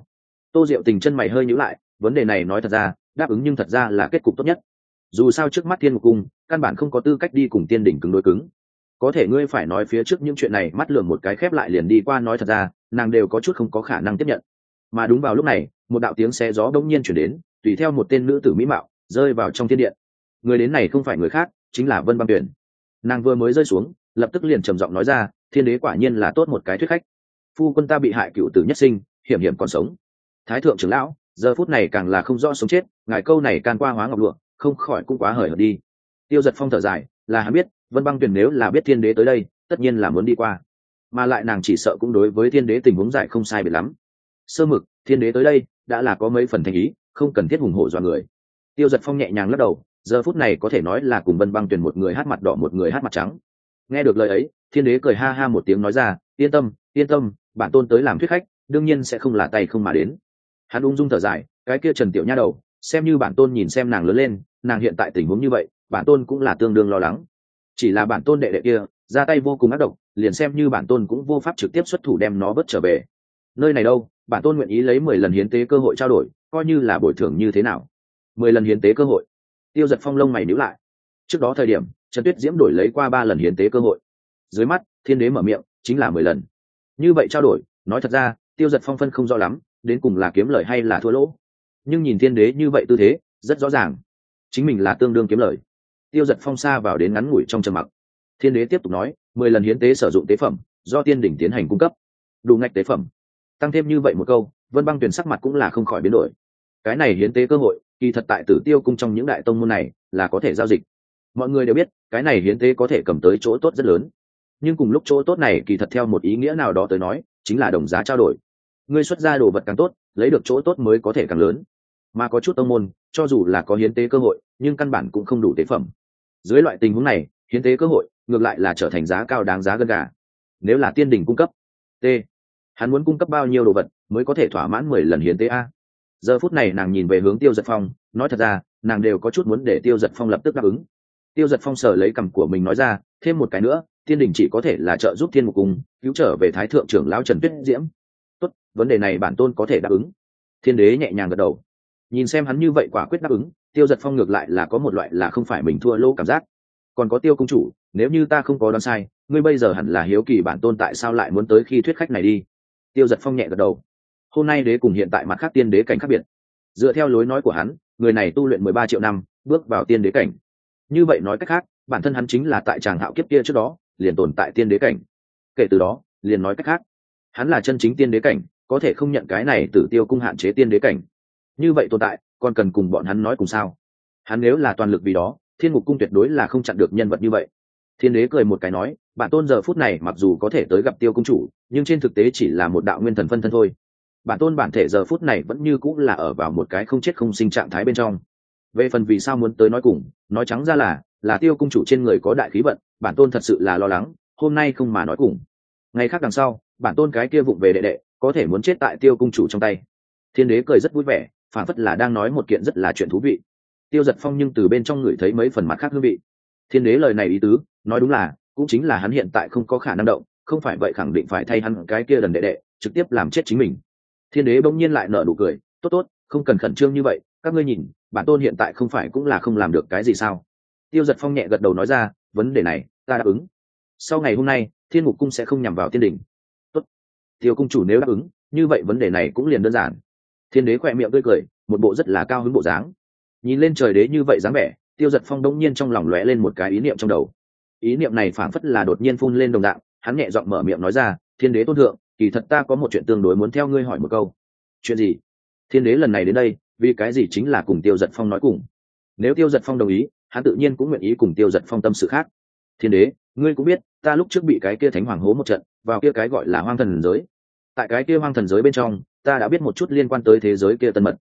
Tô Diệu Tình chân mày hơi nhíu lại, vấn đề này nói thật ra đáp ứng nhưng thật ra là kết cục tốt nhất. Dù sao trước mắt Thiên Ngục Cung căn bản không có tư cách đi cùng tiên đỉnh cứng đối cứng, có thể ngươi phải nói phía trước những chuyện này mắt lườm một cái khép lại liền đi qua, nói thật ra nàng đều có chút không có khả năng tiếp nhận. Mà đúng vào lúc này một đạo tiếng xé gió bỗng nhiên chuyển đến, tùy theo một tên nữ tử mỹ mạo rơi vào trong thiên điện. Người đến này không phải người khác, chính là Vân Băng Tuyển. Nàng vừa mới rơi xuống lập tức liền trầm giọng nói ra, thiên đế quả nhiên là tốt một cái thuyết khách. Phu quân ta bị hại cựu tử nhất sinh, hiểm hiểm còn sống. Thái thượng trưởng lão giờ phút này càng là không rõ sống chết, ngài câu này can qua hóa ngọc lụa không khỏi cũng quá hời hợt đi. Tiêu Giật Phong thở dài, là hắn biết Vân Băng Tuyển nếu là biết thiên đế tới đây tất nhiên là muốn đi qua, mà lại nàng chỉ sợ cũng đối với thiên đế tình huống giải không sai biệt lắm. Sơ mực thiên đế tới đây đã là có mấy phần thành ý, không cần thiết hùng hổ dọa người. Tiêu Giật Phong nhẹ nhàng lắc đầu, giờ phút này có thể nói là cùng Vân Băng Tuyển một người hát mặt đỏ một người hát mặt trắng. Nghe được lời ấy thiên đế cười ha ha một tiếng nói ra, yên tâm yên tâm, bản tôn tới làm thuyết khách đương nhiên sẽ không là tay không mà đến. Hắn ung dung thở dài, cái kia Trần tiểu nha đầu xem như bản tôn nhìn xem nàng lớn lên, nàng hiện tại tình huống như vậy bản tôn cũng là tương đương lo lắng. Chỉ là bản tôn đệ đệ kia ra tay vô cùng ác độc, liền xem như bản tôn cũng vô pháp trực tiếp xuất thủ đem nó vớt trở về. Nơi này đâu, bản tôn nguyện ý lấy mười lần hiến tế cơ hội trao đổi, coi như là bồi thường như thế nào. Mười lần hiến tế cơ hội? Tiêu Giật Phong lông mày nhíu lại. Trước đó thời điểm Trần Tuyết Diễm đổi lấy qua ba lần hiến tế cơ hội, dưới mắt thiên đế mở miệng chính là mười lần. Như vậy trao đổi, nói thật ra Tiêu Giật Phong phân không rõ lắm, đến cùng là kiếm lời hay là thua lỗ. Nhưng nhìn thiên đế như vậy tư thế rất rõ ràng chính mình là tương đương kiếm lời. Tiêu Giật Phong xa vào đến ngắn ngủi trong trầm mặc. Thiên đế tiếp tục nói, mười lần hiến tế sử dụng tế phẩm do tiên đỉnh tiến hành cung cấp, đủ ngạch tế phẩm. Tăng thêm như vậy một câu, Vân Băng Tuyển sắc mặt cũng là không khỏi biến đổi. Cái này hiến tế cơ hội kỳ thật tại Tử Tiêu cung trong những đại tông môn này là có thể giao dịch. Mọi người đều biết cái này hiến tế có thể cầm tới chỗ tốt rất lớn, nhưng cùng lúc chỗ tốt này kỳ thật theo một ý nghĩa nào đó tới nói chính là đồng giá trao đổi. Ngươi xuất ra đồ vật càng tốt, lấy được chỗ tốt mới có thể càng lớn. Mà có chút tông môn cho dù là có hiến tế cơ hội nhưng căn bản cũng không đủ tế phẩm. Dưới loại tình huống này hiến tế cơ hội ngược lại là trở thành giá cao đáng giá gân gà. Nếu là tiên đình cung cấp t hắn muốn cung cấp bao nhiêu đồ vật mới có thể thỏa mãn mười lần hiến tế a? Giờ phút này nàng nhìn về hướng Tiêu Giật Phong, nói thật ra nàng đều có chút muốn để Tiêu Giật Phong lập tức đáp ứng. Tiêu Giật Phong sờ lấy cằm của mình nói ra, thêm một cái nữa, tiên đình chỉ có thể là trợ giúp Thiên Mục Cung cứu trở về thái thượng trưởng lão Trần Tuyết Diễm. Tốt, vấn đề này bản tôn có thể đáp ứng. Thiên đế nhẹ nhàng gật đầu. Nhìn xem hắn như vậy quả quyết đáp ứng, Tiêu Giật Phong ngược lại là có một loại là không phải mình thua lỗ cảm giác. Còn có Tiêu cung chủ, nếu như ta không có đoán sai ngươi bây giờ hẳn là hiếu kỳ bản tôn tại sao lại muốn tới khi thuyết khách này đi. Tiêu Giật Phong nhẹ gật đầu. Hôm nay đế cùng hiện tại mặt khác tiên đế cảnh khác biệt. Dựa theo lối nói của hắn, người này tu luyện mười ba triệu năm bước vào tiên đế cảnh. Như vậy nói cách khác, bản thân hắn chính là tại tràng hạo kiếp kia trước đó liền tồn tại tiên đế cảnh. Kể từ đó liền nói cách khác, hắn là chân chính tiên đế cảnh, có thể không nhận cái này Tử Tiêu cung hạn chế tiên đế cảnh. Như vậy tồn tại còn cần cùng bọn hắn nói cùng sao? Hắn nếu là toàn lực vì đó, Thiên Ngục cung tuyệt đối là không chặn được nhân vật như vậy. Thiên đế cười một cái nói, bản tôn giờ phút này mặc dù có thể tới gặp Tiêu cung chủ, nhưng trên thực tế chỉ là một đạo nguyên thần phân thân thôi. Bản tôn bản thể giờ phút này vẫn như cũng là ở vào một cái không chết không sinh trạng thái bên trong. Về phần vì sao muốn tới nói cùng, nói trắng ra là là Tiêu cung chủ trên người có đại khí vận, bản tôn thật sự là lo lắng, hôm nay không mà nói cùng. Ngày khác đằng sau, bản tôn cái kia vụng về đệ đệ, có thể muốn chết tại Tiêu cung chủ trong tay. Thiên đế cười rất vui vẻ, phản phất là đang nói một kiện rất là chuyện thú vị. Tiêu Giật Phong nhưng từ bên trong người thấy mấy phần mặt khác hương vị. Thiên đế lời này ý tứ, nói đúng là, cũng chính là hắn hiện tại không có khả năng động, không phải vậy khẳng định phải thay hắn cái kia đần đệ đệ, trực tiếp làm chết chính mình. Thiên đế bỗng nhiên lại nở nụ cười, tốt tốt, không cần khẩn trương như vậy, các ngươi nhìn, bản tôn hiện tại không phải cũng là không làm được cái gì sao? Tiêu Giật Phong nhẹ gật đầu nói ra, vấn đề này, ta đáp ứng. Sau ngày hôm nay, Thiên Ngục cung sẽ không nhằm vào tiên đỉnh. Tốt. Tiêu cung chủ nếu đáp ứng, như vậy vấn đề này cũng liền đơn giản. Thiên đế khỏe miệng tươi cười, một bộ rất là cao hứng bộ dáng. Nhìn lên trời đế như vậy dáng vẻ, Tiêu Giật Phong đống nhiên trong lòng lóe lên một cái ý niệm trong đầu. Ý niệm này phảng phất là đột nhiên phun lên đồng dạng, hắn nhẹ giọng mở miệng nói ra, thiên đế tôn thượng, kỳ thật ta có một chuyện tương đối muốn theo ngươi hỏi một câu. Chuyện gì? Thiên đế lần này đến đây, vì cái gì chính là cùng Tiêu Giật Phong nói cùng. Nếu Tiêu Giật Phong đồng ý, hắn tự nhiên cũng nguyện ý cùng Tiêu Giật Phong tâm sự khác. Thiên đế, ngươi cũng biết, ta lúc trước bị cái kia thánh hoàng hố một trận, vào kia cái gọi là hoang thần giới. Tại cái kia hoang thần giới bên trong, ta đã biết một chút liên quan tới thế giới kia tân mật.